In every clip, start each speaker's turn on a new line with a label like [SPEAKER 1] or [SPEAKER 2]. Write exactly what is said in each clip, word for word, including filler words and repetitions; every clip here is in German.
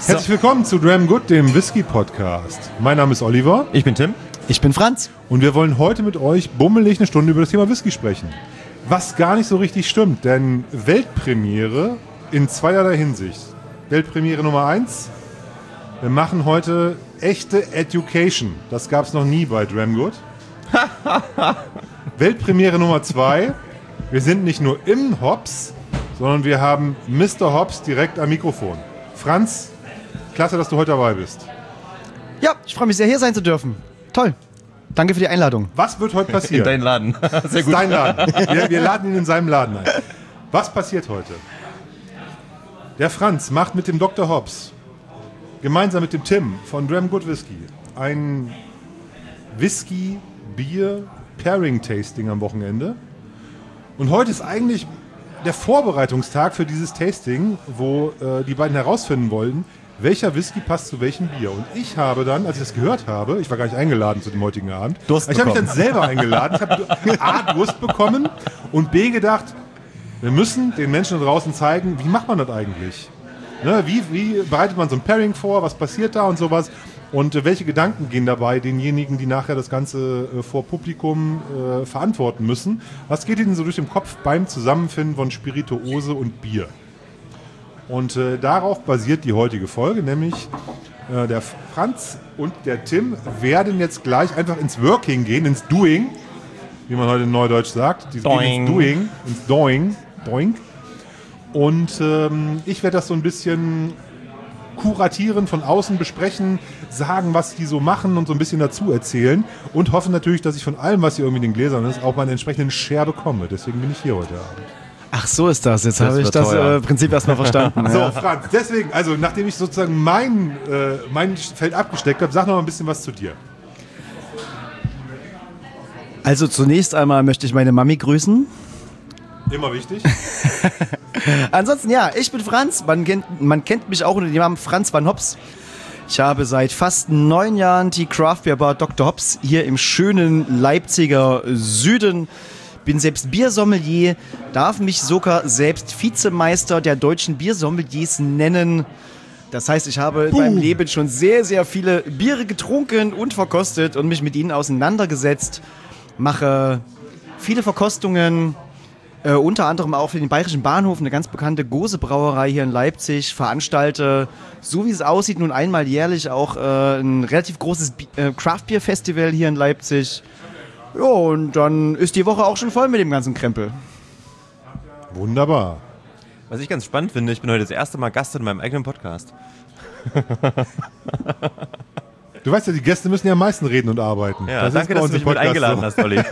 [SPEAKER 1] Herzlich willkommen zu Dram Good, dem Whisky-Podcast. Mein Name ist Oliver.
[SPEAKER 2] Ich bin Tim.
[SPEAKER 3] Ich bin Franz.
[SPEAKER 1] Und wir wollen heute mit euch bummelig eine Stunde über das Thema Whisky sprechen. Was gar nicht so richtig stimmt, denn Weltpremiere in zweierlei Hinsicht. Weltpremiere Nummer eins. Wir machen heute echte Education. Das gab es noch nie bei Dram Good. Weltpremiere Nummer zwei. Wir sind nicht nur im Hops, sondern wir haben Mister Hops direkt am Mikrofon. Franz, klasse, dass du heute dabei bist.
[SPEAKER 3] Ja, ich freue mich sehr, hier sein zu dürfen. Toll. Danke für die Einladung.
[SPEAKER 1] Was wird heute passieren?
[SPEAKER 2] In deinen Laden. Sehr gut.
[SPEAKER 1] Dein Laden. Wir, wir laden ihn in seinem Laden ein. Was passiert heute? Der Franz macht mit dem Doktor Hops gemeinsam mit dem Tim von Dram Good Whisky ein Whisky-Bier-Pairing-Tasting am Wochenende. Und heute ist eigentlich der Vorbereitungstag für dieses Tasting, wo äh, die beiden herausfinden wollten, welcher Whisky passt zu welchem Bier. Und ich habe dann, als ich das gehört habe, ich war gar nicht eingeladen zu dem heutigen Abend,
[SPEAKER 2] Durst
[SPEAKER 1] ich habe mich
[SPEAKER 2] bekommen.
[SPEAKER 1] dann selber eingeladen. Ich habe A, Durst bekommen und B, gedacht, wir müssen den Menschen da draußen zeigen, wie macht man das eigentlich? Ne, wie, wie bereitet man so ein Pairing vor, was passiert da und sowas? Und äh, welche Gedanken gehen dabei denjenigen, die nachher das Ganze äh, vor Publikum äh, verantworten müssen? Was geht ihnen so durch den Kopf beim Zusammenfinden von Spirituose und Bier? Und äh, darauf basiert die heutige Folge, nämlich äh, der Franz und der Tim werden jetzt gleich einfach ins Working gehen, ins Doing, wie man heute in Neudeutsch sagt. Die gehen ins Doing, ins Doing, Doing. Und ähm, ich werde das so ein bisschen kuratieren, von außen besprechen, sagen, was die so machen und so ein bisschen dazu erzählen und hoffe natürlich, dass ich von allem, was hier irgendwie in den Gläsern ist, auch mal einen entsprechenden Share bekomme. Deswegen bin ich hier heute Abend.
[SPEAKER 3] Ach, so ist das. Jetzt
[SPEAKER 2] Das
[SPEAKER 3] habe ich
[SPEAKER 2] wird
[SPEAKER 3] das
[SPEAKER 2] teuer.
[SPEAKER 3] äh, Prinzip erstmal verstanden.
[SPEAKER 1] So,
[SPEAKER 3] ja.
[SPEAKER 1] Franz, deswegen, also nachdem ich sozusagen mein, äh, mein Feld abgesteckt habe, sag noch mal ein bisschen was zu dir.
[SPEAKER 3] Also zunächst einmal möchte ich meine Mami grüßen.
[SPEAKER 1] Immer wichtig.
[SPEAKER 3] Ansonsten, ja, ich bin Franz. Man kennt, man kennt mich auch unter dem Namen Franz van Hops. Ich habe seit fast neun Jahren die Craft Beer Bar Doktor Hops hier im schönen Leipziger Süden. Bin selbst Biersommelier, darf mich sogar selbst Vizemeister der deutschen Biersommeliers nennen. Das heißt, ich habe in meinem Leben schon sehr, sehr viele Biere getrunken und verkostet und mich mit ihnen auseinandergesetzt. Mache viele Verkostungen, äh, unter anderem auch für den Bayerischen Bahnhof, eine ganz bekannte Gose-Brauerei hier in Leipzig, veranstalte, so wie es aussieht, nun einmal jährlich auch äh, ein relativ großes Bi- äh, Craft-Bier-Festival hier in Leipzig. Ja, und dann ist die Woche auch schon voll mit dem ganzen Krempel.
[SPEAKER 1] Wunderbar.
[SPEAKER 2] Was ich ganz spannend finde, ich bin heute das erste Mal Gast in meinem eigenen Podcast.
[SPEAKER 1] Du weißt ja, die Gäste müssen ja am meisten reden und arbeiten.
[SPEAKER 2] Ja,
[SPEAKER 1] Das ist
[SPEAKER 2] danke,
[SPEAKER 1] bei
[SPEAKER 2] dass
[SPEAKER 1] uns
[SPEAKER 2] du
[SPEAKER 1] im
[SPEAKER 2] mich mit
[SPEAKER 1] Podcast
[SPEAKER 2] eingeladen
[SPEAKER 1] so.
[SPEAKER 2] hast, Olli.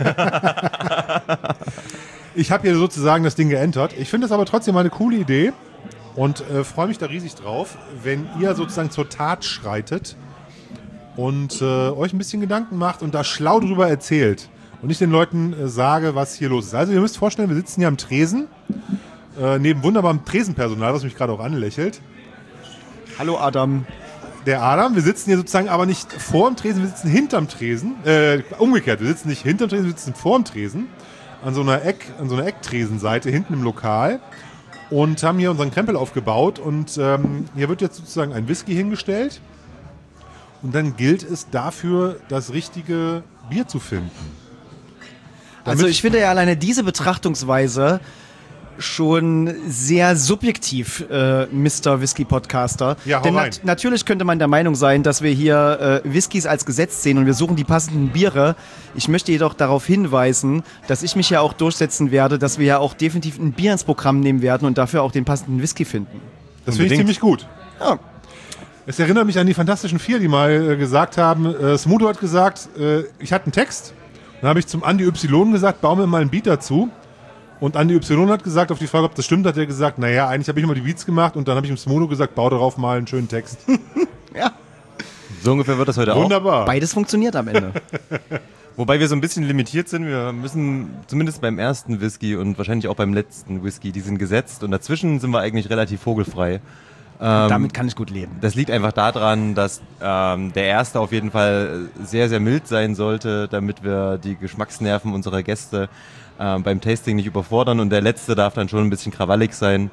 [SPEAKER 1] Ich habe hier sozusagen das Ding geentert. Ich finde das aber trotzdem eine coole Idee und äh, freue mich da riesig drauf, wenn ihr sozusagen zur Tat schreitet und äh, euch ein bisschen Gedanken macht und da schlau drüber erzählt und nicht den Leuten äh, sage, was hier los ist. Also ihr müsst vorstellen, wir sitzen hier am Tresen, äh, neben wunderbarem Tresenpersonal, was mich gerade auch anlächelt.
[SPEAKER 3] Hallo Adam.
[SPEAKER 1] Der Adam, wir sitzen hier sozusagen aber nicht vor dem Tresen, wir sitzen hinterm Tresen. Äh, umgekehrt, wir sitzen nicht hinterm Tresen, wir sitzen vorm Tresen. An so einer Eck, an so einer Ecktresenseite hinten im Lokal und haben hier unseren Krempel aufgebaut und ähm, hier wird jetzt sozusagen ein Whisky hingestellt und dann gilt es dafür, das richtige Bier zu finden.
[SPEAKER 3] Also ich finde ja alleine diese Betrachtungsweise schon sehr subjektiv, äh, Mister Whisky Podcaster.
[SPEAKER 1] Ja, hau
[SPEAKER 3] Denn
[SPEAKER 1] rein.
[SPEAKER 3] nat- natürlich könnte man der Meinung sein, dass wir hier äh, Whiskys als Gesetz sehen und wir suchen die passenden Biere. Ich möchte jedoch darauf hinweisen, dass ich mich ja auch durchsetzen werde, dass wir ja auch definitiv ein Bier ins Programm nehmen werden und dafür auch den passenden Whisky finden.
[SPEAKER 1] Das finde ich ziemlich gut.
[SPEAKER 3] Ja.
[SPEAKER 1] Es erinnert mich an die Fantastischen Vier, die mal äh, gesagt haben, äh, Smudo hat gesagt, äh, ich hatte einen Text, dann habe ich zum Andi Y gesagt, baue mir mal einen Beat dazu. Und Andi Y hat gesagt, auf die Frage, ob das stimmt, hat er gesagt, naja, eigentlich habe ich immer die Beats gemacht und dann habe ich dem Smudo gesagt, bau darauf mal einen schönen Text.
[SPEAKER 3] Ja.
[SPEAKER 2] So ungefähr wird das heute auch.
[SPEAKER 1] Wunderbar.
[SPEAKER 3] Beides funktioniert am Ende.
[SPEAKER 2] Wobei wir so ein bisschen limitiert sind. Wir müssen zumindest beim ersten Whisky und wahrscheinlich auch beim letzten Whisky, die sind gesetzt. Und dazwischen sind wir eigentlich relativ vogelfrei. Ähm,
[SPEAKER 3] Damit kann ich gut leben.
[SPEAKER 2] Das liegt einfach daran, dass ähm, der erste auf jeden Fall sehr, sehr mild sein sollte, damit wir die Geschmacksnerven unserer Gäste ähm, beim Tasting nicht überfordern. Und der letzte darf dann schon ein bisschen krawallig sein.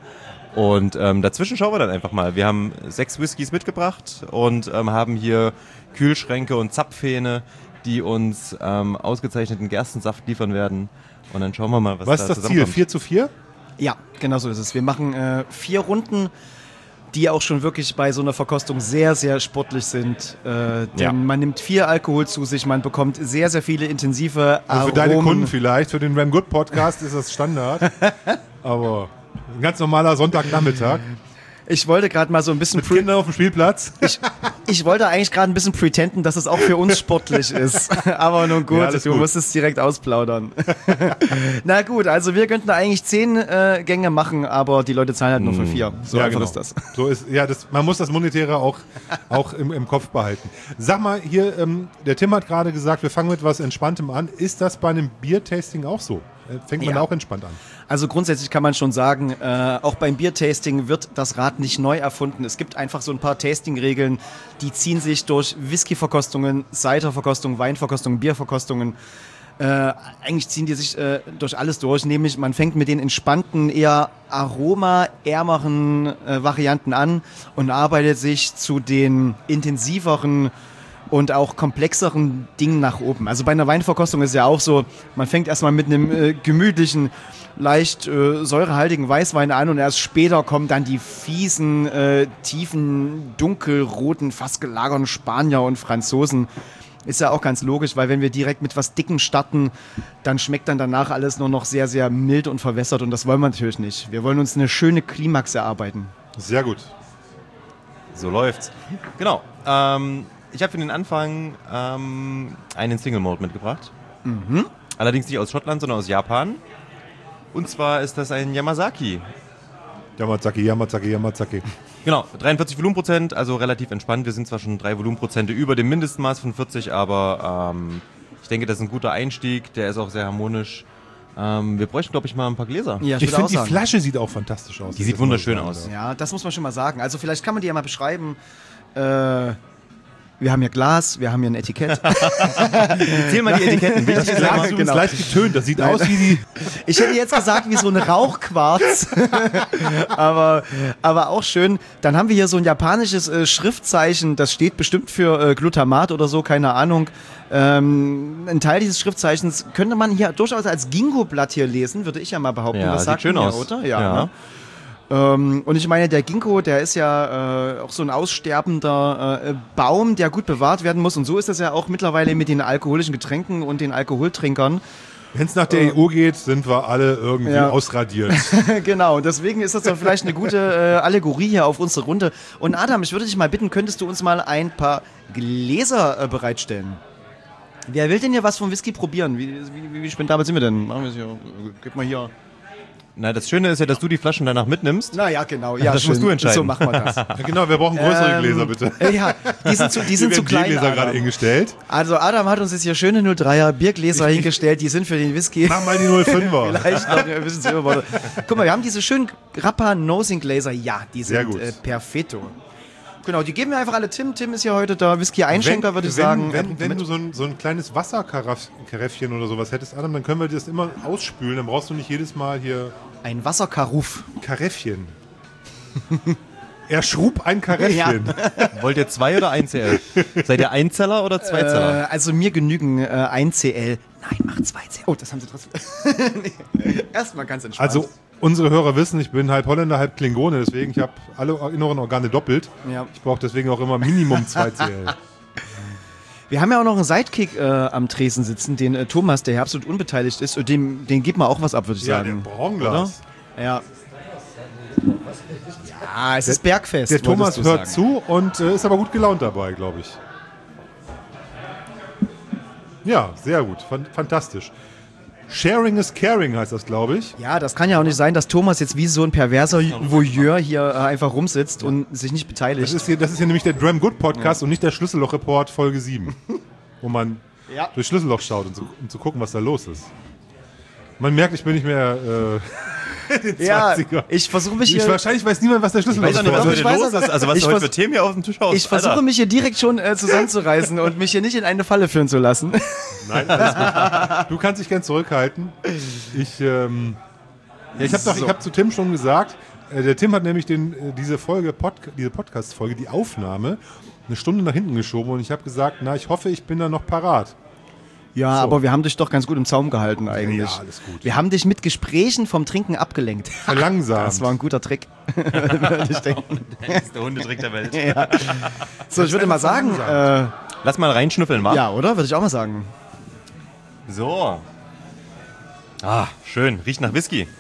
[SPEAKER 2] Und ähm, dazwischen schauen wir dann einfach mal. Wir haben sechs Whiskys mitgebracht und ähm, haben hier Kühlschränke und Zapfhähne, die uns ähm, ausgezeichneten Gerstensaft liefern werden. Und dann schauen wir mal, was,
[SPEAKER 1] Was
[SPEAKER 2] da
[SPEAKER 1] ist das Ziel?
[SPEAKER 2] zusammenkommt.
[SPEAKER 1] vier zu vier?
[SPEAKER 3] Ja, genau so ist es. Wir machen äh, vier Runden, die auch schon wirklich bei so einer Verkostung sehr, sehr sportlich sind. Äh, denn
[SPEAKER 2] Ja.
[SPEAKER 3] man nimmt viel Alkohol zu sich, man bekommt sehr, sehr viele intensive
[SPEAKER 1] Also
[SPEAKER 3] Aromen.
[SPEAKER 1] für deine Kunden vielleicht, für den Ram Good Podcast ist das Standard. Aber ein ganz normaler Sonntagnachmittag.
[SPEAKER 3] Ich wollte gerade mal so ein bisschen...
[SPEAKER 1] Mit Kindern auf dem Spielplatz.
[SPEAKER 3] Ich, ich wollte eigentlich gerade ein bisschen pretenden, dass es auch für uns sportlich ist. Aber nun gut,
[SPEAKER 1] Ja, alles
[SPEAKER 3] du
[SPEAKER 1] gut.
[SPEAKER 3] musst es direkt ausplaudern. Na gut, also wir könnten eigentlich zehn äh, Gänge machen, aber die Leute zahlen halt nur für vier. So
[SPEAKER 1] Ja,
[SPEAKER 3] einfach
[SPEAKER 1] genau.
[SPEAKER 3] ist das.
[SPEAKER 1] So ist, ja, das, man muss das Monetäre auch, auch im, im Kopf behalten. Sag mal, hier, ähm, der Tim hat gerade gesagt, wir fangen mit was Entspanntem an. Ist das bei einem Biertasting auch so? Äh, Fängt man
[SPEAKER 3] Ja.
[SPEAKER 1] auch entspannt an?
[SPEAKER 3] Also grundsätzlich kann man schon sagen, äh, auch beim Biertasting wird das Rad nicht neu erfunden. Es gibt einfach so ein paar Tasting-Regeln, die ziehen sich durch Whisky-Verkostungen, Cider-Verkostungen, Weinverkostungen, Bierverkostungen. Äh, eigentlich ziehen die sich äh, durch alles durch, nämlich man fängt mit den entspannten, eher aromaärmeren äh, Varianten an und arbeitet sich zu den intensiveren und auch komplexeren Dingen nach oben. Also bei einer Weinverkostung ist es ja auch so, man fängt erstmal mit einem äh, gemütlichen, leicht äh, säurehaltigen Weißwein an und erst später kommen dann die fiesen, äh, tiefen, dunkelroten, fast gelagerten Spanier und Franzosen. Ist ja auch ganz logisch, weil wenn wir direkt mit was Dicken starten, dann schmeckt dann danach alles nur noch sehr, sehr mild und verwässert und das wollen wir natürlich nicht. Wir wollen uns eine schöne Klimax erarbeiten.
[SPEAKER 1] Sehr gut.
[SPEAKER 2] So läuft's. Genau. Ähm, ich habe für den Anfang ähm, einen Single Malt mitgebracht.
[SPEAKER 3] Mhm.
[SPEAKER 2] Allerdings nicht aus Schottland, sondern aus Japan. Und zwar ist das ein Yamazaki.
[SPEAKER 1] Yamazaki, Yamazaki, Yamazaki.
[SPEAKER 2] Genau, dreiundvierzig Volumenprozent, also relativ entspannt. Wir sind zwar schon drei Volumenprozente über dem Mindestmaß von vierzig, aber ähm, ich denke, das ist ein guter Einstieg. Der ist auch sehr harmonisch. Ähm, wir bräuchten, glaube ich, mal ein paar Gläser.
[SPEAKER 3] Ja,
[SPEAKER 1] Ich
[SPEAKER 3] würde
[SPEAKER 1] finde,
[SPEAKER 3] auch
[SPEAKER 1] die
[SPEAKER 3] sagen.
[SPEAKER 1] Flasche sieht auch fantastisch aus.
[SPEAKER 2] Die sieht wunderschön aus.
[SPEAKER 3] Ja, das muss man schon mal sagen. Also vielleicht kann man die ja mal beschreiben. Äh, wir haben hier Glas, wir haben hier ein Etikett.
[SPEAKER 2] Erzähl mal die Etiketten.
[SPEAKER 1] Das
[SPEAKER 2] Wichtig ist
[SPEAKER 1] Glas
[SPEAKER 2] einmal-
[SPEAKER 1] ist
[SPEAKER 3] genau.
[SPEAKER 1] übrigens leicht getönt. Das sieht aus wie die...
[SPEAKER 3] Ich hätte jetzt gesagt, wie so ein Rauchquarz. aber, aber auch schön. Dann haben wir hier so ein japanisches äh, Schriftzeichen. Das steht bestimmt für äh, Glutamat oder so, keine Ahnung. Ähm, ein Teil dieses Schriftzeichens könnte man hier durchaus als Ginkgo-Blatt hier lesen, würde ich ja mal behaupten.
[SPEAKER 2] Ja,
[SPEAKER 3] das
[SPEAKER 2] sieht
[SPEAKER 3] sagt
[SPEAKER 2] schön
[SPEAKER 3] man ja,
[SPEAKER 2] aus.
[SPEAKER 3] oder? Ja.
[SPEAKER 2] Ja.
[SPEAKER 3] Ne? Ähm, und ich meine, der Ginkgo, der ist ja äh, auch so ein aussterbender äh, Baum, der gut bewahrt werden muss. Und so ist das ja auch mittlerweile mit den alkoholischen Getränken und den Alkoholtrinkern.
[SPEAKER 1] Wenn es nach der E U geht, sind wir alle irgendwie
[SPEAKER 3] Ja.
[SPEAKER 1] ausradiert.
[SPEAKER 3] Genau, und deswegen ist das doch vielleicht eine gute äh, Allegorie hier auf unsere Runde. Und Adam, ich würde dich mal bitten, könntest du uns mal ein paar Gläser äh, bereitstellen? Wer will denn hier was vom Whisky probieren? Wie, wie, wie spendabel sind wir denn? Machen wir es hier. Gib mal hier.
[SPEAKER 2] Na, das Schöne ist ja, dass du die Flaschen danach mitnimmst.
[SPEAKER 3] Na ja, genau. Ja,
[SPEAKER 2] Das
[SPEAKER 3] schön.
[SPEAKER 2] musst du entscheiden.
[SPEAKER 3] So machen wir das.
[SPEAKER 1] Ja, genau, wir brauchen größere
[SPEAKER 3] Ähm,
[SPEAKER 1] Gläser, bitte.
[SPEAKER 3] Äh, ja, die sind zu, die sind zu
[SPEAKER 1] Die
[SPEAKER 3] klein.
[SPEAKER 1] Gläser gerade
[SPEAKER 3] Adam.
[SPEAKER 1] hingestellt.
[SPEAKER 3] Also Adam hat uns jetzt hier schöne null dreier Biergläser hingestellt. Die sind für den Whisky.
[SPEAKER 1] Mach mal die null fünfer.
[SPEAKER 3] Vielleicht noch ein bisschen zu überbaut. Guck mal, wir haben diese schönen Grappa Nosing Gläser. Ja, die
[SPEAKER 1] Sehr
[SPEAKER 3] sind
[SPEAKER 1] gut.
[SPEAKER 3] äh, perfetto. Genau, die geben wir einfach alle Tim. Tim ist ja heute der Whisky-Einschenker, würde ich
[SPEAKER 1] wenn,
[SPEAKER 3] sagen. Er
[SPEAKER 1] Wenn,
[SPEAKER 3] bringt
[SPEAKER 1] wenn
[SPEAKER 3] mit.
[SPEAKER 1] du so ein, so ein kleines Wasserkaräffchen oder sowas hättest, Adam, dann können wir das immer ausspülen. Dann brauchst du nicht jedes Mal hier
[SPEAKER 3] Ein Wasserkaruf.
[SPEAKER 1] Karäffchen. Er schrub ein Karäffchen.
[SPEAKER 2] Wollt ihr zwei oder ein C L? Seid ihr Einzeller oder Zweizeller?
[SPEAKER 3] Äh, also mir genügen äh, ein C L. Nein, mach zwei C L. Oh, das haben sie trotzdem. Nee. Erstmal ganz entspannt.
[SPEAKER 1] Also, unsere Hörer wissen, ich bin halb Holländer, halb Klingone, deswegen ich habe alle inneren Organe doppelt.
[SPEAKER 3] Ja.
[SPEAKER 1] Ich brauche deswegen auch immer Minimum zwei C L.
[SPEAKER 3] Wir haben ja auch noch einen Sidekick äh, am Tresen sitzen, den äh, Thomas, der hier absolut unbeteiligt ist. Und dem, den gibt man auch was ab, würde ich
[SPEAKER 1] Ja,
[SPEAKER 3] sagen.
[SPEAKER 1] der Brauenglas.
[SPEAKER 3] Oder? Ja. Ja, es ist Bergfest.
[SPEAKER 1] Der Thomas
[SPEAKER 3] wolltest du
[SPEAKER 1] hört
[SPEAKER 3] sagen.
[SPEAKER 1] zu und äh, ist aber gut gelaunt dabei, glaube ich. Ja, sehr gut. Fan- Fantastisch. Sharing is caring heißt das, glaube ich.
[SPEAKER 3] Ja, das kann ja auch nicht sein, dass Thomas jetzt wie so ein perverser Voyeur hier äh, einfach rumsitzt und sich nicht beteiligt.
[SPEAKER 1] Das ist hier, das ist hier nämlich der Dram Good Podcast und nicht der Schlüsselloch-Report Folge sieben. Wo man
[SPEAKER 3] Ja.
[SPEAKER 1] durch Schlüsselloch schaut, um zu, um zu gucken, was da los ist. Man merkt, ich bin nicht mehr äh, in den
[SPEAKER 3] Ja,
[SPEAKER 1] zwanzigern.
[SPEAKER 3] ich versuche mich
[SPEAKER 1] Ich,
[SPEAKER 3] hier...
[SPEAKER 1] wahrscheinlich weiß niemand, was der
[SPEAKER 2] Ich
[SPEAKER 1] Schlüsselloch
[SPEAKER 2] weiß auch nicht, was
[SPEAKER 3] Doch,
[SPEAKER 2] heute
[SPEAKER 3] ich weiß
[SPEAKER 2] los
[SPEAKER 3] das.
[SPEAKER 2] ist. Also was
[SPEAKER 3] Ich
[SPEAKER 2] du heute
[SPEAKER 3] vers-
[SPEAKER 2] für Themen hier auf dem Tisch haust.
[SPEAKER 3] Ich versuche
[SPEAKER 2] Alter.
[SPEAKER 3] mich hier direkt schon äh, zusammenzureißen und mich hier nicht in eine Falle führen zu lassen.
[SPEAKER 1] Nein, alles gut. Du kannst dich gern zurückhalten. Ich, ähm, ja, ich habe doch, ich habe zu Tim schon gesagt, Äh, der Tim hat nämlich den, äh, diese Folge, Pod, diese Podcast-Folge, die Aufnahme, eine Stunde nach hinten geschoben und ich habe gesagt, na, ich hoffe, ich bin da noch parat.
[SPEAKER 3] Ja,
[SPEAKER 1] So.
[SPEAKER 3] aber wir haben dich doch ganz gut im Zaum gehalten eigentlich.
[SPEAKER 1] Ja, alles gut.
[SPEAKER 3] Wir haben dich mit Gesprächen vom Trinken abgelenkt.
[SPEAKER 1] Verlangsamt.
[SPEAKER 3] Das war ein guter Trick. Würde ich denken.
[SPEAKER 2] Das ist der Hundetrick der Welt.
[SPEAKER 3] Ja. So, ich würde mal sagen, äh,
[SPEAKER 2] Lass mal reinschnüffeln, wa?
[SPEAKER 3] ja, oder? Würde ich auch mal sagen.
[SPEAKER 2] So. Ah, schön. Riecht nach Whisky.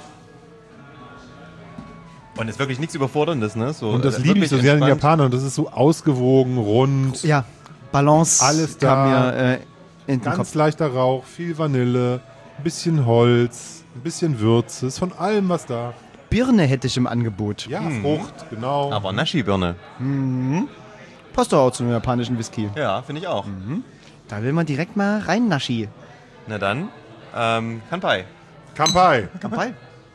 [SPEAKER 2] Und ist wirklich nichts Überforderndes, ne? So,
[SPEAKER 1] Und das
[SPEAKER 2] äh,
[SPEAKER 1] liebe ich so
[SPEAKER 2] wirklich
[SPEAKER 1] sehr an den
[SPEAKER 2] entspannt.
[SPEAKER 1] Japanern. Das ist so ausgewogen, rund,
[SPEAKER 3] Ja, Balance
[SPEAKER 1] Alles
[SPEAKER 3] kam
[SPEAKER 1] da.
[SPEAKER 3] mir äh, in den
[SPEAKER 1] ganz
[SPEAKER 3] Kopf.
[SPEAKER 1] leichter Rauch, viel Vanille, ein bisschen Holz, ein bisschen Würze. Ist von allem was da.
[SPEAKER 3] Birne hätte ich im Angebot.
[SPEAKER 1] Ja, Frucht, genau.
[SPEAKER 2] Aber Nashi-Birne.
[SPEAKER 3] Passt doch auch zu einem japanischen Whisky.
[SPEAKER 2] Ja, finde ich auch.
[SPEAKER 3] Da will man direkt mal rein, Naschi.
[SPEAKER 2] Na dann, ähm, Kanpai.
[SPEAKER 1] Kampai.
[SPEAKER 3] Kampai.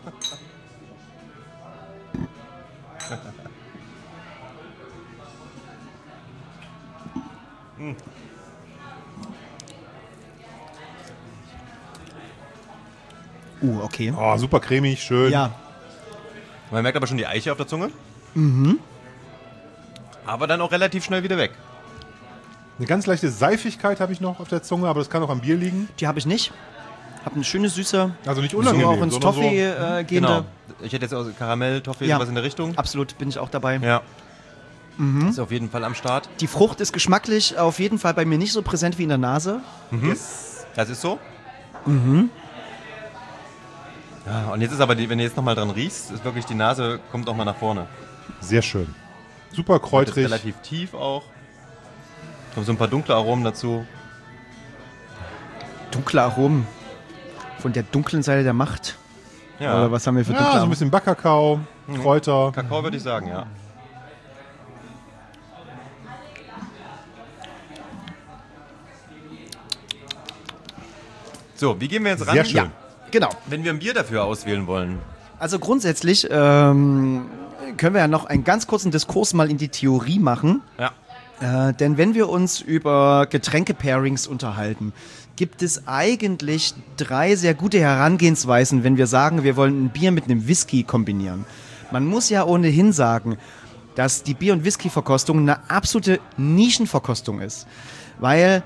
[SPEAKER 3] Uh, okay.
[SPEAKER 1] Oh, super cremig, schön.
[SPEAKER 3] Ja,
[SPEAKER 2] Man merkt aber schon die Eiche auf der Zunge. Mhm. Aber dann auch relativ schnell wieder weg.
[SPEAKER 1] Eine ganz leichte Seifigkeit habe ich noch auf der Zunge, aber das kann auch am Bier liegen.
[SPEAKER 3] die habe ich nicht. Hab eine schöne Süße.
[SPEAKER 1] Also nicht
[SPEAKER 3] So
[SPEAKER 1] unangenehm,
[SPEAKER 3] auch ins
[SPEAKER 1] sondern
[SPEAKER 3] Toffee äh, gehende.
[SPEAKER 2] Genau. Ich hätte jetzt auch Karamell, Toffee,
[SPEAKER 3] Ja.
[SPEAKER 2] sowas in der Richtung.
[SPEAKER 3] Absolut, bin ich auch dabei.
[SPEAKER 2] Ja. Ist auf jeden Fall am Start.
[SPEAKER 3] Die Frucht ist geschmacklich auf jeden Fall bei mir nicht so präsent wie in der Nase.
[SPEAKER 2] Das ist so. Mhm. Ja, und jetzt ist aber, die, wenn du jetzt nochmal dran riechst, ist wirklich die Nase kommt auch mal nach vorne.
[SPEAKER 1] so sehr schön. Super
[SPEAKER 2] Das ist
[SPEAKER 1] kräutrig.
[SPEAKER 2] relativ tief auch. Kommen so ein paar dunkle Aromen dazu.
[SPEAKER 3] Dunkle Aromen. Von der dunklen Seite der Macht.
[SPEAKER 2] Ja.
[SPEAKER 3] Oder was haben wir für dunkle
[SPEAKER 1] Ja, so ein
[SPEAKER 3] Aromen?
[SPEAKER 1] bisschen Backkakao, Kräuter.
[SPEAKER 2] Kakao würde ich sagen, ja. So, wie gehen wir jetzt ran?
[SPEAKER 1] Sehr schön.
[SPEAKER 3] Ja, genau.
[SPEAKER 2] Wenn wir ein Bier dafür auswählen wollen.
[SPEAKER 3] Also grundsätzlich ähm, können wir ja noch einen ganz kurzen Diskurs mal in die Theorie machen.
[SPEAKER 2] Ja.
[SPEAKER 3] Äh, denn wenn wir uns über Getränke-Pairings unterhalten, gibt es eigentlich drei sehr gute Herangehensweisen, wenn wir sagen, wir wollen ein Bier mit einem Whisky kombinieren. Man muss ja ohnehin sagen, dass die Bier- und Whisky-Verkostung eine absolute Nischenverkostung ist. Weil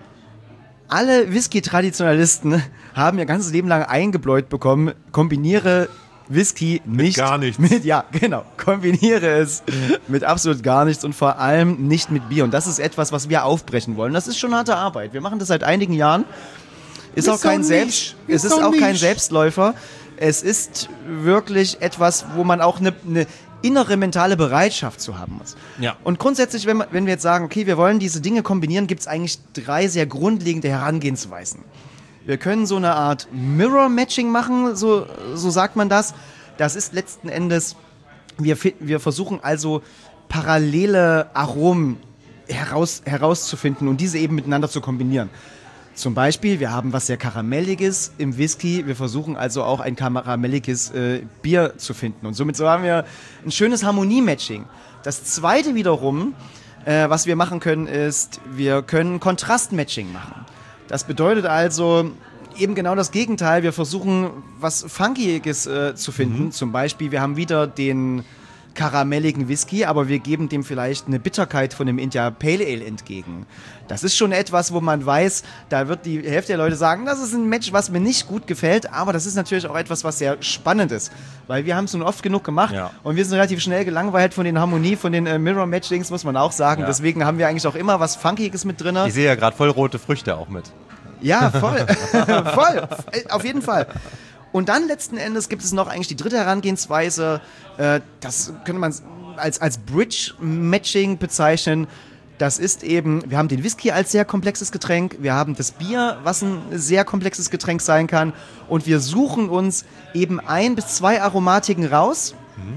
[SPEAKER 3] alle Whisky-Traditionalisten haben ihr ganzes Leben lang eingebläut bekommen, kombiniere Whisky nicht
[SPEAKER 1] gar nichts.
[SPEAKER 3] mit, ja, genau, kombiniere es mit absolut gar nichts und vor allem nicht mit Bier. Und das ist etwas, was wir aufbrechen wollen. Das ist schon harte Arbeit. Wir machen das seit einigen Jahren. Ist,
[SPEAKER 1] Ist
[SPEAKER 3] auch kein
[SPEAKER 1] so
[SPEAKER 3] Selbst,
[SPEAKER 1] niche.
[SPEAKER 3] es
[SPEAKER 1] Ist
[SPEAKER 3] ist
[SPEAKER 1] so
[SPEAKER 3] auch kein
[SPEAKER 1] niche.
[SPEAKER 3] Selbstläufer. Es ist wirklich etwas, wo man auch eine, eine innere mentale Bereitschaft zu haben muss.
[SPEAKER 2] Ja.
[SPEAKER 3] Und grundsätzlich, wenn, man- wenn wir jetzt sagen, okay, wir wollen diese Dinge kombinieren, gibt es eigentlich drei sehr grundlegende Herangehensweisen. Wir können so eine Art Mirror-Matching machen, so, so sagt man das. Das ist letzten Endes, wir, fi- wir versuchen also parallele Aromen heraus, herauszufinden und diese eben miteinander zu kombinieren. Zum Beispiel, wir haben was sehr Karamelliges im Whisky. Wir versuchen also auch ein karamelliges äh, Bier zu finden. Und somit so haben wir ein schönes Harmonie-Matching. Das zweite wiederum, äh, was wir machen können, ist, wir können Kontrast-Matching machen. Das bedeutet also eben genau das Gegenteil. Wir versuchen, was Funkiges äh, zu finden. Zum Beispiel, wir haben wieder den karamelligen Whisky, aber wir geben dem vielleicht eine Bitterkeit von dem India Pale Ale entgegen. Das ist schon etwas, wo man weiß, da wird die Hälfte der Leute sagen, das ist ein Match, was mir nicht gut gefällt, aber das ist natürlich auch etwas, was sehr spannend ist, weil wir haben es nun oft genug gemacht
[SPEAKER 2] Ja.
[SPEAKER 3] und wir sind relativ schnell gelangweilt von den Harmonie, von den äh, Mirror-Matchings, muss man auch sagen.
[SPEAKER 2] Ja.
[SPEAKER 3] Deswegen haben wir eigentlich auch immer was Funkiges mit drin.
[SPEAKER 2] Ich sehe ja gerade voll rote Früchte auch mit.
[SPEAKER 3] Ja, voll. voll. Auf jeden Fall. Und dann letzten Endes gibt es noch eigentlich die dritte Herangehensweise. Äh, das könnte man als, als Bridge-Matching bezeichnen. Das ist eben, wir haben den Whisky als sehr komplexes Getränk, wir haben das Bier, was ein sehr komplexes Getränk sein kann. Und wir suchen uns eben ein bis zwei Aromatiken raus.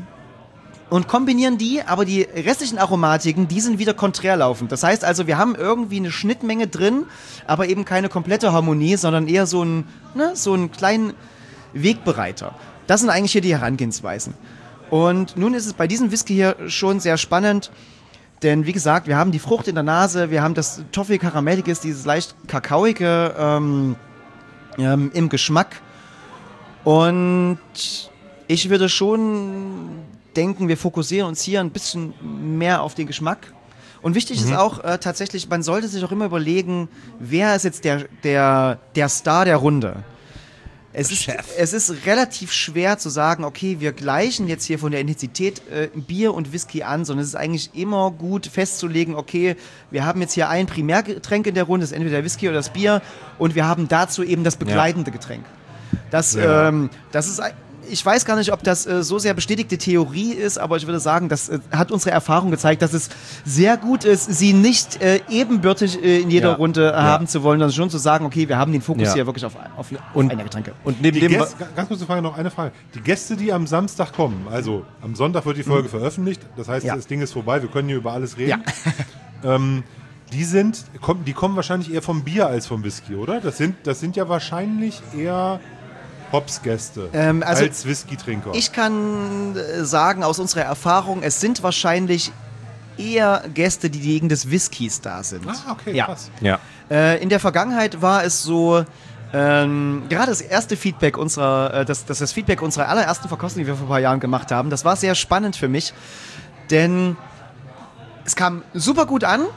[SPEAKER 3] Und kombinieren die, aber die restlichen Aromatiken, die sind wieder konträr laufend. Das heißt also, wir haben irgendwie eine Schnittmenge drin, aber eben keine komplette Harmonie, sondern eher so einen, ne, so einen kleinen Wegbereiter. Das sind eigentlich hier die Herangehensweisen. Und nun ist es bei diesem Whisky hier schon sehr spannend, denn wie gesagt, wir haben die Frucht in der Nase, wir haben das Toffee-Karamelliges, dieses leicht kakaoige ähm, ähm, im Geschmack. Und ich würde schon denken, wir fokussieren uns hier ein bisschen mehr auf den Geschmack. Und wichtig mhm. ist auch äh, tatsächlich, man sollte sich auch immer überlegen, wer ist jetzt der, der, der Star der Runde. Es ist, es ist relativ schwer zu sagen, okay, wir gleichen jetzt hier von der Intensität äh, Bier und Whisky an, sondern es ist eigentlich immer gut festzulegen, okay, wir haben jetzt hier ein Primärgetränk in der Runde, das ist entweder der Whisky oder das Bier, und wir haben dazu eben das begleitende ja. Getränk. Das, ja. ähm, das ist, ich weiß gar nicht, ob das äh, so sehr bestätigte Theorie ist, aber ich würde sagen, das äh, hat unsere Erfahrung gezeigt, dass es sehr gut ist, sie nicht äh, ebenbürtig äh, in jeder
[SPEAKER 2] ja.
[SPEAKER 3] Runde äh,
[SPEAKER 2] ja.
[SPEAKER 3] haben zu wollen, sondern schon zu sagen, okay, wir haben den Fokus
[SPEAKER 2] ja.
[SPEAKER 3] hier wirklich auf, auf, auf
[SPEAKER 2] und,
[SPEAKER 3] eine Getränke.
[SPEAKER 2] Und neben
[SPEAKER 1] die
[SPEAKER 2] dem
[SPEAKER 1] Gäste, ganz kurze Frage, noch eine Frage. Die Gäste, die am Samstag kommen, also am Sonntag wird die Folge mhm. veröffentlicht, das heißt, ja. das Ding ist vorbei, wir können hier über alles reden. Ja. ähm, die sind, komm, die kommen wahrscheinlich eher vom Bier als vom Whisky, oder? Das sind, das sind ja wahrscheinlich eher Hops-Gäste
[SPEAKER 3] ähm, also
[SPEAKER 1] als Whisky-Trinker.
[SPEAKER 3] Ich kann äh, sagen, aus unserer Erfahrung, es sind wahrscheinlich eher Gäste, die wegen des Whiskys da sind.
[SPEAKER 1] Ah, okay,
[SPEAKER 3] ja.
[SPEAKER 1] krass.
[SPEAKER 2] Ja.
[SPEAKER 3] Äh, in der Vergangenheit war es so, ähm, gerade das erste Feedback unserer, äh, das, das, das Feedback unserer allerersten Verkostung, die wir vor ein paar Jahren gemacht haben, das war sehr spannend für mich, denn es kam super gut an.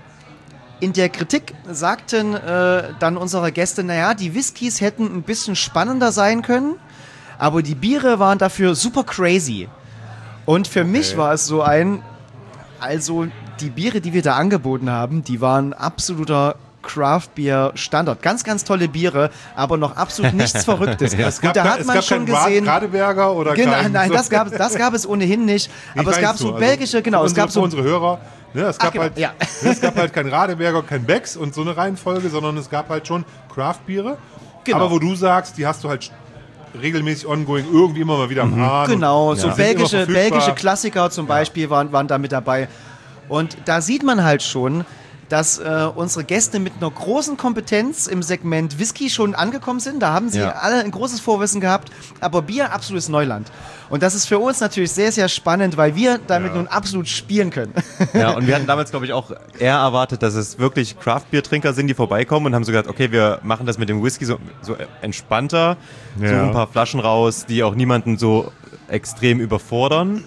[SPEAKER 3] In der Kritik sagten äh, dann unsere Gäste, naja, die Whiskys hätten ein bisschen spannender sein können, aber die Biere waren dafür super crazy. Und für okay. mich war es so ein, also die Biere, die wir da angeboten haben, die waren absoluter Craft-Bier-Standard. Ganz, ganz tolle Biere, aber noch absolut nichts Verrücktes.
[SPEAKER 1] ja, es gab,
[SPEAKER 3] und da hat
[SPEAKER 1] es
[SPEAKER 3] man
[SPEAKER 1] gab
[SPEAKER 3] schon
[SPEAKER 1] kein
[SPEAKER 3] gesehen,
[SPEAKER 1] Radeberger oder
[SPEAKER 3] genau,
[SPEAKER 1] kein,
[SPEAKER 3] nein, das gab, das gab es ohnehin nicht. Aber es gab so
[SPEAKER 1] nur,
[SPEAKER 3] belgische,
[SPEAKER 1] also
[SPEAKER 3] genau, es
[SPEAKER 1] unsere,
[SPEAKER 3] gab so
[SPEAKER 1] unsere Hörer. Ne, es, gab
[SPEAKER 3] Ach, genau,
[SPEAKER 1] halt,
[SPEAKER 3] ja.
[SPEAKER 1] ne, es gab halt kein Radeberger, kein Becks und so eine Reihenfolge, sondern es gab halt schon Craft-Biere.
[SPEAKER 3] Genau.
[SPEAKER 1] Aber wo du sagst, die hast du halt regelmäßig ongoing irgendwie immer mal wieder am Hahn.
[SPEAKER 3] Genau,
[SPEAKER 1] und,
[SPEAKER 3] so
[SPEAKER 1] ja.
[SPEAKER 3] belgische, belgische Klassiker zum Beispiel ja. waren, waren da mit dabei. Und da sieht man halt schon, dass äh, unsere Gäste mit einer großen Kompetenz im Segment Whisky schon angekommen sind. Da haben sie ja. alle ein großes Vorwissen gehabt, aber Bier absolutes Neuland. Und das ist für uns natürlich sehr, sehr spannend, weil wir damit ja. nun absolut spielen können.
[SPEAKER 2] Ja, und wir hatten damals, glaube ich, auch eher erwartet, dass es wirklich Craft-Bier-Trinker sind, die vorbeikommen und haben so gesagt, okay, wir machen das mit dem Whisky so, so entspannter, ja. so ein paar Flaschen raus, die auch niemanden so extrem überfordern.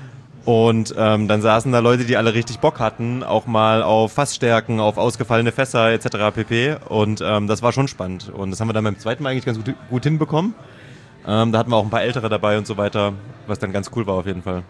[SPEAKER 2] Und ähm, dann saßen da Leute, die alle richtig Bock hatten, auch mal auf Fassstärken, auf ausgefallene Fässer et cetera pp. Und ähm, das war schon spannend. Und das haben wir dann beim zweiten Mal eigentlich ganz gut, gut hinbekommen. Ähm, da hatten wir auch ein paar Ältere dabei und so weiter, was dann ganz cool war auf jeden Fall.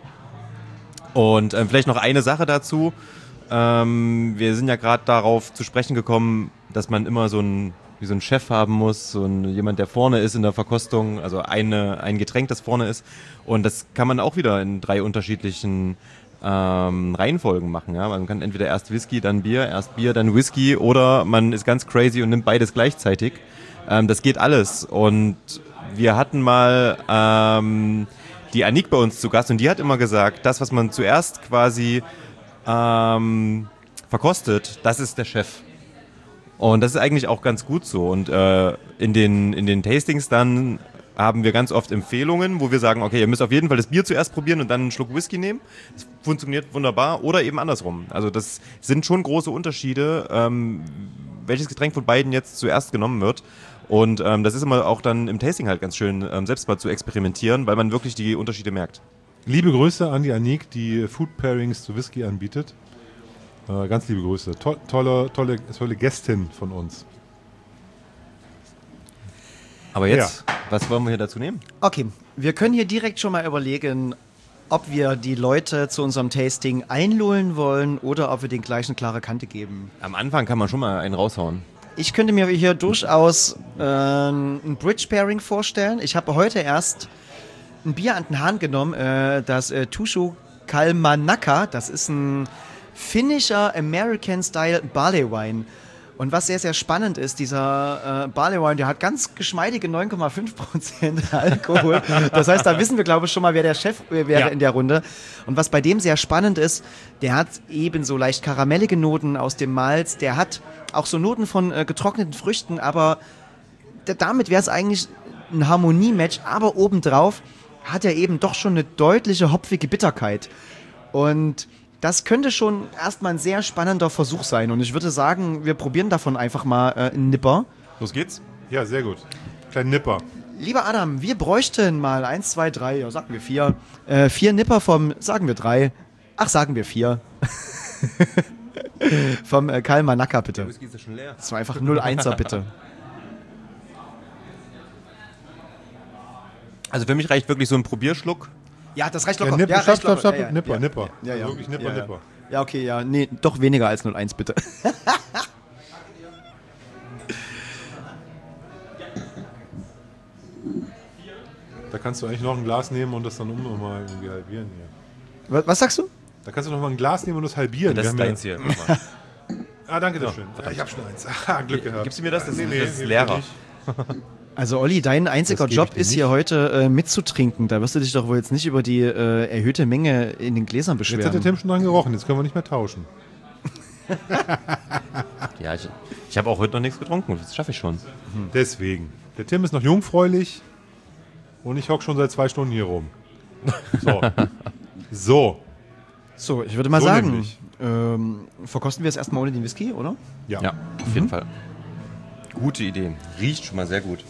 [SPEAKER 2] Und ähm, vielleicht noch eine Sache dazu. Ähm, wir sind ja gerade darauf zu sprechen gekommen, dass man immer so ein wie so ein Chef haben muss, so ein, jemand, der vorne ist in der Verkostung, also eine, ein Getränk, das vorne ist. Und das kann man auch wieder in drei unterschiedlichen ähm, Reihenfolgen machen. Ja? Man kann entweder erst Whisky, dann Bier, erst Bier, dann Whisky, oder man ist ganz crazy und nimmt beides gleichzeitig. Ähm, das geht alles. Und wir hatten mal ähm, die Anik bei uns zu Gast und die hat immer gesagt, das, was man zuerst quasi ähm, verkostet, das ist der Chef. Und das ist eigentlich auch ganz gut so. Und äh, in den, in den Tastings dann haben wir ganz oft Empfehlungen, wo wir sagen, okay, ihr müsst auf jeden Fall das Bier zuerst probieren und dann einen Schluck Whisky nehmen. Das funktioniert wunderbar. Oder eben andersrum. Also das sind schon große Unterschiede, ähm, welches Getränk von beiden jetzt zuerst genommen wird. Und ähm, das ist immer auch dann im Tasting halt ganz schön, ähm, selbst mal zu experimentieren, weil man wirklich die Unterschiede merkt.
[SPEAKER 1] Liebe Grüße an die Anik, die Food Pairings zu Whisky anbietet. Äh, ganz liebe Grüße. To- tolle, tolle, tolle Gästin von uns.
[SPEAKER 2] Aber jetzt, ja. was wollen wir hier dazu nehmen?
[SPEAKER 3] Okay, wir können hier direkt schon mal überlegen, ob wir die Leute zu unserem Tasting einlullen wollen oder ob wir den gleichen klare Kante geben.
[SPEAKER 2] Am Anfang kann man schon mal einen raushauen.
[SPEAKER 3] Ich könnte mir hier durchaus äh, ein Bridge Pairing vorstellen. Ich habe heute erst ein Bier an den Hahn genommen, äh, das äh, Tushu Kalmanaka. Das ist ein finnischer American-Style Barley Wine. Und was sehr, sehr spannend ist, dieser äh, Barley Wine, der hat ganz geschmeidige neun Komma fünf Prozent Alkohol. Das heißt, da wissen wir, glaube ich, schon mal, wer der Chef wäre ja. in der Runde. Und was bei dem sehr spannend ist, der hat eben so leicht karamellige Noten aus dem Malz. Der hat auch so Noten von äh, getrockneten Früchten, aber der, damit wäre es eigentlich ein Harmonie-Match. Aber obendrauf hat er eben doch schon eine deutliche hopfige Bitterkeit. Und das könnte schon erstmal ein sehr spannender Versuch sein. Und ich würde sagen, wir probieren davon einfach mal äh, einen Nipper.
[SPEAKER 2] Los geht's.
[SPEAKER 1] Ja, sehr gut. Kleinen Nipper.
[SPEAKER 3] Lieber Adam, wir bräuchten mal eins, zwei, drei, ja, sagen wir vier. Äh, vier Nipper vom, sagen wir drei. Ach, sagen wir vier. vom äh, Karl Manaka, bitte.
[SPEAKER 2] Der Whisky ist ja schon leer.
[SPEAKER 3] Das war einfach null einser, bitte.
[SPEAKER 2] Also für mich reicht wirklich so ein Probierschluck.
[SPEAKER 3] Ja, das reicht
[SPEAKER 1] Ja,
[SPEAKER 3] locker.
[SPEAKER 1] Nipper,
[SPEAKER 3] ja,
[SPEAKER 1] stopp,
[SPEAKER 3] reicht
[SPEAKER 1] stopp,
[SPEAKER 3] locker.
[SPEAKER 1] stopp,
[SPEAKER 3] Ja, ja.
[SPEAKER 1] Nipper,
[SPEAKER 3] ja.
[SPEAKER 1] Nipper.
[SPEAKER 3] Ja, ja.
[SPEAKER 1] Also wirklich Nipper,
[SPEAKER 3] ja, ja.
[SPEAKER 1] Nipper.
[SPEAKER 3] Ja, okay, ja. Nee, doch weniger als null eins, bitte.
[SPEAKER 1] Da kannst du eigentlich noch ein Glas nehmen und das dann um mal irgendwie halbieren hier.
[SPEAKER 3] Was, was sagst du?
[SPEAKER 1] Da kannst du noch mal ein Glas nehmen und das halbieren.
[SPEAKER 2] Das
[SPEAKER 1] Wir
[SPEAKER 2] ist
[SPEAKER 1] haben
[SPEAKER 2] deins hier. Guck mal.
[SPEAKER 1] Ah, danke dir schön. Ja, ich hab schon eins. Ah, Glück gehabt.
[SPEAKER 2] Gibst du mir das? Das,
[SPEAKER 1] Nee,
[SPEAKER 2] ist-
[SPEAKER 1] nee,
[SPEAKER 2] das ist
[SPEAKER 1] nee,
[SPEAKER 2] leerer.
[SPEAKER 1] nicht.
[SPEAKER 3] Also Olli, dein einziger
[SPEAKER 1] Das gebe
[SPEAKER 3] Job
[SPEAKER 1] ich dir
[SPEAKER 3] ist hier
[SPEAKER 1] nicht.
[SPEAKER 3] heute äh, mitzutrinken. Da wirst du dich doch wohl jetzt nicht über die äh, erhöhte Menge in den Gläsern
[SPEAKER 1] Jetzt hat der
[SPEAKER 3] beschweren.
[SPEAKER 1] Tim schon dran gerochen, jetzt können wir nicht mehr tauschen.
[SPEAKER 2] Ja, ich, ich habe auch heute noch nichts getrunken. Das schaffe ich schon.
[SPEAKER 1] Deswegen. Der Tim ist noch jungfräulich und ich hock schon seit zwei Stunden hier rum. So. So.
[SPEAKER 3] So, ich würde mal
[SPEAKER 1] So
[SPEAKER 3] sagen,
[SPEAKER 1] nämlich.
[SPEAKER 3] ähm, verkosten wir es erstmal ohne den Whisky, oder?
[SPEAKER 1] Ja.
[SPEAKER 2] Ja, auf jeden Fall. Gute Idee. Riecht schon mal sehr gut.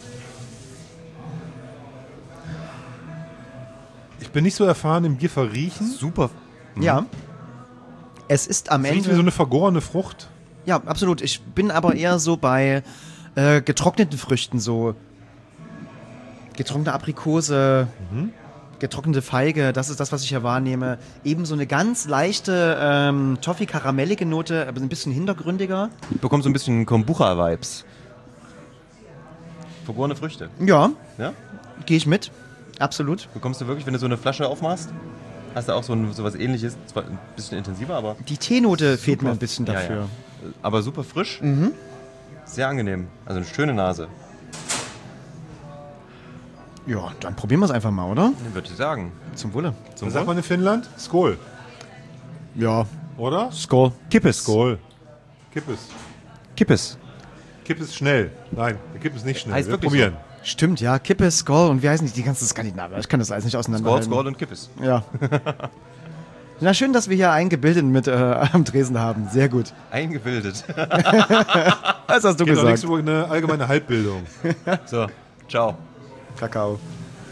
[SPEAKER 1] Ich bin nicht so erfahren im Bier verriechen.
[SPEAKER 2] Super.
[SPEAKER 3] Ja. Es ist am
[SPEAKER 1] Es riecht wie so
[SPEAKER 3] Ende...
[SPEAKER 1] eine vergorene Frucht.
[SPEAKER 3] Ja, absolut. Ich bin aber eher so bei äh, getrockneten Früchten, so getrocknete Aprikose, getrocknete Feige, das ist das, was ich hier wahrnehme. Eben so eine ganz leichte ähm, Toffee-karamellige Note, aber ein bisschen hintergründiger.
[SPEAKER 2] Ich bekomme so ein bisschen Kombucha-Vibes. Vergorene Früchte.
[SPEAKER 3] Ja,
[SPEAKER 2] Ja?
[SPEAKER 3] gehe ich mit. Absolut.
[SPEAKER 2] Bekommst du wirklich, wenn du so eine Flasche aufmachst, hast du auch so, ein, so was Ähnliches. Zwar ein bisschen intensiver, aber,
[SPEAKER 3] Die Teenote fehlt mir ein bisschen
[SPEAKER 2] Ja,
[SPEAKER 3] dafür.
[SPEAKER 2] ja. aber super frisch. Sehr angenehm. Also eine schöne Nase,
[SPEAKER 3] Ja, dann probieren wir es einfach mal, oder?
[SPEAKER 2] würde ich sagen.
[SPEAKER 3] Zum Wohle.
[SPEAKER 2] Zum
[SPEAKER 1] Was sagt
[SPEAKER 2] Wohl.
[SPEAKER 1] man in Finnland? Skol.
[SPEAKER 3] Ja.
[SPEAKER 1] Oder?
[SPEAKER 3] Skol.
[SPEAKER 2] Kippes.
[SPEAKER 1] Skol. Kippes.
[SPEAKER 2] Kippes.
[SPEAKER 1] Kipp ist schnell. Nein, der Kipp ist nicht schnell.
[SPEAKER 2] Heißt
[SPEAKER 1] Wir
[SPEAKER 2] wirklich
[SPEAKER 1] probieren.
[SPEAKER 3] Stimmt, ja. Kippe, Skol und wie heißen die, die ganzen Skandinavier? Ich kann das alles nicht
[SPEAKER 2] Skål,
[SPEAKER 3] auseinanderhalten.
[SPEAKER 2] Skål und Kippes.
[SPEAKER 3] Ja. Na, schön, dass wir hier einen Gebildeten mit äh, am Tresen haben. Sehr gut.
[SPEAKER 2] Eingebildet.
[SPEAKER 3] Was hast du
[SPEAKER 1] Geht doch nichts
[SPEAKER 3] gesagt?
[SPEAKER 1] über eine allgemeine Halbbildung.
[SPEAKER 2] So, ciao.
[SPEAKER 3] Kakao.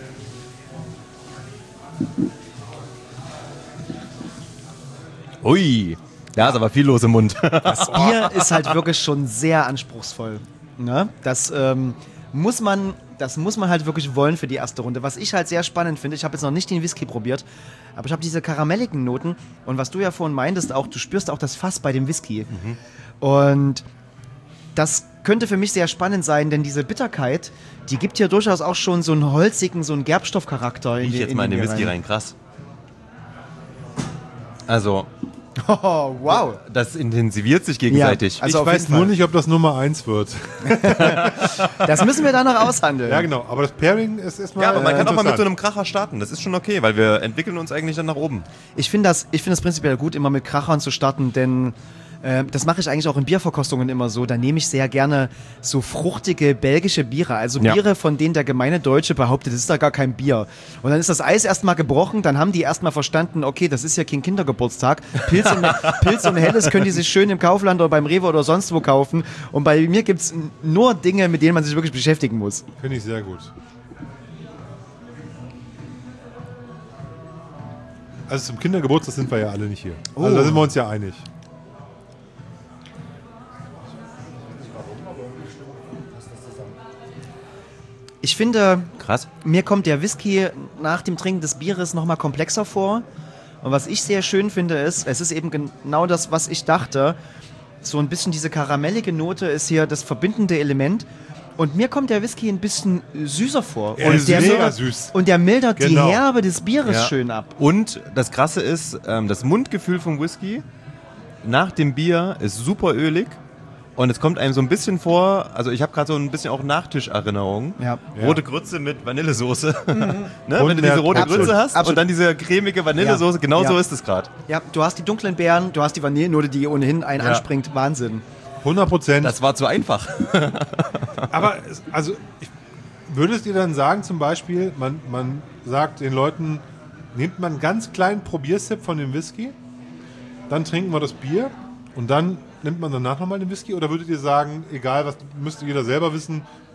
[SPEAKER 2] Ui, da ist aber viel los im Mund.
[SPEAKER 3] Das Bier ist halt wirklich schon sehr anspruchsvoll. Ne? Das ähm, muss man, das muss man halt wirklich wollen für die erste Runde. Was ich halt sehr spannend finde, ich habe jetzt noch nicht den Whisky probiert, aber ich habe diese karamelligen Noten und was du ja vorhin meintest, auch du spürst auch das Fass bei dem Whisky. Und das könnte für mich sehr spannend sein, denn diese Bitterkeit, die gibt hier durchaus auch schon so einen holzigen, so einen Gerbstoffcharakter.
[SPEAKER 2] Ich jetzt mal in den
[SPEAKER 3] Bier
[SPEAKER 2] Whisky rein, krass. Also,
[SPEAKER 3] Oh, wow.
[SPEAKER 2] das intensiviert sich gegenseitig.
[SPEAKER 3] Ja, also
[SPEAKER 1] ich
[SPEAKER 3] auf
[SPEAKER 1] weiß
[SPEAKER 3] jeden
[SPEAKER 1] nur
[SPEAKER 3] Fall.
[SPEAKER 1] nicht, ob das Nummer eins wird.
[SPEAKER 3] Das müssen wir dann noch aushandeln.
[SPEAKER 1] Ja, genau. Aber das Pairing ist erstmal.
[SPEAKER 2] Ja, aber man
[SPEAKER 1] äh,
[SPEAKER 2] kann auch mal mit so
[SPEAKER 1] interessant.
[SPEAKER 2] einem Kracher starten. Das ist schon okay, weil wir entwickeln uns eigentlich dann nach oben.
[SPEAKER 3] Ich finde das, ich finde das prinzipiell gut, immer mit Krachern zu starten, denn äh, das mache ich eigentlich auch in Bierverkostungen immer so. Da nehme ich sehr gerne so fruchtige belgische Biere, also
[SPEAKER 2] Ja.
[SPEAKER 3] Biere, von denen der gemeine Deutsche behauptet, das ist da gar kein Bier. Und dann ist das Eis erstmal gebrochen, dann haben die erstmal verstanden, okay, das ist ja kein Kindergeburtstag. Pilz und, Pilz und Helles können die sich schön im Kaufland oder beim Rewe oder sonst wo kaufen. Und bei mir gibt es nur Dinge, mit denen man sich wirklich beschäftigen muss.
[SPEAKER 1] Finde ich sehr gut. Also zum Kindergeburtstag sind wir ja alle nicht hier. Also da sind wir uns ja einig.
[SPEAKER 3] Ich finde,
[SPEAKER 2] Krass.
[SPEAKER 3] mir kommt der Whisky nach dem Trinken des Bieres nochmal komplexer vor. Und was ich sehr schön finde, ist, es ist eben genau das, was ich dachte. So ein bisschen diese karamellige Note ist hier das verbindende Element. Und mir kommt der Whisky ein bisschen süßer vor.
[SPEAKER 1] Er
[SPEAKER 3] und
[SPEAKER 1] ist
[SPEAKER 3] der
[SPEAKER 1] mega
[SPEAKER 3] mildert-
[SPEAKER 1] süß.
[SPEAKER 3] Und der mildert
[SPEAKER 1] Genau.
[SPEAKER 3] die Herbe des Bieres
[SPEAKER 2] Ja.
[SPEAKER 3] schön ab.
[SPEAKER 2] Und das Krasse ist, ähm, das Mundgefühl vom Whisky nach dem Bier ist super ölig. Und es kommt einem so ein bisschen vor, also ich habe gerade so ein bisschen auch Nachtischerinnerungen.
[SPEAKER 3] Ja.
[SPEAKER 2] Rote Grütze mit Vanillesoße. ne?
[SPEAKER 1] Und
[SPEAKER 2] Wenn du diese
[SPEAKER 1] mehr-
[SPEAKER 2] rote
[SPEAKER 3] Absolut,
[SPEAKER 2] Grütze hast
[SPEAKER 3] absolut.
[SPEAKER 2] und dann diese cremige Vanillesoße,
[SPEAKER 3] Ja.
[SPEAKER 2] genau
[SPEAKER 3] Ja.
[SPEAKER 2] so ist es gerade.
[SPEAKER 3] Ja, du hast die dunklen Beeren, du hast die Vanillenote, die ohnehin einen
[SPEAKER 2] Ja.
[SPEAKER 3] anspringt. Wahnsinn.
[SPEAKER 1] hundert Prozent.
[SPEAKER 2] Das war zu einfach.
[SPEAKER 1] Aber es- also ich, würdest ihr dann sagen, zum Beispiel, man, man sagt den Leuten, nehmt man einen ganz kleinen Probiersip von dem Whisky, dann trinken wir das Bier und dann nimmt man danach nochmal den Whisky? Oder würdet ihr sagen, egal was, müsste jeder selber wissen,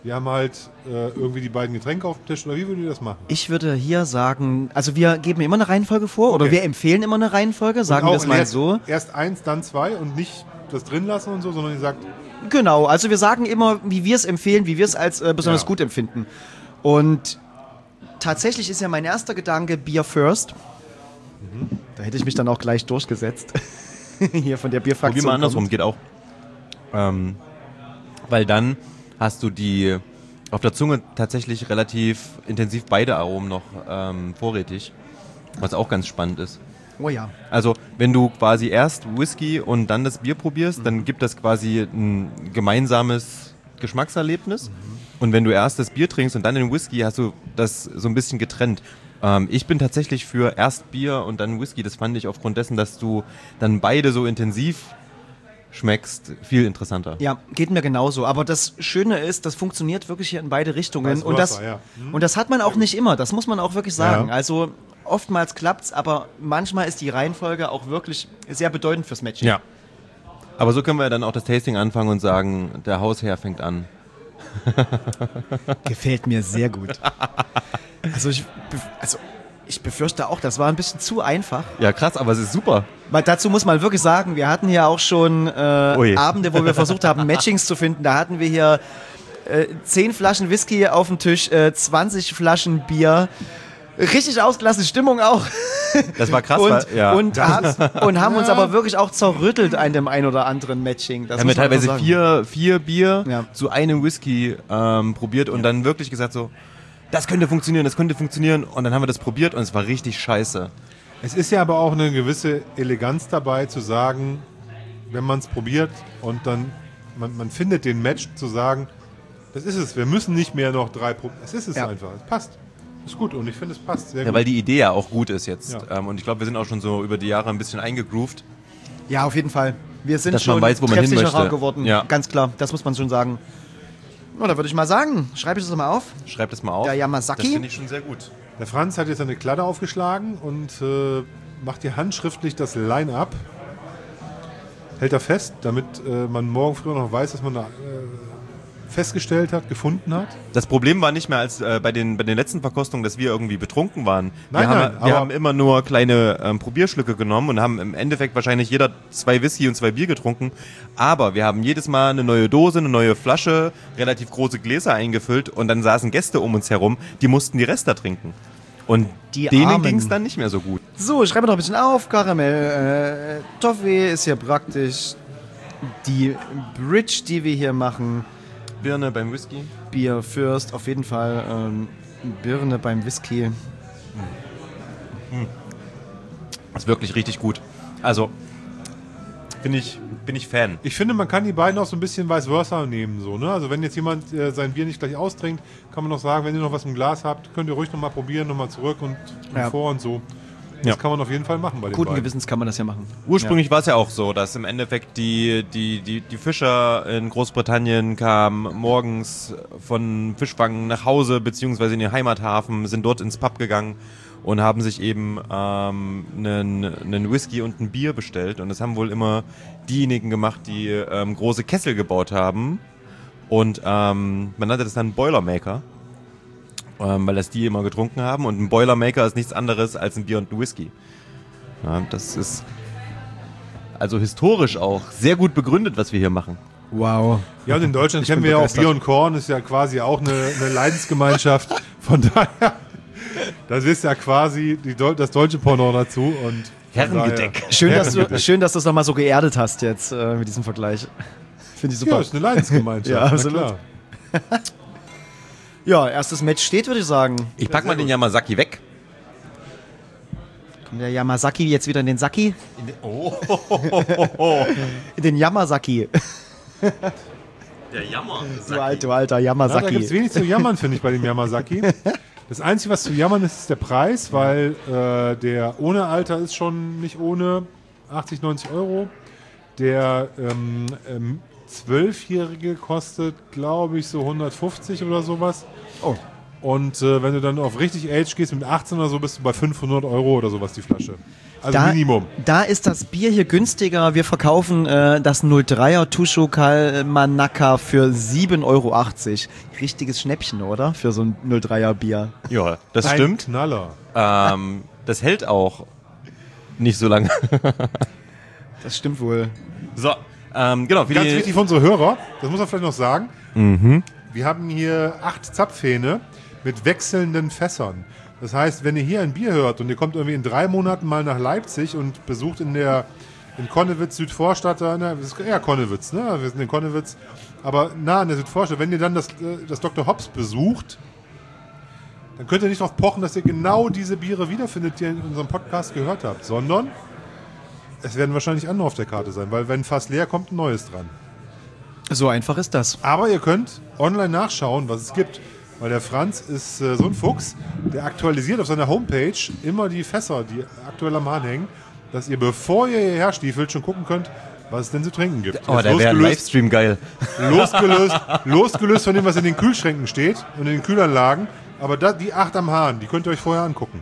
[SPEAKER 1] Wir haben halt äh, irgendwie die beiden Getränke auf dem Tisch. Oder wie würdet ihr das machen?
[SPEAKER 3] Ich würde hier sagen, also wir geben immer eine Reihenfolge vor oder
[SPEAKER 1] Okay.
[SPEAKER 3] wir empfehlen immer eine Reihenfolge, sagen
[SPEAKER 1] Und
[SPEAKER 3] wir
[SPEAKER 1] auch
[SPEAKER 3] es mal
[SPEAKER 1] erst,
[SPEAKER 3] so.
[SPEAKER 1] Erst eins, dann zwei und nicht das drin lassen und so, sondern ihr sagt,
[SPEAKER 3] Genau, also wir sagen immer, wie wir es empfehlen, wie wir es als äh, besonders
[SPEAKER 1] Ja.
[SPEAKER 3] gut empfinden. Und tatsächlich ist ja mein erster Gedanke Beer First.
[SPEAKER 1] Mhm.
[SPEAKER 3] Da hätte ich mich dann auch gleich durchgesetzt. Hier von der Bierfraktion.
[SPEAKER 2] Probier mal andersrum,
[SPEAKER 3] kommt.
[SPEAKER 2] geht auch. Ähm, weil dann hast du die auf der Zunge tatsächlich relativ intensiv beide Aromen noch ähm, vorrätig, was auch ganz spannend ist.
[SPEAKER 3] Oh ja.
[SPEAKER 2] Also wenn du quasi erst Whisky und dann das Bier probierst,
[SPEAKER 3] Mhm.
[SPEAKER 2] dann gibt das quasi ein gemeinsames Geschmackserlebnis. Und wenn du erst das Bier trinkst und dann den Whisky, hast du das so ein bisschen getrennt. Ähm, ich bin tatsächlich für erst Bier und dann Whisky. Das fand ich aufgrund dessen, dass du dann beide so intensiv schmeckst, viel interessanter.
[SPEAKER 3] Ja, geht mir genauso. Aber das Schöne ist, das funktioniert wirklich hier in beide Richtungen.
[SPEAKER 1] Vice
[SPEAKER 3] Und das,
[SPEAKER 1] versa, ja. Mhm.
[SPEAKER 3] und das hat man auch nicht immer. Das muss man auch wirklich sagen.
[SPEAKER 1] Ja.
[SPEAKER 3] Also oftmals klappt's, aber manchmal ist die Reihenfolge auch wirklich sehr bedeutend fürs Matching.
[SPEAKER 2] Ja. Aber so können wir dann auch das Tasting anfangen und sagen, der Hausherr fängt an.
[SPEAKER 3] Gefällt mir sehr gut. Also ich, bef- also ich befürchte auch, das war ein bisschen zu einfach.
[SPEAKER 2] Ja, krass, aber es ist super.
[SPEAKER 3] Weil dazu muss man wirklich sagen, wir hatten hier auch schon äh,
[SPEAKER 2] Ui.
[SPEAKER 3] Abende, wo wir versucht haben, Matchings zu finden. Da hatten wir hier äh, zehn Flaschen Whisky auf dem Tisch, äh, zwanzig Flaschen Bier. Richtig ausgelassene Stimmung auch.
[SPEAKER 2] Das war krass,
[SPEAKER 3] Und,
[SPEAKER 2] weil, ja.
[SPEAKER 3] und, haben, und haben uns aber wirklich auch zerrüttelt an dem ein oder anderen Matching. Das
[SPEAKER 2] haben wir
[SPEAKER 3] muss man
[SPEAKER 2] teilweise
[SPEAKER 3] einfach sagen.
[SPEAKER 2] vier, vier Bier
[SPEAKER 3] Ja.
[SPEAKER 2] zu einem Whisky ähm, probiert und dann wirklich gesagt so, das könnte funktionieren, das könnte funktionieren. Und dann haben wir das probiert und es war richtig scheiße.
[SPEAKER 1] es ist ja aber auch eine gewisse Eleganz dabei zu sagen, wenn man es probiert und dann, man, man findet den Match zu sagen, das ist es, wir müssen nicht mehr noch drei probieren. Es ist es
[SPEAKER 3] Ja.
[SPEAKER 1] einfach, es passt. Ist gut und ich finde, es passt sehr
[SPEAKER 2] Ja,
[SPEAKER 1] gut.
[SPEAKER 2] weil die Idee ja auch gut ist jetzt.
[SPEAKER 1] Ja.
[SPEAKER 2] Ähm, und ich glaube, wir sind auch schon so über die Jahre ein bisschen eingegroovt.
[SPEAKER 3] Ja, auf jeden Fall. Wir sind
[SPEAKER 2] Dass man
[SPEAKER 3] schon
[SPEAKER 2] weiß, wo man hin
[SPEAKER 3] treffsicherer
[SPEAKER 2] möchte.
[SPEAKER 3] geworden.
[SPEAKER 2] Ja.
[SPEAKER 3] Ganz klar, das muss man schon sagen. Na, da würde ich mal sagen, schreibe ich das mal auf.
[SPEAKER 2] Schreib das mal auf.
[SPEAKER 3] Der Yamazaki.
[SPEAKER 2] Das finde ich schon sehr gut.
[SPEAKER 1] Der Franz hat jetzt eine Kladde aufgeschlagen und äh, macht hier handschriftlich das Line-Up. Hält er fest, damit äh, man morgen früh noch weiß, was man da äh, festgestellt hat, gefunden hat.
[SPEAKER 2] Das Problem war nicht mehr als äh, bei, den, bei den letzten Verkostungen, dass wir irgendwie betrunken waren.
[SPEAKER 1] Nein,
[SPEAKER 2] wir haben,
[SPEAKER 1] nein,
[SPEAKER 2] wir
[SPEAKER 1] aber-
[SPEAKER 2] haben immer nur kleine ähm, Probierschlücke genommen und haben im Endeffekt wahrscheinlich jeder zwei Whisky und zwei Bier getrunken. Aber wir haben jedes Mal eine neue Dose, eine neue Flasche, relativ große Gläser eingefüllt und dann saßen Gäste um uns herum, die mussten die Reste trinken. Und
[SPEAKER 3] Die
[SPEAKER 2] denen
[SPEAKER 3] Armen.
[SPEAKER 2] ging es dann nicht mehr so gut.
[SPEAKER 3] So, schreiben wir noch ein bisschen auf. Karamell, äh, Toffee ist hier praktisch. Die Bridge, die wir hier machen.
[SPEAKER 2] Birne beim Whisky.
[SPEAKER 3] Bier First, auf jeden Fall. Ähm, Birne beim Whisky.
[SPEAKER 2] Ist wirklich richtig gut. Also, bin ich, bin ich Fan.
[SPEAKER 1] Ich finde, man kann die beiden auch so ein bisschen vice versa nehmen. So, ne? Also wenn jetzt jemand äh, sein Bier nicht gleich austrinkt, kann man noch sagen, wenn ihr noch was im Glas habt, könnt ihr ruhig nochmal probieren, nochmal zurück und, und
[SPEAKER 3] Ja.
[SPEAKER 1] vor und so. Das
[SPEAKER 2] Ja.
[SPEAKER 1] kann man auf jeden Fall machen bei den
[SPEAKER 3] Guten
[SPEAKER 1] beiden.
[SPEAKER 3] Gewissens kann man das ja machen.
[SPEAKER 2] Ursprünglich war es ja auch so, dass im Endeffekt die, die, die, die Fischer in Großbritannien kamen morgens von Fischfangen nach Hause beziehungsweise in den Heimathafen, sind dort ins Pub gegangen und haben sich eben ähm, einen, einen Whisky und ein Bier bestellt. Und das haben wohl immer diejenigen gemacht, die ähm, große Kessel gebaut haben. Und ähm, man nannte das dann Boilermaker, ähm, weil das die immer getrunken haben. Und ein Boilermaker ist nichts anderes als ein Bier und ein Whisky. Ja, das ist also historisch auch sehr gut begründet, was wir hier machen.
[SPEAKER 3] Wow.
[SPEAKER 1] Ja, und in Deutschland
[SPEAKER 3] Ich
[SPEAKER 1] kennen
[SPEAKER 3] bin
[SPEAKER 1] wir ja auch
[SPEAKER 3] begeistert.
[SPEAKER 1] Bier und Korn, ist ja quasi auch eine, eine Leidensgemeinschaft. Von daher, das ist ja quasi die, Deu- das deutsche Pendant dazu. Und von
[SPEAKER 2] Herrengedeck.
[SPEAKER 1] daher-
[SPEAKER 3] Schön, dass du schön, dass du es nochmal so geerdet hast jetzt äh, mit diesem Vergleich. Finde ich
[SPEAKER 1] Ja,
[SPEAKER 3] super.
[SPEAKER 1] ist eine Leidensgemeinschaft.
[SPEAKER 3] Ja,
[SPEAKER 1] na
[SPEAKER 3] absolut.
[SPEAKER 1] klar.
[SPEAKER 3] Ja, erstes Match steht, würde ich sagen.
[SPEAKER 2] Ich pack mal den Yamazaki weg.
[SPEAKER 3] Kommt der Yamazaki jetzt wieder in den Saki?
[SPEAKER 2] Oh,
[SPEAKER 3] In den Yamazaki.
[SPEAKER 2] der Jammer.
[SPEAKER 3] Du, alt, du alter
[SPEAKER 1] Ja, da gibt es
[SPEAKER 3] Yamazaki.
[SPEAKER 1] wenig zu jammern, finde ich, bei dem Yamazaki. Das Einzige, was zu jammern ist, ist der Preis, weil äh, der ohne Alter ist schon nicht ohne achtzig, neunzig Euro. Der ähm, ähm, zwölfjährige kostet, glaube ich, so hundertfünfzig oder sowas.
[SPEAKER 3] Oh.
[SPEAKER 1] Und äh, wenn du dann auf richtig Age gehst mit achtzehn oder so, bist du bei fünfhundert Euro oder sowas die Flasche. Also
[SPEAKER 3] da,
[SPEAKER 1] Minimum.
[SPEAKER 3] Da ist das Bier hier günstiger. Wir verkaufen äh, das null dreier Tusho Kalmanaka für sieben Euro achtzig. Richtiges Schnäppchen, oder? Für so ein null dreier Bier.
[SPEAKER 2] Ja, das
[SPEAKER 1] Ein
[SPEAKER 2] stimmt.
[SPEAKER 1] Knaller.
[SPEAKER 2] Ähm, das hält auch nicht so lange.
[SPEAKER 3] Das stimmt wohl.
[SPEAKER 2] So, ähm, genau. Für
[SPEAKER 1] Ganz
[SPEAKER 2] die,
[SPEAKER 1] wichtig für unsere Hörer, das muss man vielleicht noch sagen.
[SPEAKER 2] Mhm.
[SPEAKER 1] Wir haben hier acht Zapfhähne mit wechselnden Fässern. Das heißt, wenn ihr hier ein Bier hört und ihr kommt irgendwie in drei Monaten mal nach Leipzig und besucht in der in Konnewitz, Südvorstadt, da, ne, das ist eher Konnewitz, ne? Wir sind in Konnewitz, aber nah an der Südvorstadt. Wenn ihr dann das, das Doktor Hobbs besucht, dann könnt ihr nicht darauf pochen, dass ihr genau diese Biere wiederfindet, die ihr in unserem Podcast gehört habt, sondern es werden wahrscheinlich andere auf der Karte sein, weil wenn fast leer kommt, ein neues dran.
[SPEAKER 3] So einfach ist das.
[SPEAKER 1] Aber ihr könnt online nachschauen, was es gibt. Weil der Franz ist äh, so ein Fuchs, der aktualisiert auf seiner Homepage immer die Fässer, die aktuell am Hahn hängen, dass ihr, bevor ihr hierher stiefelt, schon gucken könnt, was es denn zu trinken gibt.
[SPEAKER 2] Oh,
[SPEAKER 1] Jetzt
[SPEAKER 2] da wäre ein Livestream geil.
[SPEAKER 1] losgelöst, losgelöst von dem, was in den Kühlschränken steht und in den Kühlanlagen. Aber da, die acht am Hahn, die könnt ihr euch vorher angucken.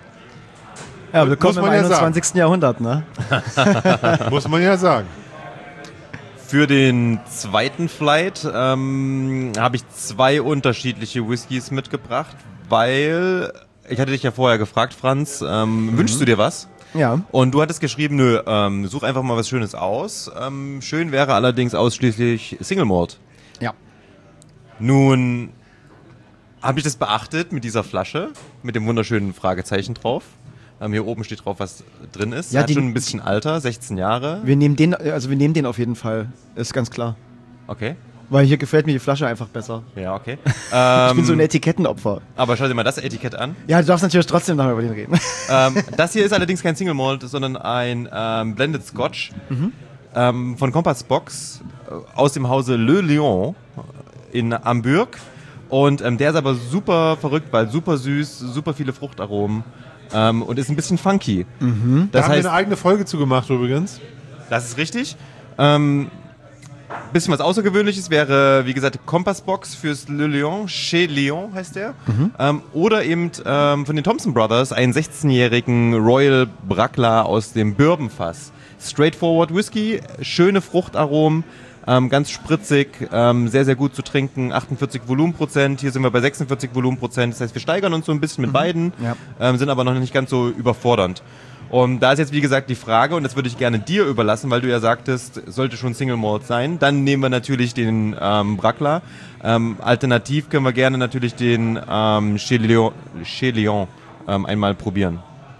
[SPEAKER 3] Ja, willkommen
[SPEAKER 1] Muss
[SPEAKER 3] im
[SPEAKER 1] man ja
[SPEAKER 3] einundzwanzigsten Jahrhundert, ne?
[SPEAKER 1] Muss man ja sagen.
[SPEAKER 2] Für den zweiten Flight ähm, habe ich zwei unterschiedliche Whiskys mitgebracht, weil ich hatte dich ja vorher gefragt, Franz, ähm, mhm. wünschst du dir was?
[SPEAKER 3] Ja.
[SPEAKER 2] Und du hattest geschrieben, nö, ähm, such einfach mal was Schönes aus. Ähm, schön wäre allerdings ausschließlich Single Malt.
[SPEAKER 3] Ja.
[SPEAKER 2] Nun habe ich das beachtet mit dieser Flasche, mit dem wunderschönen Fragezeichen drauf. Ähm, hier oben steht drauf, was drin ist.
[SPEAKER 3] Ja,
[SPEAKER 2] Hat
[SPEAKER 3] die-
[SPEAKER 2] schon ein bisschen Alter, sechzehn Jahre.
[SPEAKER 3] Wir nehmen den, also wir nehmen den auf jeden Fall. Ist ganz klar.
[SPEAKER 2] Okay.
[SPEAKER 3] Weil hier gefällt mir die Flasche einfach besser.
[SPEAKER 2] Ja, okay.
[SPEAKER 3] Ich
[SPEAKER 2] ähm,
[SPEAKER 3] bin so ein Etikettenopfer.
[SPEAKER 2] aber schau dir mal das Etikett an.
[SPEAKER 3] Ja, du darfst natürlich trotzdem noch über den reden.
[SPEAKER 2] ähm, das hier ist allerdings kein Single Malt, sondern ein ähm, Blended Scotch ähm, von Compass Box äh, aus dem Hause Le Lion in Hamburg. Und ähm, der ist aber super verrückt, weil super süß, super viele Fruchtaromen ähm, und ist ein bisschen funky.
[SPEAKER 1] Da
[SPEAKER 2] Das
[SPEAKER 1] haben wir
[SPEAKER 2] heißt,
[SPEAKER 1] eine eigene Folge zu gemacht übrigens.
[SPEAKER 2] das ist richtig. Ähm, bisschen was Außergewöhnliches wäre, wie gesagt, Compass Box fürs Le Lion, Chez Lion heißt der. Ähm, oder eben ähm, von den Thompson Brothers einen sechzehnjährigen Royal Brackler aus dem Bourbonfass. Straightforward Whisky, schöne Fruchtaromen, ähm, ganz spritzig, ähm, sehr, sehr gut zu trinken, achtundvierzig Volumenprozent, hier sind wir bei sechsundvierzig Volumenprozent, das heißt, wir steigern uns so ein bisschen mit beiden,
[SPEAKER 3] Ja.
[SPEAKER 2] ähm, sind aber noch nicht ganz so überfordernd. Und da ist jetzt, wie gesagt, die Frage, und das würde ich gerne dir überlassen, weil du ja sagtest, sollte schon Single Malt sein. Dann nehmen wir natürlich den ähm, Brackler. Ähm, alternativ können wir gerne natürlich den ähm, Chez Lion, Chez Lion ähm, einmal probieren.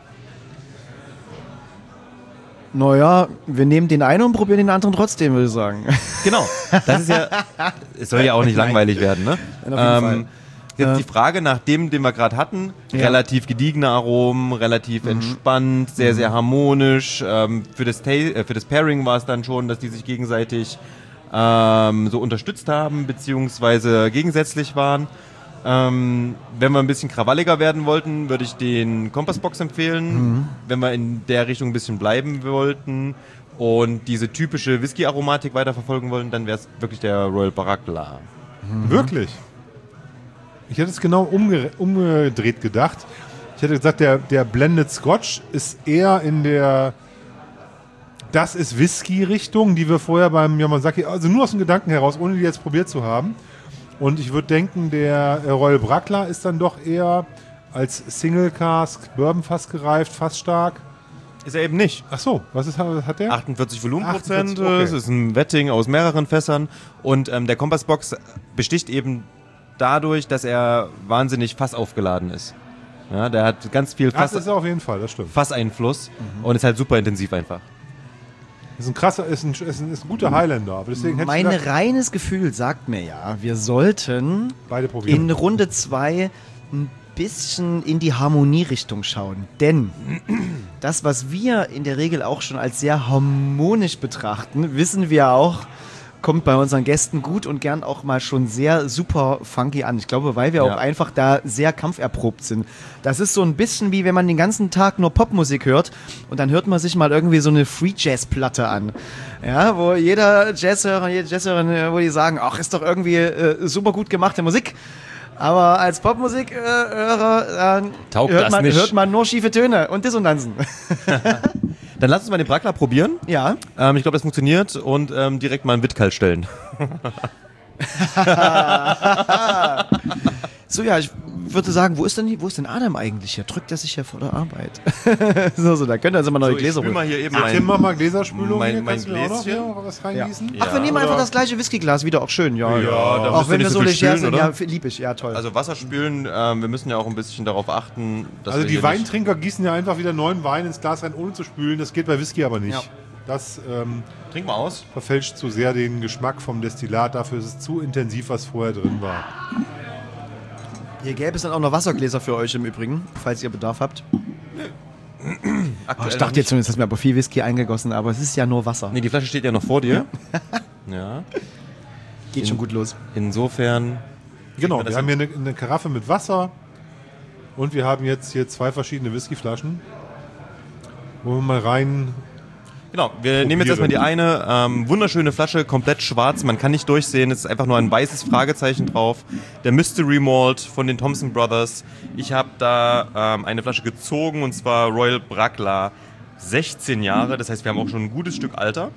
[SPEAKER 3] Naja, wir nehmen den einen und probieren den anderen trotzdem, würde ich sagen.
[SPEAKER 2] Genau, das ist ja, es soll ja auch nicht langweilig werden, ne?
[SPEAKER 3] Nein, auf jeden Fall.
[SPEAKER 2] Jetzt
[SPEAKER 3] Ja.
[SPEAKER 2] die Frage nach dem, den wir gerade hatten,
[SPEAKER 3] Ja.
[SPEAKER 2] relativ gediegene Aromen, relativ entspannt, sehr, sehr harmonisch. Ähm, für, das Ta- äh, für das Pairing war es dann schon, dass die sich gegenseitig ähm, so unterstützt haben, beziehungsweise gegensätzlich waren. Ähm, wenn wir ein bisschen krawalliger werden wollten, würde ich den Kompassbox empfehlen. Wenn wir in der Richtung ein bisschen bleiben wollten und diese typische Whisky-Aromatik weiterverfolgen wollen, dann wäre es wirklich der Royal Brackler.
[SPEAKER 1] Wirklich? Ich hätte es genau umge umgedreht gedacht. Ich hätte gesagt, der, der Blended Scotch ist eher in der Das ist Whisky-Richtung, die wir vorher beim Yamazaki, also nur aus dem Gedanken heraus, ohne die jetzt probiert zu haben. Und ich würde denken, der äh, Royal Brackler ist dann doch eher als Single Cask, Bourbonfass gereift, fast stark.
[SPEAKER 2] Ist er eben nicht.
[SPEAKER 1] Ach so, was ist, hat der?
[SPEAKER 2] achtundvierzig Volumenprozent,
[SPEAKER 1] achtundvierzig, okay.
[SPEAKER 2] es ist ein Wetting aus mehreren Fässern und ähm, der Kompassbox besticht eben dadurch, dass er wahnsinnig fassaufgeladen ist. Ja, der hat ganz viel
[SPEAKER 1] Ach,
[SPEAKER 2] Fass,
[SPEAKER 1] das ist er auf jeden Fall, das stimmt.
[SPEAKER 2] Fasseinfluss und ist halt super intensiv einfach.
[SPEAKER 1] Ist ein krasser, ist ein, ist ein, ist ein guter Highlander. Aber deswegen hätte
[SPEAKER 3] Mein
[SPEAKER 1] ich gedacht,
[SPEAKER 3] reines Gefühl sagt mir ja, wir sollten
[SPEAKER 1] beide probieren.
[SPEAKER 3] in Runde zwei ein bisschen in die Harmonierichtung schauen. Denn das, was wir in der Regel auch schon als sehr harmonisch betrachten, wissen wir auch, kommt bei unseren Gästen gut und gern auch mal schon sehr super funky an. Ich glaube, weil wir
[SPEAKER 2] Ja.
[SPEAKER 3] auch einfach da sehr kampferprobt sind. Das ist so ein bisschen wie wenn man den ganzen Tag nur Popmusik hört und dann hört man sich mal irgendwie so eine Free-Jazz-Platte an. Ja, wo jeder Jazzhörer, jede Jazzhörerin, äh, wo die sagen, ach, ist doch irgendwie äh, super gut gemachte Musik. Aber als Popmusik-Hörer äh,
[SPEAKER 2] Taugt
[SPEAKER 3] hört,
[SPEAKER 2] das
[SPEAKER 3] man,
[SPEAKER 2] nicht.
[SPEAKER 3] hört man nur schiefe Töne und Dissonanzen.
[SPEAKER 2] Dann lass uns mal den Brackler probieren.
[SPEAKER 3] Ja.
[SPEAKER 2] Ähm, ich glaube, das funktioniert und ähm, direkt mal einen Wittkalt stellen.
[SPEAKER 3] So, ja, ich würde sagen, wo ist denn, wo ist denn Adam eigentlich hier? Drückt er sich hier vor der Arbeit? so, so, da könnt ihr also mal neue
[SPEAKER 2] So, ich
[SPEAKER 3] Gläser
[SPEAKER 2] spül
[SPEAKER 3] holen.
[SPEAKER 2] mal hier eben
[SPEAKER 1] Ach, Tim, mach
[SPEAKER 2] mein...
[SPEAKER 1] mal Gläserspülung
[SPEAKER 2] mein-
[SPEAKER 1] hier.
[SPEAKER 2] mein
[SPEAKER 1] Kannst du mir auch noch
[SPEAKER 2] Gläschen?
[SPEAKER 1] hier was reingießen?
[SPEAKER 3] Ach, wir nehmen
[SPEAKER 2] oder-
[SPEAKER 3] einfach das gleiche Whiskyglas wieder, auch schön, ja.
[SPEAKER 2] Ja, da
[SPEAKER 3] Auch
[SPEAKER 2] müsst ihr
[SPEAKER 3] wenn wir
[SPEAKER 2] nicht
[SPEAKER 3] so
[SPEAKER 2] so viel
[SPEAKER 3] leger
[SPEAKER 2] spülen,
[SPEAKER 3] sind,
[SPEAKER 2] oder?
[SPEAKER 3] ja, lieb ich, ja, toll.
[SPEAKER 2] Also Wasser spülen, ähm, wir müssen ja auch ein bisschen darauf achten, dass
[SPEAKER 1] Also
[SPEAKER 2] wir
[SPEAKER 1] die
[SPEAKER 2] hier
[SPEAKER 1] Weintrinker gießen ja einfach wieder neuen Wein ins Glas rein, ohne zu spülen. Das geht bei Whisky aber nicht.
[SPEAKER 3] Ja.
[SPEAKER 1] Das ähm,
[SPEAKER 2] nicht... Trink mal aus.
[SPEAKER 1] verfälscht zu sehr den Geschmack vom Destillat. Dafür ist es zu intensiv, was vorher drin war.
[SPEAKER 3] Hier gäbe es dann auch noch Wassergläser für euch im Übrigen, falls ihr Bedarf habt.
[SPEAKER 2] Aktuell
[SPEAKER 3] Oh, ich
[SPEAKER 2] noch
[SPEAKER 3] dachte
[SPEAKER 2] nicht.
[SPEAKER 3] jetzt schon, jetzt hast du mir aber viel Whisky eingegossen, aber es ist ja nur Wasser.
[SPEAKER 2] Nee, die Flasche steht ja noch vor dir. Ja.
[SPEAKER 3] Geht schon gut los.
[SPEAKER 2] Insofern...
[SPEAKER 1] Genau,
[SPEAKER 2] das
[SPEAKER 1] wir haben hier eine, eine Karaffe mit Wasser und wir haben jetzt hier zwei verschiedene Whiskyflaschen. Wollen wir mal rein.
[SPEAKER 2] Genau, wir nehmen jetzt erstmal die eine, ähm, wunderschöne Flasche, komplett schwarz, man kann nicht durchsehen, es ist einfach nur ein weißes Fragezeichen drauf. Der Mystery Malt von den Thompson Brothers. Ich habe da ähm, eine Flasche gezogen und zwar Royal Brackla, sechzehn Jahre, das heißt wir haben auch schon ein gutes Stück Alter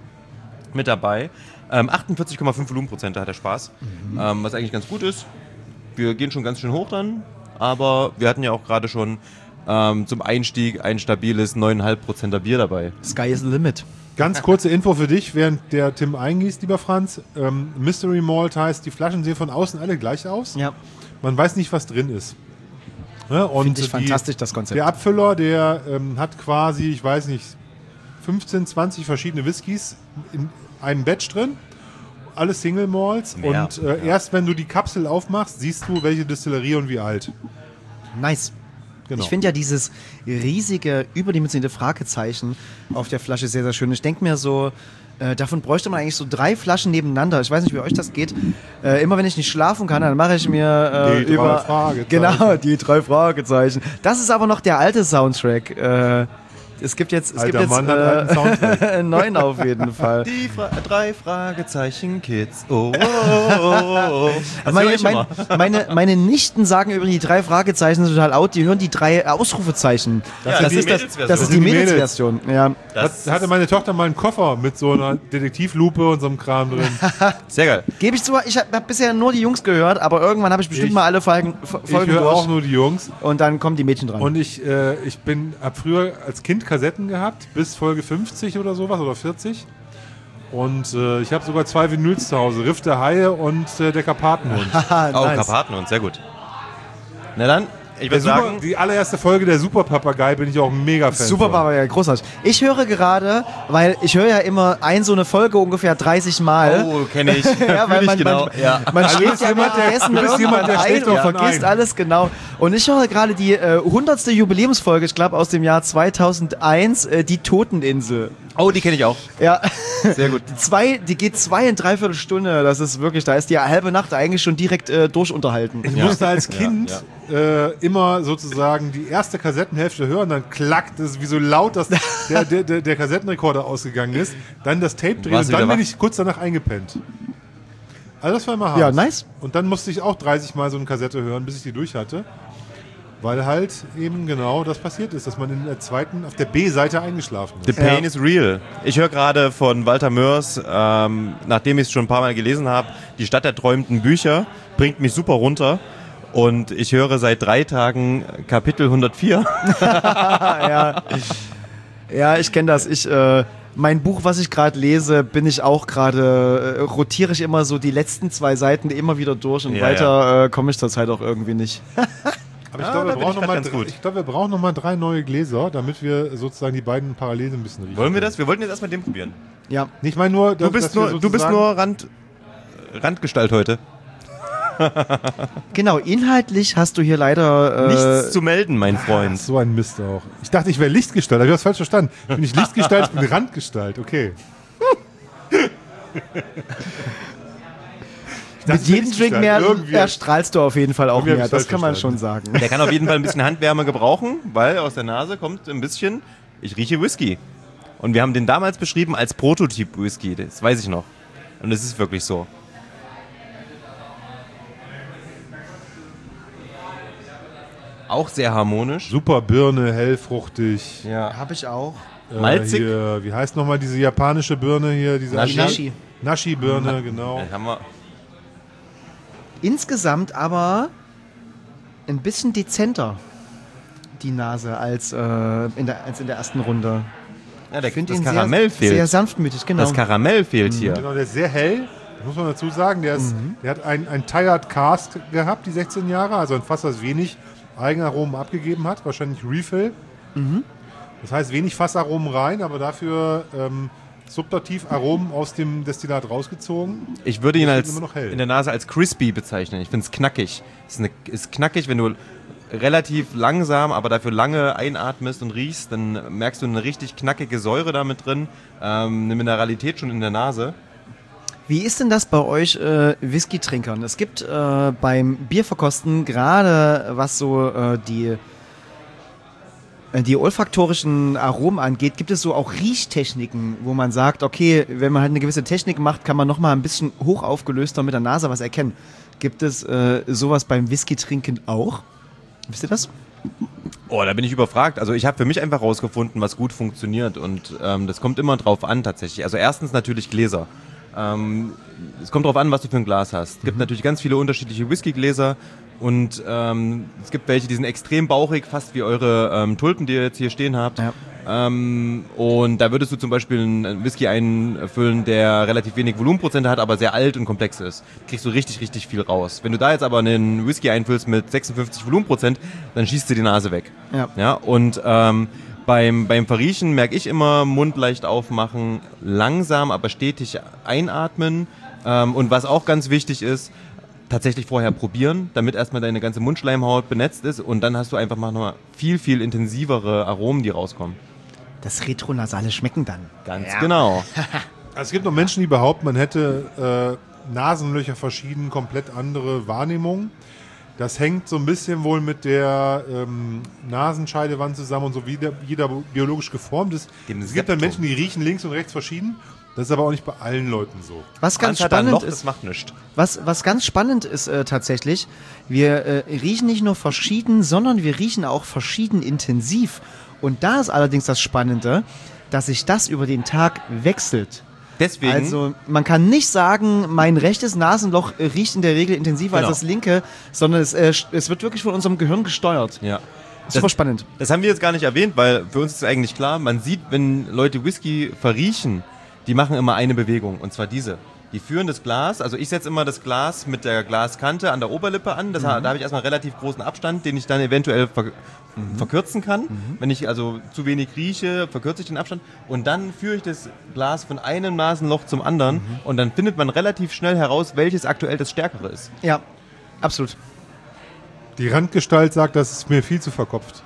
[SPEAKER 2] mit dabei. Ähm, achtundvierzig Komma fünf Volumenprozent hat der Spaß, mhm. ähm, was eigentlich ganz gut ist. Wir gehen schon ganz schön hoch dann, aber wir hatten ja auch gerade schon ähm, zum Einstieg ein stabiles neun Komma fünf Prozent Bier dabei.
[SPEAKER 3] Sky is the limit.
[SPEAKER 1] Ganz kurze Info für dich, während der Tim eingießt, lieber Franz. Ähm, Mystery Malt heißt, die Flaschen sehen von außen alle gleich aus.
[SPEAKER 3] Ja,
[SPEAKER 1] Man weiß nicht, was drin ist. Ja, und
[SPEAKER 3] finde ich
[SPEAKER 1] die-
[SPEAKER 3] fantastisch, das Konzept.
[SPEAKER 1] Der Abfüller, der ähm, hat quasi, ich weiß nicht, fünfzehn, zwanzig verschiedene Whiskys in einem Batch drin. Alle Single Malts.
[SPEAKER 2] Mehr,
[SPEAKER 1] Und äh, erst wenn du die Kapsel aufmachst, siehst du, welche Distillerie und wie alt.
[SPEAKER 3] Nice.
[SPEAKER 1] Genau.
[SPEAKER 3] Ich finde ja dieses riesige, überdimensionierte Fragezeichen auf der Flasche sehr, sehr schön. Ich denke mir so, äh, davon bräuchte man eigentlich so drei Flaschen nebeneinander. Ich weiß nicht, wie euch das geht. Äh, immer wenn ich nicht schlafen kann, dann mache ich mir äh,
[SPEAKER 1] Die drei
[SPEAKER 3] über...
[SPEAKER 1] Fragezeichen.
[SPEAKER 3] Genau, die drei Fragezeichen. Das ist aber noch der alte Soundtrack. Äh, es gibt jetzt, es
[SPEAKER 1] Alter
[SPEAKER 3] gibt jetzt
[SPEAKER 1] Mann hat alten Soundtrack.
[SPEAKER 3] äh, einen neuen auf jeden Fall.
[SPEAKER 2] Die Fra drei Fragezeichen Kids. Oh, oh, oh, oh. Das
[SPEAKER 3] Meine,
[SPEAKER 2] höre ich
[SPEAKER 3] mein,
[SPEAKER 2] immer.
[SPEAKER 3] meine, meine Nichten sagen über die drei Fragezeichen sind total out, die hören die drei Ausrufezeichen.
[SPEAKER 2] Ja,
[SPEAKER 3] das,
[SPEAKER 2] die
[SPEAKER 3] ist das,
[SPEAKER 2] Mädelsversion.
[SPEAKER 3] das ist die
[SPEAKER 1] Die Mädels.
[SPEAKER 3] Mädelsversion. Ja.
[SPEAKER 2] Das
[SPEAKER 1] Hat, hatte meine Tochter mal einen Koffer mit so einer Detektivlupe und so einem Kram drin.
[SPEAKER 2] sehr geil.
[SPEAKER 3] Gebe ich zu, ich habe hab bisher nur die Jungs gehört, aber irgendwann habe ich bestimmt
[SPEAKER 1] Ich-
[SPEAKER 3] mal alle Folgen,
[SPEAKER 1] Ich
[SPEAKER 3] Folgen
[SPEAKER 1] höre
[SPEAKER 3] durch
[SPEAKER 1] auch nur die Jungs.
[SPEAKER 3] und dann kommen die Mädchen dran.
[SPEAKER 1] Und ich, äh, ich bin, habe früher als Kind Kassetten gehabt, bis Folge fünfzig oder sowas oder vierzig. Und äh, ich habe sogar zwei Vinyls zu Hause, Riff der Haie und äh, der Karpatenhund.
[SPEAKER 3] Ah,
[SPEAKER 2] Oh,
[SPEAKER 3] nice.
[SPEAKER 2] Karpatenhund, sehr gut. Na dann, ich
[SPEAKER 1] Der
[SPEAKER 2] würde
[SPEAKER 1] Super,
[SPEAKER 2] sagen,
[SPEAKER 1] die allererste Folge der Super Papagei bin ich auch ein mega Fan
[SPEAKER 3] Super
[SPEAKER 1] von.
[SPEAKER 3] Papa, ja, großartig. Ich höre gerade, weil ich höre ja immer ein so eine Folge ungefähr dreißig Mal.
[SPEAKER 2] oh, kenne ich,
[SPEAKER 3] Ja,
[SPEAKER 2] fühl ich
[SPEAKER 3] man,
[SPEAKER 2] genau.
[SPEAKER 3] man,
[SPEAKER 2] ja.
[SPEAKER 3] man
[SPEAKER 1] Also du
[SPEAKER 3] schläft
[SPEAKER 1] bist
[SPEAKER 3] ja
[SPEAKER 1] jemand, der-
[SPEAKER 3] währenddessen
[SPEAKER 1] du bist jemand, der
[SPEAKER 3] irgendwann
[SPEAKER 1] schläft
[SPEAKER 3] ein und
[SPEAKER 1] davon
[SPEAKER 3] vergisst
[SPEAKER 1] ein.
[SPEAKER 3] alles genau. Und ich höre gerade die äh, hundertste Jubiläumsfolge, ich glaube aus dem Jahr zweitausendeins, äh, die Toteninsel.
[SPEAKER 2] Oh, die kenne ich auch.
[SPEAKER 3] Ja,
[SPEAKER 2] Sehr gut.
[SPEAKER 3] zwei, die geht zwei in dreiviertel Stunde. Das ist wirklich, da ist die halbe Nacht eigentlich schon direkt äh, durchunterhalten.
[SPEAKER 1] Ich
[SPEAKER 2] Ja.
[SPEAKER 1] musste als Kind
[SPEAKER 2] Ja,
[SPEAKER 1] Äh, immer sozusagen die erste Kassettenhälfte hören, dann klackt es, wie so laut dass der, der, der, der Kassettenrekorder ausgegangen ist, dann das Tape drehen
[SPEAKER 2] Warst
[SPEAKER 1] und
[SPEAKER 2] du
[SPEAKER 1] dann
[SPEAKER 2] wieder
[SPEAKER 1] bin
[SPEAKER 2] wach?
[SPEAKER 1] ich kurz danach eingepennt. Also das war immer hart.
[SPEAKER 3] Ja, nice.
[SPEAKER 1] Und dann musste ich auch dreißig Mal so eine Kassette hören, bis ich die durch hatte. Weil halt eben genau das passiert ist, dass man in der zweiten, auf der B-Seite eingeschlafen
[SPEAKER 2] The
[SPEAKER 1] ist.
[SPEAKER 2] pain
[SPEAKER 3] Ja.
[SPEAKER 2] is real. Ich höre gerade von Walter Mörs, ähm, nachdem ich es schon ein paar Mal gelesen habe, die Stadt der träumenden Bücher, bringt mich super runter. Und ich höre seit drei Tagen Kapitel hundertvier.
[SPEAKER 3] ja. ja, ich kenne das. Ich, äh, mein Buch, was ich gerade lese, bin ich auch gerade, äh, rotiere ich immer so die letzten zwei Seiten immer wieder durch und
[SPEAKER 2] Ja,
[SPEAKER 3] weiter äh, komme ich zurzeit auch irgendwie nicht.
[SPEAKER 1] Aber ich
[SPEAKER 2] Ah,
[SPEAKER 1] glaube,
[SPEAKER 2] da
[SPEAKER 1] wir
[SPEAKER 2] bin
[SPEAKER 1] brauchen
[SPEAKER 2] ich
[SPEAKER 1] noch
[SPEAKER 2] grad
[SPEAKER 1] mal
[SPEAKER 2] ganz
[SPEAKER 1] drei-
[SPEAKER 2] gut.
[SPEAKER 1] ich glaube, wir brauchen noch mal drei neue Gläser, damit wir sozusagen die beiden parallel ein bisschen riechen.
[SPEAKER 2] Wollen wir das? Wir wollten jetzt erstmal den probieren.
[SPEAKER 3] Ja.
[SPEAKER 1] Ich meine nur,
[SPEAKER 2] Du
[SPEAKER 1] dass,
[SPEAKER 2] bist
[SPEAKER 1] dass wir
[SPEAKER 2] nur, du bist
[SPEAKER 1] sozusagen-
[SPEAKER 2] nur Rand, Randgestalt heute.
[SPEAKER 3] Genau, inhaltlich hast du hier leider. Äh,
[SPEAKER 2] Nichts zu melden, mein
[SPEAKER 1] Ach,
[SPEAKER 2] Freund.
[SPEAKER 1] so ein Mist auch. Ich dachte, ich wäre Lichtgestalt, habe ich das falsch verstanden? Ich bin nicht Lichtgestalt, ich bin Randgestalt, okay. Ich dachte,
[SPEAKER 3] mit jedem
[SPEAKER 1] Lichtgestalt,
[SPEAKER 3] Drink mehr
[SPEAKER 1] irgendwie-
[SPEAKER 3] erstrahlst du auf jeden Fall auch
[SPEAKER 1] Irgendwie hab
[SPEAKER 3] mehr.
[SPEAKER 1] ich's
[SPEAKER 3] Das
[SPEAKER 1] falsch
[SPEAKER 3] kann man
[SPEAKER 1] verstanden.
[SPEAKER 3] schon sagen.
[SPEAKER 2] Der kann auf jeden Fall ein bisschen Handwärme gebrauchen, weil aus der Nase kommt ein bisschen, ich rieche Whisky. Und wir haben den damals beschrieben als Prototyp-Whisky, das weiß ich noch. Und es ist wirklich so. Auch sehr harmonisch.
[SPEAKER 1] Super Birne, hellfruchtig.
[SPEAKER 2] Ja.
[SPEAKER 3] Habe ich auch.
[SPEAKER 1] Äh,
[SPEAKER 2] Malzig.
[SPEAKER 1] Hier, wie heißt nochmal diese japanische Birne hier? Diese
[SPEAKER 2] Nashi.
[SPEAKER 3] Nashi.
[SPEAKER 1] Nashi-Birne, genau.
[SPEAKER 2] Ja, haben wir.
[SPEAKER 3] Insgesamt aber ein bisschen dezenter, die Nase, als, äh, in, der, als in der ersten Runde.
[SPEAKER 2] Ja, der,
[SPEAKER 3] Ich finde
[SPEAKER 2] das
[SPEAKER 3] ihn
[SPEAKER 2] Karamell
[SPEAKER 3] sehr,
[SPEAKER 2] fehlt.
[SPEAKER 3] sehr sanftmütig, genau.
[SPEAKER 2] Das Karamell fehlt hier.
[SPEAKER 1] Genau, der ist sehr hell. Das muss man dazu sagen. Der, ist, der hat ein, ein Tired Cast gehabt, die sechzehn Jahre. Also ein Fass, das wenig Eigenaromen abgegeben hat. Wahrscheinlich Refill. Das heißt, wenig Fassaromen rein, aber dafür ähm, subtrativ Aromen aus dem Destillat rausgezogen.
[SPEAKER 2] Ich würde ihn
[SPEAKER 1] Das ist
[SPEAKER 2] als
[SPEAKER 1] immer noch hell.
[SPEAKER 2] in der Nase als crispy bezeichnen. Ich finde es knackig. Es ist, eine, ist knackig, wenn du relativ langsam, aber dafür lange einatmest und riechst, dann merkst du eine richtig knackige Säure da mit drin, ähm, eine Mineralität schon in der Nase.
[SPEAKER 3] Wie ist denn das bei euch äh, Whisky-Trinkern? Es gibt äh, beim Bierverkosten gerade, was so äh, die, äh, die olfaktorischen Aromen angeht, gibt es so auch Riechtechniken, wo man sagt, okay, wenn man halt eine gewisse Technik macht, kann man nochmal ein bisschen hoch aufgelöster mit der Nase was erkennen. Gibt es äh, sowas beim Whisky-Trinken auch? Wisst ihr das?
[SPEAKER 2] Oh, da bin ich überfragt. Also ich habe für mich einfach rausgefunden, was gut funktioniert und ähm, das kommt immer drauf an tatsächlich. Also erstens natürlich Gläser. Ähm, es kommt drauf an, was du für ein Glas hast. Es gibt
[SPEAKER 3] Mhm.
[SPEAKER 2] natürlich ganz viele unterschiedliche Whiskygläser und ähm, es gibt welche, die sind extrem bauchig, fast wie eure ähm, Tulpen, die ihr jetzt hier stehen habt.
[SPEAKER 3] Ja.
[SPEAKER 2] Ähm, und da würdest du zum Beispiel einen Whisky einfüllen, der relativ wenig Volumenprozente hat, aber sehr alt und komplex ist. Kriegst du richtig, richtig viel raus. Wenn du da jetzt aber einen Whisky einfüllst mit sechsundfünfzig Volumenprozent, dann schießt du die Nase weg.
[SPEAKER 3] Ja.
[SPEAKER 2] Ja, und ähm, beim, beim Verriechen merke ich immer, Mund leicht aufmachen, langsam, aber stetig einatmen. Ähm, und was auch ganz wichtig ist, tatsächlich vorher probieren, damit erstmal deine ganze Mundschleimhaut benetzt ist und dann hast du einfach mal noch viel, viel intensivere Aromen, die rauskommen.
[SPEAKER 3] Das retronasale Schmecken dann.
[SPEAKER 2] Ganz genau.
[SPEAKER 1] Also es gibt noch Menschen, die behaupten, man hätte äh, Nasenlöcher verschieden, komplett andere Wahrnehmungen. Das hängt so ein bisschen wohl mit der ähm, Nasenscheidewand zusammen und so, wie der, jeder biologisch geformt ist.
[SPEAKER 2] Dem
[SPEAKER 1] Es gibt dann
[SPEAKER 2] Septum.
[SPEAKER 1] Menschen, die riechen links und rechts verschieden. Das ist aber auch nicht bei allen Leuten so.
[SPEAKER 3] Was ganz
[SPEAKER 2] Franz hat da ein
[SPEAKER 3] spannend
[SPEAKER 2] Loch,
[SPEAKER 3] ist,
[SPEAKER 2] das macht nichts.
[SPEAKER 3] Was, was ganz spannend ist äh, tatsächlich, wir äh, riechen nicht nur verschieden, sondern wir riechen auch verschieden intensiv. Und da ist allerdings das Spannende, dass sich das über den Tag wechselt.
[SPEAKER 2] Deswegen,
[SPEAKER 3] Also man kann nicht sagen, mein rechtes Nasenloch äh, riecht in der Regel intensiver
[SPEAKER 2] Genau.
[SPEAKER 3] als das linke, sondern es, äh, es wird wirklich von unserem Gehirn gesteuert.
[SPEAKER 2] ja.
[SPEAKER 3] Super spannend.
[SPEAKER 2] Das haben wir jetzt gar nicht erwähnt, weil für uns ist eigentlich klar, man sieht, wenn Leute Whisky verriechen, die machen immer eine Bewegung, und zwar diese. Die führen das Glas, also ich setze immer das Glas mit der Glaskante an der Oberlippe an, das, da habe ich erstmal einen relativ großen Abstand, den ich dann eventuell ver verkürzen kann. Wenn ich also zu wenig rieche, verkürze ich den Abstand und dann führe ich das Glas von einem Nasenloch zum anderen und dann findet man relativ schnell heraus, welches aktuell das Stärkere ist.
[SPEAKER 3] Ja, absolut.
[SPEAKER 1] Die Randgestalt sagt, das ist mir viel zu verkopft.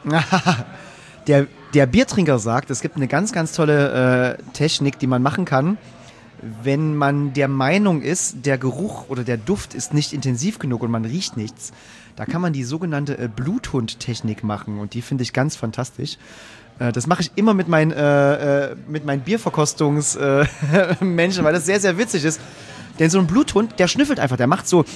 [SPEAKER 3] Der, der Biertrinker sagt, es gibt eine ganz, ganz tolle äh, Technik, die man machen kann, wenn man der Meinung ist, der Geruch oder der Duft ist nicht intensiv genug und man riecht nichts. Da kann man die sogenannte äh, Bluthund-Technik machen und die finde ich ganz fantastisch. Äh, das mache ich immer mit meinen, äh, äh, mit meinen Bierverkostungsmenschen, weil das sehr, sehr witzig ist. Denn so ein Bluthund, der schnüffelt einfach, der macht so...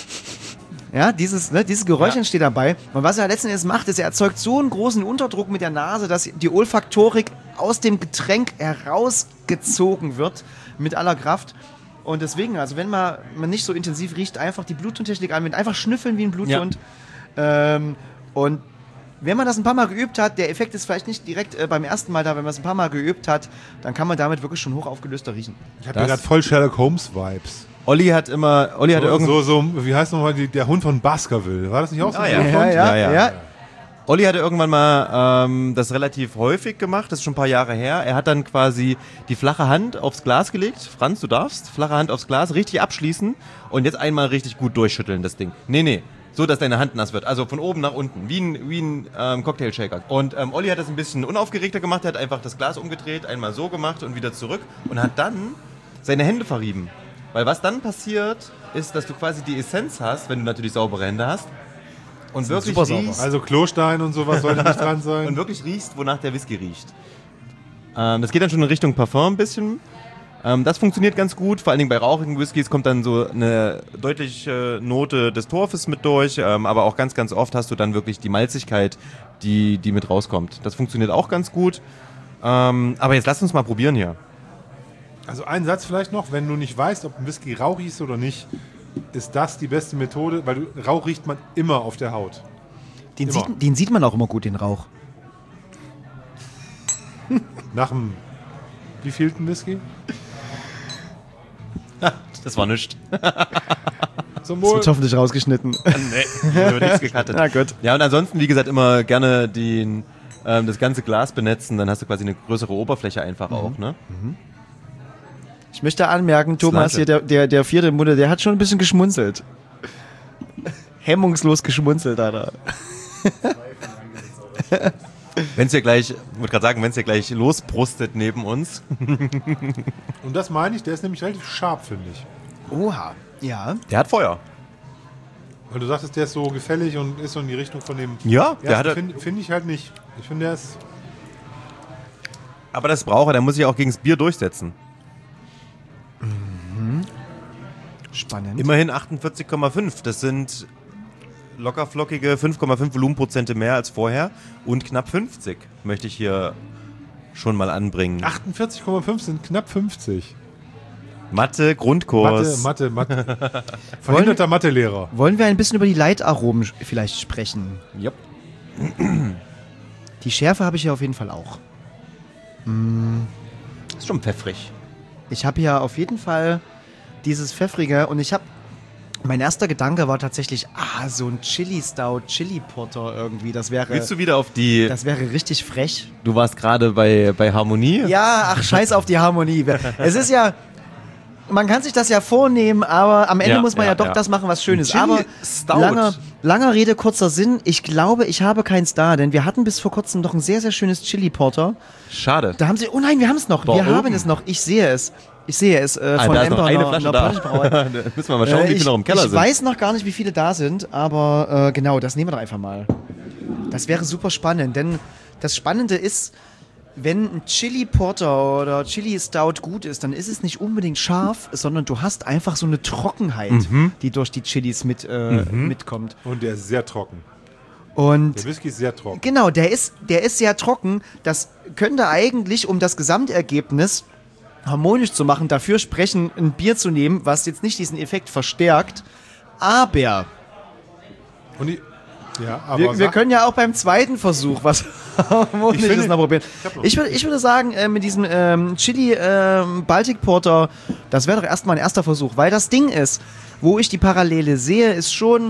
[SPEAKER 3] Ja, dieses, ne, dieses Geräusch
[SPEAKER 2] Ja.
[SPEAKER 3] entsteht dabei. Und was er letzten Endes macht, ist, er erzeugt so einen großen Unterdruck mit der Nase, dass die Olfaktorik aus dem Getränk herausgezogen wird mit aller Kraft. Und deswegen, also wenn man, man nicht so intensiv riecht, einfach die Bluthundtechnik anwenden, einfach schnüffeln wie ein Bluthund. Ähm, und wenn man das ein paar Mal geübt hat, der Effekt ist vielleicht nicht direkt äh, beim ersten Mal da, wenn man es ein paar Mal geübt hat, dann kann man damit wirklich schon hoch aufgelöster riechen.
[SPEAKER 1] Ich habe
[SPEAKER 2] Das-
[SPEAKER 1] hier gerade voll Sherlock Holmes-Vibes.
[SPEAKER 2] Olli hat immer, Olli hatte
[SPEAKER 1] So,
[SPEAKER 2] irgend
[SPEAKER 1] so, so, wie heißt nochmal die, der Hund von Baskerville? War das nicht auch so
[SPEAKER 2] Ah,
[SPEAKER 1] ein
[SPEAKER 2] ja.
[SPEAKER 1] Hund?
[SPEAKER 3] Ja, ja,
[SPEAKER 2] ja.
[SPEAKER 3] ja.
[SPEAKER 2] Olli hatte irgendwann mal ähm, das relativ häufig gemacht, das ist schon ein paar Jahre her. Er hat dann quasi die flache Hand aufs Glas gelegt. Franz, du darfst, flache Hand aufs Glas, richtig abschließen und jetzt einmal richtig gut durchschütteln, das Ding. Nee, nee, so, dass deine Hand nass wird. Also von oben nach unten, wie ein, wie ein ähm, Cocktail-Shaker. Und ähm, Olli hat das ein bisschen unaufgeregter gemacht, er hat einfach das Glas umgedreht, einmal so gemacht und wieder zurück und hat dann seine Hände verrieben. Weil was dann passiert, ist, dass du quasi die Essenz hast, wenn du natürlich saubere Hände hast und wirklich
[SPEAKER 3] super sauber.
[SPEAKER 2] riechst,
[SPEAKER 1] Also Klostein und sowas sollte nicht dran sein.
[SPEAKER 2] und wirklich riechst, wonach der Whisky riecht. Ähm, das geht dann schon in Richtung Parfum ein bisschen. Ähm, das funktioniert ganz gut, vor allen Dingen bei rauchigen Whiskys kommt dann so eine deutliche Note des Torfes mit durch, ähm, aber auch ganz, ganz oft hast du dann wirklich die Malzigkeit, die, die mit rauskommt. Das funktioniert auch ganz gut. Ähm, aber jetzt lass uns mal probieren hier.
[SPEAKER 1] Also ein Satz vielleicht noch, wenn du nicht weißt, ob ein Whisky rauchig ist oder nicht, ist das die beste Methode, weil du, Rauch riecht man immer auf der Haut.
[SPEAKER 3] Den
[SPEAKER 1] Immer.
[SPEAKER 3] sieht, den sieht man auch immer gut, den Rauch.
[SPEAKER 1] Nach dem wievielten Whisky?
[SPEAKER 2] Das war nichts.
[SPEAKER 1] Zum
[SPEAKER 3] Das
[SPEAKER 1] Wohl.
[SPEAKER 3] wird hoffentlich rausgeschnitten.
[SPEAKER 2] Nee, hier wird nichts gecuttet.
[SPEAKER 3] Na gut.
[SPEAKER 2] Ja, und ansonsten, wie gesagt, immer gerne den, ähm, das ganze Glas benetzen, dann hast du quasi eine größere Oberfläche einfach
[SPEAKER 3] Mhm.
[SPEAKER 2] auch, ne?
[SPEAKER 3] Ich möchte anmerken, Thomas,
[SPEAKER 2] Slange.
[SPEAKER 3] hier, der, der, der vierte im Munde, der hat schon ein bisschen geschmunzelt. Hemmungslos geschmunzelt, Alter.
[SPEAKER 2] Wenn es hier gleich, ich wollte gerade sagen, wenn es hier gleich losbrustet neben uns.
[SPEAKER 1] Und das meine ich, der ist nämlich relativ scharf, finde ich.
[SPEAKER 3] Oha. Ja.
[SPEAKER 2] Der hat Feuer.
[SPEAKER 1] Weil du sagtest, der ist so gefällig und ist so in die Richtung von dem
[SPEAKER 2] Ja, der
[SPEAKER 1] ersten,
[SPEAKER 2] hat.
[SPEAKER 1] finde find ich halt nicht. Ich finde, der ist...
[SPEAKER 2] Aber das braucht er, der muss sich auch gegen das Bier durchsetzen.
[SPEAKER 3] Spannend.
[SPEAKER 2] Immerhin achtundvierzig Komma fünf. Das sind locker flockige fünf Komma fünf Volumenprozente mehr als vorher und knapp fünfzig möchte ich hier schon mal anbringen.
[SPEAKER 1] achtundvierzig Komma fünf sind knapp fünfzig.
[SPEAKER 2] Mathe, Grundkurs.
[SPEAKER 1] Mathe, Mathe, Mathe. Verhinderter Mathelehrer.
[SPEAKER 3] Wollen wir ein bisschen über die Leitaromen sch- vielleicht sprechen?
[SPEAKER 2] Yep.
[SPEAKER 3] Die Schärfe habe ich ja auf jeden Fall auch.
[SPEAKER 2] Ist schon pfeffrig.
[SPEAKER 3] Ich habe ja auf jeden Fall dieses Pfeffrige und ich habe... Mein erster Gedanke war tatsächlich, ah, so ein Chili Stout, Chili Porter irgendwie, das wäre...
[SPEAKER 2] Willst du wieder auf die...
[SPEAKER 3] Das wäre richtig frech.
[SPEAKER 2] Du warst gerade bei, bei Harmonie?
[SPEAKER 3] Ja, ach, scheiß auf die Harmonie. Es ist ja... Man kann sich das ja vornehmen, aber am Ende
[SPEAKER 2] Ja,
[SPEAKER 3] muss man ja,
[SPEAKER 2] ja,
[SPEAKER 3] doch
[SPEAKER 2] ja.
[SPEAKER 3] das machen, was schön ist.
[SPEAKER 2] Chili
[SPEAKER 3] Aber
[SPEAKER 2] Stout.
[SPEAKER 3] langer, langer Rede, kurzer Sinn. Ich glaube, ich habe keins da, denn wir hatten bis vor kurzem noch ein sehr, sehr schönes Chili Porter.
[SPEAKER 2] Schade.
[SPEAKER 3] Da haben sie... Oh nein, wir haben es noch.
[SPEAKER 2] Da
[SPEAKER 3] wir haben
[SPEAKER 2] oben.
[SPEAKER 3] es noch. Ich sehe es. Ich sehe es äh,
[SPEAKER 2] Ah,
[SPEAKER 3] von
[SPEAKER 2] da ist noch
[SPEAKER 3] Ember,
[SPEAKER 2] eine
[SPEAKER 3] einer-
[SPEAKER 2] Flasche
[SPEAKER 3] einer
[SPEAKER 2] da.
[SPEAKER 3] polnischen Brauerei.
[SPEAKER 2] Da müssen wir mal schauen,
[SPEAKER 3] Äh,
[SPEAKER 2] wie
[SPEAKER 3] ich,
[SPEAKER 2] viele noch im Keller
[SPEAKER 3] ich
[SPEAKER 2] sind.
[SPEAKER 3] weiß noch gar nicht, wie viele da sind, aber äh, genau, das nehmen wir doch einfach mal. Das wäre super spannend, denn das Spannende ist, wenn ein Chili Porter oder Chili Stout gut ist, dann ist es nicht unbedingt scharf, sondern du hast einfach so eine Trockenheit,
[SPEAKER 2] Mhm.
[SPEAKER 3] die durch die Chilis mit, äh, mitkommt.
[SPEAKER 1] Und der ist sehr trocken.
[SPEAKER 3] Und
[SPEAKER 1] Der Whisky ist sehr trocken.
[SPEAKER 3] genau, der ist, der ist sehr trocken. Das könnte eigentlich, um das Gesamtergebnis harmonisch zu machen, dafür sprechen, ein Bier zu nehmen, was jetzt nicht diesen Effekt verstärkt. Aber
[SPEAKER 1] Und die, ja, aber
[SPEAKER 3] wir, wir
[SPEAKER 1] sag-
[SPEAKER 3] können ja auch beim zweiten Versuch was harmonisches
[SPEAKER 1] finde-
[SPEAKER 3] noch probieren.
[SPEAKER 1] Ich hab noch-
[SPEAKER 3] Ich, würd, ich würde sagen, äh, mit diesem ähm, Chili ähm, Baltic Porter, das wäre doch erstmal ein erster Versuch. Weil das Ding ist, wo ich die Parallele sehe, ist schon,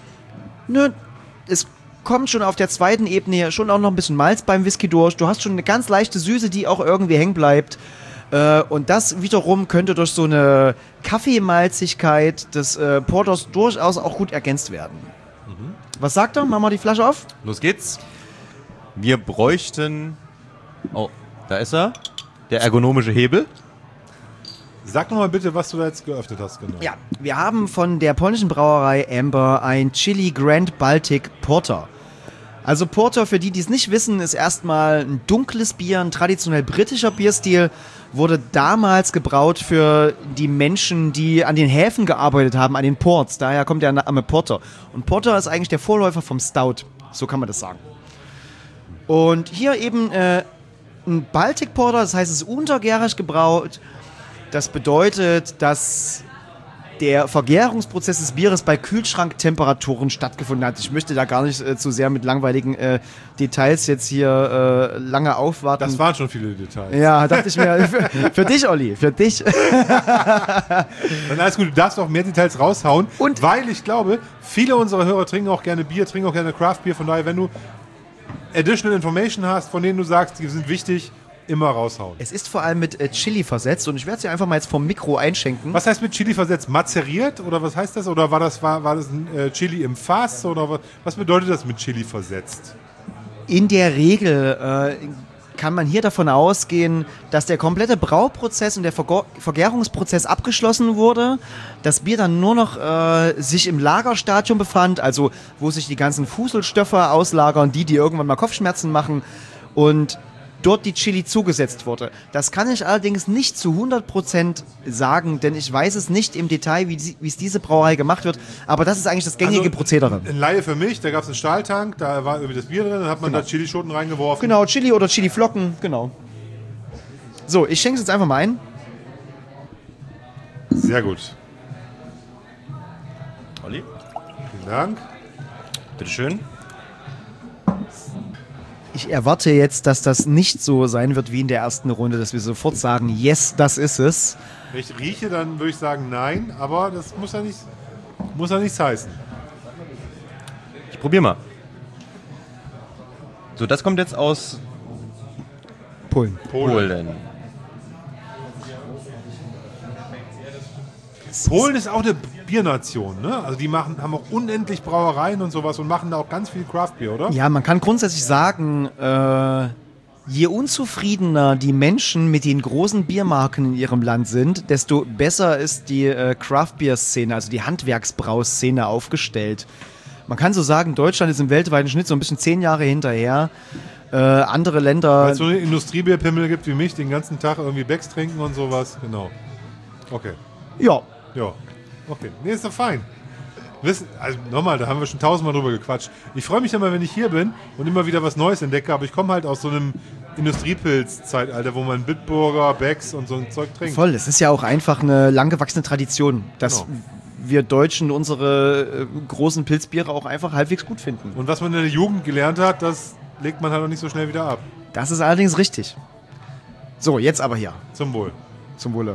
[SPEAKER 3] ne, es kommt schon auf der zweiten Ebene schon auch noch ein bisschen Malz beim Whisky durch. Du hast schon eine ganz leichte Süße, die auch irgendwie hängen bleibt. Äh, und das wiederum könnte durch so eine Kaffeemalzigkeit des äh, Porters durchaus auch gut ergänzt werden. Was sagt er? Machen wir die Flasche auf?
[SPEAKER 2] Los geht's. Wir bräuchten... Oh, da ist er. Der ergonomische Hebel.
[SPEAKER 1] Sag noch mal bitte, was du da jetzt geöffnet hast. Genau.
[SPEAKER 3] Ja, wir haben von der polnischen Brauerei Amber ein Chili Grand Baltic Porter. Also Porter, für die, die es nicht wissen, ist erstmal ein dunkles Bier, ein traditionell britischer Bierstil, wurde damals gebraut für die Menschen, die an den Häfen gearbeitet haben, an den Ports. Daher kommt der Name Porter. Und Porter ist eigentlich der Vorläufer vom Stout. So kann man das sagen. Und hier eben äh, ein Baltic Porter, das heißt, es ist untergärig gebraut. Das bedeutet, dass der Vergärungsprozess des Bieres bei Kühlschranktemperaturen stattgefunden hat. Ich möchte da gar nicht äh, zu sehr mit langweiligen äh, Details jetzt hier äh, lange aufwarten.
[SPEAKER 1] Das waren schon viele Details.
[SPEAKER 3] Ja, dachte ich mir, für, für dich, Olli, für dich.
[SPEAKER 1] Dann alles gut, du darfst auch mehr Details raushauen.
[SPEAKER 3] Und-
[SPEAKER 1] weil ich glaube, viele unserer Hörer trinken auch gerne Bier, trinken auch gerne Craft Beer. Von daher, wenn du additional information hast, von denen du sagst, die sind wichtig, immer raushauen.
[SPEAKER 3] Es ist vor allem mit äh, Chili versetzt und ich werde es dir einfach mal jetzt vom Mikro einschenken.
[SPEAKER 1] Was heißt mit Chili versetzt? Mazeriert oder was heißt das? Oder war das, war, war das ein äh, Chili im Fass? Oder was, was bedeutet das mit Chili versetzt?
[SPEAKER 3] In der Regel äh, kann man hier davon ausgehen, dass der komplette Brauprozess und der Vergo- Vergärungsprozess abgeschlossen wurde, das Bier dann nur noch äh, sich im Lagerstadium befand, also wo sich die ganzen Fuselstoffe auslagern, die, die irgendwann mal Kopfschmerzen machen und dort die Chili zugesetzt wurde. Das kann ich allerdings nicht zu hundert Prozent sagen, denn ich weiß es nicht im Detail, wie, die, wie es diese Brauerei gemacht wird, aber das ist eigentlich das gängige
[SPEAKER 1] Also,
[SPEAKER 3] Prozedere.
[SPEAKER 1] Ein Laie für mich, da gab es einen Stahltank, da war irgendwie das Bier drin, dann hat man
[SPEAKER 3] Genau.
[SPEAKER 1] da Chilischoten reingeworfen.
[SPEAKER 3] Genau, Chili oder Chili-Flocken, genau. So, ich schenke es jetzt einfach mal ein.
[SPEAKER 1] Sehr gut.
[SPEAKER 2] Olli,
[SPEAKER 1] Vielen Dank.
[SPEAKER 2] bitteschön.
[SPEAKER 3] Ich erwarte jetzt, dass das nicht so sein wird wie in der ersten Runde, dass wir sofort sagen, yes, das ist es.
[SPEAKER 1] Wenn ich rieche, dann würde ich sagen nein, aber das muss ja nicht, muss ja nichts heißen.
[SPEAKER 2] Ich probier mal. So, das kommt jetzt aus
[SPEAKER 3] Polen.
[SPEAKER 2] Polen.
[SPEAKER 1] Polen ist auch eine Biernation, ne? Also die machen, haben auch unendlich Brauereien und sowas und machen da auch ganz viel Craftbier, oder?
[SPEAKER 3] Ja, man kann grundsätzlich sagen, äh, je unzufriedener die Menschen mit den großen Biermarken in ihrem Land sind, desto besser ist die äh, Craft-Bier-Szene, also die Handwerksbrauszene aufgestellt. Man kann so sagen, Deutschland ist im weltweiten Schnitt so ein bisschen zehn Jahre hinterher. Äh, andere Länder...
[SPEAKER 1] Weil es so eine Industriebierpimmel gibt wie mich, den ganzen Tag irgendwie Becks trinken und sowas. Genau. Okay.
[SPEAKER 3] Ja,
[SPEAKER 1] Ja. Okay. Nee, ist doch fein. Wissen, also nochmal, da haben wir schon tausendmal drüber gequatscht. Ich freue mich immer, wenn ich hier bin und immer wieder was Neues entdecke, aber ich komme halt aus so einem Industriepilz-Zeitalter, wo man Bitburger, Becks und so ein Zeug trinkt.
[SPEAKER 3] voll. Es ist ja auch einfach eine langgewachsene Tradition, dass
[SPEAKER 1] Genau.
[SPEAKER 3] wir Deutschen unsere äh, großen Pilzbiere auch einfach halbwegs gut finden.
[SPEAKER 1] Und was man in der Jugend gelernt hat, das legt man halt auch nicht so schnell wieder ab.
[SPEAKER 3] Das ist allerdings richtig. So, jetzt aber hier.
[SPEAKER 1] Zum Wohl.
[SPEAKER 3] Zum Wohle.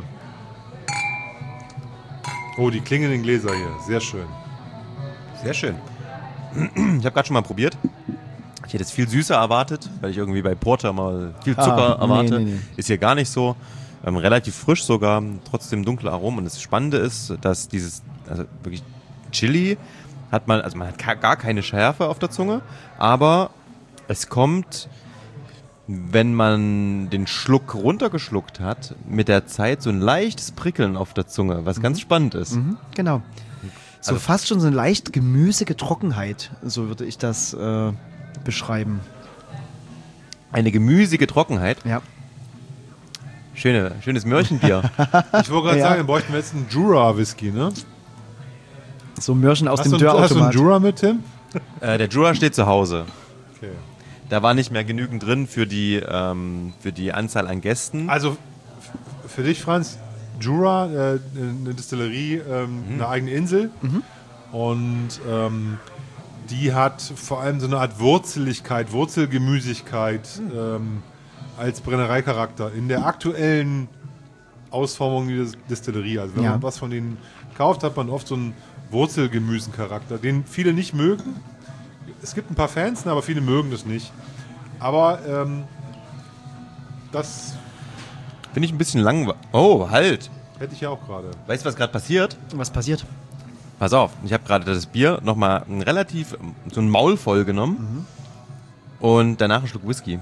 [SPEAKER 1] Oh, die klingenden Gläser hier. Sehr schön.
[SPEAKER 2] Sehr schön. Ich habe gerade schon mal probiert. Ich hätte es viel süßer erwartet, weil ich irgendwie bei Porter mal viel Zucker
[SPEAKER 3] Ah,
[SPEAKER 2] erwarte.
[SPEAKER 3] nee, nee, nee.
[SPEAKER 2] Ist hier gar nicht so. Ähm, relativ frisch sogar, trotzdem dunkle Aromen. Und das Spannende ist, dass dieses, also wirklich Chili hat man, also man hat ka- gar keine Schärfe auf der Zunge, aber es kommt, wenn man den Schluck runtergeschluckt hat, mit der Zeit so ein leichtes Prickeln auf der Zunge, was ganz spannend ist.
[SPEAKER 3] Mhm, genau. So
[SPEAKER 2] Also-
[SPEAKER 3] fast schon so eine leicht gemüsige Trockenheit, so würde ich das äh, beschreiben.
[SPEAKER 2] Eine gemüsige Trockenheit.
[SPEAKER 3] Ja.
[SPEAKER 2] Schöne, schönes Mörchenbier.
[SPEAKER 1] Ich wollte gerade
[SPEAKER 3] Ja.
[SPEAKER 1] sagen, wir bräuchten jetzt einen Jura-Whisky, ne?
[SPEAKER 3] So Mörchen aus
[SPEAKER 1] Hast
[SPEAKER 3] dem
[SPEAKER 1] du, hast du einen
[SPEAKER 3] Dörrautomat.
[SPEAKER 1] Jura mit, Tim?
[SPEAKER 2] äh, der Jura steht zu Hause.
[SPEAKER 1] Okay.
[SPEAKER 2] Da war nicht mehr genügend drin für die, ähm, für die Anzahl an Gästen.
[SPEAKER 1] Also f- für dich, Franz, Jura, äh, eine Distillerie, ähm, eine eigene Insel. Und ähm, die hat vor allem so eine Art Wurzeligkeit, Wurzelgemüsigkeit ähm, als Brennereicharakter in der aktuellen Ausformung dieser Distillerie. Also wenn
[SPEAKER 3] Ja.
[SPEAKER 1] man was von denen kauft, hat man oft so einen Wurzelgemüsencharakter, den viele nicht mögen. Es gibt ein paar Fans, aber viele mögen das nicht. Aber ähm, das
[SPEAKER 2] Finde ich ein bisschen langweilig. Oh, halt.
[SPEAKER 1] hätte ich ja auch gerade.
[SPEAKER 2] Weißt du, was gerade passiert?
[SPEAKER 3] Was passiert?
[SPEAKER 2] Pass auf, ich habe gerade das Bier nochmal relativ ähm, so ein Maul voll genommen und danach einen Schluck Whisky.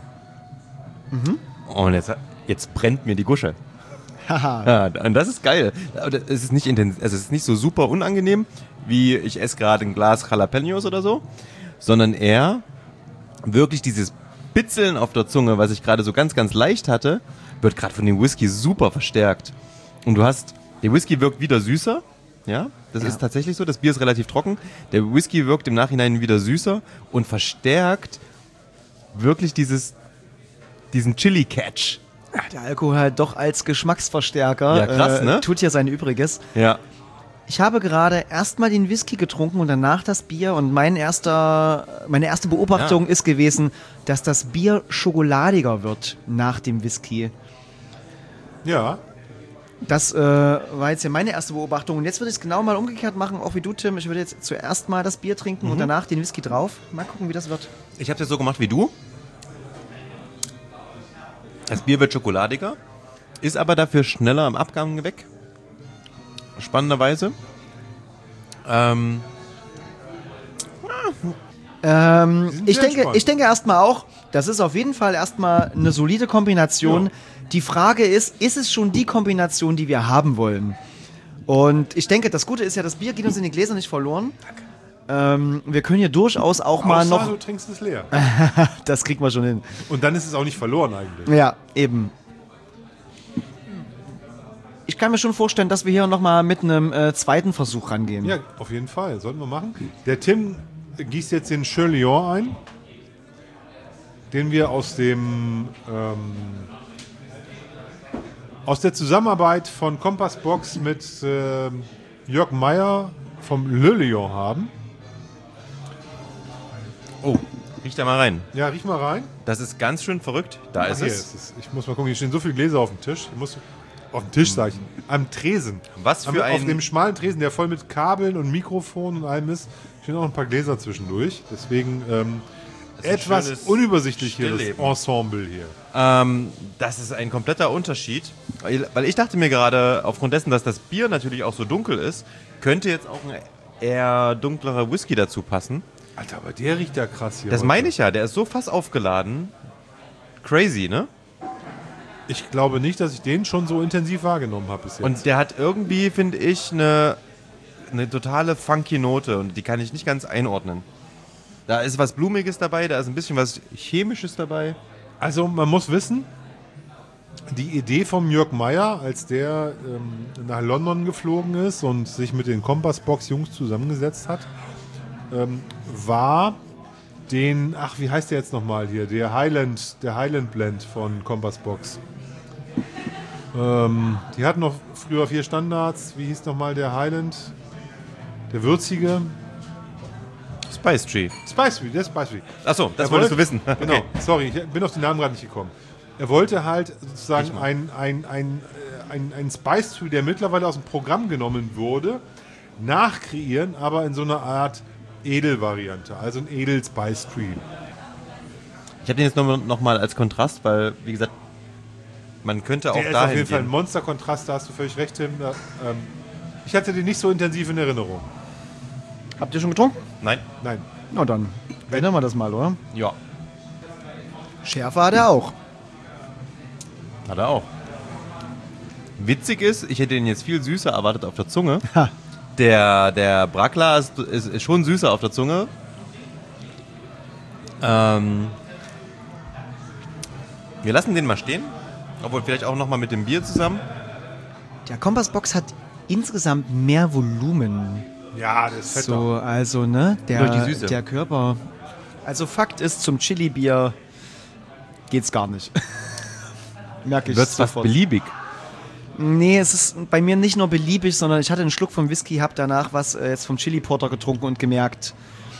[SPEAKER 2] Und jetzt, jetzt brennt mir die Gusche.
[SPEAKER 3] Haha.
[SPEAKER 2] Ja, und das ist geil. Aber es ist nicht intens, also es ist nicht so super unangenehm, wie ich esse gerade ein Glas Jalapenos oder so, sondern eher wirklich dieses Bitzeln auf der Zunge, was ich gerade so ganz, ganz leicht hatte, wird gerade von dem Whisky super verstärkt. Und du hast, der Whisky wirkt wieder süßer, ja, das
[SPEAKER 3] Ja.
[SPEAKER 2] ist tatsächlich so, das Bier ist relativ trocken, der Whisky wirkt im Nachhinein wieder süßer und verstärkt wirklich dieses, diesen Chili-Catch.
[SPEAKER 3] Ja, der Alkohol halt doch als Geschmacksverstärker
[SPEAKER 2] Ja, krass,
[SPEAKER 3] äh,
[SPEAKER 2] ne?
[SPEAKER 3] tut hier sein Übriges.
[SPEAKER 2] Ja.
[SPEAKER 3] Ich habe gerade erstmal den Whisky getrunken und danach das Bier und mein erster, meine erste Beobachtung
[SPEAKER 2] Ja.
[SPEAKER 3] ist gewesen, dass das Bier schokoladiger wird nach dem Whisky.
[SPEAKER 1] Ja,
[SPEAKER 3] Das äh, war jetzt ja meine erste Beobachtung und jetzt würde ich es genau mal umgekehrt machen, auch wie du, Tim. Ich würde jetzt zuerst mal das Bier trinken und danach den Whisky drauf. Mal gucken, wie das wird.
[SPEAKER 2] Ich habe es ja so gemacht wie du. Das Bier wird schokoladiger, ist aber dafür schneller im Abgang weg. Spannenderweise. Ähm,
[SPEAKER 3] Ähm,
[SPEAKER 1] sind
[SPEAKER 3] ich,
[SPEAKER 1] sehr
[SPEAKER 3] denke,
[SPEAKER 1] spannend.
[SPEAKER 3] ich denke erstmal auch, das ist auf jeden Fall erstmal eine solide Kombination.
[SPEAKER 1] Ja.
[SPEAKER 3] Die Frage ist, ist es schon die Kombination, die wir haben wollen? Und ich denke, das Gute ist ja, das Bier geht uns in die Gläser nicht verloren. Ähm, wir können hier durchaus auch mal
[SPEAKER 1] Außer
[SPEAKER 3] noch...
[SPEAKER 1] du trinkst es leer.
[SPEAKER 3] Das kriegt man schon hin.
[SPEAKER 1] Und dann ist es auch nicht verloren eigentlich.
[SPEAKER 3] Ja, eben. Ich kann mir schon vorstellen, dass wir hier nochmal mit einem äh, zweiten Versuch rangehen.
[SPEAKER 1] Ja, auf jeden Fall. Sollten wir machen. Der Tim gießt jetzt den Chaulion ein, den wir aus dem ähm, aus der Zusammenarbeit von Kompassbox mit ähm, Jörg Meyer vom Le Lion haben.
[SPEAKER 2] Oh, riech da mal rein.
[SPEAKER 1] Ja, riech mal rein.
[SPEAKER 2] Das ist ganz schön verrückt. Da
[SPEAKER 1] Ach,
[SPEAKER 2] ist
[SPEAKER 1] hier
[SPEAKER 2] es.
[SPEAKER 1] ist es. Ich muss mal gucken, hier stehen so viele Gläser auf dem Tisch. Ich muss auf dem Tisch, sag ich. Am Tresen.
[SPEAKER 2] Was
[SPEAKER 1] Am,
[SPEAKER 2] für
[SPEAKER 1] Auf
[SPEAKER 2] ein-
[SPEAKER 1] dem schmalen Tresen, der voll mit Kabeln und Mikrofonen und allem ist, stehen auch ein paar Gläser zwischendurch. Deswegen ähm,
[SPEAKER 2] ist ein
[SPEAKER 1] etwas
[SPEAKER 2] schönes
[SPEAKER 1] unübersichtlich hier, das
[SPEAKER 2] Stillleben.
[SPEAKER 1] Ensemble hier.
[SPEAKER 2] Ähm, das ist ein kompletter Unterschied. Weil weil ich dachte mir gerade, aufgrund dessen, dass das Bier natürlich auch so dunkel ist, könnte jetzt auch ein eher dunklerer Whisky dazu passen.
[SPEAKER 1] Alter, aber der riecht ja krass hier.
[SPEAKER 2] Das
[SPEAKER 1] heute.
[SPEAKER 2] meine ich ja, der ist so fast aufgeladen. Crazy, ne?
[SPEAKER 1] Ich glaube nicht, dass ich den schon so intensiv wahrgenommen habe bis jetzt.
[SPEAKER 2] Und der hat irgendwie, finde ich, eine, eine totale funky Note und die kann ich nicht ganz einordnen. Da ist was Blumiges dabei, da ist ein bisschen was Chemisches dabei.
[SPEAKER 1] Also man muss wissen, die Idee vom Jörg Meyer, als der ähm, nach London geflogen ist und sich mit den Kompassbox-Jungs zusammengesetzt hat, ähm, war den, ach wie heißt der jetzt nochmal hier, der Highland, der Highland Blend von Kompassbox. Ähm, die hatten noch früher vier Standards, wie hieß nochmal der Highland? Der würzige?
[SPEAKER 2] Spice Tree.
[SPEAKER 1] Spice Tree, der Spice Tree.
[SPEAKER 2] Achso, das
[SPEAKER 1] Er
[SPEAKER 2] wolltest
[SPEAKER 1] wollte-
[SPEAKER 2] du wissen.
[SPEAKER 1] Genau,
[SPEAKER 2] Okay.
[SPEAKER 1] sorry, ich bin auf den Namen gerade nicht gekommen. Er wollte halt sozusagen ein, ein, ein, äh, ein, ein Spice Tree, der mittlerweile aus dem Programm genommen wurde, nachkreieren, aber in so einer Art Edelvariante, also ein Edel Spice Tree.
[SPEAKER 2] Ich habe den jetzt nochmal noch mal als Kontrast, weil, wie gesagt, man könnte auch
[SPEAKER 1] Der ist auf
[SPEAKER 2] dahin
[SPEAKER 1] jeden Fall ein
[SPEAKER 2] gehen.
[SPEAKER 1] Monsterkontrast, da hast du völlig recht, Tim. Da, ähm, ich hatte den nicht so intensiv in Erinnerung.
[SPEAKER 3] Habt ihr schon getrunken?
[SPEAKER 2] Nein.
[SPEAKER 1] Nein.
[SPEAKER 3] Na dann, ändern wir das mal, oder?
[SPEAKER 2] Ja,
[SPEAKER 3] Schärfe hat er auch.
[SPEAKER 2] hat er auch. Witzig ist, ich hätte den jetzt viel süßer erwartet auf der Zunge.
[SPEAKER 3] Ha.
[SPEAKER 2] Der, der Brackler ist, ist, ist schon süßer auf der Zunge. Ähm, wir lassen den mal stehen. Obwohl vielleicht auch nochmal mit dem Bier zusammen.
[SPEAKER 3] Der Kompassbox hat insgesamt mehr Volumen.
[SPEAKER 1] Ja, das ist fetter.
[SPEAKER 3] So, also, ne? Der,
[SPEAKER 2] Durch die Süße.
[SPEAKER 3] der Körper. Also, Fakt ist, zum Chili-Bier geht's gar nicht. Merke ich
[SPEAKER 2] Wird fast
[SPEAKER 3] sofort.
[SPEAKER 2] beliebig.
[SPEAKER 3] Nee, es ist bei mir nicht nur beliebig, sondern ich hatte einen Schluck vom Whisky, hab danach was äh, jetzt vom Chili Porter getrunken und gemerkt,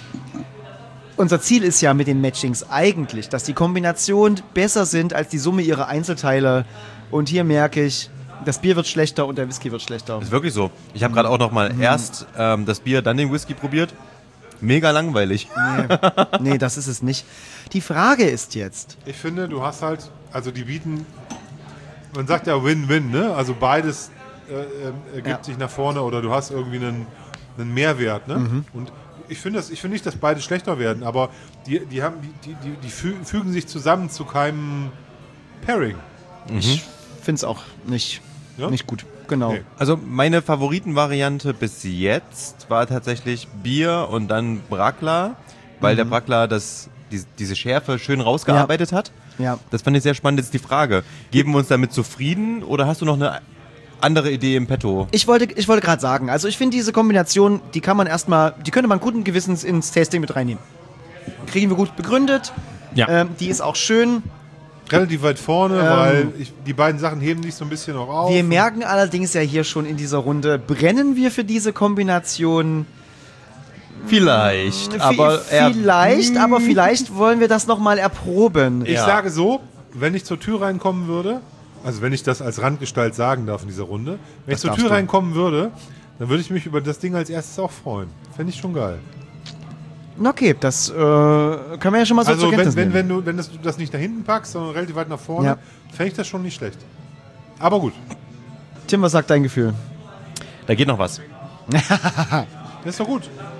[SPEAKER 3] unser Ziel ist ja mit den Matchings eigentlich, dass die Kombinationen besser sind als die Summe ihrer Einzelteile. Und hier merke ich, das Bier wird schlechter und der Whisky wird schlechter.
[SPEAKER 2] Ist wirklich so. Ich habe gerade auch nochmal
[SPEAKER 3] Mhm.
[SPEAKER 2] erst ähm, das Bier, dann den Whisky probiert. Mega langweilig.
[SPEAKER 3] Nee, das ist es nicht. Die Frage ist jetzt,
[SPEAKER 1] Ich finde, du hast halt, also die bieten, man sagt ja Win-Win, ne? Also beides äh, äh, ergibt
[SPEAKER 3] Ja.
[SPEAKER 1] sich nach vorne oder du hast irgendwie einen, einen Mehrwert, ne?
[SPEAKER 3] Mhm.
[SPEAKER 1] Und ich finde das, ich finde nicht, dass beide schlechter werden, aber die, die haben, die, die, die fü- fügen sich zusammen zu keinem Pairing.
[SPEAKER 3] ich finde es auch nicht,
[SPEAKER 1] Ja?
[SPEAKER 3] nicht gut. Genau.
[SPEAKER 1] Nee.
[SPEAKER 2] Also meine Favoritenvariante bis jetzt war tatsächlich Bier und dann Brackler, weil
[SPEAKER 3] Mhm.
[SPEAKER 2] der Brackler das, die, diese Schärfe schön rausgearbeitet hat.
[SPEAKER 3] Ja.
[SPEAKER 2] Das fand ich sehr spannend. Jetzt die Frage, geben wir uns damit zufrieden oder hast du noch eine andere Idee im Petto?
[SPEAKER 3] Ich wollte, ich wollte gerade sagen, also ich finde diese Kombination, die kann man erstmal, die könnte man guten Gewissens ins Tasting mit reinnehmen. Kriegen wir gut begründet.
[SPEAKER 2] Ja.
[SPEAKER 3] Ähm, die ist auch schön.
[SPEAKER 1] Relativ weit vorne,
[SPEAKER 3] Ähm.
[SPEAKER 1] weil ich, die beiden Sachen heben sich so ein bisschen noch auf.
[SPEAKER 3] Wir merken allerdings ja hier schon in dieser Runde, brennen wir für diese Kombination?
[SPEAKER 2] Vielleicht,
[SPEAKER 3] Vi-
[SPEAKER 2] aber er,
[SPEAKER 3] vielleicht, aber vielleicht wollen wir das nochmal erproben.
[SPEAKER 1] Ich
[SPEAKER 2] Ja.
[SPEAKER 1] sage so, wenn ich zur Tür reinkommen würde, also wenn ich das als Randgestalt sagen darf in dieser Runde, wenn
[SPEAKER 3] Das
[SPEAKER 1] ich zur
[SPEAKER 3] darfst
[SPEAKER 1] Tür
[SPEAKER 3] du.
[SPEAKER 1] reinkommen würde, dann würde ich mich über das Ding als erstes auch freuen. Fände ich schon geil.
[SPEAKER 3] Okay, das äh, können wir ja schon mal so
[SPEAKER 1] Also
[SPEAKER 3] zur
[SPEAKER 1] wenn,
[SPEAKER 3] Kenntnis
[SPEAKER 1] wenn,
[SPEAKER 3] nehmen.
[SPEAKER 1] wenn du wenn das, du das nicht nach hinten packst, sondern relativ weit nach vorne,
[SPEAKER 3] Ja.
[SPEAKER 1] fände ich das schon nicht schlecht. Aber gut,
[SPEAKER 3] Tim, was sagt dein Gefühl?
[SPEAKER 2] da geht noch was.
[SPEAKER 1] das ist doch gut.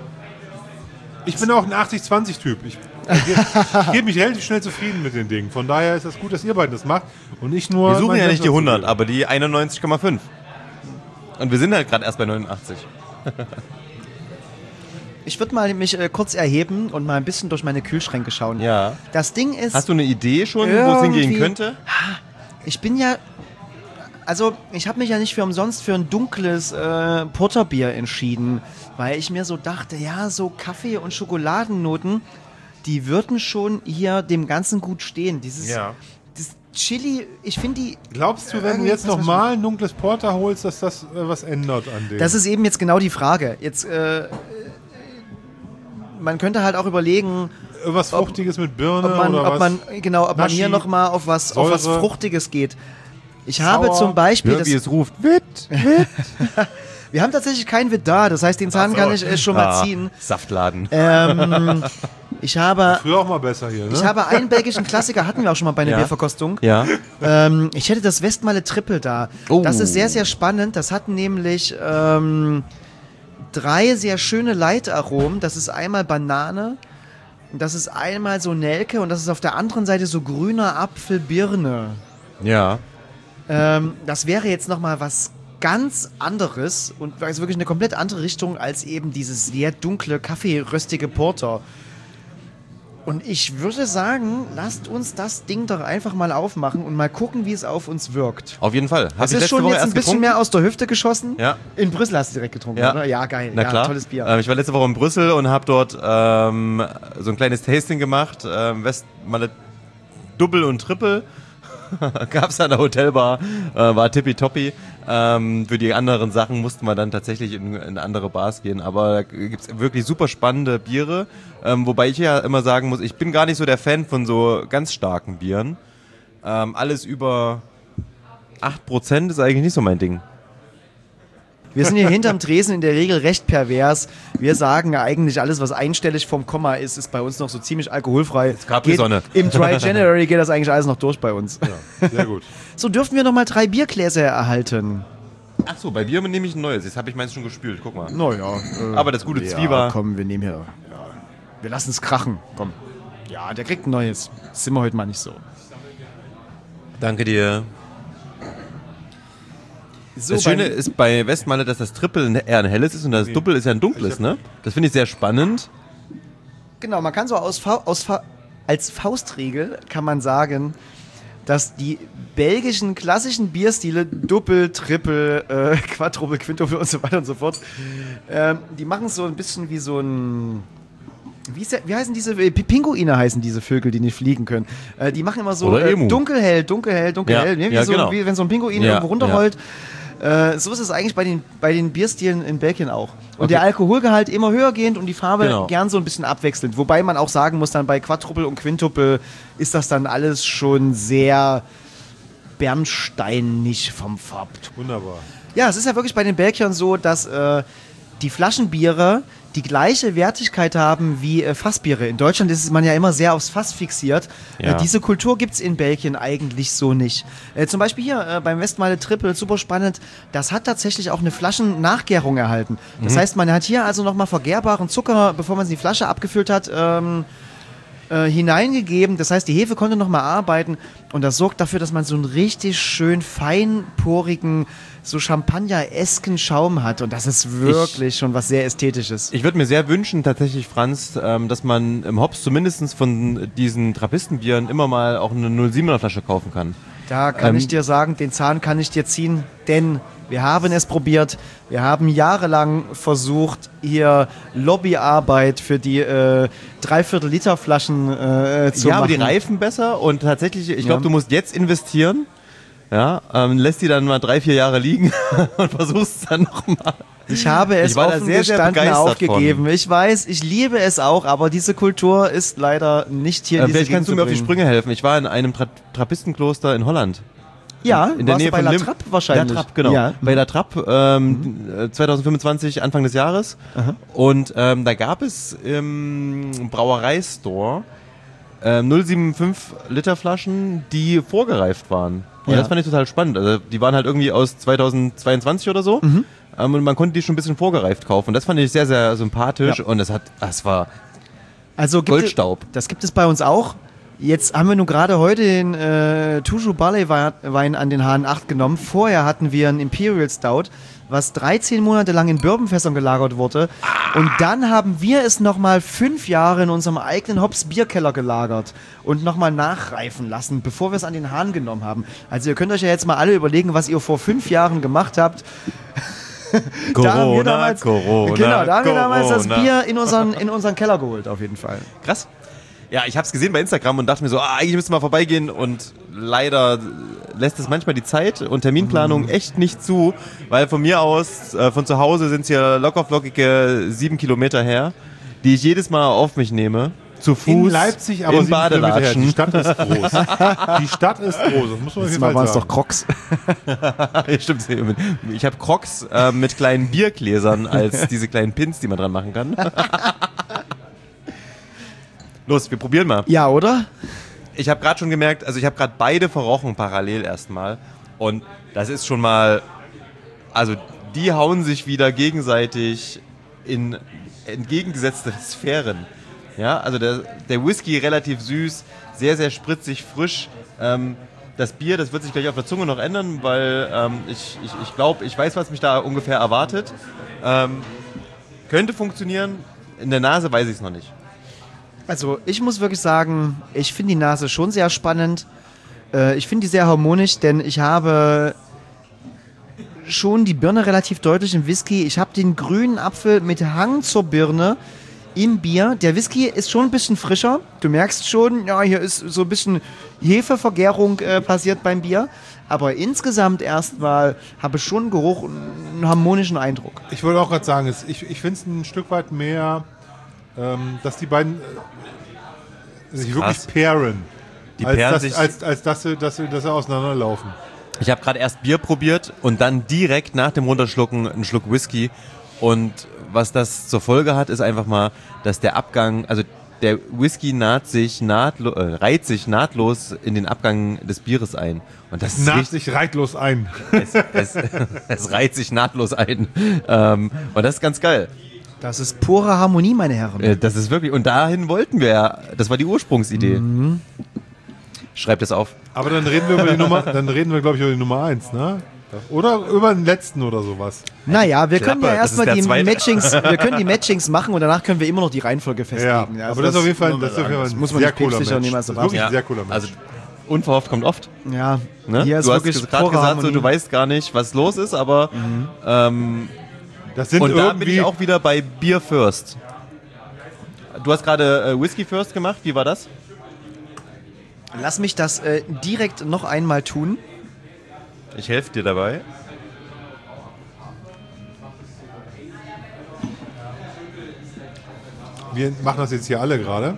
[SPEAKER 1] Ich bin auch ein achtzig zwanzig Typ. Ich, ich gebe geb mich relativ schnell zufrieden mit den Dingen. Von daher ist das gut, dass ihr beiden das macht und ich nur...
[SPEAKER 2] Wir suchen
[SPEAKER 1] mein
[SPEAKER 2] ja nicht die
[SPEAKER 1] Senf dazu
[SPEAKER 2] hundert,
[SPEAKER 1] gebe.
[SPEAKER 2] aber die einundneunzig Komma fünf. Und wir sind halt gerade erst bei neunundachtzig.
[SPEAKER 3] ich würde mal mich äh, kurz erheben und mal ein bisschen durch meine Kühlschränke schauen.
[SPEAKER 2] Ja.
[SPEAKER 3] Das Ding ist...
[SPEAKER 2] Hast du eine Idee schon, wo es hingehen
[SPEAKER 3] irgendwie-
[SPEAKER 2] könnte?
[SPEAKER 3] Ich bin ja... Also, ich habe mich ja nicht für umsonst für ein dunkles äh, Porterbier entschieden, weil ich mir so dachte, ja, so Kaffee- und Schokoladennoten, die würden schon hier dem Ganzen gut stehen. Dieses das Chili, ich finde die...
[SPEAKER 1] Glaubst du, wenn du jetzt nochmal ein dunkles Porter holst, dass das äh, was ändert an dem?
[SPEAKER 3] Das ist eben jetzt genau die Frage. Jetzt, äh, man könnte halt auch überlegen,
[SPEAKER 1] Irgendwas Fruchtiges mit Birne
[SPEAKER 3] ob man,
[SPEAKER 1] oder
[SPEAKER 3] ob
[SPEAKER 1] was?
[SPEAKER 3] man, genau, ob man
[SPEAKER 1] Naschi,
[SPEAKER 3] hier nochmal auf was, auf was
[SPEAKER 1] Säure.
[SPEAKER 3] Fruchtiges geht. Ich habe
[SPEAKER 1] Sauer.
[SPEAKER 3] zum Beispiel...
[SPEAKER 2] Hör,
[SPEAKER 3] das,
[SPEAKER 2] wie es ruft. Witt, Witt.
[SPEAKER 3] wir haben tatsächlich kein Witt da, das heißt, den Zahn
[SPEAKER 1] Ach so.
[SPEAKER 3] kann ich äh, schon mal
[SPEAKER 2] Ah,
[SPEAKER 3] ziehen.
[SPEAKER 2] Saftladen.
[SPEAKER 3] Ähm, ich habe...
[SPEAKER 1] Früher auch mal besser hier, ne?
[SPEAKER 3] Ich habe einen belgischen Klassiker, hatten wir auch schon mal bei einer
[SPEAKER 2] Ja.
[SPEAKER 3] Bierverkostung.
[SPEAKER 2] Ja.
[SPEAKER 3] Ähm, ich hätte das Westmalle Triple da.
[SPEAKER 2] Oh.
[SPEAKER 3] Das ist sehr, sehr spannend. Das hat nämlich ähm, drei sehr schöne Leitaromen. Das ist einmal Banane, das ist einmal so Nelke und das ist auf der anderen Seite so grüner Apfel Birne.
[SPEAKER 2] Ja.
[SPEAKER 3] Ähm, das wäre jetzt nochmal was ganz anderes und also wirklich eine komplett andere Richtung als eben dieses sehr dunkle, kaffeeröstige Porter. Und ich würde sagen, lasst uns das Ding doch einfach mal aufmachen und mal gucken, wie es auf uns wirkt.
[SPEAKER 2] Auf jeden Fall. Hab
[SPEAKER 3] Das
[SPEAKER 2] ich
[SPEAKER 3] ist
[SPEAKER 2] letzte
[SPEAKER 3] schon
[SPEAKER 2] Woche
[SPEAKER 3] jetzt ein
[SPEAKER 2] erst
[SPEAKER 3] bisschen
[SPEAKER 2] getrunken.
[SPEAKER 3] mehr aus der Hüfte geschossen.
[SPEAKER 2] Ja.
[SPEAKER 3] In Brüssel hast du direkt getrunken,
[SPEAKER 2] Ja.
[SPEAKER 3] oder? Ja, geil.
[SPEAKER 2] Na
[SPEAKER 3] ja,
[SPEAKER 2] klar.
[SPEAKER 3] tolles Bier.
[SPEAKER 2] Ähm, ich war letzte Woche in Brüssel und habe dort ähm, so ein kleines Tasting gemacht. Ähm, Westmalle Double und Triple. Gab es an der Hotelbar. Äh, war tippitoppi. Ähm, für die anderen Sachen mussten wir dann tatsächlich in, in andere Bars gehen. Aber da gibt es wirklich super spannende Biere. Ähm, wobei ich ja immer sagen muss, ich bin gar nicht so der Fan von so ganz starken Bieren. Ähm, alles über acht Prozent ist eigentlich nicht so mein Ding.
[SPEAKER 3] Wir sind hier hinterm Tresen in der Regel recht pervers. Wir sagen eigentlich, alles, was einstellig vom Komma ist, ist bei uns noch so ziemlich alkoholfrei.
[SPEAKER 2] Capri-Sonne.
[SPEAKER 3] Geht- Im Dry January geht das eigentlich alles noch durch bei uns.
[SPEAKER 1] Ja, sehr gut.
[SPEAKER 3] So, dürfen wir noch mal drei Biergläser erhalten?
[SPEAKER 2] Ach so, bei Bier nehme ich ein neues. Jetzt habe ich meins schon gespült, guck mal.
[SPEAKER 3] Naja. Äh,
[SPEAKER 2] Aber das gute
[SPEAKER 3] ja,
[SPEAKER 2] Zwieber.
[SPEAKER 3] komm, wir nehmen hier. Ja, wir lassen es krachen. Komm. Ja, der kriegt ein neues. Das sind wir heute mal nicht so.
[SPEAKER 2] Danke dir.
[SPEAKER 3] so
[SPEAKER 2] Das Schöne
[SPEAKER 3] beim-
[SPEAKER 2] ist bei Westmalle, dass das Triple eher ein helles ist und das Double ist ja ein dunkles, ne? Das finde ich sehr spannend.
[SPEAKER 3] Genau, man kann so aus, Fa aus Fa als Faustregel kann man sagen, dass die belgischen klassischen Bierstile Double, Triple, äh, Quadruple, Quintuple und so weiter und so fort, ähm, die machen so ein bisschen wie so ein Wie, ist der, wie heißen diese, äh, Pinguine heißen diese Vögel, die nicht fliegen können. Äh, die machen immer so
[SPEAKER 2] Oder
[SPEAKER 3] äh,
[SPEAKER 2] Emu.
[SPEAKER 3] dunkelhell, dunkelhell, dunkelhell,
[SPEAKER 2] Ja,
[SPEAKER 3] ne? wie,
[SPEAKER 2] ja,
[SPEAKER 3] so,
[SPEAKER 2] genau.
[SPEAKER 3] wie wenn so ein Pinguin
[SPEAKER 2] Ja,
[SPEAKER 3] irgendwo runterrollt. Äh, so ist es eigentlich bei den, bei den Bierstilen in Belgien auch. Und
[SPEAKER 2] Okay.
[SPEAKER 3] der Alkoholgehalt immer höher gehend und die Farbe
[SPEAKER 2] Genau.
[SPEAKER 3] gern so ein bisschen abwechselnd. Wobei man auch sagen muss, dann bei Quadruple und Quintuple ist das dann alles schon sehr bernsteinig vom Farbton.
[SPEAKER 1] Wunderbar.
[SPEAKER 3] Ja, es ist ja wirklich bei den Belgiern so, dass äh, die Flaschenbiere die gleiche Wertigkeit haben wie äh, Fassbiere. In Deutschland ist man ja immer sehr aufs Fass fixiert.
[SPEAKER 2] Ja.
[SPEAKER 3] Äh, diese Kultur gibt es in Belgien eigentlich so nicht. Äh, zum Beispiel hier äh, beim Westmalle Triple, super spannend, das hat tatsächlich auch eine Flaschennachgärung erhalten. Das
[SPEAKER 2] Mhm.
[SPEAKER 3] heißt, man hat hier also nochmal vergärbaren Zucker, bevor man die Flasche abgefüllt hat, ähm, äh, hineingegeben. Das heißt, die Hefe konnte nochmal arbeiten und das sorgt dafür, dass man so einen richtig schön feinporigen, so Champagner-esken Schaum hat und das ist wirklich schon was sehr Ästhetisches.
[SPEAKER 2] Ich würde mir sehr wünschen, tatsächlich, Franz, ähm, dass man im Hops zumindest von diesen Trappistenbieren immer mal auch eine null siebener Flasche kaufen kann.
[SPEAKER 3] Da kann
[SPEAKER 2] Ähm,
[SPEAKER 3] ich dir sagen, den Zahn kann ich dir ziehen, denn wir haben es probiert. Wir haben jahrelang versucht, hier Lobbyarbeit für die äh, Dreiviertel Liter Flaschen äh, zu
[SPEAKER 2] Ja, aber
[SPEAKER 3] machen.
[SPEAKER 2] die reifen besser und tatsächlich, ich glaube,
[SPEAKER 3] Ja.
[SPEAKER 2] du musst jetzt investieren. Ja, ähm, lässt die dann mal drei, vier Jahre liegen und versuchst es dann nochmal.
[SPEAKER 3] Ich habe es
[SPEAKER 2] Ich war da
[SPEAKER 3] offen
[SPEAKER 2] sehr, sehr
[SPEAKER 3] gestanden
[SPEAKER 2] begeistert
[SPEAKER 3] aufgegeben. Ich weiß, ich liebe es auch, aber diese Kultur ist leider nicht hier in
[SPEAKER 2] Äh,
[SPEAKER 3] diese
[SPEAKER 2] vielleicht kannst du
[SPEAKER 3] Gegend
[SPEAKER 2] mir auf die
[SPEAKER 3] zu bringen.
[SPEAKER 2] Sprünge helfen. Ich war in einem Tra Trappistenkloster in Holland.
[SPEAKER 3] Ja,
[SPEAKER 2] In der
[SPEAKER 3] warst
[SPEAKER 2] Nähe
[SPEAKER 3] du bei
[SPEAKER 2] von
[SPEAKER 3] La
[SPEAKER 2] Lim
[SPEAKER 3] Trappe wahrscheinlich.
[SPEAKER 2] La Trappe, genau.
[SPEAKER 3] Ja.
[SPEAKER 2] Bei La Trappe, ähm, äh, zwanzig fünfundzwanzig, Anfang des Jahres. Und ähm, da gab es im Brauereistore äh, null Komma fünfundsiebzig Liter Flaschen, die vorgereift waren. Und
[SPEAKER 3] Ja.
[SPEAKER 2] das fand ich total spannend. Also die waren halt irgendwie aus zweitausendzweiundzwanzig oder so.
[SPEAKER 3] Mhm.
[SPEAKER 2] Ähm, und man konnte die schon ein bisschen vorgereift kaufen. Und das fand ich sehr, sehr sympathisch.
[SPEAKER 3] Ja.
[SPEAKER 2] Und es hat, es war
[SPEAKER 3] Also gibt
[SPEAKER 2] Goldstaub.
[SPEAKER 3] Es, das gibt es bei uns auch. Jetzt haben wir nun gerade heute den äh, Toujours Barley Wein an den H N acht genommen. Vorher hatten wir einen Imperial Stout. was dreizehn Monate lang in Bourbonfässern gelagert wurde. Und dann haben wir es nochmal fünf Jahre in unserem eigenen Hops Bierkeller gelagert und nochmal nachreifen lassen, bevor wir es an den Hahn genommen haben. Also ihr könnt euch ja jetzt mal alle überlegen, was ihr vor fünf Jahren gemacht habt.
[SPEAKER 2] Corona,
[SPEAKER 3] da haben wir damals,
[SPEAKER 2] Corona,
[SPEAKER 3] genau, da haben wir damals das
[SPEAKER 2] Corona.
[SPEAKER 3] Bier in unseren, in unseren Keller geholt, auf jeden Fall.
[SPEAKER 2] Krass. Ja, ich habe es gesehen bei Instagram und dachte mir so, ah, eigentlich müsste mal vorbeigehen und leider lässt es manchmal die Zeit und Terminplanung echt nicht zu, weil von mir aus, äh, von zu Hause sind es ja lockerflockige sieben Kilometer her, die ich jedes Mal auf mich nehme, zu Fuß,
[SPEAKER 1] In Leipzig, aber
[SPEAKER 2] in
[SPEAKER 1] sieben Kilometer her.
[SPEAKER 2] Badelatschen.
[SPEAKER 1] Die Stadt ist groß. Die Stadt ist groß, das muss man auf
[SPEAKER 3] Letztes
[SPEAKER 1] jeden
[SPEAKER 3] Mal
[SPEAKER 1] Fall
[SPEAKER 3] waren es
[SPEAKER 1] sagen.
[SPEAKER 3] doch Crocs.
[SPEAKER 2] Ja, stimmt. Ich habe Crocs äh, mit kleinen Biergläsern als diese kleinen Pins, die man dran machen kann. Los, wir probieren mal.
[SPEAKER 3] Ja, oder?
[SPEAKER 2] Ich habe gerade schon gemerkt, also ich habe gerade beide verrochen parallel erstmal. Und das ist schon mal, also die hauen sich wieder gegenseitig in entgegengesetzte Sphären. Ja, also der, der Whisky relativ süß, sehr, sehr spritzig, frisch. Ähm, das Bier, das wird sich gleich auf der Zunge noch ändern, weil ähm, ich, ich, ich glaube, ich weiß, was mich da ungefähr erwartet. Ähm, könnte funktionieren, in der Nase weiß ich es noch nicht.
[SPEAKER 3] Also ich muss wirklich sagen, ich finde die Nase schon sehr spannend. Äh, ich finde die sehr harmonisch, denn ich habe schon die Birne relativ deutlich im Whisky. Ich habe den grünen Apfel mit Hang zur Birne im Bier. Der Whisky ist schon ein bisschen frischer. Du merkst schon, ja, hier ist so ein bisschen Hefevergärung äh, passiert beim Bier. Aber insgesamt erstmal habe ich schon einen Geruch und einen harmonischen Eindruck.
[SPEAKER 1] Ich wollte auch gerade sagen, es- ich, ich finde es ein Stück weit mehr, ähm, dass die beiden äh, sich wirklich
[SPEAKER 2] krass.
[SPEAKER 1] pairen.
[SPEAKER 2] Die
[SPEAKER 1] als,
[SPEAKER 2] pairen
[SPEAKER 1] dass,
[SPEAKER 2] sich-
[SPEAKER 1] als, als dass sie, dass sie, dass sie auseinanderlaufen.
[SPEAKER 2] Ich habe gerade erst Bier probiert und dann direkt nach dem Runterschlucken einen Schluck Whisky. Und was das zur Folge hat, ist einfach mal, dass der Abgang, also der Whisky naht sich nahtlo, äh, reiht sich nahtlos in den Abgang des Bieres ein. Und das ist
[SPEAKER 1] Naht
[SPEAKER 2] richtig,
[SPEAKER 1] sich reitlos ein.
[SPEAKER 2] es, es, es reiht sich nahtlos ein. Ähm, und das ist ganz geil.
[SPEAKER 3] Das ist pure Harmonie, meine Herren.
[SPEAKER 2] Äh, Das ist wirklich, und dahin wollten wir ja. Das war die Ursprungsidee.
[SPEAKER 3] Mhm.
[SPEAKER 2] Schreibt es auf.
[SPEAKER 1] Aber dann reden wir über die Nummer, dann reden wir, glaube ich, über die Nummer eins, ne? Oder über den letzten oder sowas.
[SPEAKER 3] Naja, wir können
[SPEAKER 2] Klappe,
[SPEAKER 3] ja
[SPEAKER 2] das ist
[SPEAKER 3] erstmal
[SPEAKER 2] der
[SPEAKER 3] die
[SPEAKER 2] zweite.
[SPEAKER 3] Matchings, wir können die Matchings machen und danach können wir immer noch die Reihenfolge festlegen.
[SPEAKER 1] Ja,
[SPEAKER 3] Also
[SPEAKER 1] aber das ist auf jeden Fall, das ist auf jeden Fall
[SPEAKER 3] das
[SPEAKER 1] ein
[SPEAKER 3] muss man
[SPEAKER 1] sehr
[SPEAKER 3] nicht
[SPEAKER 1] cooler
[SPEAKER 3] päpstlicher
[SPEAKER 1] Mensch.
[SPEAKER 3] nehmen,
[SPEAKER 1] Das
[SPEAKER 3] als
[SPEAKER 1] ist wirklich
[SPEAKER 3] erwartet.
[SPEAKER 1] ein sehr cooler Mensch.
[SPEAKER 2] Also unverhofft kommt oft.
[SPEAKER 3] Ja,
[SPEAKER 2] Ne?
[SPEAKER 3] hier ist
[SPEAKER 2] Du hast
[SPEAKER 3] wirklich
[SPEAKER 2] gerade
[SPEAKER 3] pure
[SPEAKER 2] gesagt, so,
[SPEAKER 3] Harmonie.
[SPEAKER 2] du weißt gar nicht, was los ist, aber ähm,
[SPEAKER 1] das sind
[SPEAKER 2] und da bin
[SPEAKER 1] irgendwie
[SPEAKER 2] ich auch wieder bei Beer First. Du hast gerade äh, Whisky First gemacht, wie war das?
[SPEAKER 3] Lass mich das äh, direkt noch einmal tun.
[SPEAKER 2] Ich helfe dir dabei.
[SPEAKER 1] wir machen das jetzt hier alle gerade.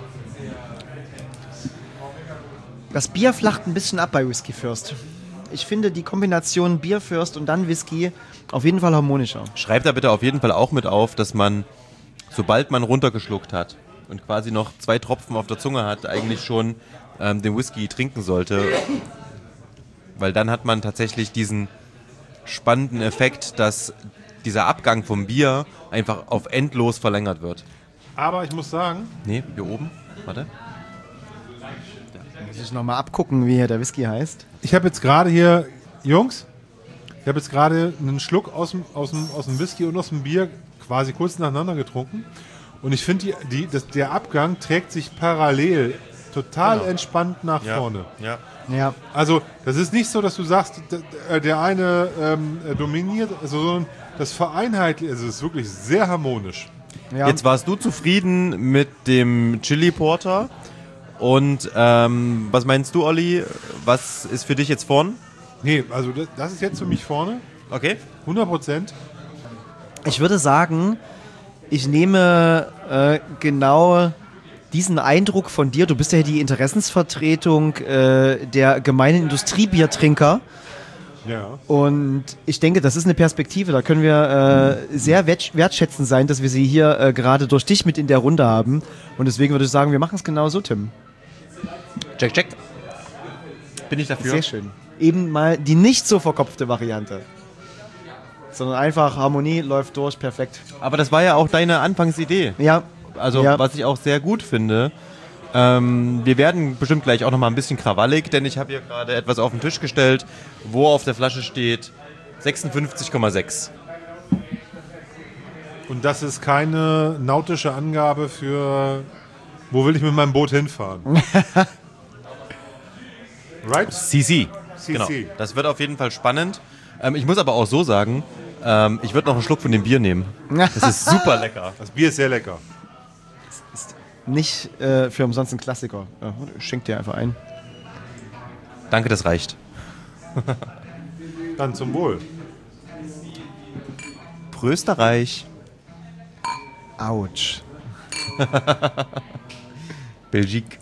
[SPEAKER 3] Das Bier flacht ein bisschen ab bei Whisky First. Ich finde die Kombination Bier First und dann Whisky auf jeden Fall harmonischer.
[SPEAKER 2] Schreibt da bitte auf jeden Fall auch mit auf, dass man, sobald man runtergeschluckt hat und quasi noch zwei Tropfen auf der Zunge hat, eigentlich schon ähm, den Whisky trinken sollte. Weil dann hat man tatsächlich diesen spannenden Effekt, dass dieser Abgang vom Bier einfach auf endlos verlängert wird.
[SPEAKER 1] Aber ich muss sagen,
[SPEAKER 2] Nee, hier oben. Warte.
[SPEAKER 3] Muss ich nochmal abgucken, wie hier der Whisky heißt.
[SPEAKER 1] ich habe jetzt gerade hier, Jungs, ich habe jetzt gerade einen Schluck aus dem, aus, dem, aus dem Whisky und aus dem Bier quasi kurz nacheinander getrunken. Und ich finde, die, die, das- der Abgang trägt sich parallel total
[SPEAKER 2] Genau.
[SPEAKER 1] entspannt nach vorne.
[SPEAKER 2] Ja.
[SPEAKER 3] Ja,
[SPEAKER 1] Also, das ist nicht so, dass du sagst, d- d- der eine ähm, dominiert, also, sondern das vereinheitlicht, also es ist wirklich sehr harmonisch.
[SPEAKER 3] ja.
[SPEAKER 2] Jetzt warst du zufrieden mit dem Chili Porter. Und ähm, was meinst du, Olli? Was ist für dich jetzt vorn?
[SPEAKER 1] Nee, also das, das ist jetzt für mich vorne,
[SPEAKER 2] Okay.
[SPEAKER 1] hundert Prozent.
[SPEAKER 3] Ich würde sagen, ich nehme äh, genau diesen Eindruck von dir. Du bist ja die Interessensvertretung äh, der gemeinen Industriebiertrinker.
[SPEAKER 1] Ja.
[SPEAKER 3] Und ich denke, das ist eine Perspektive, da können wir äh, sehr wert- wertschätzend sein, dass wir sie hier äh, gerade durch dich mit in der Runde haben. Und deswegen würde ich sagen, wir machen es genau so, Tim.
[SPEAKER 2] Check, check. Bin ich dafür?
[SPEAKER 3] Sehr schön. Eben mal die nicht so verkopfte Variante. Sondern einfach Harmonie läuft durch, perfekt.
[SPEAKER 2] Aber das war ja auch deine Anfangsidee.
[SPEAKER 3] Ja,
[SPEAKER 2] Also
[SPEAKER 3] Ja.
[SPEAKER 2] was ich auch sehr gut finde. Ähm, wir werden bestimmt gleich auch noch mal ein bisschen krawallig, denn ich habe hier gerade etwas auf den Tisch gestellt, wo auf der Flasche steht sechsundfünfzig Komma sechs.
[SPEAKER 1] Und das ist keine nautische Angabe für, wo will ich mit meinem Boot hinfahren? Right?
[SPEAKER 2] C C.
[SPEAKER 1] C C.
[SPEAKER 2] Genau. Das wird auf jeden Fall spannend. Ähm, ich muss aber auch so sagen, ähm, ich würde noch einen Schluck von dem Bier nehmen. Das ist super lecker.
[SPEAKER 1] Das Bier ist sehr lecker.
[SPEAKER 3] Nicht äh, für umsonst ein Klassiker. Ja, schenk dir einfach ein.
[SPEAKER 2] Danke, das reicht.
[SPEAKER 1] Dann zum Wohl.
[SPEAKER 2] Prösterreich.
[SPEAKER 3] Autsch.
[SPEAKER 2] Belgique.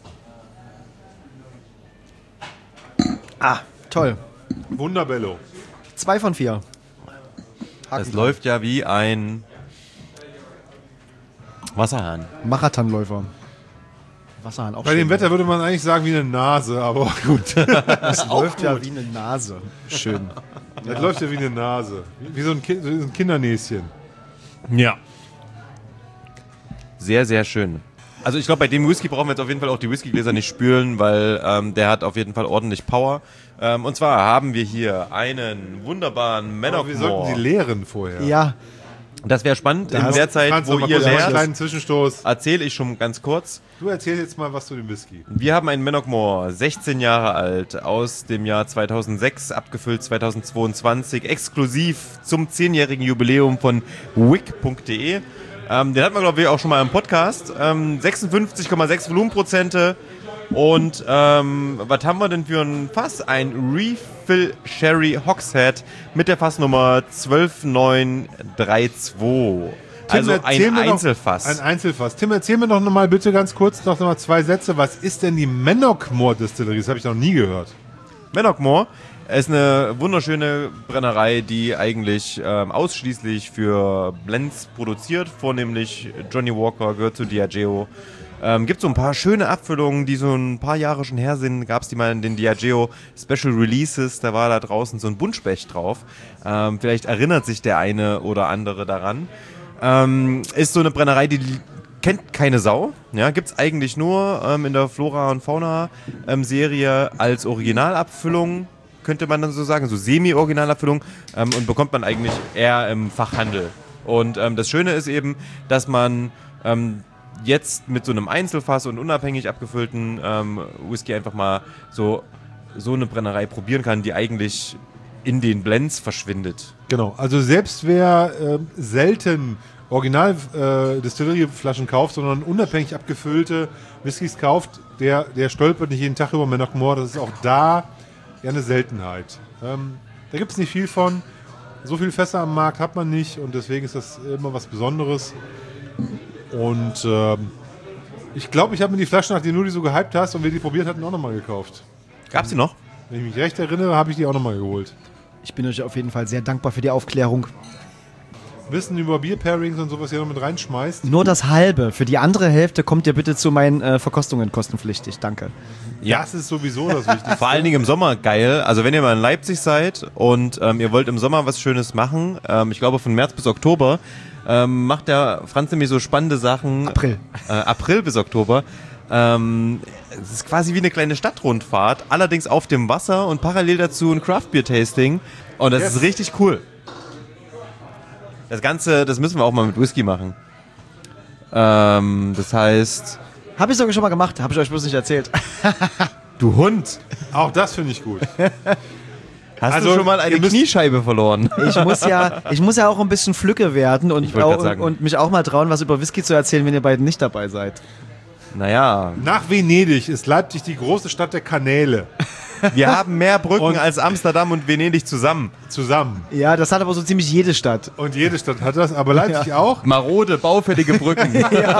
[SPEAKER 3] Ah, toll.
[SPEAKER 1] Wunderbello.
[SPEAKER 3] Zwei von vier.
[SPEAKER 2] Es läuft ja wie ein Wasserhahn.
[SPEAKER 3] Marathonläufer. Wasserhahn auch
[SPEAKER 1] Bei
[SPEAKER 3] schön.
[SPEAKER 1] dem Wetter würde man eigentlich sagen wie eine Nase, aber gut.
[SPEAKER 3] Das läuft ja wie eine Nase. Schön.
[SPEAKER 1] Das läuft ja wie eine Nase. Wie so ein, kind, wie so ein Kindernäschen.
[SPEAKER 2] Ja. Sehr, sehr schön. Also ich glaube, bei dem Whisky brauchen wir jetzt auf jeden Fall auch die Whiskygläser nicht spülen, weil ähm, der hat auf jeden Fall ordentlich Power. Ähm, und zwar haben wir hier einen wunderbaren Man
[SPEAKER 1] Aber
[SPEAKER 2] of
[SPEAKER 1] wir sollten
[SPEAKER 2] More.
[SPEAKER 1] die leeren vorher.
[SPEAKER 3] Ja,
[SPEAKER 2] Das wäre spannend.
[SPEAKER 3] Da
[SPEAKER 2] In
[SPEAKER 3] hast-
[SPEAKER 2] der Zeit,
[SPEAKER 1] Franz,
[SPEAKER 2] wo
[SPEAKER 1] noch mal
[SPEAKER 2] ihr
[SPEAKER 1] kurz einen
[SPEAKER 2] lehrt,
[SPEAKER 1] kleinen Zwischenstoß.
[SPEAKER 2] erzähle ich schon ganz kurz.
[SPEAKER 1] Du erzählst jetzt mal was zu dem Whisky.
[SPEAKER 2] Wir haben einen Mannock More, sechzehn Jahre alt, aus dem Jahr zweitausendsechs, abgefüllt zweitausendzweiundzwanzig, exklusiv zum zehnjährigen Jubiläum von wick punkt de. Ähm, den hatten wir, glaube ich, auch schon mal im Podcast. Ähm, sechsundfünfzig Komma sechs Volumenprozente. Und ähm, was haben wir denn für ein Fass? Ein Refill Sherry Hogshead mit der Fassnummer zwölf neun drei zwei. Also
[SPEAKER 1] erzähl
[SPEAKER 2] ein
[SPEAKER 1] mir
[SPEAKER 2] Einzelfass.
[SPEAKER 1] Noch, ein Einzelfass. Tim, erzähl mir doch noch mal bitte ganz kurz noch mal zwei Sätze. Was ist denn die Mannock More Distillery? Das habe ich noch nie gehört.
[SPEAKER 2] Mannock More ist eine wunderschöne Brennerei, die eigentlich ähm, ausschließlich für Blends produziert, vornehmlich Johnny Walker, gehört zu Diageo. Ähm, gibt so ein paar schöne Abfüllungen, die so ein paar Jahre schon her sind. Gab es die mal in den Diageo Special Releases, da war da draußen so ein Buntspecht drauf. Ähm, vielleicht erinnert sich der eine oder andere daran. Ähm, ist so eine Brennerei, die kennt keine Sau. Ja, gibt es eigentlich nur ähm, in der Flora und Fauna ähm, Serie als Originalabfüllung, könnte man dann so sagen, so Semi-Originalabfüllung, ähm, und bekommt man eigentlich eher im Fachhandel. Und ähm, das Schöne ist eben, dass man ähm, jetzt mit so einem Einzelfass und unabhängig abgefüllten ähm, Whisky einfach mal so, so eine Brennerei probieren kann, die eigentlich in den Blends verschwindet.
[SPEAKER 1] Genau. Also selbst wer äh, selten Original-Distillerie-Flaschen kauft, sondern unabhängig abgefüllte Whiskys kauft, der, der stolpert nicht jeden Tag über Mannock More. Das ist auch da ja eine Seltenheit. Ähm, da gibt es nicht viel von. So viele Fässer am Markt hat man nicht und deswegen ist das immer was Besonderes. Und ähm, ich glaube, ich habe mir die Flaschen, nachdem du die so gehypt hast und wir die probiert hatten, auch nochmal gekauft.
[SPEAKER 2] Gab's die noch?
[SPEAKER 1] Wenn ich mich recht erinnere, habe ich die auch nochmal geholt.
[SPEAKER 3] ich bin euch auf jeden Fall sehr dankbar für die Aufklärung.
[SPEAKER 1] Wissen über Bier-Pairings und sowas hier noch mit reinschmeißt.
[SPEAKER 3] Nur das halbe. Für die andere Hälfte kommt ihr bitte zu meinen äh, Verkostungen kostenpflichtig. Danke.
[SPEAKER 2] Ja.
[SPEAKER 1] Das ist sowieso das Wichtigste.
[SPEAKER 2] Vor allen Dingen im Sommer geil. Also wenn ihr mal in Leipzig seid und ähm, ihr wollt im Sommer was Schönes machen, ähm, ich glaube von März bis Oktober, ähm, macht der Franz nämlich so spannende Sachen.
[SPEAKER 3] April.
[SPEAKER 2] Äh, April bis Oktober. Ähm, es ist quasi wie eine kleine Stadtrundfahrt, allerdings auf dem Wasser und parallel dazu ein Craft-Beer-Tasting. Und das
[SPEAKER 1] Yes.
[SPEAKER 2] ist richtig cool. Das Ganze, das müssen wir auch mal mit Whisky machen. Ähm, das heißt...
[SPEAKER 3] Habe ich sogar schon mal gemacht. Habe ich euch bloß nicht erzählt.
[SPEAKER 2] Du Hund!
[SPEAKER 1] Auch das finde ich gut.
[SPEAKER 2] Hast
[SPEAKER 1] Also,
[SPEAKER 2] du schon mal eine
[SPEAKER 1] ihr müsst-
[SPEAKER 2] Kniescheibe verloren?
[SPEAKER 3] Ich muss ja, ich muss ja auch ein bisschen Flücke werden und,
[SPEAKER 2] Ich wollte grad
[SPEAKER 3] auch,
[SPEAKER 2] sagen.
[SPEAKER 3] und mich auch mal trauen, was über Whisky zu erzählen, wenn ihr beiden nicht dabei seid.
[SPEAKER 2] Naja,
[SPEAKER 1] Nach Venedig ist Leipzig die große Stadt der Kanäle.
[SPEAKER 2] wir haben mehr Brücken
[SPEAKER 1] Und-
[SPEAKER 2] als Amsterdam und Venedig zusammen.
[SPEAKER 1] Zusammen.
[SPEAKER 3] Ja, das hat aber so ziemlich jede Stadt.
[SPEAKER 1] Und jede Stadt hat das, aber Leipzig auch.
[SPEAKER 2] Marode, baufällige Brücken.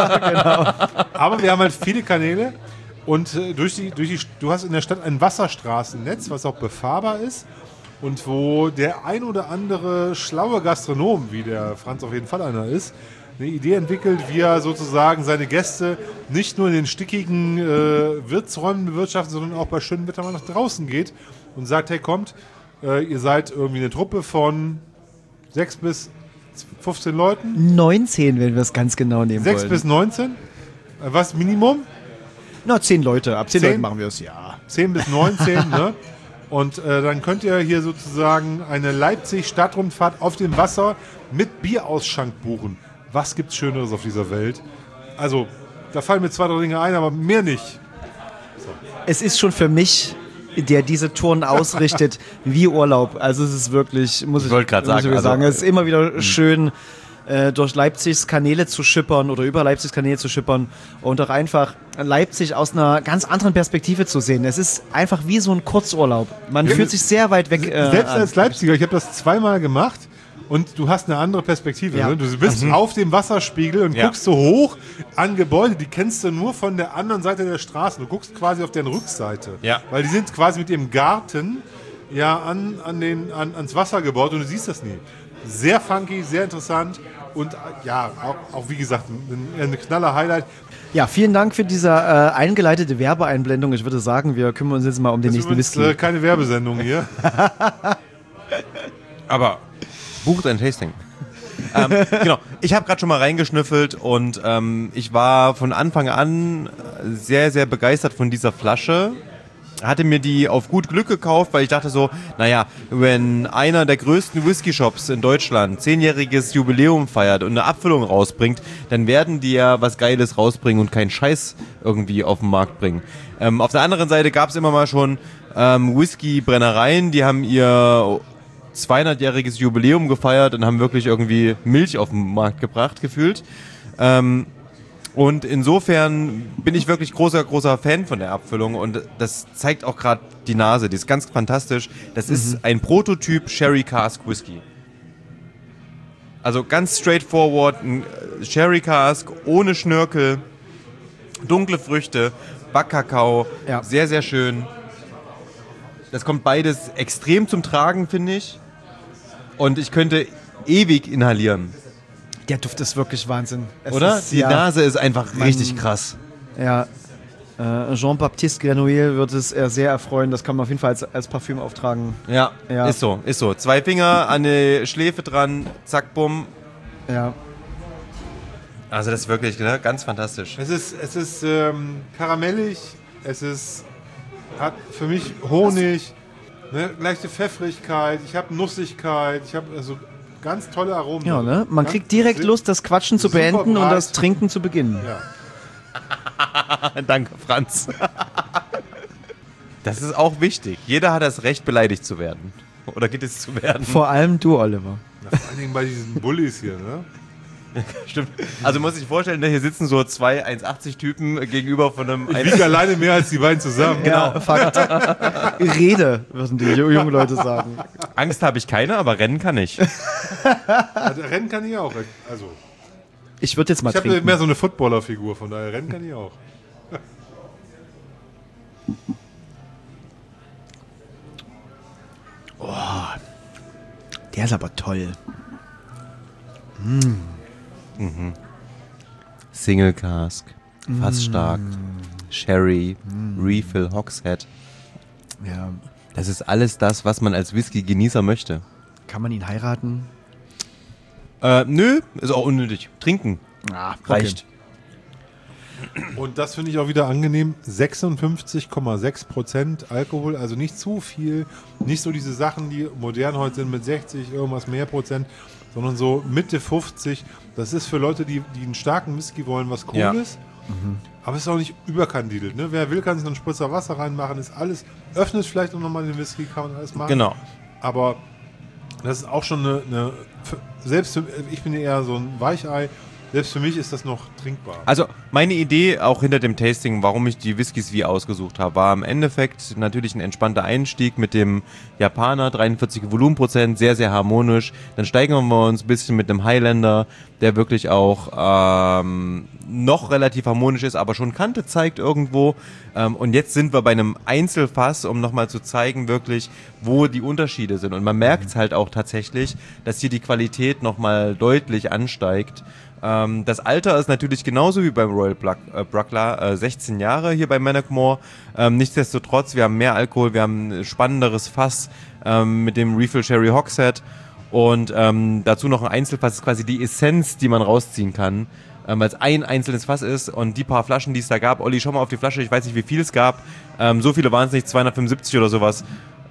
[SPEAKER 1] Aber wir haben halt viele Kanäle. Und äh, durch die, durch die, du hast in der Stadt ein Wasserstraßennetz, was auch befahrbar ist. Und wo der ein oder andere schlaue Gastronom, wie der Franz auf jeden Fall einer ist, eine Idee entwickelt, wie er sozusagen seine Gäste nicht nur in den stickigen äh, Wirtsräumen bewirtschaftet, sondern auch bei schönem Wetter mal nach draußen geht und sagt, hey, kommt, äh, ihr seid irgendwie eine Truppe von sechs bis fünfzehn Leuten,
[SPEAKER 3] neunzehn, wenn wir es ganz genau nehmen
[SPEAKER 1] sechs
[SPEAKER 3] wollen.
[SPEAKER 1] bis neunzehn, äh, was Minimum?
[SPEAKER 3] Na, zehn Leute. Ab zehn,
[SPEAKER 1] Zehn?
[SPEAKER 3] Leuten machen wir es, ja.
[SPEAKER 1] zehn bis neunzehn, ne? Und äh, dann könnt ihr hier sozusagen eine Leipzig-Stadtrundfahrt auf dem Wasser mit Bierausschank buchen. Was gibt's Schöneres auf dieser Welt? Also, da fallen mir zwei, drei Dinge ein, aber mehr nicht.
[SPEAKER 3] Es ist schon für mich, der diese Touren ausrichtet, wie Urlaub. Also es ist wirklich, muss ich,
[SPEAKER 2] Ich wollte gerade
[SPEAKER 3] muss
[SPEAKER 2] sagen,
[SPEAKER 3] ich
[SPEAKER 2] also-
[SPEAKER 3] sagen, es ist immer wieder schön, äh, durch Leipzigs Kanäle zu schippern oder über Leipzigs Kanäle zu schippern und auch einfach Leipzig aus einer ganz anderen Perspektive zu sehen. Es ist einfach wie so ein Kurzurlaub. Man
[SPEAKER 1] Ja,
[SPEAKER 3] fühlt sich sehr weit weg. Äh,
[SPEAKER 1] Selbst
[SPEAKER 3] an.
[SPEAKER 1] als Leipziger, ich habe das zweimal gemacht und du hast eine andere Perspektive.
[SPEAKER 3] Ja.
[SPEAKER 1] Ne? Du bist auf dem Wasserspiegel und
[SPEAKER 2] Ja.
[SPEAKER 1] guckst so hoch an Gebäude, die kennst du nur von der anderen Seite der Straße. Du guckst quasi auf deren Rückseite.
[SPEAKER 2] Ja.
[SPEAKER 1] Weil die sind quasi mit ihrem Garten ja an, an den, an, ans Wasser gebaut und du siehst das nie. Sehr funky, sehr interessant und äh, ja, auch, auch wie gesagt, ein, ein knaller Highlight.
[SPEAKER 3] Ja, vielen Dank für diese äh, eingeleitete Werbeeinblendung. Ich würde sagen, wir kümmern uns jetzt mal um den
[SPEAKER 1] Das ist
[SPEAKER 3] nächsten
[SPEAKER 1] übrigens
[SPEAKER 3] Whisky.
[SPEAKER 1] äh, keine Werbesendung hier.
[SPEAKER 2] Aber bucht ein Tasting. ähm, genau, ich habe gerade schon mal reingeschnüffelt und ähm, ich war von Anfang an sehr, sehr begeistert von dieser Flasche. Hatte mir die auf gut Glück gekauft, weil ich dachte so, naja, wenn einer der größten Whisky-Shops in Deutschland zehnjähriges Jubiläum feiert und eine Abfüllung rausbringt, dann werden die ja was Geiles rausbringen und keinen Scheiß irgendwie auf den Markt bringen. Ähm, auf der anderen Seite gab es immer mal schon ähm, Whisky-Brennereien, die haben ihr zweihundertjähriges Jubiläum gefeiert und haben wirklich irgendwie Milch auf den Markt gebracht, gefühlt. Ähm, und insofern bin ich wirklich großer, großer Fan von der Abfüllung und das zeigt auch gerade die Nase, die ist ganz fantastisch. Das
[SPEAKER 3] Mhm.
[SPEAKER 2] ist ein Prototyp Sherry Cask Whisky. Also ganz straightforward, ein Sherry Cask ohne Schnörkel, dunkle Früchte, Backkakao,
[SPEAKER 3] Ja.
[SPEAKER 2] sehr, sehr schön. Das kommt beides extrem zum Tragen, finde ich. Und ich könnte ewig inhalieren,
[SPEAKER 3] Der Duft ist wirklich Wahnsinn. Es
[SPEAKER 2] oder?
[SPEAKER 3] Ist,
[SPEAKER 2] Die
[SPEAKER 3] ja,
[SPEAKER 2] Nase ist einfach
[SPEAKER 3] Man-
[SPEAKER 2] richtig krass.
[SPEAKER 3] Ja. Äh, Jean-Baptiste Grenouille wird es äh, sehr erfreuen. Das kann man auf jeden Fall als, als Parfüm auftragen.
[SPEAKER 2] Ja,
[SPEAKER 3] Ja.
[SPEAKER 2] ist so, ist so. Zwei Finger an die Schläfe dran, zack, bumm.
[SPEAKER 3] Ja.
[SPEAKER 2] Also das ist wirklich ne, ganz fantastisch.
[SPEAKER 1] Es ist, es ist ähm, karamellig, es ist, hat für mich Honig, ne, leichte Pfeffrigkeit, ich habe Nussigkeit, ich habe also ganz tolle Aromen.
[SPEAKER 3] Ja, ne? Man
[SPEAKER 1] Ganz-
[SPEAKER 3] kriegt direkt
[SPEAKER 1] si-
[SPEAKER 3] Lust, das Quatschen zu
[SPEAKER 1] super
[SPEAKER 3] beenden und
[SPEAKER 1] breit.
[SPEAKER 3] das Trinken zu beginnen.
[SPEAKER 1] Ja.
[SPEAKER 2] Danke, Franz. Das ist auch wichtig. Jeder hat das Recht, beleidigt zu werden. Oder geht es zu werden?
[SPEAKER 3] Vor allem du, Oliver.
[SPEAKER 1] Ja, vor allen Dingen bei diesen Bullies hier, ne?
[SPEAKER 2] Stimmt. Also muss ich vorstellen, hier sitzen so zwei eins achtzig Typen gegenüber von einem...
[SPEAKER 1] Ich wiege alleine mehr als die beiden zusammen.
[SPEAKER 3] Genau, Fakt. Rede, würden die ju- jungen Leute sagen.
[SPEAKER 2] Angst habe ich keine, aber rennen kann ich.
[SPEAKER 1] Also, Rennen kann ich auch. Also,
[SPEAKER 3] Ich würde jetzt mal
[SPEAKER 1] ich habe
[SPEAKER 3] trinken.
[SPEAKER 1] mehr so eine Footballer-Figur, von daher Rennen kann ich auch.
[SPEAKER 3] Der ist aber toll.
[SPEAKER 2] Single Cask, Fassstark, Sherry, Refill, Hogshead.
[SPEAKER 3] Ja.
[SPEAKER 2] Das ist alles das, was man als Whisky-Genießer möchte.
[SPEAKER 3] Kann man ihn heiraten?
[SPEAKER 2] Äh, nö, ist auch unnötig. Trinken
[SPEAKER 3] Ah,
[SPEAKER 2] reicht.
[SPEAKER 1] Und das finde ich auch wieder angenehm. sechsundfünfzig Komma sechs Prozent Alkohol, also nicht zu viel. Nicht so diese Sachen, die modern heute sind mit sechzig, irgendwas mehr Prozent, sondern so Mitte fünfzig. Das ist für Leute, die, die einen starken Whisky wollen, was cool
[SPEAKER 2] Ja.
[SPEAKER 1] ist. Aber es ist auch nicht überkandidelt. Ne? Wer will, kann sich noch einen Spritzer Wasser reinmachen. Ist alles, öffnet vielleicht auch nochmal den Whisky, kann man alles machen.
[SPEAKER 2] Genau.
[SPEAKER 1] Aber das ist auch schon eine, eine für, selbst für, ich bin ja eher so ein Weichei, selbst für mich ist das noch trinkbar.
[SPEAKER 2] Also meine Idee auch hinter dem Tasting, warum ich die Whiskys wie ausgesucht habe, war im Endeffekt natürlich ein entspannter Einstieg mit dem Japaner, dreiundvierzig Volumenprozent, sehr, sehr harmonisch. Dann steigern wir uns ein bisschen mit einem Highlander, der wirklich auch ähm, noch relativ harmonisch ist, aber schon Kante zeigt irgendwo. Ähm, und jetzt sind wir bei einem Einzelfass, um nochmal zu zeigen wirklich, wo die Unterschiede sind. Und man merkt es halt auch tatsächlich, dass hier die Qualität nochmal deutlich ansteigt. Ähm, das Alter ist natürlich genauso wie beim Royal Bluck, äh, Bruckler, äh, sechzehn Jahre hier bei Mannockmore. Ähm, nichtsdestotrotz, wir haben mehr Alkohol, wir haben ein spannenderes Fass ähm, mit dem Refill Sherry Hogshead und ähm, dazu noch ein Einzelfass, ist quasi die Essenz, die man rausziehen kann, ähm, weil es ein einzelnes Fass ist und die paar Flaschen, die es da gab, Olli, schau mal auf die Flasche, ich weiß nicht, wie viel es gab, ähm, so viele waren es nicht, zweihundertfünfundsiebzig oder sowas.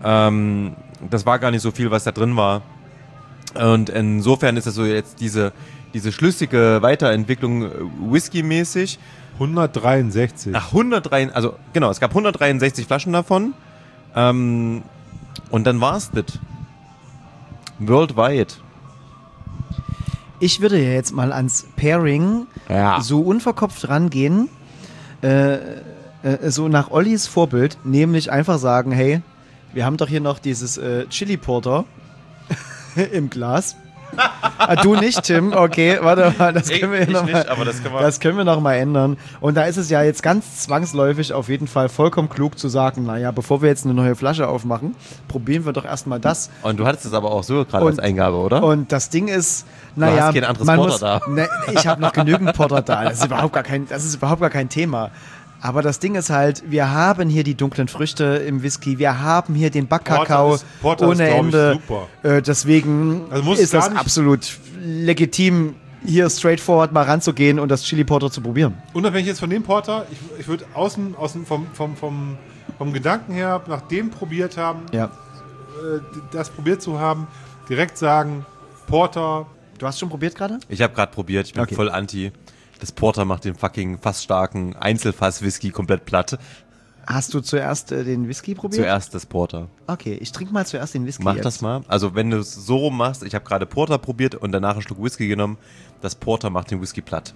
[SPEAKER 2] Ähm, das war gar nicht so viel, was da drin war. Und insofern ist das so jetzt diese, diese schlüssige Weiterentwicklung äh, Whisky-mäßig.
[SPEAKER 1] hundertdreiundsechzig.
[SPEAKER 2] Ach, hundertdrei, also genau, es gab hundertdreiundsechzig Flaschen davon. Ähm, und dann war es das. Worldwide.
[SPEAKER 3] Ich würde ja jetzt mal ans Pairing
[SPEAKER 2] Ja.
[SPEAKER 3] so unverkopft rangehen, äh, äh, so nach Ollis Vorbild, nämlich einfach sagen, hey, wir haben doch hier noch dieses äh, Chili Porter im Glas. Ah, du nicht, Tim. Okay, warte mal, das können wir
[SPEAKER 2] Ich
[SPEAKER 3] noch
[SPEAKER 2] nicht,
[SPEAKER 3] mal,
[SPEAKER 2] aber das können wir-
[SPEAKER 3] das können wir noch mal ändern. Und da ist es ja jetzt ganz zwangsläufig auf jeden Fall vollkommen klug zu sagen, naja, bevor wir jetzt eine neue Flasche aufmachen, probieren wir doch erstmal das.
[SPEAKER 2] Und du hattest es aber auch so gerade als
[SPEAKER 3] Und-
[SPEAKER 2] Eingabe, oder?
[SPEAKER 3] Und das Ding ist, naja,
[SPEAKER 2] hast kein anderes
[SPEAKER 3] man
[SPEAKER 2] Porter
[SPEAKER 3] muss,
[SPEAKER 2] da.
[SPEAKER 3] Ne, ich habe noch genügend Porter da. Das ist überhaupt gar kein, das ist überhaupt gar kein Thema. Aber das Ding ist halt, wir haben hier die dunklen Früchte im Whisky, wir haben hier den Backkakao
[SPEAKER 1] Porter ist- Porter ist,
[SPEAKER 3] ohne
[SPEAKER 1] glaub ich,
[SPEAKER 3] Ende.
[SPEAKER 1] super.
[SPEAKER 3] Äh, deswegen
[SPEAKER 1] Also muss
[SPEAKER 3] ist
[SPEAKER 1] gar
[SPEAKER 3] das
[SPEAKER 1] nicht-
[SPEAKER 3] absolut legitim, hier straightforward mal ranzugehen und das Chili Porter zu probieren.
[SPEAKER 1] Unabhängig jetzt von dem Porter, ich, ich würde außen, außen vom, vom, vom, vom Gedanken her, nach dem probiert haben,
[SPEAKER 3] Ja.
[SPEAKER 1] äh, das probiert zu haben, direkt sagen, Porter,
[SPEAKER 3] Du hast schon probiert gerade?
[SPEAKER 2] Ich habe gerade probiert, ich bin
[SPEAKER 3] Okay.
[SPEAKER 2] voll anti. Das Porter macht den fucking fast starken Einzelfass-Whisky komplett platt.
[SPEAKER 3] Hast du zuerst äh, den Whisky probiert?
[SPEAKER 2] Zuerst das Porter.
[SPEAKER 3] Okay, ich trinke mal zuerst den Whisky
[SPEAKER 2] Mach
[SPEAKER 3] jetzt.
[SPEAKER 2] das mal. Also wenn du es so rum machst, ich habe gerade Porter probiert und danach einen Schluck Whisky genommen, das Porter macht den Whisky platt.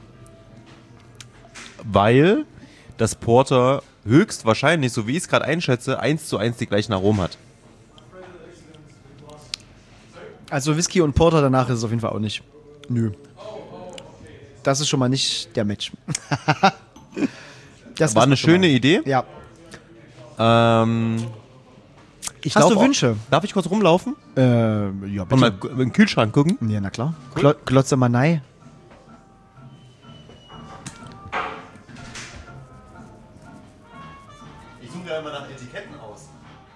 [SPEAKER 2] Weil das Porter höchstwahrscheinlich, so wie ich es gerade einschätze, eins zu eins die gleichen Aromen hat.
[SPEAKER 3] Also Whisky und Porter danach ist es auf jeden Fall auch nicht. Nö. Das ist schon mal nicht der Match. Das
[SPEAKER 2] War
[SPEAKER 3] wissen
[SPEAKER 2] eine
[SPEAKER 3] wir schon
[SPEAKER 2] schöne
[SPEAKER 3] mal.
[SPEAKER 2] Idee.
[SPEAKER 3] Ja.
[SPEAKER 2] Ähm,
[SPEAKER 3] Ich
[SPEAKER 2] hast
[SPEAKER 3] laufe
[SPEAKER 2] du Wünsche? Darf ich kurz rumlaufen
[SPEAKER 3] Äh, ja,
[SPEAKER 2] und mal
[SPEAKER 3] bitte.
[SPEAKER 2] in den Kühlschrank gucken?
[SPEAKER 3] Ja, na klar. Klo Klotze Manei.
[SPEAKER 2] Ich suche ja immer nach Etiketten aus.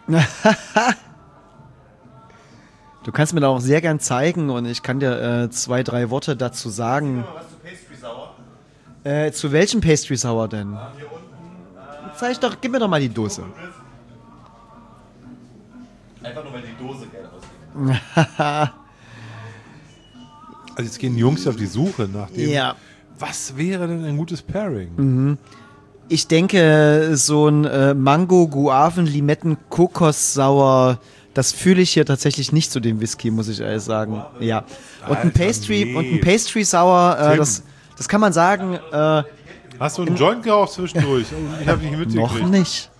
[SPEAKER 3] Du kannst mir da auch sehr gern zeigen und ich kann dir äh, zwei, drei Worte dazu sagen.
[SPEAKER 2] Was zu Pastry Sour?
[SPEAKER 3] Äh, zu welchem Pastry Sour denn? Zeig doch, gib mir doch mal die Dose.
[SPEAKER 2] Einfach nur, weil die Dose geil aussieht.
[SPEAKER 1] also jetzt gehen die Jungs auf die Suche nach dem,
[SPEAKER 3] Ja.
[SPEAKER 1] was wäre denn ein gutes Pairing?
[SPEAKER 3] Ich denke, so ein äh, Mango, Guaven, Limetten, Kokos-Sauer, das fühle ich hier tatsächlich nicht zu dem Whisky, muss ich ehrlich sagen. Ja. Und ein
[SPEAKER 1] Alter,
[SPEAKER 3] Pastry,
[SPEAKER 1] nee.
[SPEAKER 3] und ein Pastry Sauer, äh,
[SPEAKER 1] Tim.
[SPEAKER 3] das, das kann man sagen, äh,
[SPEAKER 1] Hast du einen Joint geraucht zwischendurch? Ich habe nicht mitgekriegt.
[SPEAKER 3] noch nicht.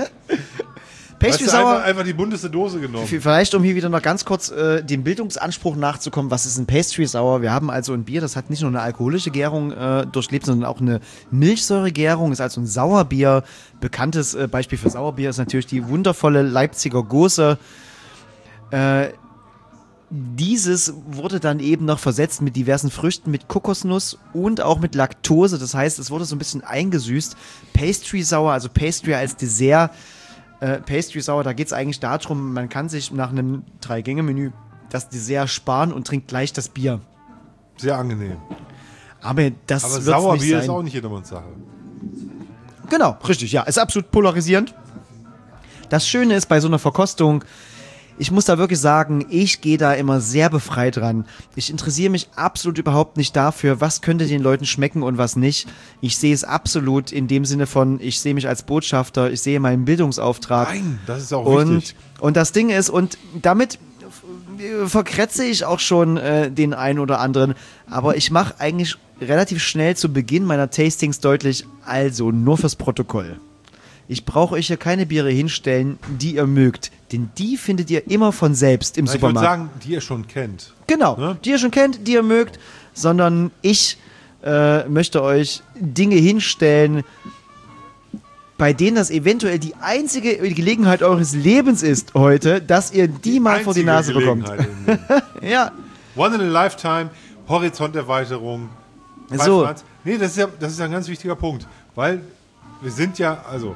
[SPEAKER 1] Weißt
[SPEAKER 3] Pastry
[SPEAKER 1] du,
[SPEAKER 3] Sauer,
[SPEAKER 1] einfach, einfach die bunteste Dose genommen.
[SPEAKER 3] vielleicht um hier wieder noch ganz kurz äh, dem Bildungsanspruch nachzukommen, was ist ein Pastry Sour? Wir haben also ein Bier, das hat nicht nur eine alkoholische Gärung äh, durchlebt, sondern auch eine Milchsäuregärung, ist also ein Sauerbier. Bekanntes äh, Beispiel für Sauerbier ist natürlich die wundervolle Leipziger Gose. Äh, dieses wurde dann eben noch versetzt mit diversen Früchten, mit Kokosnuss und auch mit Laktose. Das heißt, es wurde so ein bisschen eingesüßt. Pastry Sour, also Pastry als Dessert. Äh, Pastry Sour, da geht es eigentlich darum, man kann sich nach einem Drei-Gänge-Menü das Dessert sparen und trinkt gleich das Bier.
[SPEAKER 1] Sehr angenehm.
[SPEAKER 3] Aber das
[SPEAKER 1] Aber
[SPEAKER 3] wird's
[SPEAKER 1] Sauerbier
[SPEAKER 3] nicht sein.
[SPEAKER 1] ist auch nicht jedermanns Sache.
[SPEAKER 3] Genau, richtig, ja. Ist absolut polarisierend. Das Schöne ist bei so einer Verkostung, ich muss da wirklich sagen, ich gehe da immer sehr befreit ran. Ich interessiere mich absolut überhaupt nicht dafür, was könnte den Leuten schmecken und was nicht. Ich sehe es absolut in dem Sinne von, ich sehe mich als Botschafter, ich sehe meinen Bildungsauftrag.
[SPEAKER 1] Nein, das ist auch
[SPEAKER 3] Und,
[SPEAKER 1] wichtig.
[SPEAKER 3] und das Ding ist, und damit f- verkretze ich auch schon äh, den einen oder anderen, aber ich mache eigentlich relativ schnell zu Beginn meiner Tastings deutlich, also nur fürs Protokoll. Ich brauche euch hier keine Biere hinstellen, die ihr mögt, denn die findet ihr immer von selbst im
[SPEAKER 1] Na, ich würde
[SPEAKER 3] Supermarkt.
[SPEAKER 1] sagen, die ihr schon kennt.
[SPEAKER 3] Genau,
[SPEAKER 1] Ne?
[SPEAKER 3] die ihr schon kennt, die ihr mögt, sondern ich äh, möchte euch Dinge hinstellen, bei denen das eventuell die einzige Gelegenheit eures Lebens ist heute, dass ihr die, mal vor die
[SPEAKER 1] Einzige
[SPEAKER 3] Nase bekommt.
[SPEAKER 1] Gelegenheit im Leben.
[SPEAKER 3] Ja,
[SPEAKER 1] One in a Lifetime, Horizonterweiterung. Bei
[SPEAKER 3] So.
[SPEAKER 1] Franz. Nee, das ist, ja, das ist ja ein ganz wichtiger Punkt, weil wir sind ja, also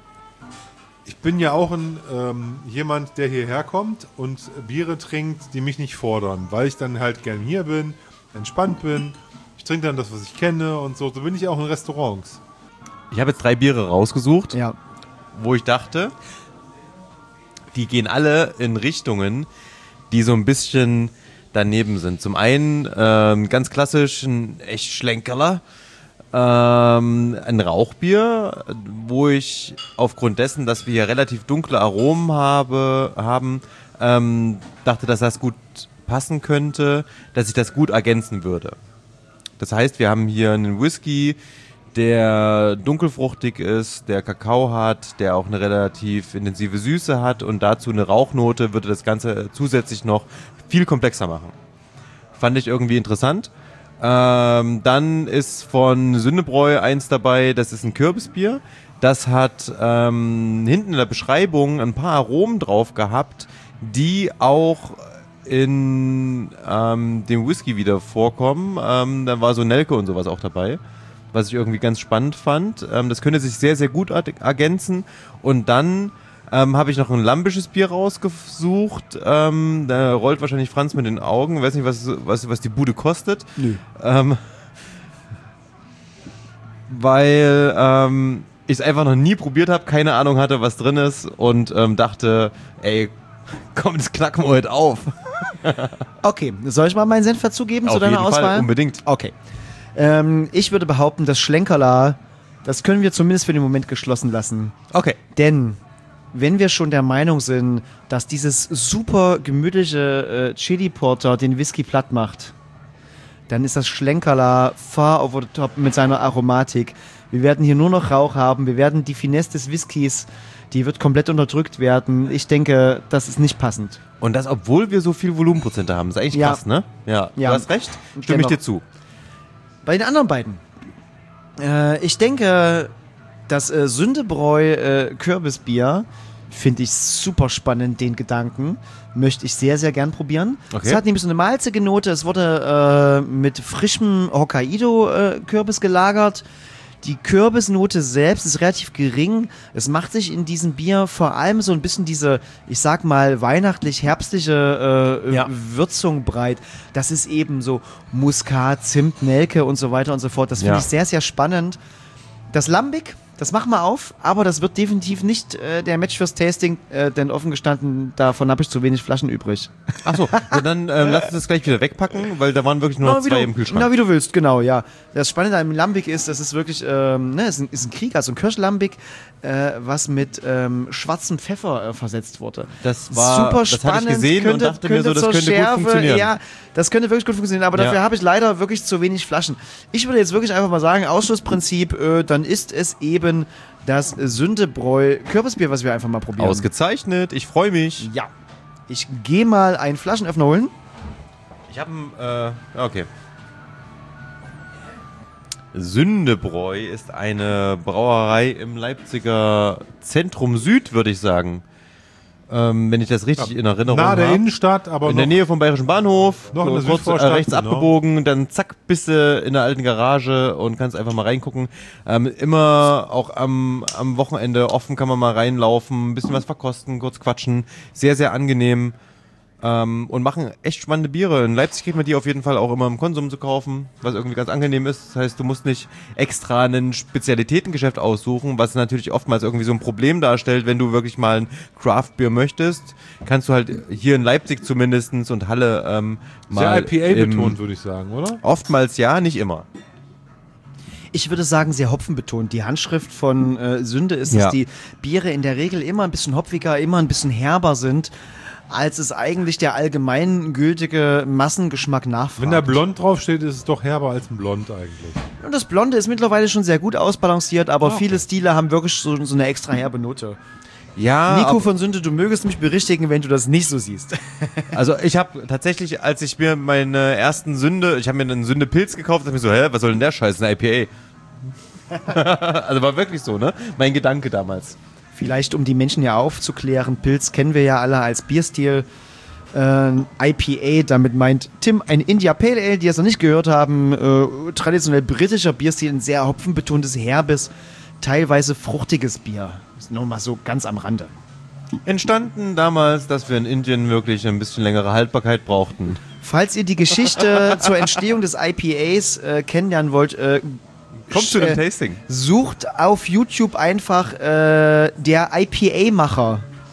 [SPEAKER 1] ich bin ja auch ein, ähm, jemand, der hierher kommt und Biere trinkt, die mich nicht fordern, weil ich dann halt gern hier bin, entspannt bin, ich trinke dann das, was ich kenne und so, so bin ich auch in Restaurants.
[SPEAKER 2] Ich habe jetzt drei Biere rausgesucht,
[SPEAKER 3] ja.
[SPEAKER 2] wo ich dachte, die gehen alle in Richtungen, die so ein bisschen daneben sind. Zum einen ähm, ganz klassisch ein echt Schlenkerler, ähm, ein Rauchbier, wo ich aufgrund dessen, dass wir hier relativ dunkle Aromen habe, haben, ähm, dachte, dass das gut passen könnte, dass ich das gut ergänzen würde. Das heißt, wir haben hier einen Whisky, der dunkelfruchtig ist, der Kakao hat, der auch eine relativ intensive Süße hat und dazu eine Rauchnote würde das Ganze zusätzlich noch viel komplexer machen. Fand ich irgendwie interessant. Ähm, dann ist von Sündebräu eins dabei, das ist ein Kürbisbier. Das hat ähm, hinten in der Beschreibung ein paar Aromen drauf gehabt, die auch in ähm, dem Whisky wieder vorkommen. Ähm, da war so Nelke und sowas auch dabei, was ich irgendwie ganz spannend fand. Ähm, das könnte sich sehr, sehr gut ergänzen. Und dann ähm, habe ich noch ein lambisches Bier rausgesucht. Ähm, da rollt wahrscheinlich Franz mit den Augen. Ich weiß nicht, was, was, was die Bude kostet.
[SPEAKER 3] Nö.
[SPEAKER 2] Ähm, weil ähm, ich es einfach noch nie probiert habe, keine Ahnung hatte, was drin ist und ähm, dachte, ey, komm, das knacken wir heute auf.
[SPEAKER 3] Okay, soll ich mal meinen Senf dazugeben
[SPEAKER 2] Auf
[SPEAKER 3] zu deiner
[SPEAKER 2] jeden
[SPEAKER 3] Auswahl?
[SPEAKER 2] Fall, unbedingt.
[SPEAKER 3] Okay. Ähm, ich würde behaupten, das Schlenkerla, das können wir zumindest für den Moment geschlossen lassen.
[SPEAKER 2] Okay.
[SPEAKER 3] Denn wenn wir schon der Meinung sind, dass dieses super gemütliche äh, Chili Porter den Whisky platt macht, dann ist das Schlenkerla far over the top mit seiner Aromatik. Wir werden hier nur noch Rauch haben, wir werden die Finesse des Whiskys, die wird komplett unterdrückt werden. Ich denke, das ist nicht passend.
[SPEAKER 2] Und das, obwohl wir so viel Volumenprozente haben. Das ist eigentlich
[SPEAKER 3] Ja.
[SPEAKER 2] krass, ne? Ja,
[SPEAKER 3] Ja.
[SPEAKER 2] du hast recht. Stimme ich
[SPEAKER 3] Dennoch.
[SPEAKER 2] dir zu.
[SPEAKER 3] Bei den anderen beiden. Äh, ich denke, das äh, Sündebräu äh, Kürbisbier finde ich super spannend, den Gedanken. Möchte ich sehr, sehr gern probieren.
[SPEAKER 2] Okay.
[SPEAKER 3] Es hat nämlich so eine malzige Note. Es wurde äh, mit frischem Hokkaido-Kürbis äh, gelagert. Die Kürbisnote selbst ist relativ gering. Es macht sich in diesem Bier vor allem so ein bisschen diese, ich sag mal, weihnachtlich-herbstliche äh,
[SPEAKER 2] Ja.
[SPEAKER 3] Würzung breit. Das ist eben so Muskat, Zimt, Nelke und so weiter und so fort. Das finde
[SPEAKER 2] Ja.
[SPEAKER 3] ich sehr, sehr spannend. Das Lambic, das machen wir auf, aber das wird definitiv nicht äh, der Match fürs Tasting, äh, denn offen gestanden, davon habe ich zu wenig Flaschen übrig.
[SPEAKER 2] Achso, ja, dann ähm, lass uns das gleich wieder wegpacken, weil da waren wirklich nur noch
[SPEAKER 3] Na, wie
[SPEAKER 2] zwei
[SPEAKER 3] du,
[SPEAKER 2] im Kühlschrank.
[SPEAKER 3] Na, wie du willst, genau, ja. Das Spannende am Lambic ist, das ist wirklich, ähm, ne, ist ein, ist ein Krieg, also ein Kirschlambic, äh, was mit ähm, schwarzem Pfeffer äh, versetzt wurde.
[SPEAKER 2] Das war-
[SPEAKER 3] super
[SPEAKER 2] das hatte ich
[SPEAKER 3] spannend.
[SPEAKER 2] gesehen und dachte mir so, das
[SPEAKER 3] zur
[SPEAKER 2] könnte gut funktionieren.
[SPEAKER 3] Ja, das könnte wirklich gut funktionieren, aber dafür
[SPEAKER 2] Ja.
[SPEAKER 3] habe ich leider wirklich zu wenig Flaschen. Ich würde jetzt wirklich einfach mal sagen, Ausschlussprinzip, äh, dann ist es eben das Sündebräu Kürbisbier, was wir einfach mal probieren.
[SPEAKER 2] Ausgezeichnet, ich freue mich.
[SPEAKER 3] Ja. Ich gehe mal einen Flaschenöffner holen.
[SPEAKER 2] Ich habe äh, okay. Sündebräu ist eine Brauerei im Leipziger Zentrum Süd, würde ich sagen. Ähm, wenn ich das richtig in Erinnerung
[SPEAKER 1] Nahe der
[SPEAKER 2] habe.
[SPEAKER 1] Innenstadt, aber
[SPEAKER 2] In
[SPEAKER 1] noch
[SPEAKER 2] der Nähe vom Bayerischen Bahnhof,
[SPEAKER 1] Noch in der
[SPEAKER 2] kurz äh,
[SPEAKER 1] Südvorstadt,
[SPEAKER 2] rechts
[SPEAKER 1] genau.
[SPEAKER 2] abgebogen, dann zack, bist du in der alten Garage und kannst einfach mal reingucken. Ähm, immer auch am, am Wochenende offen kann man mal reinlaufen, ein bisschen was verkosten, kurz quatschen. Sehr, sehr angenehm. Ähm, und machen echt spannende Biere. In Leipzig kriegt man die auf jeden Fall auch immer im Konsum zu kaufen, was irgendwie ganz angenehm ist. Das heißt, du musst nicht extra ein Spezialitätengeschäft aussuchen, was natürlich oftmals irgendwie so ein Problem darstellt, wenn du wirklich mal ein Craft-Bier möchtest. Kannst du halt hier in Leipzig zumindestens und Halle ähm, mal
[SPEAKER 1] sehr I P A
[SPEAKER 2] im-
[SPEAKER 1] betont, würde ich sagen, oder?
[SPEAKER 2] Oftmals ja, nicht immer.
[SPEAKER 3] Ich würde sagen, sehr hopfenbetont. Die Handschrift von äh, Sünde ist,
[SPEAKER 2] Ja.
[SPEAKER 3] dass die Biere in der Regel immer ein bisschen hopfiger, immer ein bisschen herber sind, als es eigentlich der allgemeingültige Massengeschmack nachfragt.
[SPEAKER 1] Wenn da Blond draufsteht, ist es doch herber als ein Blond eigentlich.
[SPEAKER 3] Und das Blonde ist mittlerweile schon sehr gut ausbalanciert, aber
[SPEAKER 1] Ah, okay.
[SPEAKER 3] viele Stile haben wirklich so, so eine extra herbe Note.
[SPEAKER 2] Ja,
[SPEAKER 3] Nico
[SPEAKER 2] ab-
[SPEAKER 3] von Sünde, du mögest mich berichtigen, wenn du das nicht so siehst.
[SPEAKER 2] also ich habe tatsächlich, als ich mir meine ersten Sünde, ich habe mir einen Sünde-Pilz gekauft, dachte ich mir so, hä, was soll denn der Scheiß, ein I P A? Also war wirklich so, ne? Mein Gedanke damals.
[SPEAKER 3] Vielleicht, um die Menschen ja aufzuklären, Pilz kennen wir ja alle als Bierstil. Äh, I P A, damit meint Tim ein India Pale Ale, die es noch nicht gehört haben. Äh, traditionell britischer Bierstil, ein sehr hopfenbetontes, herbes, teilweise fruchtiges Bier. Ist nur mal so ganz am Rande.
[SPEAKER 2] Entstanden damals, dass wir in Indien wirklich ein bisschen längere Haltbarkeit brauchten.
[SPEAKER 3] Falls ihr die Geschichte zur Entstehung des I P As äh, kennenlernen wollt, äh,
[SPEAKER 2] Kommt zu dem
[SPEAKER 3] äh,
[SPEAKER 2] Tasting.
[SPEAKER 3] sucht auf YouTube einfach äh, der I P A-Macher.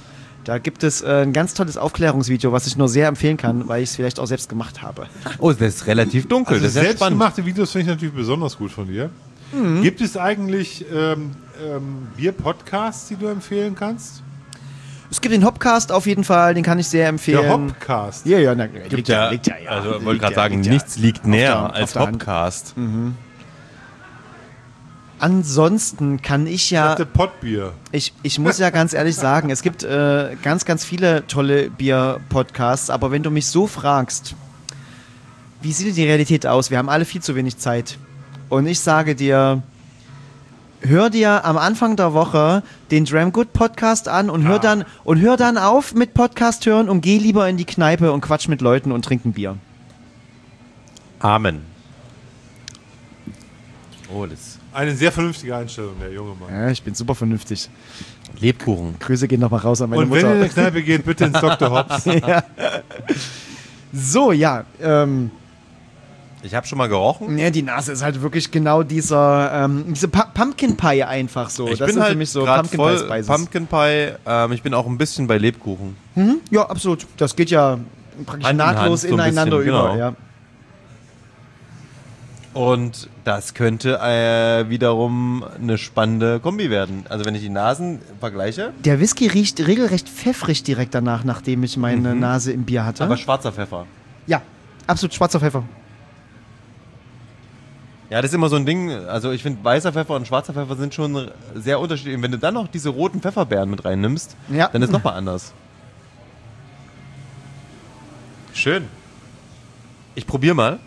[SPEAKER 3] Da gibt es äh, ein ganz tolles Aufklärungsvideo, was ich nur sehr empfehlen kann, weil ich es vielleicht auch selbst gemacht habe.
[SPEAKER 2] Oh, das ist relativ dunkel.
[SPEAKER 1] Also
[SPEAKER 2] das ist ja spannend.
[SPEAKER 1] selbstgemachte Videos finde ich natürlich besonders gut von dir. Mhm. Gibt es eigentlich ähm, ähm, Bier-Podcasts, die du empfehlen kannst?
[SPEAKER 3] Es gibt den Hopcast auf jeden Fall, den kann ich sehr empfehlen.
[SPEAKER 1] Der Hopcast?
[SPEAKER 3] Ja, ja, na, liegt
[SPEAKER 2] ja,
[SPEAKER 3] liegt ja, ja.
[SPEAKER 2] Also
[SPEAKER 3] Liegt
[SPEAKER 2] wollte gerade
[SPEAKER 3] ja,
[SPEAKER 2] sagen,
[SPEAKER 3] liegt
[SPEAKER 2] nichts
[SPEAKER 3] ja
[SPEAKER 2] liegt näher
[SPEAKER 3] der-
[SPEAKER 2] als
[SPEAKER 3] der Hand.
[SPEAKER 2] Hopcast.
[SPEAKER 3] Ansonsten kann ich
[SPEAKER 1] Ich
[SPEAKER 3] ja,
[SPEAKER 1] dachte Pottbier.
[SPEAKER 3] ich, ich muss ja ganz ehrlich sagen, es gibt äh, ganz, ganz viele tolle Bier-Podcasts, aber wenn du mich so fragst, wie sieht denn die Realität aus? Wir haben alle viel zu wenig Zeit. Und ich sage dir, hör dir am Anfang der Woche den Dramgood Podcast an und hör
[SPEAKER 1] Ah.
[SPEAKER 3] dann und hör dann auf mit Podcast hören und geh lieber in die Kneipe und quatsch mit Leuten und trink ein Bier.
[SPEAKER 2] Amen. Oh, das
[SPEAKER 1] Eine sehr vernünftige Einstellung, der junge Mann.
[SPEAKER 3] Ja, ich bin super vernünftig.
[SPEAKER 2] Lebkuchen.
[SPEAKER 3] Grüße gehen nochmal raus an meine
[SPEAKER 1] Und wenn
[SPEAKER 3] Mutter.
[SPEAKER 1] ihr in die Kneipe geht, bitte ins Doktor Hobbs.
[SPEAKER 3] ja. So, ja. Ähm,
[SPEAKER 2] Ich habe schon mal gerochen.
[SPEAKER 3] ja, die Nase ist halt wirklich genau dieser, ähm, diese Pu- Pumpkin Pie einfach so.
[SPEAKER 2] Ich
[SPEAKER 3] das
[SPEAKER 2] bin
[SPEAKER 3] sind
[SPEAKER 2] halt
[SPEAKER 3] für mich so
[SPEAKER 2] grad
[SPEAKER 3] Pumpkin
[SPEAKER 2] voll
[SPEAKER 3] Pie Spices.
[SPEAKER 2] Pumpkin Pie. Ähm, ich bin auch ein bisschen bei Lebkuchen.
[SPEAKER 3] Ja, absolut. Das geht ja praktisch
[SPEAKER 2] Hand in Hand,
[SPEAKER 3] nahtlos
[SPEAKER 2] so ein
[SPEAKER 3] ineinander
[SPEAKER 2] bisschen,
[SPEAKER 3] über.
[SPEAKER 2] genau.
[SPEAKER 3] Ja.
[SPEAKER 2] Und das könnte äh, wiederum eine spannende Kombi werden. Also wenn ich die Nasen vergleiche,
[SPEAKER 3] Der Whisky riecht regelrecht pfeffrig direkt danach, nachdem ich meine Nase im Bier hatte.
[SPEAKER 2] aber schwarzer Pfeffer.
[SPEAKER 3] ja, absolut schwarzer Pfeffer.
[SPEAKER 2] Ja, das ist immer so ein Ding. Also ich finde, weißer Pfeffer und schwarzer Pfeffer sind schon sehr unterschiedlich. Und wenn du dann noch diese roten Pfefferbeeren mit reinnimmst,
[SPEAKER 3] Ja.
[SPEAKER 2] dann ist nochmal anders. Schön. Ich probiere mal.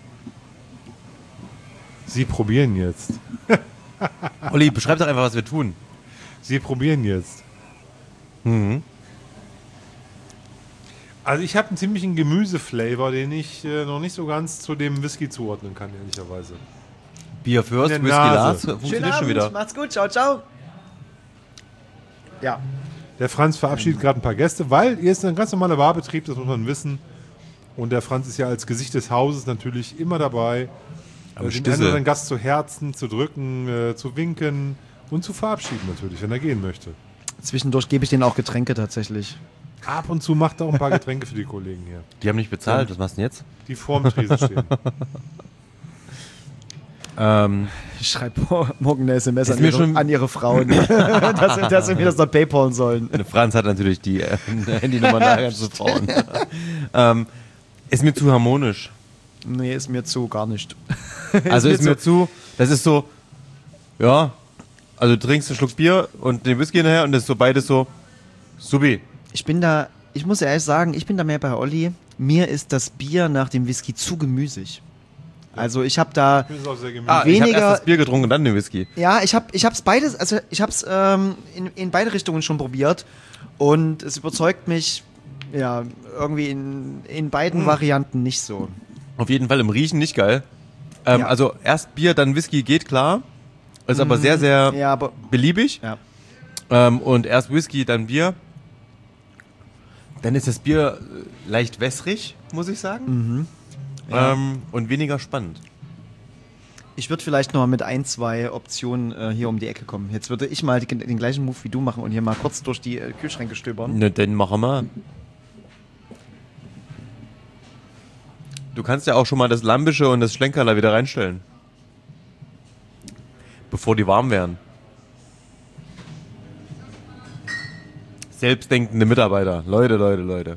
[SPEAKER 1] Sie probieren jetzt.
[SPEAKER 2] Olli, beschreib doch einfach, was wir tun.
[SPEAKER 1] Sie probieren jetzt.
[SPEAKER 2] Mhm.
[SPEAKER 1] Also ich habe einen ziemlichen Gemüseflavor, den ich äh, noch nicht so ganz zu dem Whisky zuordnen kann, ehrlicherweise.
[SPEAKER 2] Bier First,
[SPEAKER 1] In
[SPEAKER 2] Whisky
[SPEAKER 1] der
[SPEAKER 2] Last.
[SPEAKER 1] Nase.
[SPEAKER 2] Funktioniert schon wieder.
[SPEAKER 3] macht's gut, ciao, ciao. Ja.
[SPEAKER 1] Der Franz verabschiedet gerade ein paar Gäste, weil hier ist ein ganz normaler Barbetrieb, das muss man wissen. Und der Franz ist ja als Gesicht des Hauses natürlich immer dabei,
[SPEAKER 2] Am
[SPEAKER 1] äh, den
[SPEAKER 2] Stissel.
[SPEAKER 1] einen oder anderen Gast zu herzen, zu drücken, äh, zu winken und zu verabschieden natürlich, wenn er gehen möchte.
[SPEAKER 3] Zwischendurch gebe ich denen auch Getränke tatsächlich.
[SPEAKER 1] Ab und zu macht er auch ein paar Getränke für die Kollegen hier,
[SPEAKER 2] Die haben nicht bezahlt. Was machst du denn jetzt?
[SPEAKER 1] die vorm Tresen stehen.
[SPEAKER 2] Ähm,
[SPEAKER 3] Ich schreibe morgen eine S M S
[SPEAKER 2] Ist
[SPEAKER 3] an
[SPEAKER 2] mir
[SPEAKER 3] ihre,
[SPEAKER 2] schon-
[SPEAKER 3] an ihre Frauen, dass, sie- dass sie mir das noch paypalen sollen.
[SPEAKER 2] Franz hat natürlich die äh, Handynummer nachher zu Frauen. ähm, ist mir zu harmonisch.
[SPEAKER 3] Nee, ist mir zu gar nicht.
[SPEAKER 2] Also
[SPEAKER 3] mir
[SPEAKER 2] ist mir zu, das ist so, ja, also du trinkst einen Schluck Bier und den Whisky hinterher und das ist so beides so, subi.
[SPEAKER 3] Ich bin da, ich muss ehrlich sagen, ich bin da mehr bei Olli. Mir ist das Bier nach dem Whisky zu gemüsig. Also ich habe da,
[SPEAKER 1] Ich finde es auch sehr gemütlich.
[SPEAKER 2] Ah, ich habe
[SPEAKER 3] Weniger-
[SPEAKER 2] erst das Bier getrunken und dann den Whisky.
[SPEAKER 3] ja, ich habe, ich habe es beides, also ich habe es ähm, in, in beide Richtungen schon probiert und es überzeugt mich, ja, irgendwie in, in beiden Varianten nicht so.
[SPEAKER 2] Auf jeden Fall im Riechen nicht geil. Ähm,
[SPEAKER 3] Ja.
[SPEAKER 2] Also erst Bier, dann Whisky geht klar. Ist aber sehr, sehr
[SPEAKER 3] Ja, aber
[SPEAKER 2] beliebig.
[SPEAKER 3] ja.
[SPEAKER 2] Ähm, und erst Whisky, dann Bier. Dann ist das Bier äh, leicht wässrig, muss ich sagen.
[SPEAKER 3] Ja.
[SPEAKER 2] Ähm, und weniger spannend.
[SPEAKER 3] Ich würde vielleicht noch mal mit ein, zwei Optionen äh, hier um die Ecke kommen. Jetzt würde ich mal den, den gleichen Move wie du machen und hier mal kurz durch die äh, Kühlschränke stöbern.
[SPEAKER 2] Ne, dann machen wir. Du kannst ja auch schon mal das Lambische und das Schlenkerler wieder reinstellen. Bevor die warm werden. Selbstdenkende Mitarbeiter. Leute, Leute, Leute.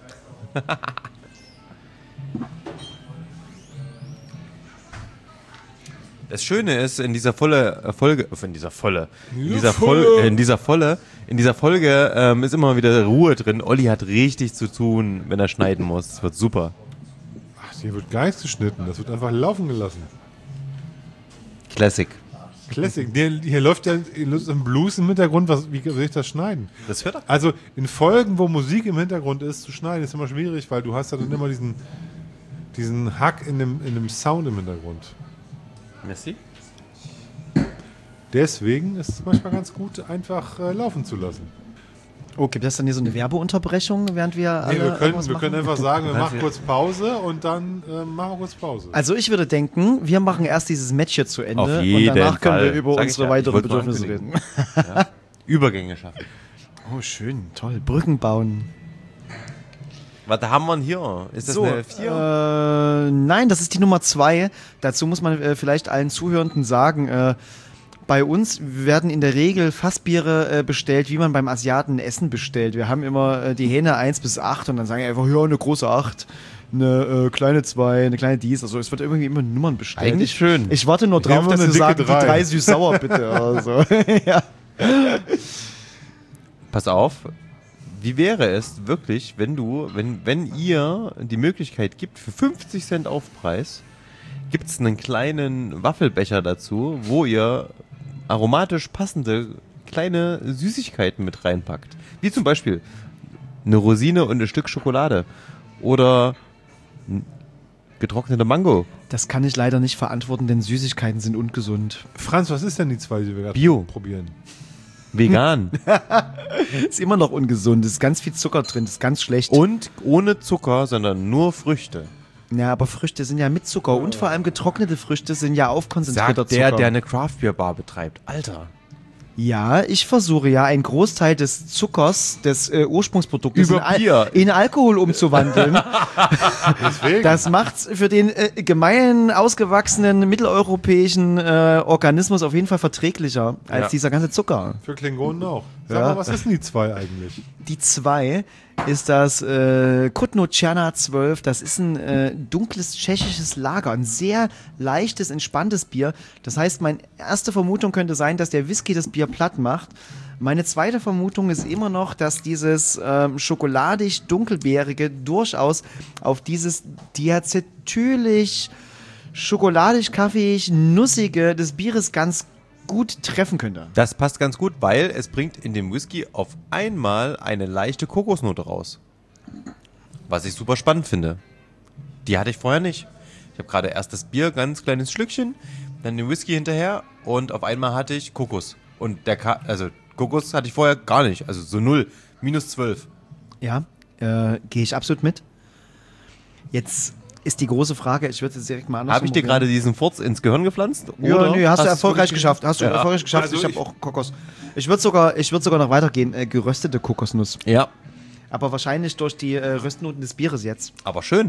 [SPEAKER 2] Das Schöne ist, in dieser volle äh, Folge, äh, in dieser volle, in
[SPEAKER 1] Ja,
[SPEAKER 2] dieser
[SPEAKER 1] volle.
[SPEAKER 2] Folge, in dieser volle, in dieser Folge ähm, ist immer wieder Ruhe drin. Olli hat richtig zu tun, wenn er schneiden muss. Das wird super.
[SPEAKER 1] Ach, hier wird gar nichts geschnitten, das wird einfach laufen gelassen.
[SPEAKER 2] Classic.
[SPEAKER 1] Classic. Hier, hier läuft ja hier läuft ein Blues im Hintergrund, was, wie soll ich das schneiden?
[SPEAKER 2] Das hört er.
[SPEAKER 1] Also in Folgen, wo Musik im Hintergrund ist, zu schneiden, ist immer schwierig, weil du hast ja dann immer diesen, diesen Hack in dem, in dem Sound im Hintergrund.
[SPEAKER 2] Merci.
[SPEAKER 1] Deswegen ist es manchmal ganz gut, einfach äh, laufen zu lassen.
[SPEAKER 3] Oh, gibt es dann hier so eine Werbeunterbrechung, während wir alle
[SPEAKER 1] Nee, wir können,
[SPEAKER 3] irgendwas
[SPEAKER 1] wir
[SPEAKER 3] machen?
[SPEAKER 1] können einfach sagen, wir
[SPEAKER 2] Kannst
[SPEAKER 1] machen
[SPEAKER 2] du-
[SPEAKER 1] kurz Pause und dann äh, machen wir kurz Pause.
[SPEAKER 3] Also ich würde denken, wir machen erst dieses Match hier zu Ende
[SPEAKER 2] Auf
[SPEAKER 3] und
[SPEAKER 2] jeden
[SPEAKER 3] danach können wir
[SPEAKER 2] Fall.
[SPEAKER 3] über
[SPEAKER 2] Sag ich
[SPEAKER 3] unsere
[SPEAKER 2] ja, ich
[SPEAKER 3] weiteren
[SPEAKER 2] wollte nur
[SPEAKER 3] Bedürfnisse reden.
[SPEAKER 2] ankündigen. Übergänge schaffen.
[SPEAKER 3] Oh, schön, toll. Brücken bauen.
[SPEAKER 2] Was haben wir denn hier? Ist das
[SPEAKER 3] So,
[SPEAKER 2] eine vier?
[SPEAKER 3] äh, nein, das ist die Nummer zwei. Dazu muss man äh, vielleicht allen Zuhörenden sagen, äh, bei uns werden in der Regel Fassbiere äh, bestellt, wie man beim Asiaten Essen bestellt. Wir haben immer äh, die Hähne eins bis acht und dann sagen wir einfach, ja, eine große acht, eine äh, kleine zwei, eine kleine dies. Also es wird irgendwie immer Nummern bestellt.
[SPEAKER 2] Eigentlich
[SPEAKER 3] ich,
[SPEAKER 2] schön.
[SPEAKER 3] Ich warte nur drauf,
[SPEAKER 1] Nehmen wir
[SPEAKER 3] dass
[SPEAKER 1] eine
[SPEAKER 3] sie
[SPEAKER 1] dicke
[SPEAKER 3] sagen,
[SPEAKER 1] drei.
[SPEAKER 3] die drei süß-sauer bitte. Oder so. Ja.
[SPEAKER 2] Pass auf. Wie wäre es wirklich, wenn du, wenn, wenn ihr die Möglichkeit gibt, für fünfzig Cent Aufpreis, gibt es einen kleinen Waffelbecher dazu, wo ihr aromatisch passende kleine Süßigkeiten mit reinpackt. Wie zum Beispiel eine Rosine und ein Stück Schokolade. Oder getrocknete Mango.
[SPEAKER 3] Das kann ich leider nicht verantworten, denn Süßigkeiten sind ungesund.
[SPEAKER 1] Franz, was ist denn die zwei, die wir gerade
[SPEAKER 2] Bio.
[SPEAKER 1] probieren?
[SPEAKER 2] Vegan.
[SPEAKER 3] Ist immer noch ungesund, ist ganz viel Zucker drin, ist ganz schlecht.
[SPEAKER 2] Und ohne Zucker, sondern nur Früchte.
[SPEAKER 3] Ja, aber Früchte sind ja mit Zucker und vor allem getrocknete Früchte sind ja aufkonzentrierter
[SPEAKER 2] Sagt der,
[SPEAKER 3] Zucker.
[SPEAKER 2] der eine Craft Beer Bar betreibt. Alter.
[SPEAKER 3] Ja, ich versuche ja einen Großteil des Zuckers, des äh, Ursprungsproduktes
[SPEAKER 2] Über
[SPEAKER 3] in, Al
[SPEAKER 2] Bier.
[SPEAKER 3] in Alkohol umzuwandeln.
[SPEAKER 1] Deswegen.
[SPEAKER 3] Das macht's für den äh, gemeinen, ausgewachsenen, mitteleuropäischen äh, Organismus auf jeden Fall verträglicher als
[SPEAKER 2] Ja.
[SPEAKER 3] dieser ganze Zucker.
[SPEAKER 1] Für Klingonen auch. Sag
[SPEAKER 3] Ja.
[SPEAKER 1] mal, was ist denn die zwei eigentlich?
[SPEAKER 3] Die zwei ist das äh, Kutno Czerna zwölf. Das ist ein äh, dunkles tschechisches Lager. Ein sehr leichtes, entspanntes Bier. Das heißt, meine erste Vermutung könnte sein, dass der Whisky das Bier platt macht. Meine zweite Vermutung ist immer noch, dass dieses ähm, schokoladig-dunkelbeerige durchaus auf dieses diacetylisch, schokoladig-kaffeeig, nussige des Bieres ganz gut treffen könnte.
[SPEAKER 2] Das passt ganz gut, weil es bringt in dem Whisky auf einmal eine leichte Kokosnote raus. Was ich super spannend finde. Die hatte ich vorher nicht. Ich habe gerade erst das Bier, ganz kleines Schlückchen, dann den Whisky hinterher und auf einmal hatte ich Kokos. Und der Ka also Kokos hatte ich vorher gar nicht, also so null, minus zwölf.
[SPEAKER 3] Ja, äh, gehe ich absolut mit. Jetzt ist die große Frage, ich würde jetzt direkt mal anders
[SPEAKER 2] Habe ich dir gerade diesen Furz ins Gehirn gepflanzt?
[SPEAKER 3] Ja,
[SPEAKER 2] Oder
[SPEAKER 3] nö, hast, du
[SPEAKER 2] es
[SPEAKER 3] erfolgreich
[SPEAKER 2] wirklich-
[SPEAKER 3] geschafft. Hast du
[SPEAKER 2] Ja.
[SPEAKER 3] erfolgreich geschafft.
[SPEAKER 1] Also
[SPEAKER 3] ich habe
[SPEAKER 1] ich-
[SPEAKER 3] auch Kokos. Ich würde sogar, ich würd sogar noch weitergehen. Äh, geröstete Kokosnuss.
[SPEAKER 2] Ja,
[SPEAKER 3] Aber wahrscheinlich durch die äh, Röstnoten des Bieres jetzt.
[SPEAKER 2] aber schön.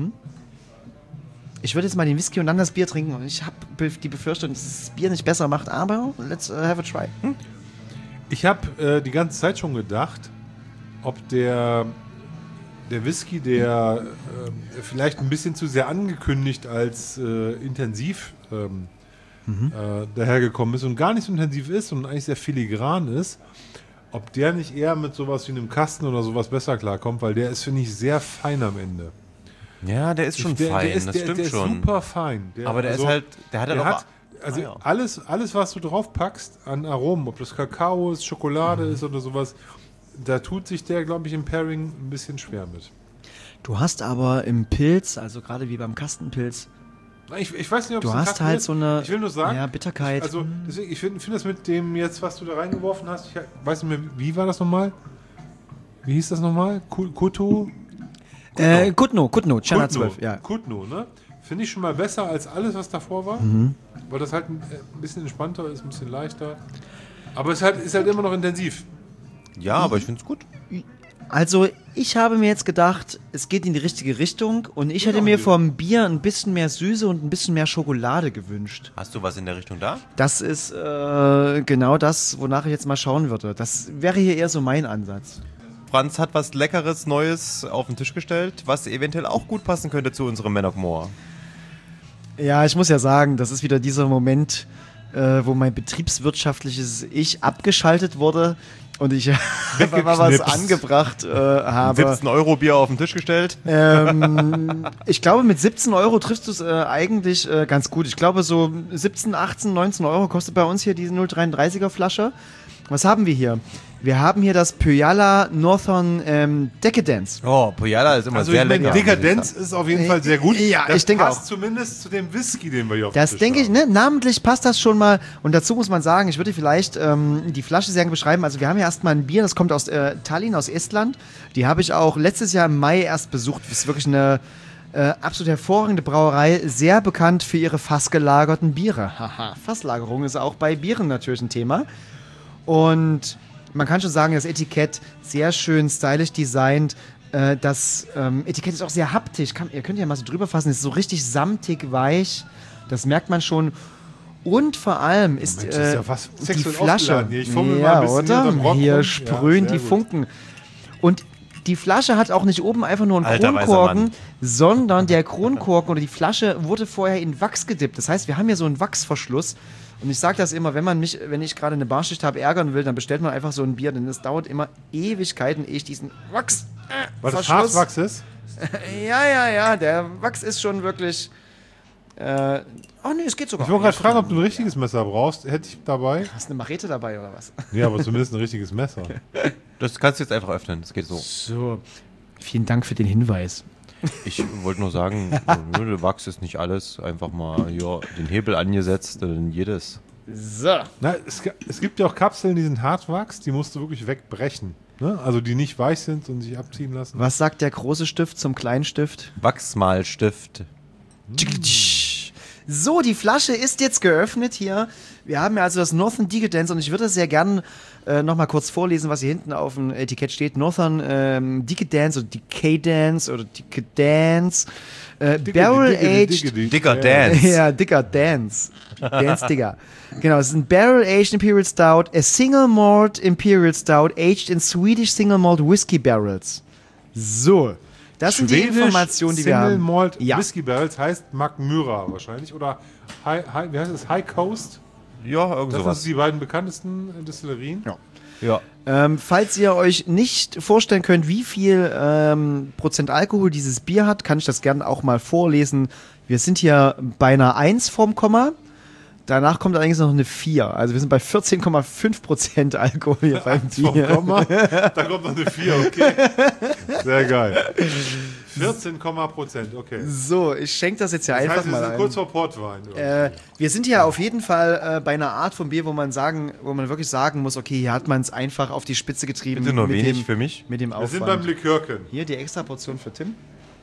[SPEAKER 3] Ich würde jetzt mal den Whisky und dann das Bier trinken. Und ich habe die Befürchtung, dass das Bier nicht besser macht. Aber let's uh, have a try. Hm?
[SPEAKER 1] Ich habe äh, die ganze Zeit schon gedacht, ob der, der Whisky, der äh, vielleicht ein bisschen zu sehr angekündigt als äh, intensiv ähm, äh, dahergekommen ist und gar nicht so intensiv ist und eigentlich sehr filigran ist, ob der nicht eher mit sowas wie einem Kasten oder sowas besser klarkommt, weil der ist, finde ich, sehr fein am Ende.
[SPEAKER 2] Ja, der ist schon
[SPEAKER 1] der,
[SPEAKER 2] fein,
[SPEAKER 1] der ist,
[SPEAKER 2] das
[SPEAKER 1] der,
[SPEAKER 2] stimmt
[SPEAKER 1] der ist
[SPEAKER 2] schon.
[SPEAKER 1] super fein. Der,
[SPEAKER 2] Aber der
[SPEAKER 1] also,
[SPEAKER 2] ist halt, der hat ja
[SPEAKER 1] der
[SPEAKER 2] noch...
[SPEAKER 1] hat, also
[SPEAKER 2] Ah, ja.
[SPEAKER 1] alles, alles, was du drauf packst an Aromen, ob das Kakao ist, Schokolade
[SPEAKER 2] Mhm.
[SPEAKER 1] ist oder sowas, da tut sich der, glaube ich, im Pairing ein bisschen schwer mit.
[SPEAKER 3] Du hast aber im Pilz, also gerade wie beim Kastenpilz,
[SPEAKER 1] Ich, ich weiß nicht, ob
[SPEAKER 3] du
[SPEAKER 1] es ein
[SPEAKER 3] hast
[SPEAKER 1] Kasten
[SPEAKER 3] halt
[SPEAKER 1] ist.
[SPEAKER 3] so eine
[SPEAKER 1] Ich will nur sagen,
[SPEAKER 3] ja, Bitterkeit.
[SPEAKER 1] Ich, also deswegen, ich finde find das mit dem jetzt, was du da reingeworfen hast, ich weiß nicht mehr, wie war das nochmal? Wie hieß das nochmal? Ku- Kuto?
[SPEAKER 3] äh, Kutno, Kutno, Czerna
[SPEAKER 1] Kutno,
[SPEAKER 3] zwölf. Ja.
[SPEAKER 1] Kutno, ne? Finde ich schon mal besser als alles, was davor war.
[SPEAKER 3] Mhm.
[SPEAKER 1] Weil das halt ein, äh, ein bisschen entspannter ist, ein bisschen leichter. Aber es ist halt, ist halt immer noch intensiv.
[SPEAKER 2] Ja, aber ich finde es gut.
[SPEAKER 3] Also ich habe mir jetzt gedacht, es geht in die richtige Richtung und ich hätte
[SPEAKER 1] Genau.
[SPEAKER 3] mir vom Bier ein bisschen mehr Süße und ein bisschen mehr Schokolade gewünscht.
[SPEAKER 2] Hast du was in der Richtung da?
[SPEAKER 3] Das ist äh, genau das, wonach ich jetzt mal schauen würde. Das wäre hier eher so mein Ansatz.
[SPEAKER 2] Franz hat was Leckeres, Neues auf den Tisch gestellt, was eventuell auch gut passen könnte zu unserem Man of More.
[SPEAKER 3] Ja, ich muss ja sagen, das ist wieder dieser Moment, äh, wo mein betriebswirtschaftliches Ich abgeschaltet wurde und ich einfach mal was
[SPEAKER 1] Weggeknipst.
[SPEAKER 3] angebracht äh, habe.
[SPEAKER 2] siebzehn Euro Bier auf den Tisch gestellt.
[SPEAKER 3] Ähm, ich glaube, mit siebzehn Euro triffst du es äh, eigentlich äh, ganz gut. Ich glaube, so siebzehn, achtzehn, neunzehn Euro kostet bei uns hier diese null dreiunddreißiger Flasche. Was haben wir hier? Wir haben hier das Pyala Northern ähm, Decadence.
[SPEAKER 2] Oh, Pojala ist immer
[SPEAKER 1] Also
[SPEAKER 2] sehr
[SPEAKER 1] ich meine,
[SPEAKER 2] lecker.
[SPEAKER 1] Dekadenz ist auf jeden Fall sehr gut.
[SPEAKER 3] Ja,
[SPEAKER 1] das
[SPEAKER 3] ich denke
[SPEAKER 1] passt
[SPEAKER 3] auch.
[SPEAKER 1] zumindest zu dem Whisky, den wir hier auf
[SPEAKER 3] Das
[SPEAKER 1] dem Tisch
[SPEAKER 3] denke ich,
[SPEAKER 1] haben.
[SPEAKER 3] ne? Namentlich passt das schon mal. Und dazu muss man sagen, ich würde vielleicht ähm, die Flasche sehr gerne beschreiben. Also wir haben hier erstmal ein Bier, das kommt aus äh, Tallinn, aus Estland. Die habe ich auch letztes Jahr im Mai erst besucht. Das ist wirklich eine äh, absolut hervorragende Brauerei. Sehr bekannt für ihre fassgelagerten Biere. Haha, Fasslagerung ist auch bei Bieren natürlich ein Thema. Und man kann schon sagen, das Etikett sehr schön stylisch designt. Äh, das ähm, Etikett ist auch sehr haptisch. Kann, ihr könnt ja mal so drüber fassen. Es ist so richtig samtig weich. Das merkt man schon. Und vor allem ist,
[SPEAKER 1] Mensch,
[SPEAKER 3] äh,
[SPEAKER 1] ist ja fast
[SPEAKER 3] die
[SPEAKER 1] sexuell
[SPEAKER 3] Flasche.
[SPEAKER 1] ausgeladen hier. Ich fummel
[SPEAKER 3] Ja,
[SPEAKER 1] mal ein bisschen
[SPEAKER 3] oder?
[SPEAKER 1] hinterm Rock
[SPEAKER 3] Hier
[SPEAKER 1] rum.
[SPEAKER 3] sprühen
[SPEAKER 1] Ja,
[SPEAKER 3] die
[SPEAKER 1] sehr gut.
[SPEAKER 3] Funken. Und die Flasche hat auch nicht oben einfach nur einen
[SPEAKER 2] Alter, weißer
[SPEAKER 3] Kronkorken,
[SPEAKER 2] Mann.
[SPEAKER 3] sondern der Kronkorken oder die Flasche wurde vorher in Wachs gedippt. Das heißt, wir haben hier so einen Wachsverschluss. Und ich sage das immer, wenn man mich, wenn ich gerade eine Barschicht habe, ärgern will, dann bestellt man einfach so ein Bier, denn es dauert immer Ewigkeiten, ehe ich diesen Wachs. Äh,
[SPEAKER 1] Weil das
[SPEAKER 3] Verschluss-
[SPEAKER 1] Hartwachs ist?
[SPEAKER 3] Ja, ja, ja, der Wachs ist schon wirklich. Äh, oh nee, es geht sogar.
[SPEAKER 1] Ich wollte gerade fragen, ob du ein richtiges Messer brauchst. Hätte ich dabei?
[SPEAKER 3] Hast du eine Machete dabei oder was?
[SPEAKER 1] Ja, aber zumindest ein richtiges Messer.
[SPEAKER 2] Das kannst du jetzt einfach öffnen, das geht so.
[SPEAKER 3] So. Vielen Dank für den Hinweis.
[SPEAKER 2] Ich wollte nur sagen, der Wachs ist nicht alles. Einfach mal ja, den Hebel angesetzt, dann jedes.
[SPEAKER 3] So.
[SPEAKER 1] Na, es, ga- es gibt ja auch Kapseln, die sind Hartwachs, die musst du wirklich wegbrechen. Ne? Also die nicht weich sind und sich abziehen lassen.
[SPEAKER 3] Was sagt der große Stift zum kleinen Stift?
[SPEAKER 2] Wachsmalstift.
[SPEAKER 3] So, die Flasche ist jetzt geöffnet hier. Wir haben ja also das Northern Decadence und ich würde sehr gern äh, nochmal kurz vorlesen, was hier hinten auf dem Etikett steht. Northern ähm, Decadence oder Decadence oder Decadence. Äh, Barrel Aged.
[SPEAKER 2] Dicker Dance.
[SPEAKER 3] Ja, Dicker Dance. Dance Digger. Genau, es ist ein Barrel Aged Imperial Stout, a Single Malt Imperial Stout, aged in Swedish Single Malt Whiskey Barrels. So, das sind die
[SPEAKER 1] Schwedisch
[SPEAKER 3] Informationen, die wir
[SPEAKER 1] Single
[SPEAKER 3] haben.
[SPEAKER 1] Malt
[SPEAKER 3] Ja.
[SPEAKER 1] Whiskey Barrels heißt Magmyra wahrscheinlich. Oder High, High, wie heißt es? High Coast.
[SPEAKER 2] Ja, irgend
[SPEAKER 1] Das
[SPEAKER 2] sowas.
[SPEAKER 1] sind die beiden bekanntesten äh, Destillerien.
[SPEAKER 3] Ja.
[SPEAKER 2] Ja.
[SPEAKER 3] Ähm, falls ihr euch nicht vorstellen könnt, wie viel ähm, Prozent Alkohol dieses Bier hat, kann ich das gerne auch mal vorlesen. Wir sind hier bei einer eins vorm Komma. Danach kommt allerdings noch eine vier. Also wir sind bei vierzehn Komma fünf Prozent Alkohol hier beim
[SPEAKER 1] Vom
[SPEAKER 3] Bier.
[SPEAKER 1] Komma. Da kommt noch eine vier, okay. Sehr geil. vierzehn Prozent, okay.
[SPEAKER 3] So, ich schenke das jetzt hier
[SPEAKER 1] Das
[SPEAKER 3] einfach
[SPEAKER 1] heißt, wir
[SPEAKER 3] mal
[SPEAKER 1] sind
[SPEAKER 3] ein.
[SPEAKER 1] kurz vor Portwein.
[SPEAKER 3] Äh, wir sind hier auf jeden Fall äh, bei einer Art von Bier, wo man sagen, wo man wirklich sagen muss, okay, hier hat man es einfach auf die Spitze getrieben.
[SPEAKER 2] Bitte nur
[SPEAKER 3] mit
[SPEAKER 2] wenig
[SPEAKER 3] dem,
[SPEAKER 2] für mich.
[SPEAKER 3] Mit dem
[SPEAKER 1] wir
[SPEAKER 3] Aufwand.
[SPEAKER 1] sind beim Likörken.
[SPEAKER 3] Hier die extra Portion für Tim.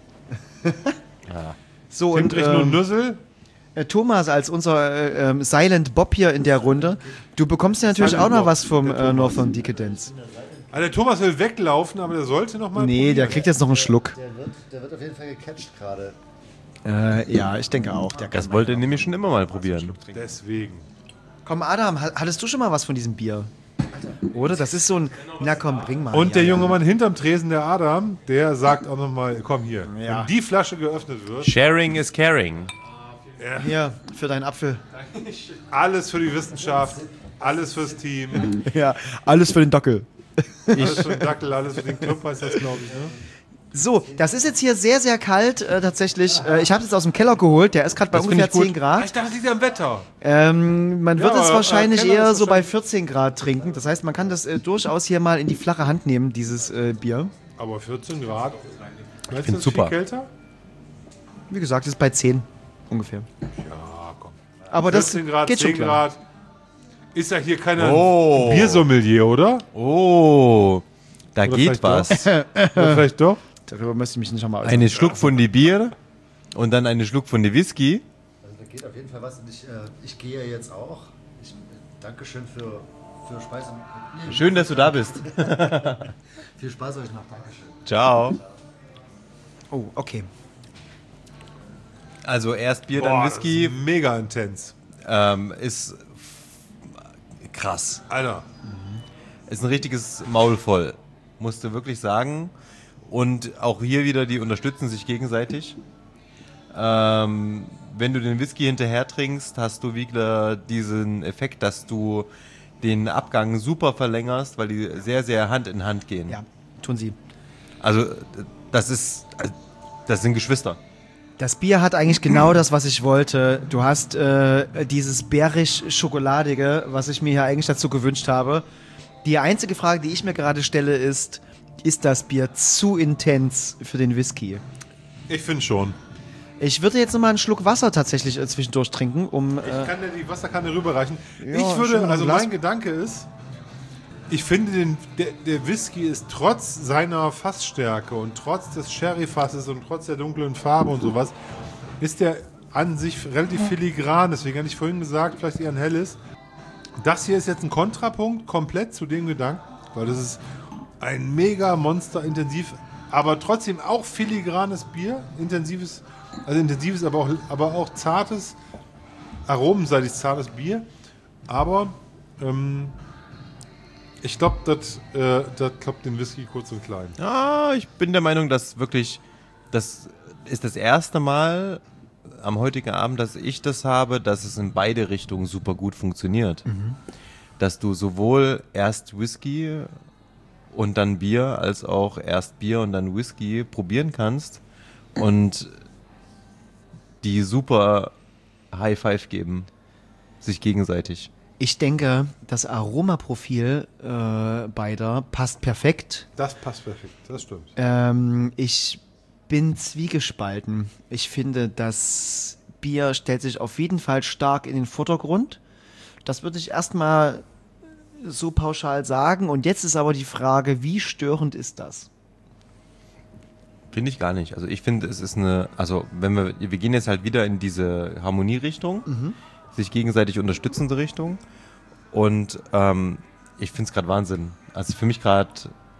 [SPEAKER 3] So,
[SPEAKER 1] Tim
[SPEAKER 3] und
[SPEAKER 1] kriegt nur einen
[SPEAKER 3] ähm,
[SPEAKER 1] Nüssel.
[SPEAKER 3] äh, Thomas als unser äh, ähm, Silent Bob hier in der Runde, du bekommst ja natürlich
[SPEAKER 1] Silent
[SPEAKER 3] auch noch
[SPEAKER 1] Bob,
[SPEAKER 3] was vom
[SPEAKER 1] der
[SPEAKER 3] äh,
[SPEAKER 1] Thomas.
[SPEAKER 3] Northern Decadence.
[SPEAKER 1] Also der Thomas will weglaufen, aber der sollte noch mal
[SPEAKER 3] Nee, der
[SPEAKER 1] probieren.
[SPEAKER 3] kriegt jetzt noch einen Schluck.
[SPEAKER 4] Der wird, der wird auf jeden Fall gecatcht gerade.
[SPEAKER 3] Äh, ja, ich denke auch. Der kann
[SPEAKER 2] Das wollte er nämlich schon immer mal probieren.
[SPEAKER 1] Deswegen.
[SPEAKER 3] Komm, Adam, ha- hattest du schon mal was von diesem Bier? Oder? Das ist so ein. Na komm, bring mal.
[SPEAKER 1] Und der
[SPEAKER 3] Ja,
[SPEAKER 1] junge
[SPEAKER 3] ja.
[SPEAKER 1] Mann hinterm Tresen, der Adam, der sagt auch noch mal, komm hier,
[SPEAKER 3] Ja.
[SPEAKER 1] wenn die Flasche geöffnet wird,
[SPEAKER 2] Sharing is caring.
[SPEAKER 3] Hier, für deinen Apfel.
[SPEAKER 1] alles für die Wissenschaft, alles fürs Team,
[SPEAKER 3] Ja, alles für den Dackel.
[SPEAKER 1] alles für den Dackel, alles für den Club, heißt das, glaube ich, ne?
[SPEAKER 3] So, das ist jetzt hier sehr, sehr kalt äh, tatsächlich. Äh, ich habe es jetzt aus dem Keller geholt. Der ist gerade bei
[SPEAKER 2] Das
[SPEAKER 3] ungefähr
[SPEAKER 2] find ich gut.
[SPEAKER 3] zehn Grad.
[SPEAKER 1] Ich dachte, das liegt am Wetter.
[SPEAKER 3] Ähm, man wird
[SPEAKER 1] Ja,
[SPEAKER 3] es
[SPEAKER 1] aber,
[SPEAKER 3] wahrscheinlich
[SPEAKER 1] äh, Keller
[SPEAKER 3] eher
[SPEAKER 1] ist
[SPEAKER 3] so bei
[SPEAKER 1] wahrscheinlich-
[SPEAKER 3] vierzehn Grad trinken. Das heißt, man kann das äh, durchaus hier mal in die flache Hand nehmen, dieses äh, Bier.
[SPEAKER 1] Aber vierzehn Grad, ich
[SPEAKER 2] find's super.
[SPEAKER 1] Viel kälter?
[SPEAKER 3] Wie gesagt, es ist bei zehn ungefähr.
[SPEAKER 1] Ja, komm.
[SPEAKER 3] Aber das
[SPEAKER 1] vierzehn Grad,
[SPEAKER 3] geht schon
[SPEAKER 1] zehn
[SPEAKER 3] klar.
[SPEAKER 1] Grad. Ist ja hier keiner
[SPEAKER 2] Oh.
[SPEAKER 1] Biersommelier, oder?
[SPEAKER 2] Oh, da
[SPEAKER 1] Oder
[SPEAKER 2] geht
[SPEAKER 1] vielleicht
[SPEAKER 2] was.
[SPEAKER 1] Oder vielleicht doch?
[SPEAKER 3] Darüber müsste ich mich nicht nochmal
[SPEAKER 2] Eine Schluck von die Bier und dann eine Schluck von die Whisky.
[SPEAKER 4] Also da geht auf jeden Fall was und ich, äh, ich gehe jetzt auch. Ich, äh, Dankeschön für, für Speise. Nee,
[SPEAKER 2] Schön, dass du da bist.
[SPEAKER 4] Viel Spaß euch noch. Dankeschön.
[SPEAKER 2] Ciao.
[SPEAKER 3] Oh, okay.
[SPEAKER 2] Also erst Bier,
[SPEAKER 1] Boah,
[SPEAKER 2] dann
[SPEAKER 1] das
[SPEAKER 2] Whisky.
[SPEAKER 1] ist mega intens.
[SPEAKER 2] Ähm, ist f- krass.
[SPEAKER 1] Alter,
[SPEAKER 2] Ist ein richtiges Maul voll. Musst du wirklich sagen. Und auch hier wieder, die unterstützen sich gegenseitig. Ähm, wenn du den Whisky hinterher trinkst, hast du wieder diesen Effekt, dass du den Abgang super verlängerst, weil die sehr, sehr Hand in Hand gehen.
[SPEAKER 3] Ja, tun sie.
[SPEAKER 2] Also das ist, das sind Geschwister.
[SPEAKER 3] Das Bier hat eigentlich genau das, was ich wollte. Du hast äh, dieses bärisch-schokoladige, was ich mir hier eigentlich dazu gewünscht habe. Die einzige Frage, die ich mir gerade stelle, ist, ist das Bier zu intens für den Whisky?
[SPEAKER 1] ich finde schon.
[SPEAKER 3] Ich würde jetzt nochmal einen Schluck Wasser tatsächlich äh, zwischendurch trinken, um...
[SPEAKER 1] Ich
[SPEAKER 3] Äh,
[SPEAKER 1] kann dir die Wasserkanne rüberreichen.
[SPEAKER 3] Ja,
[SPEAKER 1] ich würde,
[SPEAKER 3] schön,
[SPEAKER 1] also
[SPEAKER 3] Glas-
[SPEAKER 1] mein Gedanke ist, ich finde, den, der, der Whisky ist trotz seiner Fassstärke und trotz des Sherryfasses und trotz der dunklen Farbe und sowas, ist der an sich relativ filigran. Deswegen hatte ich vorhin gesagt, vielleicht eher ein helles. Das hier ist jetzt ein Kontrapunkt komplett zu dem Gedanken. weil das ist ein mega Monster intensiv, aber trotzdem auch filigranes Bier, intensives, also intensives, aber auch, aber auch zartes, aromenseitig zartes Bier, aber ähm, ich glaube, das äh, das klappt den Whisky kurz und klein.
[SPEAKER 2] Ah, ich bin der Meinung, dass wirklich, das ist das erste Mal am heutigen Abend, dass ich das habe, dass es in beide Richtungen super gut funktioniert. Mhm. Dass du sowohl erst Whisky und dann Bier, als auch erst Bier und dann Whisky probieren kannst und die super High Five geben, sich gegenseitig.
[SPEAKER 3] Ich denke, das Aromaprofil äh, beider passt perfekt.
[SPEAKER 1] Das passt perfekt, das stimmt.
[SPEAKER 3] Ähm, ich bin zwiegespalten. Ich finde, das Bier stellt sich auf jeden Fall stark in den Vordergrund. Das würde ich erstmal so pauschal sagen. Und jetzt ist aber die Frage, wie störend ist das?
[SPEAKER 2] Finde ich gar nicht. Also ich finde, es ist eine, also wenn wir, wir gehen jetzt halt wieder in diese Harmonierichtung, mhm. sich gegenseitig unterstützende Richtung. Und ähm, ich finde es gerade Wahnsinn. Also für mich gerade,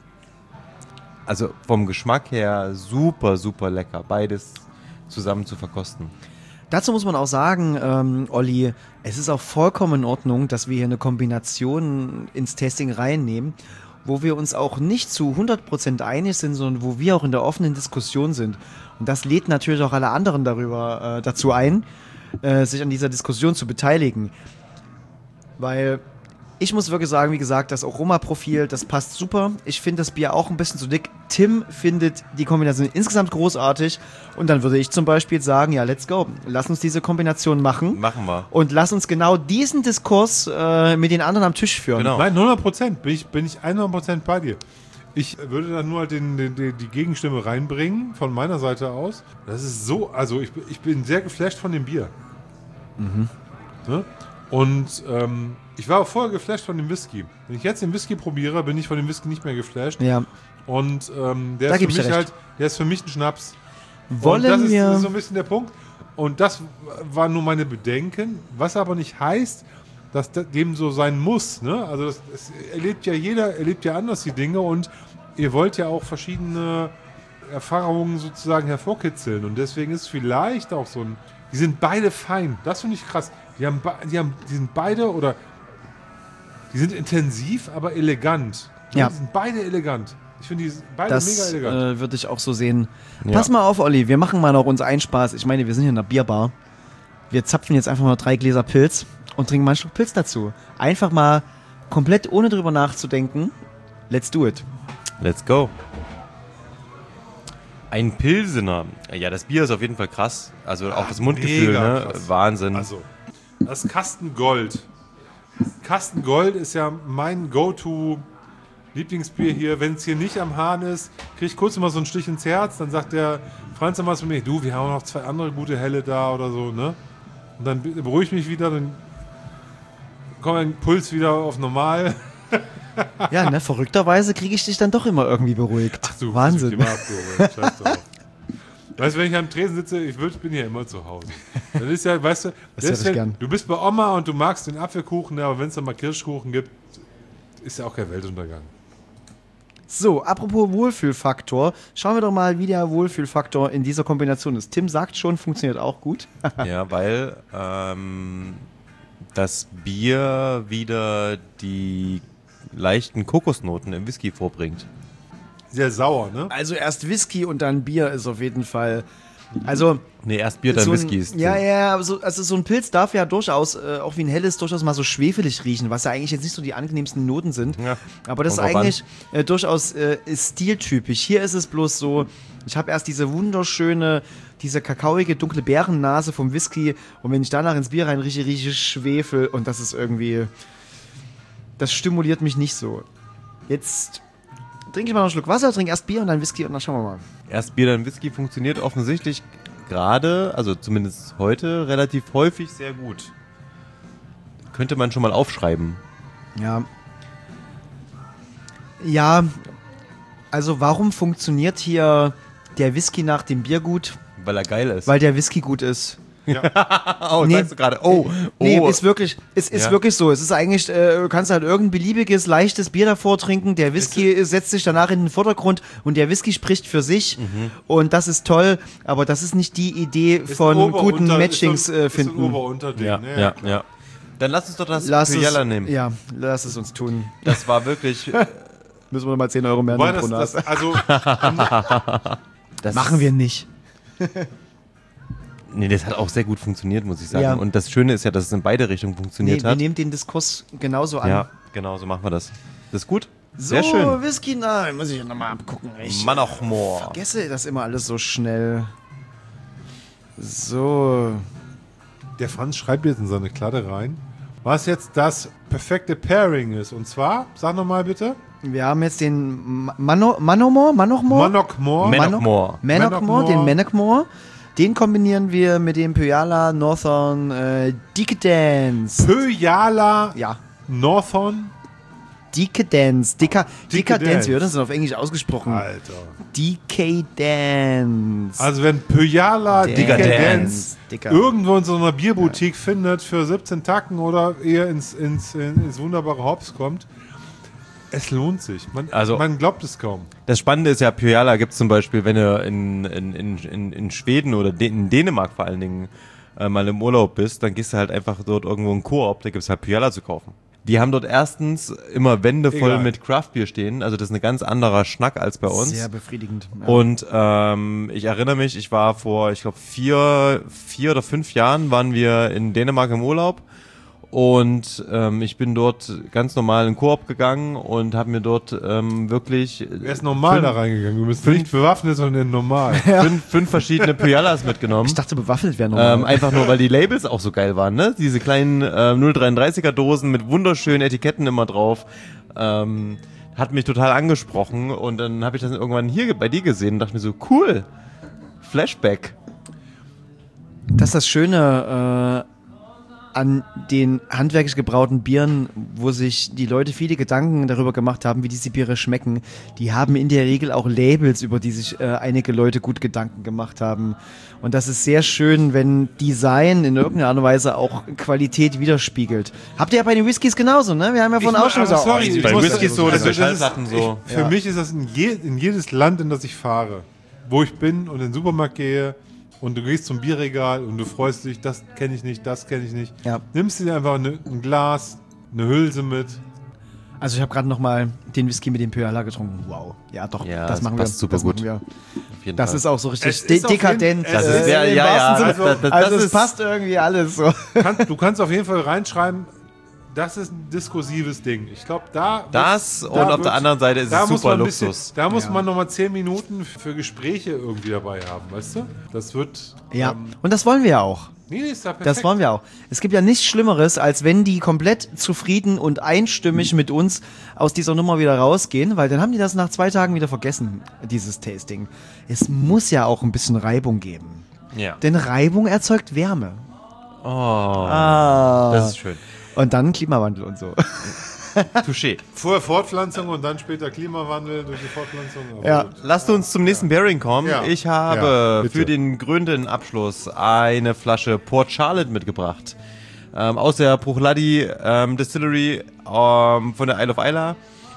[SPEAKER 2] also vom Geschmack her super, super lecker, beides zusammen zu verkosten.
[SPEAKER 3] Dazu muss man auch sagen, ähm, Olli, es ist auch vollkommen in Ordnung, dass wir hier eine Kombination ins Tasting reinnehmen, wo wir uns auch nicht zu hundert Prozent einig sind, sondern wo wir auch in der offenen Diskussion sind. Und das lädt natürlich auch alle anderen darüber äh, dazu ein, äh, sich an dieser Diskussion zu beteiligen. Weil ich muss wirklich sagen, wie gesagt, das Aromaprofil, das passt super. Ich finde das Bier auch ein bisschen zu dick. Tim findet die Kombination insgesamt großartig. Und dann würde ich zum Beispiel sagen, ja, let's go. Lass uns diese Kombination machen.
[SPEAKER 2] Machen wir.
[SPEAKER 3] Und lass uns genau diesen Diskurs äh, mit den anderen am Tisch führen.
[SPEAKER 2] Genau.
[SPEAKER 1] Nein, hundert Prozent. Bin ich, bin ich hundert Prozent bei dir. Ich würde dann nur halt den, den, den, die Gegenstimme reinbringen, von meiner Seite aus. Das ist so, also ich, ich bin sehr geflasht von dem Bier. Mhm. Ne? Und ähm, ich war auch vorher geflasht von dem Whisky. Wenn ich jetzt den Whisky probiere, bin ich von dem Whisky nicht mehr geflasht.
[SPEAKER 3] Ja.
[SPEAKER 1] Und ähm, der,
[SPEAKER 3] Da
[SPEAKER 1] ist für
[SPEAKER 3] geb ich dir
[SPEAKER 1] mich
[SPEAKER 3] recht.
[SPEAKER 1] halt, der ist für mich ein Schnaps.
[SPEAKER 3] Wollen
[SPEAKER 1] und das ist,
[SPEAKER 3] wir...
[SPEAKER 1] das ist so ein bisschen der Punkt. Und das waren nur meine Bedenken, was aber nicht heißt, dass das dem so sein muss. Ne? Also das, das erlebt ja jeder, erlebt ja anders die Dinge und ihr wollt ja auch verschiedene Erfahrungen sozusagen hervorkitzeln. Und deswegen ist vielleicht auch so ein... Die sind beide fein. Das finde ich krass. Die, haben, die, haben, die sind beide oder... Die sind intensiv, aber elegant.
[SPEAKER 3] Ja.
[SPEAKER 1] Die sind beide elegant. Ich finde die beide
[SPEAKER 3] Das
[SPEAKER 1] mega elegant.
[SPEAKER 3] äh, würde ich auch so sehen.
[SPEAKER 2] Ja.
[SPEAKER 3] Pass mal auf, Olli, wir machen mal noch uns einen Spaß. Ich meine, wir sind hier in einer Bierbar. Wir zapfen jetzt einfach mal drei Gläser Pilz und trinken mal einen Schluck Pilz dazu. Einfach mal komplett ohne drüber nachzudenken. Let's do it.
[SPEAKER 2] Let's go. Ein Pilsener. Ja, das Bier ist auf jeden Fall krass. Also auch das Mundgefühl,
[SPEAKER 1] mega
[SPEAKER 2] ne?
[SPEAKER 1] krass.
[SPEAKER 2] Wahnsinn.
[SPEAKER 1] Also, das Kastengold. Kastengold ist ja mein Go-To-Lieblingsbier hier. Wenn es hier nicht am Hahn ist, kriege ich kurz immer so einen Stich ins Herz. Dann sagt der Franz immer zu mir, du, wir haben noch zwei andere gute Helle da oder so, ne? Und dann beruhige ich mich wieder, dann kommt mein Puls wieder auf normal.
[SPEAKER 3] Ja, ne, verrückterweise kriege ich dich dann doch immer irgendwie beruhigt.
[SPEAKER 1] Ach du,
[SPEAKER 3] Wahnsinn.
[SPEAKER 1] Scheiß drauf. Weißt du, wenn ich am Tresen sitze, ich bin ja immer zu Hause. Dann ist ja, weißt du,
[SPEAKER 3] Das hätte ich
[SPEAKER 1] wenn,
[SPEAKER 3] gern.
[SPEAKER 1] du bist bei Oma und du magst den Apfelkuchen, aber wenn es dann mal Kirschkuchen gibt, ist ja auch kein Weltuntergang.
[SPEAKER 3] So, apropos Wohlfühlfaktor, schauen wir doch mal, wie der Wohlfühlfaktor in dieser Kombination ist. Tim sagt schon, funktioniert auch gut.
[SPEAKER 2] Ja, weil ähm, das Bier wieder die leichten Kokosnoten im Whisky vorbringt.
[SPEAKER 1] Sehr sauer, ne?
[SPEAKER 3] Also erst Whisky und dann Bier ist auf jeden Fall... Also
[SPEAKER 2] Nee, erst Bier, dann
[SPEAKER 3] so ein,
[SPEAKER 2] Whisky ist.
[SPEAKER 3] Ja, ja, aber so, also so ein Pilz darf ja durchaus, äh, auch wie ein helles, durchaus mal so schwefelig riechen, was ja eigentlich jetzt nicht so die angenehmsten Noten sind.
[SPEAKER 2] Ja,
[SPEAKER 3] aber das ist
[SPEAKER 2] kommt drauf
[SPEAKER 3] eigentlich äh, durchaus äh, ist stiltypisch. Hier ist es bloß so, ich habe erst diese wunderschöne, diese kakaoige, dunkle Beerennase vom Whisky und wenn ich danach ins Bier rein rieche, rieche ich Schwefel und das ist irgendwie, das stimuliert mich nicht so. Jetzt trinke ich mal noch einen Schluck Wasser, trinke erst Bier und dann Whisky und dann schauen wir mal.
[SPEAKER 2] Erst Bier, dann Whisky funktioniert offensichtlich gerade, also zumindest heute, relativ häufig sehr gut. Könnte man schon mal aufschreiben.
[SPEAKER 3] Ja. Ja, also warum funktioniert hier der Whisky nach dem Bier gut?
[SPEAKER 2] Weil er geil ist.
[SPEAKER 3] Weil der Whisky gut ist.
[SPEAKER 2] Oh,
[SPEAKER 3] Nee.
[SPEAKER 2] sagst du gerade, oh, oh.
[SPEAKER 3] Nee, ist wirklich, es ist
[SPEAKER 2] Ja.
[SPEAKER 3] wirklich so. Es ist eigentlich, äh, du kannst halt irgendein beliebiges, leichtes Bier davor trinken. Der Whisky setzt sich danach in den Vordergrund und der Whisky spricht für sich.
[SPEAKER 2] Mhm.
[SPEAKER 3] Und das ist toll, aber das ist nicht die Idee
[SPEAKER 1] Ist
[SPEAKER 3] von
[SPEAKER 1] ein Ober-
[SPEAKER 3] guten
[SPEAKER 1] unter-
[SPEAKER 3] Matchings
[SPEAKER 1] ist ein,
[SPEAKER 3] äh,
[SPEAKER 1] Ist ein
[SPEAKER 3] finden.
[SPEAKER 1] Ober-Unterding.
[SPEAKER 2] ja,
[SPEAKER 1] ne?
[SPEAKER 2] ja, ja. Dann lass uns doch das
[SPEAKER 3] Lass
[SPEAKER 2] Pyjala
[SPEAKER 3] es,
[SPEAKER 2] nehmen.
[SPEAKER 3] ja, lass es uns tun.
[SPEAKER 2] Das war wirklich,
[SPEAKER 3] Müssen wir mal zehn Euro mehr
[SPEAKER 1] Wobei
[SPEAKER 3] nehmen
[SPEAKER 1] das,
[SPEAKER 3] pro
[SPEAKER 1] das,
[SPEAKER 3] Nase.
[SPEAKER 1] also,
[SPEAKER 2] das
[SPEAKER 3] Machen wir nicht.
[SPEAKER 2] Nee, das hat auch sehr gut funktioniert, muss ich sagen.
[SPEAKER 3] Ja.
[SPEAKER 2] Und das Schöne ist ja, dass es in beide Richtungen
[SPEAKER 3] Nee,
[SPEAKER 2] funktioniert
[SPEAKER 3] wir
[SPEAKER 2] hat.
[SPEAKER 3] nehmen den Diskurs genauso an.
[SPEAKER 2] Ja, genau, so machen wir das. Das ist gut.
[SPEAKER 3] So,
[SPEAKER 2] Sehr schön.
[SPEAKER 3] Whisky, nein, muss ich nochmal abgucken. Ich
[SPEAKER 2] Mann auch more.
[SPEAKER 3] vergesse das immer alles so schnell. So.
[SPEAKER 1] der Franz schreibt jetzt in seine Kladde rein, was jetzt das perfekte Pairing ist. Und zwar, sag nochmal bitte,
[SPEAKER 3] Wir haben jetzt den Mano, Manomore, Manochmore?
[SPEAKER 1] Monokmore.
[SPEAKER 2] Man-
[SPEAKER 3] Mano-
[SPEAKER 2] Mannochmore.
[SPEAKER 3] Manochmore, den
[SPEAKER 1] Manochmore.
[SPEAKER 3] Manochmore. Den kombinieren wir mit dem Pyjala Northern äh, Decadence.
[SPEAKER 1] Pyjala
[SPEAKER 3] Ja,
[SPEAKER 1] Northern.
[SPEAKER 3] Decadence. Deka
[SPEAKER 1] Decadence.
[SPEAKER 3] Decadence, wie wird das denn auf Englisch ausgesprochen?
[SPEAKER 1] Alter.
[SPEAKER 3] Decadence.
[SPEAKER 1] Also wenn Pyjala
[SPEAKER 3] Decadence.
[SPEAKER 1] Decadence
[SPEAKER 3] Dicker.
[SPEAKER 1] irgendwo in so einer Bierboutique findet für siebzehn Tacken oder eher ins, ins, ins wunderbare Hops kommt, es lohnt sich. Man,
[SPEAKER 2] Also-
[SPEAKER 1] man glaubt es kaum.
[SPEAKER 2] Das Spannende ist ja, Pyjala gibt es zum Beispiel, wenn du in, in, in, in, in Schweden oder De in Dänemark vor allen Dingen äh, mal im Urlaub bist, dann gehst du halt einfach dort irgendwo in Coop, da gibt es halt Pyjala zu kaufen. Die haben dort erstens immer Wände voll
[SPEAKER 1] Egal.
[SPEAKER 2] mit Craftbier stehen, also das ist ein ganz anderer Schnack als bei uns.
[SPEAKER 3] Sehr befriedigend. Ja.
[SPEAKER 2] Und ähm, ich erinnere mich, ich war vor, ich glaube, vier, vier oder fünf Jahren waren wir in Dänemark im Urlaub und ähm, ich bin dort ganz normal in Koop gegangen und habe mir dort ähm, wirklich
[SPEAKER 1] Er ist normal
[SPEAKER 2] fünf,
[SPEAKER 1] da reingegangen. Du bist nicht bewaffnet, sondern normal.
[SPEAKER 2] fünf, fünf verschiedene Pyalas mitgenommen.
[SPEAKER 3] Ich dachte, bewaffnet wäre normal.
[SPEAKER 2] Ähm, einfach nur, weil die Labels auch so geil waren, ne? Diese kleinen äh, null dreiunddreißiger Dosen mit wunderschönen Etiketten immer drauf. Ähm, hat mich total angesprochen und dann habe ich das irgendwann hier bei dir gesehen und dachte mir so, cool, Flashback.
[SPEAKER 3] Das ist das Schöne äh, an den handwerklich gebrauten Bieren, wo sich die Leute viele Gedanken darüber gemacht haben, wie diese Biere schmecken. Die haben in der Regel auch Labels, über die sich äh, einige Leute gut Gedanken gemacht haben. Und das ist sehr schön, wenn Design in irgendeiner Art und Weise auch Qualität widerspiegelt. Habt ihr ja bei den Whiskys genauso, ne? Wir haben ja von
[SPEAKER 1] Ich
[SPEAKER 3] auch
[SPEAKER 1] mu-
[SPEAKER 3] schon
[SPEAKER 1] aber
[SPEAKER 3] gesagt,
[SPEAKER 1] sorry,
[SPEAKER 3] oh,
[SPEAKER 1] ich
[SPEAKER 2] Bei
[SPEAKER 1] muss-
[SPEAKER 2] Whiskys so,
[SPEAKER 1] also
[SPEAKER 2] diese
[SPEAKER 1] das ist-
[SPEAKER 2] Schallplatten so.
[SPEAKER 1] Ich, für
[SPEAKER 3] Ja.
[SPEAKER 1] mich ist das in, je, in jedes Land, in das ich fahre, wo ich bin und in den Supermarkt gehe und du gehst zum Bierregal und du freust dich, das kenne ich nicht, das kenne ich nicht.
[SPEAKER 3] Ja.
[SPEAKER 1] Nimmst dir einfach ne, ein Glas, eine Hülse mit.
[SPEAKER 3] Also ich habe gerade noch mal den Whisky mit dem Pyjala getrunken. Wow. Ja, doch,
[SPEAKER 2] Ja,
[SPEAKER 3] das
[SPEAKER 2] das
[SPEAKER 3] machen wir.
[SPEAKER 2] passt super
[SPEAKER 3] das
[SPEAKER 2] gut.
[SPEAKER 3] machen wir.
[SPEAKER 2] Auf jeden
[SPEAKER 3] Das
[SPEAKER 2] Fall.
[SPEAKER 3] ist auch so richtig
[SPEAKER 1] Es
[SPEAKER 3] de
[SPEAKER 1] ist auf jeden-
[SPEAKER 3] dekadent.
[SPEAKER 1] es
[SPEAKER 2] ist sehr-
[SPEAKER 3] im
[SPEAKER 2] ja, ja,
[SPEAKER 3] wahrsten
[SPEAKER 2] das-
[SPEAKER 3] Sinne.
[SPEAKER 2] das- das
[SPEAKER 3] also es
[SPEAKER 2] ist-
[SPEAKER 3] passt irgendwie alles so.
[SPEAKER 1] Kann, du kannst auf jeden Fall reinschreiben, das ist ein diskursives Ding. Ich glaube, da...
[SPEAKER 2] Das
[SPEAKER 1] da
[SPEAKER 2] und auf
[SPEAKER 1] wird-
[SPEAKER 2] der anderen Seite ist
[SPEAKER 1] da
[SPEAKER 2] es
[SPEAKER 1] muss
[SPEAKER 2] super
[SPEAKER 1] man ein bisschen-
[SPEAKER 2] Luxus.
[SPEAKER 1] Da muss
[SPEAKER 3] Ja.
[SPEAKER 1] man nochmal zehn Minuten für Gespräche irgendwie dabei haben, weißt du? Das wird...
[SPEAKER 3] Ja,
[SPEAKER 1] Ähm,
[SPEAKER 3] und das wollen wir ja auch.
[SPEAKER 1] nee, ist da perfekt.
[SPEAKER 3] Das wollen wir auch. Es gibt ja nichts Schlimmeres, als wenn die komplett zufrieden und einstimmig mit uns aus dieser Nummer wieder rausgehen, weil dann haben die das nach zwei Tagen wieder vergessen, dieses Tasting. Es muss ja auch ein bisschen Reibung geben.
[SPEAKER 2] Ja.
[SPEAKER 3] Denn Reibung erzeugt Wärme.
[SPEAKER 2] Oh,
[SPEAKER 3] Ah.
[SPEAKER 2] das ist schön.
[SPEAKER 3] Und dann Klimawandel und so.
[SPEAKER 2] Touché.
[SPEAKER 1] Vorher Fortpflanzung und dann später Klimawandel durch die Fortpflanzung. Aber
[SPEAKER 3] Ja.
[SPEAKER 1] gut.
[SPEAKER 2] Lasst uns zum nächsten Pairing kommen.
[SPEAKER 1] Ja.
[SPEAKER 2] Ich habe
[SPEAKER 1] Ja, bitte.
[SPEAKER 2] für den grünen Abschluss eine Flasche Port Charlotte mitgebracht. Ähm, aus der Bruichladdich ähm, Distillery ähm, von der Isle of Islay.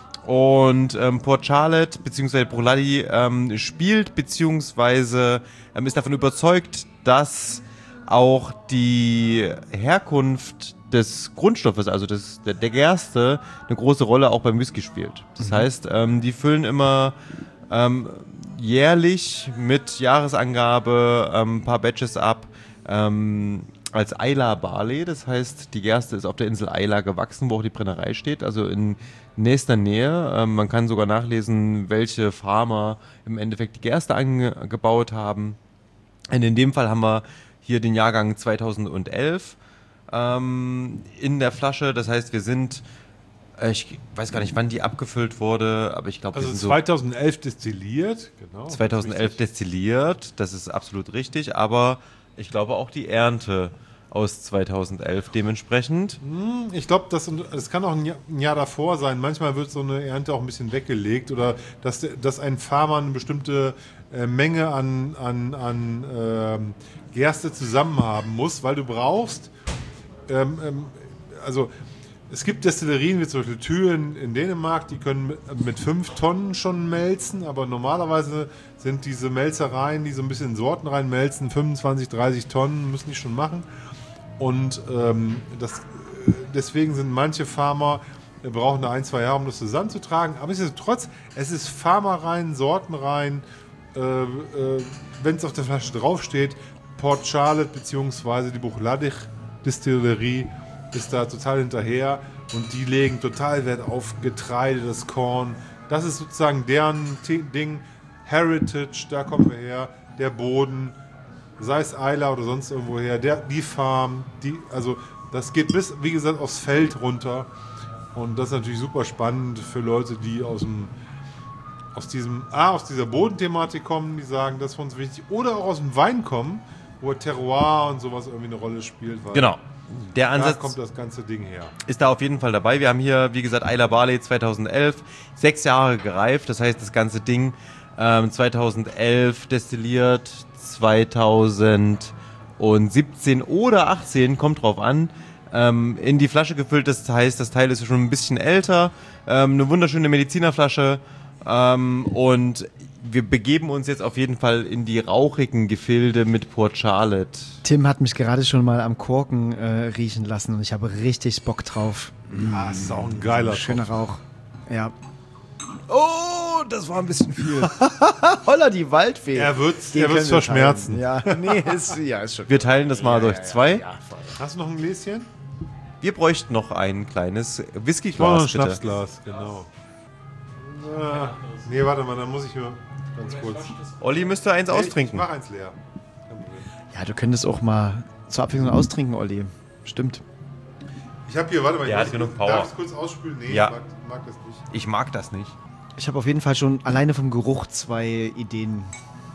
[SPEAKER 2] Und ähm, Port Charlotte bzw. Bruichladdich ähm, spielt bzw. Ähm, ist davon überzeugt, dass auch die Herkunft des Grundstoffes, also des, der, der Gerste, eine große Rolle auch beim Whisky spielt. Das heißt, ähm, die füllen immer ähm, jährlich mit Jahresangabe ähm, ein paar Batches ab ähm, als Islay Barley. Das heißt, die Gerste ist auf der Insel Islay gewachsen, wo auch die Brennerei steht, also in nächster Nähe. Ähm, man kann sogar nachlesen, welche Farmer im Endeffekt die Gerste angebaut haben. Und in dem Fall haben wir hier den Jahrgang zweitausendelf ähm, in der Flasche. Das heißt, wir sind, äh, ich weiß gar nicht, wann die abgefüllt wurde, aber ich glaube,
[SPEAKER 1] Also
[SPEAKER 2] wir sind so
[SPEAKER 1] zweitausendelf destilliert, genau.
[SPEAKER 2] zweitausendelf
[SPEAKER 1] Richtig.
[SPEAKER 2] destilliert. Das ist absolut richtig, aber ich glaube auch die Ernte aus zweitausendelf dementsprechend.
[SPEAKER 1] Ich glaube, das, das kann auch ein Jahr, ein Jahr davor sein. Manchmal wird so eine Ernte auch ein bisschen weggelegt oder dass, der- dass ein Farmer eine bestimmte äh, Menge an, an, an ähm, Gerste zusammen haben muss, weil du brauchst, ähm, ähm, also es gibt Destillerien wie zum Beispiel Thüringen in Dänemark, die können mit, mit fünf Tonnen schon melzen, aber normalerweise sind diese Melzereien, die so ein bisschen in Sorten reinmelzen, fünfundzwanzig, dreißig Tonnen müssen die schon machen. Und ähm, das, deswegen sind manche Farmer, äh, brauchen da ein, zwei Jahre, um das zusammenzutragen. Aber es ist trotz, es ist Farmereien, Sortenrein, äh, äh, wenn es auf der Flasche draufsteht, Port Charlotte bzw. die Buchladich Distillerie ist da total hinterher und die legen total Wert auf Getreide, das Korn. Das ist sozusagen deren T- Ding. Heritage, da kommen wir her, der Boden, sei es Eiler oder sonst irgendwo her, der, die Farm, die, also das geht bis, wie gesagt, aufs Feld runter und das ist natürlich super spannend für Leute, die aus dem aus diesem, ah, aus dieser Bodenthematik kommen, die sagen, das ist für uns wichtig, oder auch aus dem Wein kommen, wo Terroir und sowas irgendwie eine Rolle spielt. Weil
[SPEAKER 2] Genau. Der
[SPEAKER 1] da
[SPEAKER 2] Ansatz
[SPEAKER 1] kommt das ganze Ding her.
[SPEAKER 2] ist da auf jeden Fall dabei. Wir haben hier, wie gesagt, Islay Barley zweitausendelf, sechs Jahre gereift. Das heißt, das ganze Ding ähm, zweitausendelf destilliert, zweitausendsiebzehn oder achtzehn, kommt drauf an, ähm, in die Flasche gefüllt. Das heißt, das Teil ist schon ein bisschen älter. Ähm, eine wunderschöne Medizinerflasche. Ähm, und wir begeben uns jetzt auf jeden Fall in die rauchigen Gefilde mit Port Charlotte.
[SPEAKER 3] Tim hat mich gerade schon mal am Korken äh, riechen lassen und ich habe richtig Bock drauf.
[SPEAKER 1] Ah, ist auch ein geiler
[SPEAKER 3] Schöner Rauch. Ja.
[SPEAKER 2] Oh, das war ein bisschen viel.
[SPEAKER 3] Holla, die Waldfee.
[SPEAKER 1] Er wird's,
[SPEAKER 3] Die
[SPEAKER 1] er wird's
[SPEAKER 3] können wir
[SPEAKER 1] verschmerzen.
[SPEAKER 3] teilen. Ja, nee, ist, ja, ist schon.
[SPEAKER 2] Wir teilen das mal durch zwei.
[SPEAKER 1] Hast du noch ein Gläschen?
[SPEAKER 2] Wir bräuchten noch ein kleines
[SPEAKER 1] Oh, ein
[SPEAKER 2] Whiskyglas, bitte.
[SPEAKER 1] Schnapsglas, genau. Ah, nee, warte mal, dann muss ich mir ganz kurz.
[SPEAKER 2] Olli müsste eins
[SPEAKER 1] Nee,
[SPEAKER 2] austrinken.
[SPEAKER 1] Ich mach eins leer. Kein Problem.
[SPEAKER 3] Ja, du könntest auch mal zur Abwechslung austrinken, Olli. Stimmt.
[SPEAKER 1] Ich habe hier, warte mal, ich
[SPEAKER 2] Der
[SPEAKER 1] muss-
[SPEAKER 2] hat genug Power.
[SPEAKER 1] Darf ich es kurz ausspülen? Nee,
[SPEAKER 2] Ja.
[SPEAKER 1] ich mag, mag das nicht.
[SPEAKER 2] Ich mag das nicht.
[SPEAKER 3] Ich habe auf jeden Fall schon alleine vom Geruch zwei Ideen.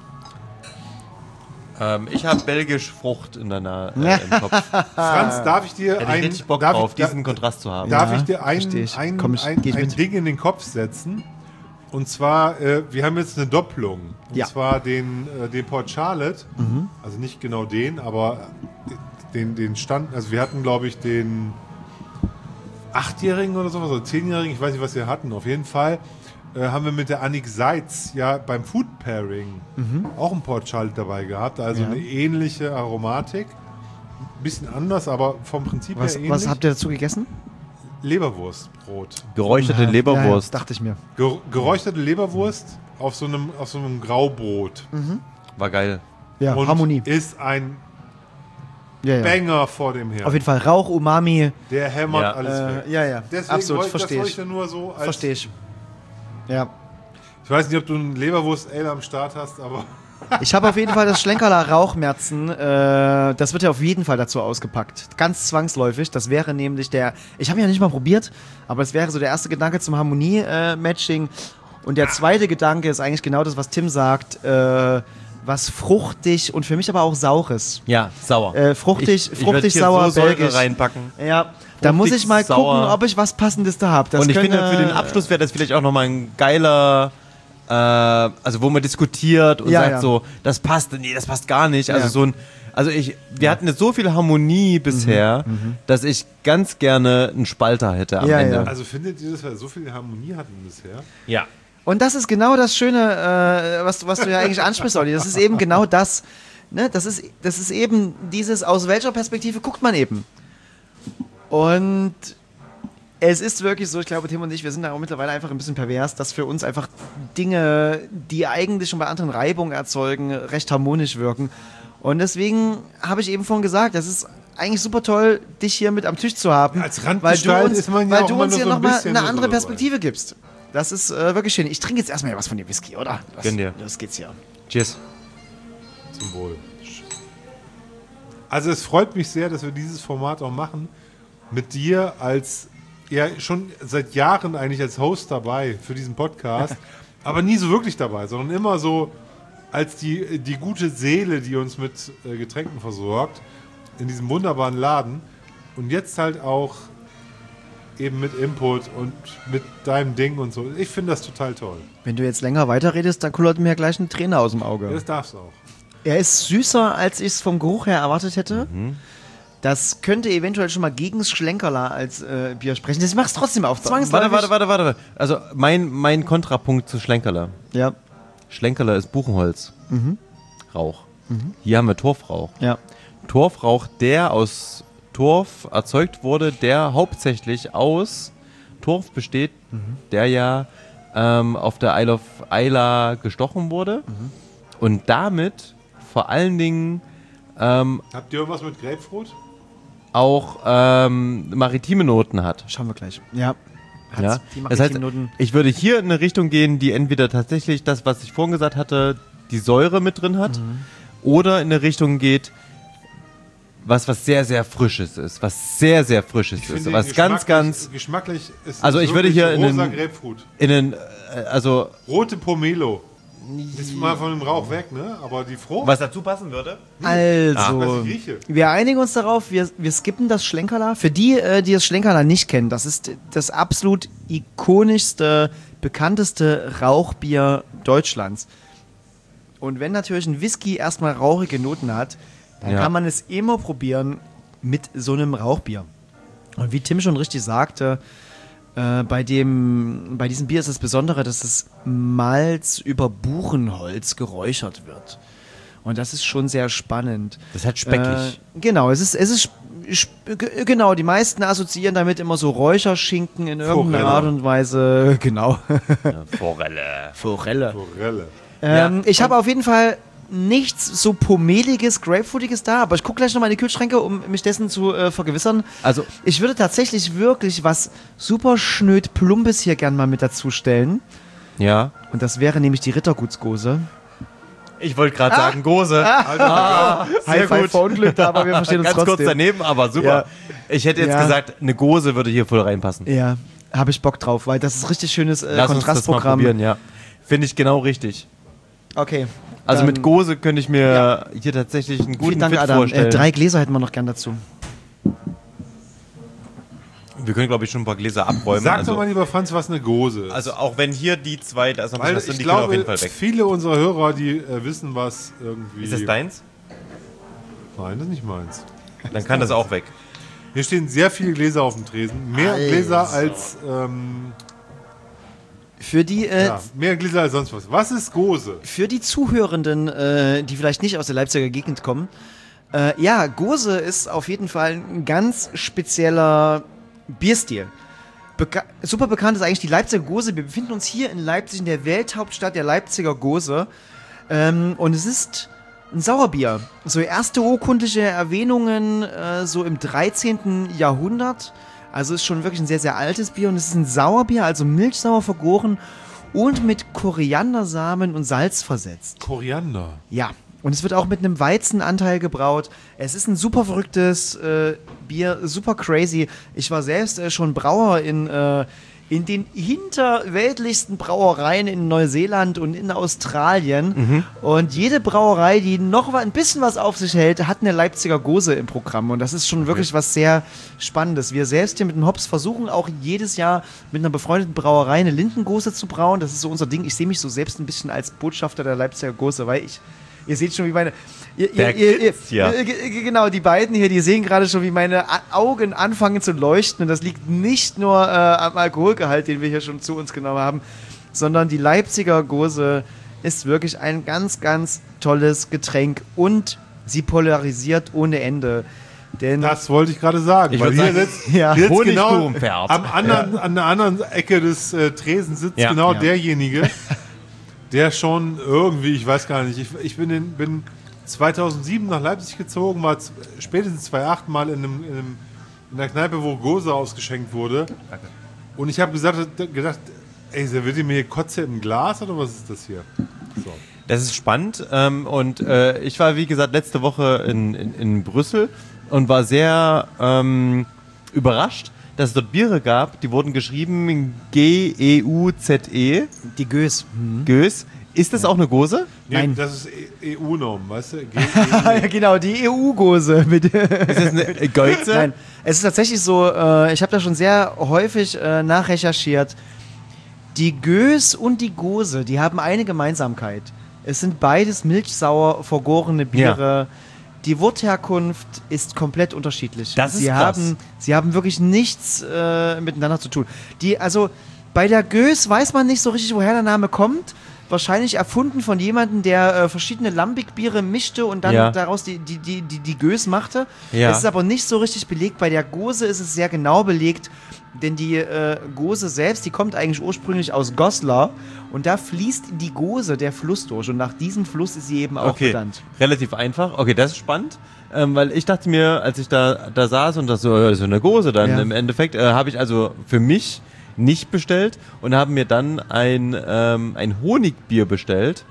[SPEAKER 2] Ähm, ich habe belgisch Frucht in deiner äh, im Kopf.
[SPEAKER 1] Franz, darf ich dir
[SPEAKER 2] Hätte ich
[SPEAKER 1] ein,
[SPEAKER 2] richtig Bock
[SPEAKER 1] darf
[SPEAKER 2] drauf,
[SPEAKER 1] ich,
[SPEAKER 2] diesen Kontrast zu haben.
[SPEAKER 1] darf
[SPEAKER 3] Ja,
[SPEAKER 1] ich dir ein,
[SPEAKER 3] versteh ich.
[SPEAKER 1] ein,
[SPEAKER 3] Komm, ich-
[SPEAKER 1] ein,
[SPEAKER 3] geh ich
[SPEAKER 1] ein
[SPEAKER 3] mit.
[SPEAKER 1] Ding in den Kopf setzen? Und zwar, äh, wir haben jetzt eine Doppelung. Und
[SPEAKER 3] Ja.
[SPEAKER 1] zwar den, äh, den Port Charlotte. Also nicht genau den, aber den, den Stand. Also wir hatten, glaube ich, den Achtjährigen oder sowas, oder Zehnjährigen. Ich weiß nicht, was wir hatten. Auf jeden Fall äh, haben wir mit der Annik Seitz ja beim Food Pairing auch einen Port Charlotte dabei gehabt. Also
[SPEAKER 3] Ja.
[SPEAKER 1] eine ähnliche Aromatik. Ein bisschen anders, aber vom Prinzip
[SPEAKER 3] Was,
[SPEAKER 1] her ähnlich.
[SPEAKER 3] was habt ihr dazu gegessen?
[SPEAKER 1] Leberwurstbrot.
[SPEAKER 2] Geräucherte
[SPEAKER 3] Ja,
[SPEAKER 2] Leberwurst.
[SPEAKER 3] Ja, ja, dachte ich mir.
[SPEAKER 1] Ger geräucherte Leberwurst auf so einem, auf so einem Graubrot.
[SPEAKER 2] War geil.
[SPEAKER 3] Ja,
[SPEAKER 1] Und
[SPEAKER 3] Harmonie.
[SPEAKER 1] ist ein
[SPEAKER 3] Ja, ja.
[SPEAKER 1] Banger vor dem
[SPEAKER 3] Auf
[SPEAKER 1] Herrn.
[SPEAKER 3] jeden Fall Rauch, Umami.
[SPEAKER 1] Der hämmert
[SPEAKER 2] Ja.
[SPEAKER 1] alles weg.
[SPEAKER 3] Äh, ja, ja.
[SPEAKER 1] Deswegen
[SPEAKER 3] Absolut,
[SPEAKER 1] wollte, das
[SPEAKER 3] verstehe
[SPEAKER 1] wollte
[SPEAKER 3] ich.
[SPEAKER 1] ich ja nur so als...
[SPEAKER 3] Verstehe ich. Ja.
[SPEAKER 1] Ich weiß nicht, ob du einen Leberwurst-Ale am Start hast, aber...
[SPEAKER 3] Ich habe auf jeden Fall das Schlenkerler Rauchmerzen. Äh, das wird ja auf jeden Fall dazu ausgepackt. Ganz zwangsläufig. Das wäre nämlich der. Ich habe ja nicht mal probiert, aber es wäre so der erste Gedanke zum Harmonie-Matching. Und der zweite Gedanke ist eigentlich genau das, was Tim sagt. Äh, was fruchtig und für mich aber auch saures.
[SPEAKER 2] Ja, sauer.
[SPEAKER 3] Äh, fruchtig,
[SPEAKER 2] ich,
[SPEAKER 3] fruchtig,
[SPEAKER 2] ich würd hier
[SPEAKER 3] sauer,
[SPEAKER 2] so Säure
[SPEAKER 3] belgisch.
[SPEAKER 2] reinpacken.
[SPEAKER 3] Ja, da muss ich mal
[SPEAKER 2] sauer.
[SPEAKER 3] gucken, ob ich was Passendes da habe.
[SPEAKER 2] Und ich finde, für den Abschluss wäre das vielleicht auch nochmal ein geiler, äh, also wo man diskutiert und
[SPEAKER 3] Ja,
[SPEAKER 2] sagt
[SPEAKER 3] ja.
[SPEAKER 2] so, das passt, nee, das passt gar nicht. Also
[SPEAKER 3] Ja.
[SPEAKER 2] so ein, also ich, wir hatten jetzt so viel Harmonie bisher, dass ich ganz gerne einen Spalter hätte am
[SPEAKER 3] Ja,
[SPEAKER 2] Ende.
[SPEAKER 3] ja.
[SPEAKER 1] Also findet ihr, dass wir so viel Harmonie hatten bisher?
[SPEAKER 2] Ja.
[SPEAKER 3] Und das ist genau das Schöne, äh, was, du- was du ja eigentlich ansprichst, Olli. Das ist eben genau das. Ne? Das, ist, das ist eben dieses, aus welcher Perspektive guckt man eben. Und es ist wirklich so, ich glaube, Tim und ich, wir sind da auch mittlerweile einfach ein bisschen pervers, dass für uns einfach Dinge, die eigentlich schon bei anderen Reibung erzeugen, recht harmonisch wirken. Und deswegen habe ich eben vorhin gesagt, das ist eigentlich super toll, dich hier mit am Tisch zu haben.
[SPEAKER 1] Als
[SPEAKER 3] weil du
[SPEAKER 1] Randgestalt
[SPEAKER 3] uns,
[SPEAKER 1] ist man ja
[SPEAKER 3] weil
[SPEAKER 1] auch
[SPEAKER 3] du
[SPEAKER 1] immer
[SPEAKER 3] uns
[SPEAKER 1] nur
[SPEAKER 3] hier
[SPEAKER 1] so ein
[SPEAKER 3] nochmal
[SPEAKER 1] bisschen
[SPEAKER 3] eine
[SPEAKER 1] so
[SPEAKER 3] andere
[SPEAKER 1] dabei.
[SPEAKER 3] Perspektive gibst. Das ist äh, wirklich schön. Ich trinke jetzt erstmal was von dem Whisky, oder? Das,
[SPEAKER 2] Gönn dir.
[SPEAKER 3] Los geht's hier.
[SPEAKER 2] Cheers.
[SPEAKER 1] Zum Wohl. Also es freut mich sehr, dass wir dieses Format auch machen. Mit dir als, ja schon seit Jahren eigentlich als Host dabei für diesen Podcast. Aber nie so wirklich dabei, sondern immer so als die, die gute Seele, die uns mit äh, Getränken versorgt. in diesem wunderbaren Laden und jetzt halt auch eben mit Input und mit deinem Ding und so. Ich finde das total toll.
[SPEAKER 3] Wenn du jetzt länger weiterredest, dann kullert mir gleich eine Träne aus dem Auge.
[SPEAKER 1] Ja, das darfst du auch.
[SPEAKER 3] Er ist süßer, als ich es vom Geruch her erwartet hätte.
[SPEAKER 2] Mhm.
[SPEAKER 3] Das könnte eventuell schon mal gegen Schlenkerla als äh, Bier sprechen. Das mach's trotzdem auf. Zwangsläufig.
[SPEAKER 2] Warte, warte, warte, warte. Also mein, mein Kontrapunkt zu Schlenkerler.
[SPEAKER 3] Ja.
[SPEAKER 2] Schlenkerler ist Buchenholz.
[SPEAKER 3] Mhm.
[SPEAKER 2] Rauch. Mhm. Hier haben wir Torfrauch.
[SPEAKER 3] Ja.
[SPEAKER 2] Torfrauch, der aus Torf erzeugt wurde, der hauptsächlich aus Torf besteht, mhm. der ja ähm, auf der Isle of Isla gestochen wurde mhm. und damit vor allen Dingen ähm,
[SPEAKER 1] habt ihr irgendwas mit Grapefruit?
[SPEAKER 2] Auch ähm, maritime Noten hat.
[SPEAKER 3] Schauen wir gleich. Ja.
[SPEAKER 2] Ja. Das heißt, ich würde hier in eine Richtung gehen, die entweder tatsächlich das, was ich vorhin gesagt hatte, die Säure mit drin hat, mhm. oder in eine Richtung geht, was was sehr, sehr Frisches ist. Was sehr, sehr Frisches
[SPEAKER 1] ich
[SPEAKER 2] ist. Was ganz, ganz...
[SPEAKER 1] Geschmacklich ist
[SPEAKER 2] also ich würde hier in
[SPEAKER 1] rosa
[SPEAKER 2] den,
[SPEAKER 1] Grapefruit.
[SPEAKER 2] In den... Also...
[SPEAKER 1] Rote Pomelo. Ist mal von dem Rauch weg, ne? Aber die Frucht...
[SPEAKER 2] Was dazu passen würde?
[SPEAKER 3] Also, wir einigen uns darauf, wir, wir skippen das Schlenkerla. Für die, äh, die das Schlenkerla nicht kennen, das ist das absolut ikonischste, bekannteste Rauchbier Deutschlands. Und wenn natürlich ein Whisky erstmal rauchige Noten hat, dann ja. kann man es immer probieren mit so einem Rauchbier. Und wie Tim schon richtig sagte, äh, bei, dem, bei diesem Bier ist das Besondere, dass das Malz über Buchenholz geräuchert wird. Und das ist schon sehr spannend.
[SPEAKER 2] Das ist halt speckig.
[SPEAKER 3] Äh, genau, es ist, es ist g- genau, die meisten assoziieren damit immer so Räucherschinken in irgendeiner Art und Weise. Genau.
[SPEAKER 2] Ja, Forelle.
[SPEAKER 3] Forelle.
[SPEAKER 1] Forelle.
[SPEAKER 3] Ähm,
[SPEAKER 2] Ja.
[SPEAKER 3] ich habe auf jeden Fall nichts so pomeliges, grapefruitiges da, aber ich gucke gleich nochmal in die Kühlschränke, um mich dessen zu äh, vergewissern.
[SPEAKER 2] Also
[SPEAKER 3] ich würde tatsächlich wirklich was super schnöd Plumpes hier gern mal mit dazu stellen.
[SPEAKER 2] Ja.
[SPEAKER 3] Und das wäre nämlich die Rittergutsgose.
[SPEAKER 2] Ich wollte gerade ah. sagen, Gose.
[SPEAKER 3] Ah. Sehr gut. Verunglückt, aber wir verstehen uns
[SPEAKER 2] Ganz
[SPEAKER 3] trotzdem.
[SPEAKER 2] kurz daneben, aber super.
[SPEAKER 3] Ja.
[SPEAKER 2] Ich hätte jetzt
[SPEAKER 3] Ja.
[SPEAKER 2] gesagt, eine Gose würde hier voll reinpassen.
[SPEAKER 3] Ja, habe ich Bock drauf, weil das ist richtig schönes äh,
[SPEAKER 2] Lass uns das mal
[SPEAKER 3] Kontrastprogramm.
[SPEAKER 2] probieren, ja. Finde ich genau richtig.
[SPEAKER 3] Okay.
[SPEAKER 2] Also
[SPEAKER 3] dann-
[SPEAKER 2] mit Gose könnte ich mir
[SPEAKER 3] Ja.
[SPEAKER 2] hier tatsächlich einen guten
[SPEAKER 3] Vielen Dank,
[SPEAKER 2] Fit
[SPEAKER 3] Adam. Äh,
[SPEAKER 2] vorstellen.
[SPEAKER 3] drei Gläser hätten wir noch gern dazu.
[SPEAKER 2] Wir können, glaube ich, schon ein paar Gläser abräumen.
[SPEAKER 1] Sag
[SPEAKER 2] also,
[SPEAKER 1] doch mal, lieber Franz, was eine Gose ist.
[SPEAKER 2] also auch wenn hier die zwei, da ist noch ein
[SPEAKER 1] Weil
[SPEAKER 2] bisschen was drin,
[SPEAKER 1] ich
[SPEAKER 2] die können auf
[SPEAKER 1] glaube,
[SPEAKER 2] jeden Fall weg.
[SPEAKER 1] viele unserer Hörer, die äh, wissen, was irgendwie...
[SPEAKER 2] Ist das deins?
[SPEAKER 1] Nein, das ist nicht meins.
[SPEAKER 2] Dann kann das auch weg.
[SPEAKER 1] Hier stehen sehr viele Gläser auf dem Tresen. Mehr
[SPEAKER 3] Also.
[SPEAKER 1] Gläser als... Ähm,
[SPEAKER 3] Für die, äh,
[SPEAKER 1] ja, mehr Gläser als sonst was. Was ist Gose?
[SPEAKER 3] für die Zuhörenden, äh, die vielleicht nicht aus der Leipziger Gegend kommen, äh, ja, Gose ist auf jeden Fall ein ganz spezieller Bierstil. Beka- super bekannt ist eigentlich die Leipziger Gose. Wir befinden uns hier in Leipzig, in der Welthauptstadt der Leipziger Gose. Ähm, und es ist ein Sauerbier. So erste urkundliche Erwähnungen äh, so im dreizehnten Jahrhundert. Also ist schon wirklich ein sehr, sehr altes Bier. Und es ist ein Sauerbier, also milchsauer vergoren und mit Koriandersamen und Salz versetzt.
[SPEAKER 1] Koriander.
[SPEAKER 3] Ja, und es wird auch mit einem Weizenanteil gebraut. Es ist ein super verrücktes äh, Bier, super crazy. Ich war selbst äh, schon Brauer in, äh, in den hinterweltlichsten Brauereien in Neuseeland und in Australien.
[SPEAKER 2] Mhm.
[SPEAKER 3] Und jede Brauerei, die noch ein bisschen was auf sich hält, hat eine Leipziger Gose im Programm. Und das ist schon wirklich was sehr Spannendes. Wir selbst hier mit dem Hops versuchen auch jedes Jahr mit einer befreundeten Brauerei eine Lindengose zu brauen. Das ist so unser Ding. Ich sehe mich so selbst ein bisschen als Botschafter der Leipziger Gose, weil ich... Ihr seht schon, wie meine... Ihr,
[SPEAKER 2] Der
[SPEAKER 3] ihr, ihr,
[SPEAKER 2] grinst, ja.
[SPEAKER 3] äh, g- genau, die beiden hier, die sehen gerade schon, wie meine A- Augen anfangen zu leuchten. Und das liegt nicht nur äh, am Alkoholgehalt, den wir hier schon zu uns genommen haben, sondern die Leipziger Gose ist wirklich ein ganz, ganz tolles Getränk. Und sie polarisiert ohne Ende. Denn
[SPEAKER 1] Das wollte ich gerade sagen.
[SPEAKER 2] Ich
[SPEAKER 1] weil
[SPEAKER 2] würd
[SPEAKER 1] hier
[SPEAKER 2] sagen,
[SPEAKER 1] sitzt,
[SPEAKER 3] ja.
[SPEAKER 1] hier sitzt genau
[SPEAKER 2] Honigkuchenpferd.
[SPEAKER 1] am anderen, an der anderen Ecke des äh, Tresen sitzt
[SPEAKER 2] Ja.
[SPEAKER 1] genau
[SPEAKER 3] Ja.
[SPEAKER 1] derjenige, der schon irgendwie, ich weiß gar nicht, ich, ich bin, in, bin zweitausendsieben nach Leipzig gezogen, war z- spätestens zweitausendacht mal in, einem, in, einem, in einer Kneipe, wo Gose ausgeschenkt wurde. Und ich habe gesagt, gedacht, ey, serviert ihr mir hier Kotze im Glas oder was ist das hier? So.
[SPEAKER 2] Das ist spannend. Ähm, und äh, ich war, wie gesagt, letzte Woche in, in, in Brüssel und war sehr ähm, überrascht, dass es dort Biere gab, die wurden geschrieben G E U Z E.
[SPEAKER 3] die Gös. Hm.
[SPEAKER 2] Gös Ist das auch eine Gose?
[SPEAKER 1] Nee,
[SPEAKER 3] Nein.
[SPEAKER 1] das ist E U-Norm, weißt du? G-
[SPEAKER 3] Ja, genau, die E U-Gose. Mit
[SPEAKER 2] Ist das eine Geuze?
[SPEAKER 3] Nein, es ist tatsächlich so, äh, ich habe da schon sehr häufig äh, nachrecherchiert. Die Gös und die Gose, die haben eine Gemeinsamkeit. Es sind beides milchsauer vergorene Biere. Die Wortherkunft ist komplett unterschiedlich.
[SPEAKER 2] Das ist
[SPEAKER 3] sie
[SPEAKER 2] krass.
[SPEAKER 3] haben, sie haben wirklich nichts äh, miteinander zu tun. Die, also bei der Gös weiß man nicht so richtig, woher der Name kommt. Wahrscheinlich erfunden von jemandem, der äh, verschiedene Lambic-Biere mischte und dann
[SPEAKER 2] Ja.
[SPEAKER 3] daraus die, die, die, die, die Gös machte.
[SPEAKER 2] Ja.
[SPEAKER 3] Es ist aber nicht so richtig belegt. Bei der Gose ist es sehr genau belegt, denn die äh, Gose selbst, die kommt eigentlich ursprünglich aus Goslar und da fließt die Gose, der Fluss durch und nach diesem Fluss ist sie eben auch
[SPEAKER 2] Okay,
[SPEAKER 3] benannt.
[SPEAKER 2] relativ einfach. Okay, das ist spannend. Ähm, weil ich dachte mir, als ich da, da saß und das so, äh, so eine Gose dann
[SPEAKER 3] Ja.
[SPEAKER 2] im Endeffekt, äh, habe ich also für mich nicht bestellt und habe mir dann ein, ähm, ein Honigbier bestellt,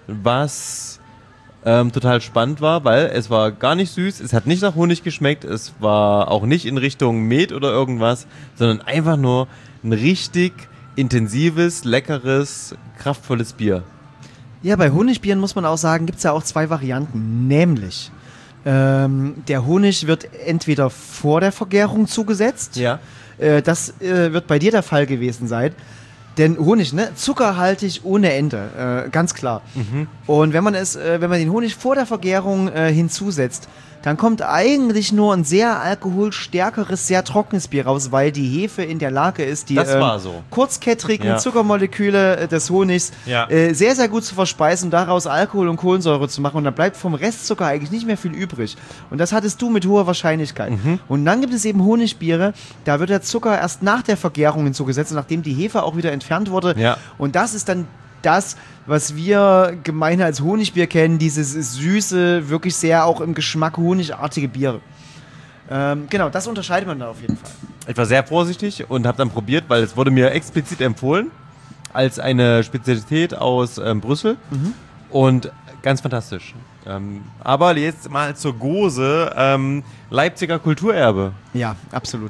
[SPEAKER 2] was ähm, total spannend war, weil es war gar nicht süß, es hat nicht nach Honig geschmeckt, es war auch nicht in Richtung Met oder irgendwas, sondern einfach nur ein richtig intensives, leckeres, kraftvolles Bier.
[SPEAKER 3] Ja, bei Honigbieren muss man auch sagen, gibt es ja auch zwei Varianten. Nämlich, ähm, der Honig wird entweder vor der Vergärung zugesetzt.
[SPEAKER 2] Ja.
[SPEAKER 3] Äh, das äh, wird bei dir der Fall gewesen sein. Denn Honig, ne, zuckerhaltig ohne Ende, äh, ganz klar. Und wenn man es, äh, wenn man den Honig vor der Vergärung äh, hinzusetzt, dann kommt eigentlich nur ein sehr alkoholstärkeres, sehr trockenes Bier raus, weil die Hefe in der Lage ist, die
[SPEAKER 2] Das
[SPEAKER 3] ähm,
[SPEAKER 2] war so.
[SPEAKER 3] kurzkettrigen
[SPEAKER 2] Ja.
[SPEAKER 3] Zuckermoleküle äh, des Honigs
[SPEAKER 2] Ja.
[SPEAKER 3] äh, sehr, sehr gut zu verspeisen und daraus Alkohol und Kohlensäure zu machen. Und da bleibt vom Restzucker eigentlich nicht mehr viel übrig. Und das hattest du mit hoher Wahrscheinlichkeit.
[SPEAKER 2] Mhm.
[SPEAKER 3] Und dann gibt es eben Honigbiere, da wird der Zucker erst nach der Vergärung hinzugesetzt, nachdem die Hefe auch wieder entfernt wurde.
[SPEAKER 2] Ja.
[SPEAKER 3] Und das ist dann das, was wir gemein als Honigbier kennen, dieses süße, wirklich sehr auch im Geschmack honigartige Bier. Ähm, genau, das unterscheidet man da auf jeden Fall.
[SPEAKER 2] Ich war sehr vorsichtig und habe dann probiert, weil es wurde mir explizit empfohlen als eine Spezialität aus ähm, Brüssel und ganz fantastisch. Ähm, aber jetzt mal zur Gose, ähm, Leipziger Kulturerbe.
[SPEAKER 3] Ja, absolut.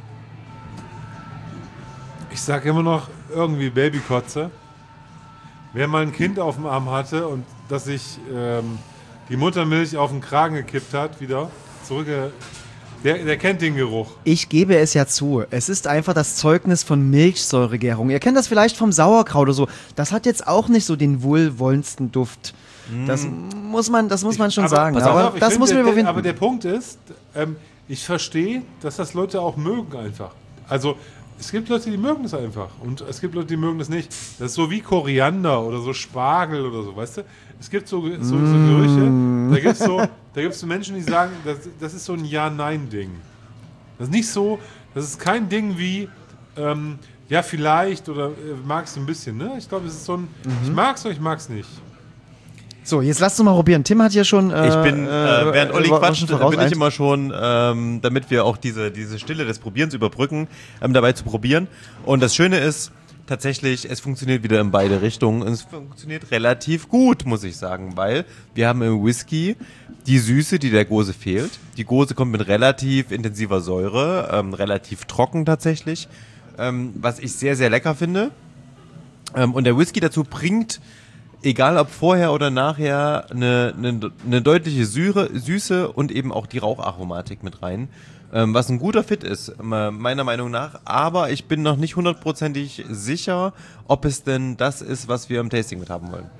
[SPEAKER 1] Ich sag immer noch irgendwie Babykotze. Wer mal ein Kind auf dem Arm hatte und das sich ähm, die Muttermilch auf den Kragen gekippt hat, wieder zurück, der, der kennt den Geruch.
[SPEAKER 3] Ich gebe es ja zu. Es ist einfach das Zeugnis von Milchsäuregärung. Ihr kennt das vielleicht vom Sauerkraut oder so. Das hat jetzt auch nicht so den wohlwollendsten Duft. Das muss man, das muss man schon
[SPEAKER 1] aber,
[SPEAKER 3] sagen.
[SPEAKER 1] pass
[SPEAKER 3] Aber
[SPEAKER 1] auf, ich
[SPEAKER 3] das
[SPEAKER 1] finde,
[SPEAKER 3] muss man
[SPEAKER 1] der,
[SPEAKER 3] überwinden.
[SPEAKER 1] Aber der Punkt ist, ähm, ich verstehe, dass das Leute auch mögen einfach. Also es gibt Leute, die mögen das einfach und es gibt Leute, die mögen das nicht. Das ist so wie Koriander oder so Spargel oder so, weißt du? Es gibt so, so, so Gerüche, da gibt es so, da gibt's so Menschen, die sagen, das, das ist so ein Ja-Nein-Ding. Das ist nicht so, das ist kein Ding wie, ähm, ja vielleicht oder äh, magst du ein bisschen, ne? Ich glaube, es ist so ein, ich mag's oder ich mag's nicht.
[SPEAKER 3] So, jetzt lasst uns mal probieren. Tim hat hier schon. Äh,
[SPEAKER 2] Ich bin, äh, während Olli
[SPEAKER 3] war- war
[SPEAKER 2] quatscht,
[SPEAKER 3] schon voraus
[SPEAKER 2] bin ich
[SPEAKER 3] eins.
[SPEAKER 2] immer schon, ähm, damit wir auch diese, diese Stille des Probierens überbrücken, ähm, dabei zu probieren. Und das Schöne ist, tatsächlich, es funktioniert wieder in beide Richtungen. Und es funktioniert relativ gut, muss ich sagen, weil wir haben im Whisky die Süße, die der Gose fehlt. Die Gose kommt mit relativ intensiver Säure, ähm, relativ trocken tatsächlich, ähm, was ich sehr, sehr lecker finde. Ähm, und der Whisky dazu bringt, egal ob vorher oder nachher, eine, eine, eine deutliche Süre, Süße und eben auch die Raucharomatik mit rein. Ähm, was ein guter Fit ist, me- meiner Meinung nach. Aber ich bin noch nicht hundertprozentig sicher, ob es denn das ist, was wir im Tasting mit haben wollen.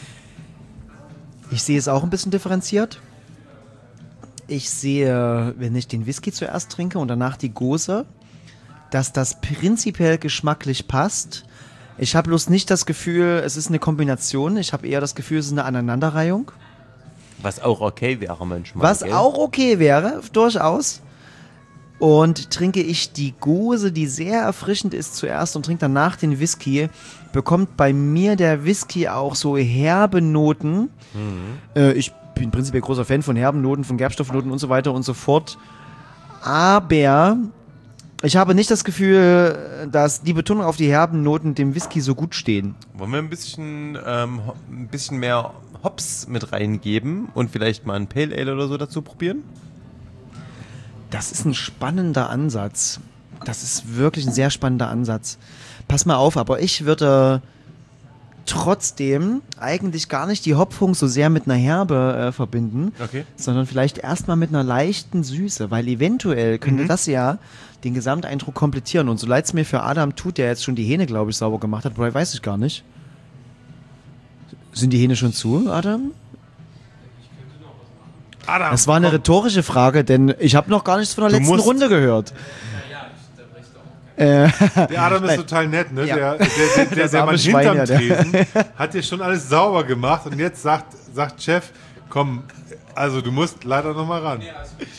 [SPEAKER 3] Ich sehe es auch ein bisschen differenziert. Ich sehe, wenn ich den Whisky zuerst trinke und danach die Gose, dass das prinzipiell geschmacklich passt. Ich habe bloß nicht das Gefühl, es ist eine Kombination. Ich habe eher das Gefühl, es ist eine Aneinanderreihung.
[SPEAKER 2] Was auch okay wäre manchmal.
[SPEAKER 3] Was
[SPEAKER 2] gell?
[SPEAKER 3] auch okay wäre, durchaus. Und trinke ich die Gose, die sehr erfrischend ist, zuerst und trinke danach den Whisky, bekommt bei mir der Whisky auch so herbe Noten. Äh, ich bin prinzipiell großer Fan von herben Noten, von Gerbstoffnoten und so weiter und so fort. Aber ich habe nicht das Gefühl, dass die Betonung auf die herben Noten dem Whisky so gut stehen.
[SPEAKER 2] Wollen wir ein bisschen, ähm, ho- ein bisschen mehr Hops mit reingeben und vielleicht mal ein Pale Ale oder so dazu probieren?
[SPEAKER 3] Das ist ein spannender Ansatz. Das ist wirklich ein sehr spannender Ansatz. Pass mal auf, aber ich würde trotzdem eigentlich gar nicht die Hopfung so sehr mit einer Herbe äh, verbinden,
[SPEAKER 2] Okay.
[SPEAKER 3] sondern vielleicht erstmal mit einer leichten Süße, weil eventuell könnte das ja den Gesamteindruck komplettieren. Und so leid es mir für Adam tut, der jetzt schon die Hähne, glaube ich, sauber gemacht hat, wobei weiß ich gar nicht. Sind die Hähne schon zu, Adam?
[SPEAKER 1] Adam,
[SPEAKER 3] Das war eine
[SPEAKER 1] komm.
[SPEAKER 3] rhetorische Frage, denn ich habe noch gar nichts von der
[SPEAKER 2] Du
[SPEAKER 3] letzten
[SPEAKER 2] musst-
[SPEAKER 3] Runde gehört.
[SPEAKER 1] Der Adam ist
[SPEAKER 3] Nein.
[SPEAKER 1] total nett, ne?
[SPEAKER 3] Ja.
[SPEAKER 1] Der, der, der, der,
[SPEAKER 3] Das
[SPEAKER 1] der
[SPEAKER 3] arme
[SPEAKER 1] Mann
[SPEAKER 3] Schwein,
[SPEAKER 1] hinterm
[SPEAKER 3] ja, der-
[SPEAKER 1] Tresen hat dir schon alles sauber gemacht und jetzt sagt, sagt Chef, komm, also du musst leider noch mal ran.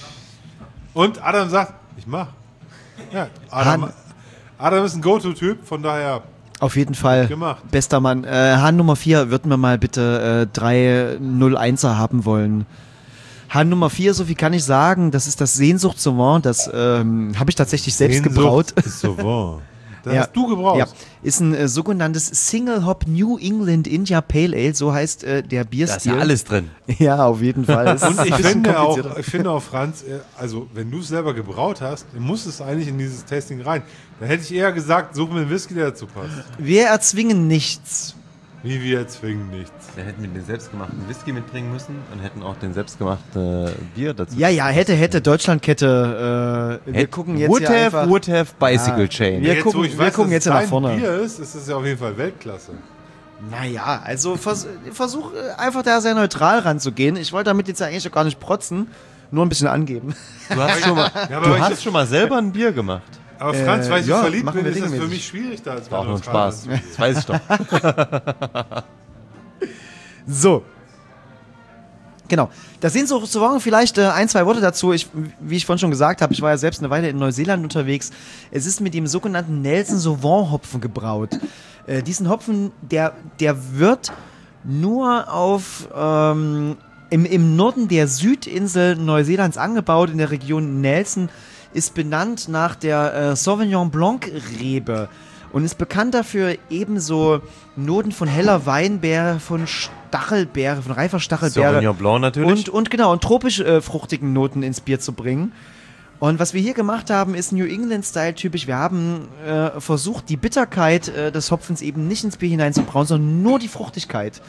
[SPEAKER 1] Und Adam sagt, ich mach. Ja, Adam,
[SPEAKER 3] Han-
[SPEAKER 1] Adam ist ein Go-To-Typ, von daher
[SPEAKER 3] Auf jeden Fall.
[SPEAKER 1] gemacht.
[SPEAKER 3] Bester Mann. Äh, Hahn Nummer vier würden wir mal bitte äh, drei null eins-er haben wollen. Hahn Nummer vier, so viel kann ich sagen, das ist das Sehnsucht-Sauvant, das ähm, habe ich tatsächlich selbst gebraut.
[SPEAKER 1] Ist so wahr. Das
[SPEAKER 3] Ja.
[SPEAKER 1] hast du gebraut.
[SPEAKER 3] Ja, ist ein äh, sogenanntes Single Hop New England India Pale Ale, so heißt äh, der
[SPEAKER 2] Da ist
[SPEAKER 3] Bierstil.
[SPEAKER 2] ja alles drin.
[SPEAKER 3] Ja, auf jeden Fall. Es ist
[SPEAKER 1] Und ich
[SPEAKER 3] ein bisschen
[SPEAKER 1] finde, auch,
[SPEAKER 3] komplizierter.
[SPEAKER 1] ich finde auch, Franz, äh, also wenn du es selber gebraut hast, dann muss es eigentlich in dieses Tasting rein. Da hätte ich eher gesagt, such mir einen Whisky, der dazu passt.
[SPEAKER 3] Wir erzwingen nichts.
[SPEAKER 1] Wie wir zwingen nichts.
[SPEAKER 2] Da hätten wir den selbstgemachten Whisky mitbringen müssen und hätten auch den selbstgemachten Bier dazu.
[SPEAKER 3] Ja, ja, hätte, hätte, Deutschlandkette. Äh, wir
[SPEAKER 2] Hätt-
[SPEAKER 3] gucken jetzt
[SPEAKER 2] would
[SPEAKER 3] hier
[SPEAKER 2] have,
[SPEAKER 3] einfach.
[SPEAKER 2] would have Bicycle
[SPEAKER 3] Ja.
[SPEAKER 2] Chain.
[SPEAKER 3] Wir
[SPEAKER 1] Jetzt,
[SPEAKER 3] gucken-
[SPEAKER 1] wo ich
[SPEAKER 3] wir
[SPEAKER 1] weiß,
[SPEAKER 3] gucken
[SPEAKER 1] dass
[SPEAKER 3] jetzt
[SPEAKER 1] es
[SPEAKER 3] nach
[SPEAKER 1] dein
[SPEAKER 3] vorne.
[SPEAKER 1] Bier ist, ist es ja auf jeden Fall Weltklasse.
[SPEAKER 3] Naja, also vers versuch äh, einfach da sehr neutral ranzugehen. Ich wollte damit jetzt ja eigentlich auch gar nicht protzen, nur ein bisschen angeben.
[SPEAKER 2] Du hast schon mal,
[SPEAKER 1] Ja, aber
[SPEAKER 2] du
[SPEAKER 1] ich-
[SPEAKER 2] hast schon mal selber ein Bier gemacht.
[SPEAKER 1] Aber Franz, weil ich so
[SPEAKER 3] ja,
[SPEAKER 1] verliebt
[SPEAKER 3] machen
[SPEAKER 1] bin,
[SPEAKER 3] wir
[SPEAKER 1] ist das für
[SPEAKER 3] regelmäßig.
[SPEAKER 1] mich schwierig, da als
[SPEAKER 2] War auch nur ein
[SPEAKER 1] neutral
[SPEAKER 2] Spaß.
[SPEAKER 1] zu gehen.
[SPEAKER 2] Das weiß ich doch.
[SPEAKER 3] So. Genau. Das sind so Sauvignon vielleicht äh, ein, zwei Worte dazu. Ich, wie ich vorhin schon gesagt habe, ich war ja selbst eine Weile in Neuseeland unterwegs. Es ist mit dem sogenannten Nelson Sauvignon Hopfen gebraut. Äh, diesen Hopfen, der, der wird nur auf ähm, im, im Norden der Südinsel Neuseelands angebaut, in der Region Nelson, ist benannt nach der äh, Sauvignon Blanc Rebe und ist bekannt dafür, ebenso Noten von heller Weinbeere, von Stachelbeere, von reifer Stachelbeere
[SPEAKER 2] Sauvignon Blanc natürlich.
[SPEAKER 3] und, und genau, und tropisch äh, fruchtigen Noten ins Bier zu bringen. Und was wir hier gemacht haben, ist New England-Style typisch. Wir haben äh, versucht, die Bitterkeit äh, des Hopfens eben nicht ins Bier hineinzubrauen, sondern nur die Fruchtigkeit.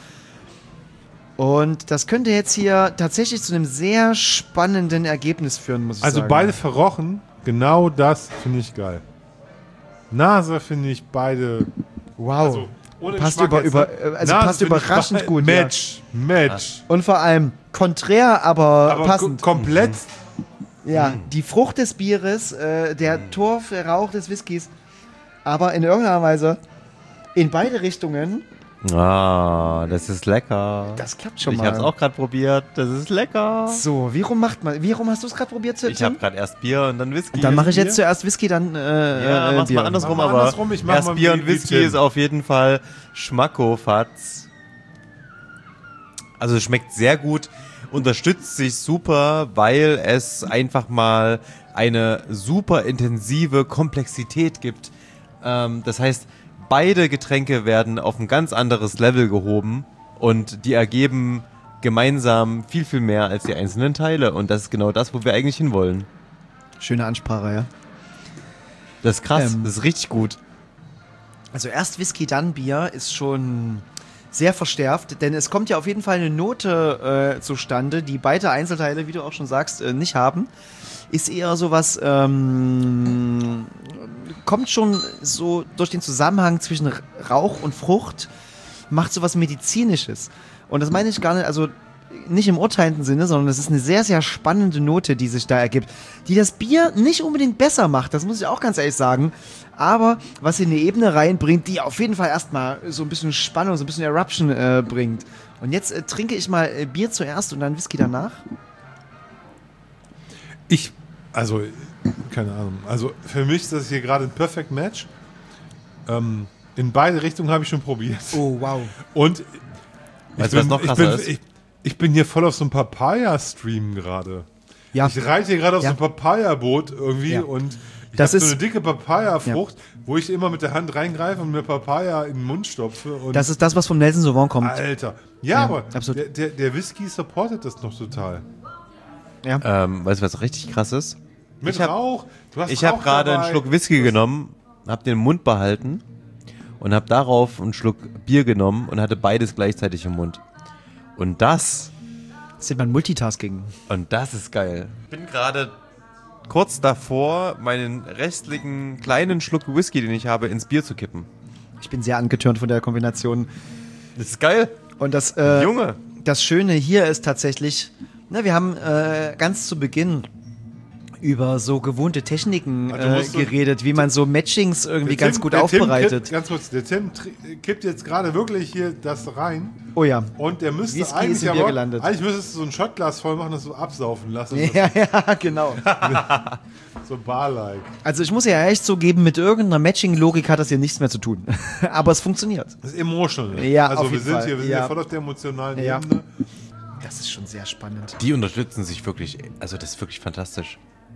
[SPEAKER 3] Und das könnte jetzt hier tatsächlich zu einem sehr spannenden Ergebnis führen, muss ich
[SPEAKER 1] Also
[SPEAKER 3] sagen.
[SPEAKER 1] beide verrochen, genau das finde ich geil. Nase finde ich beide.
[SPEAKER 3] Wow.
[SPEAKER 1] Also, ohne
[SPEAKER 3] passt
[SPEAKER 1] Geschmack
[SPEAKER 3] über,
[SPEAKER 1] jetzt,
[SPEAKER 3] über,
[SPEAKER 1] ne?
[SPEAKER 3] äh, also
[SPEAKER 1] Nase
[SPEAKER 3] passt
[SPEAKER 1] finde ich
[SPEAKER 3] überraschend
[SPEAKER 1] beide-
[SPEAKER 3] gut. Ja.
[SPEAKER 1] Match, Match.
[SPEAKER 3] Und vor allem konträr, aber,
[SPEAKER 1] Aber
[SPEAKER 3] passend.
[SPEAKER 1] ko- komplett.
[SPEAKER 3] Ja, die Frucht des Bieres, äh, der Torf, der Rauch des Whiskys, aber in irgendeiner Weise in beide Richtungen.
[SPEAKER 2] Ah, das ist lecker.
[SPEAKER 3] Das klappt schon
[SPEAKER 2] ich
[SPEAKER 3] mal.
[SPEAKER 2] hab's auch gerade probiert. Das ist lecker.
[SPEAKER 3] So, wie rum macht man? Wie rum hast du es gerade probiert, Tim?
[SPEAKER 2] Ich habe gerade erst Bier und dann Whisky.
[SPEAKER 3] Dann mache ich jetzt
[SPEAKER 1] Bier?
[SPEAKER 3] zuerst Whisky, dann äh,
[SPEAKER 2] Ja,
[SPEAKER 3] äh,
[SPEAKER 2] mach's
[SPEAKER 3] Bier.
[SPEAKER 2] mal andersrum,
[SPEAKER 1] Mach mal
[SPEAKER 2] aber
[SPEAKER 1] andersrum, ich mach
[SPEAKER 2] erst
[SPEAKER 1] mal
[SPEAKER 2] Bier
[SPEAKER 1] wie-
[SPEAKER 2] und
[SPEAKER 1] wie
[SPEAKER 2] Whisky
[SPEAKER 1] Tim.
[SPEAKER 2] ist auf jeden Fall Schmackofatz. Also es schmeckt sehr gut, unterstützt sich super, weil es einfach mal eine super intensive Komplexität gibt. Ähm, das heißt, beide Getränke werden auf ein ganz anderes Level gehoben und die ergeben gemeinsam viel, viel mehr als die einzelnen Teile. Und das ist genau das, wo wir eigentlich hinwollen.
[SPEAKER 3] Schöne Ansprache, ja.
[SPEAKER 2] Das ist krass,
[SPEAKER 3] Ähm.
[SPEAKER 2] das ist richtig gut.
[SPEAKER 3] Also erst Whisky, dann Bier ist schon sehr verstärkt, denn es kommt ja auf jeden Fall eine Note äh, zustande, die beide Einzelteile, wie du auch schon sagst, äh, nicht haben. Ist eher sowas, ähm, kommt schon so durch den Zusammenhang zwischen R- Rauch und Frucht, macht sowas Medizinisches. Und das meine ich gar nicht, also nicht im urteilenden Sinne, sondern es ist eine sehr, sehr spannende Note, die sich da ergibt, die das Bier nicht unbedingt besser macht, das muss ich auch ganz ehrlich sagen, aber was in eine Ebene reinbringt, die auf jeden Fall erstmal so ein bisschen Spannung, so ein bisschen Eruption äh, bringt. Und jetzt äh, trinke ich mal äh, Bier zuerst und dann Whisky danach.
[SPEAKER 1] Ich, also, keine Ahnung. Also für mich ist das hier gerade ein Perfect Match. Ähm, in beide Richtungen habe ich schon probiert.
[SPEAKER 3] Oh, wow.
[SPEAKER 1] Und ich
[SPEAKER 2] Weißt du, was noch
[SPEAKER 1] ich
[SPEAKER 2] krasser
[SPEAKER 1] bin,
[SPEAKER 2] ist?
[SPEAKER 1] Ich, ich bin hier voll auf so einem Papaya-Stream gerade.
[SPEAKER 3] Ja,
[SPEAKER 1] Ich reite hier gerade auf
[SPEAKER 3] Ja.
[SPEAKER 1] so ein Papaya-Boot irgendwie
[SPEAKER 3] Ja.
[SPEAKER 1] und ich
[SPEAKER 3] Das
[SPEAKER 1] habe so
[SPEAKER 3] ist-
[SPEAKER 1] eine dicke Papaya-Frucht, wo ich immer mit der Hand reingreife und mir Papaya in den Mund stopfe. Und
[SPEAKER 3] das ist das, was vom Nelson Sauvignon kommt.
[SPEAKER 1] Alter. Ja,
[SPEAKER 3] Ja,
[SPEAKER 1] aber
[SPEAKER 3] absolut.
[SPEAKER 1] der, der, der Whisky supportet das noch total.
[SPEAKER 2] Ähm, weißt du, was richtig krass ist?
[SPEAKER 1] Mit
[SPEAKER 2] Ich hab-
[SPEAKER 1] Rauch. Du hast
[SPEAKER 2] Ich habe
[SPEAKER 1] Rauch
[SPEAKER 2] gerade einen
[SPEAKER 1] dabei.
[SPEAKER 2] Schluck Whisky genommen, habe den im Mund behalten und habe darauf einen Schluck Bier genommen und hatte beides gleichzeitig im Mund. Und das,
[SPEAKER 3] Das ist man Multitasking.
[SPEAKER 2] und das ist geil. Ich bin gerade kurz davor, meinen restlichen kleinen Schluck Whisky, den ich habe, ins Bier zu kippen.
[SPEAKER 3] Ich bin sehr angetörnt von der Kombination.
[SPEAKER 2] Das ist geil.
[SPEAKER 3] Und das, äh,
[SPEAKER 2] Junge.
[SPEAKER 3] das Schöne hier ist tatsächlich, ne, wir haben äh, ganz zu Beginn über so gewohnte Techniken
[SPEAKER 1] Also
[SPEAKER 3] äh,
[SPEAKER 1] musst du-
[SPEAKER 3] geredet, wie man so Matchings irgendwie
[SPEAKER 1] Der
[SPEAKER 3] ganz
[SPEAKER 1] Tim-
[SPEAKER 3] gut
[SPEAKER 1] der Tim
[SPEAKER 3] aufbereitet.
[SPEAKER 1] Kippt, ganz kurz, der Tim tr- kippt jetzt gerade wirklich hier das rein
[SPEAKER 3] Oh ja.
[SPEAKER 1] und der müsste
[SPEAKER 3] Whisky
[SPEAKER 1] eigentlich
[SPEAKER 3] ist in Bier
[SPEAKER 1] aber,
[SPEAKER 3] gelandet.
[SPEAKER 1] eigentlich müsstest du so ein Shotglas voll machen, das so absaufen lassen.
[SPEAKER 3] Ja, ja, genau.
[SPEAKER 1] So Bar-like.
[SPEAKER 3] Also ich muss ja echt zugeben, mit irgendeiner Matching-Logik hat das hier nichts mehr zu tun. Aber es funktioniert.
[SPEAKER 1] Das ist emotional.
[SPEAKER 3] Ja,
[SPEAKER 1] also
[SPEAKER 3] auf
[SPEAKER 1] wir
[SPEAKER 3] jeden
[SPEAKER 1] sind
[SPEAKER 3] Fall.
[SPEAKER 1] hier, wir sind
[SPEAKER 3] Ja.
[SPEAKER 1] hier voll auf der emotionalen
[SPEAKER 3] Ja.
[SPEAKER 1] Ebene.
[SPEAKER 3] Das ist schon sehr spannend.
[SPEAKER 2] Die unterstützen sich wirklich, also das ist wirklich fantastisch.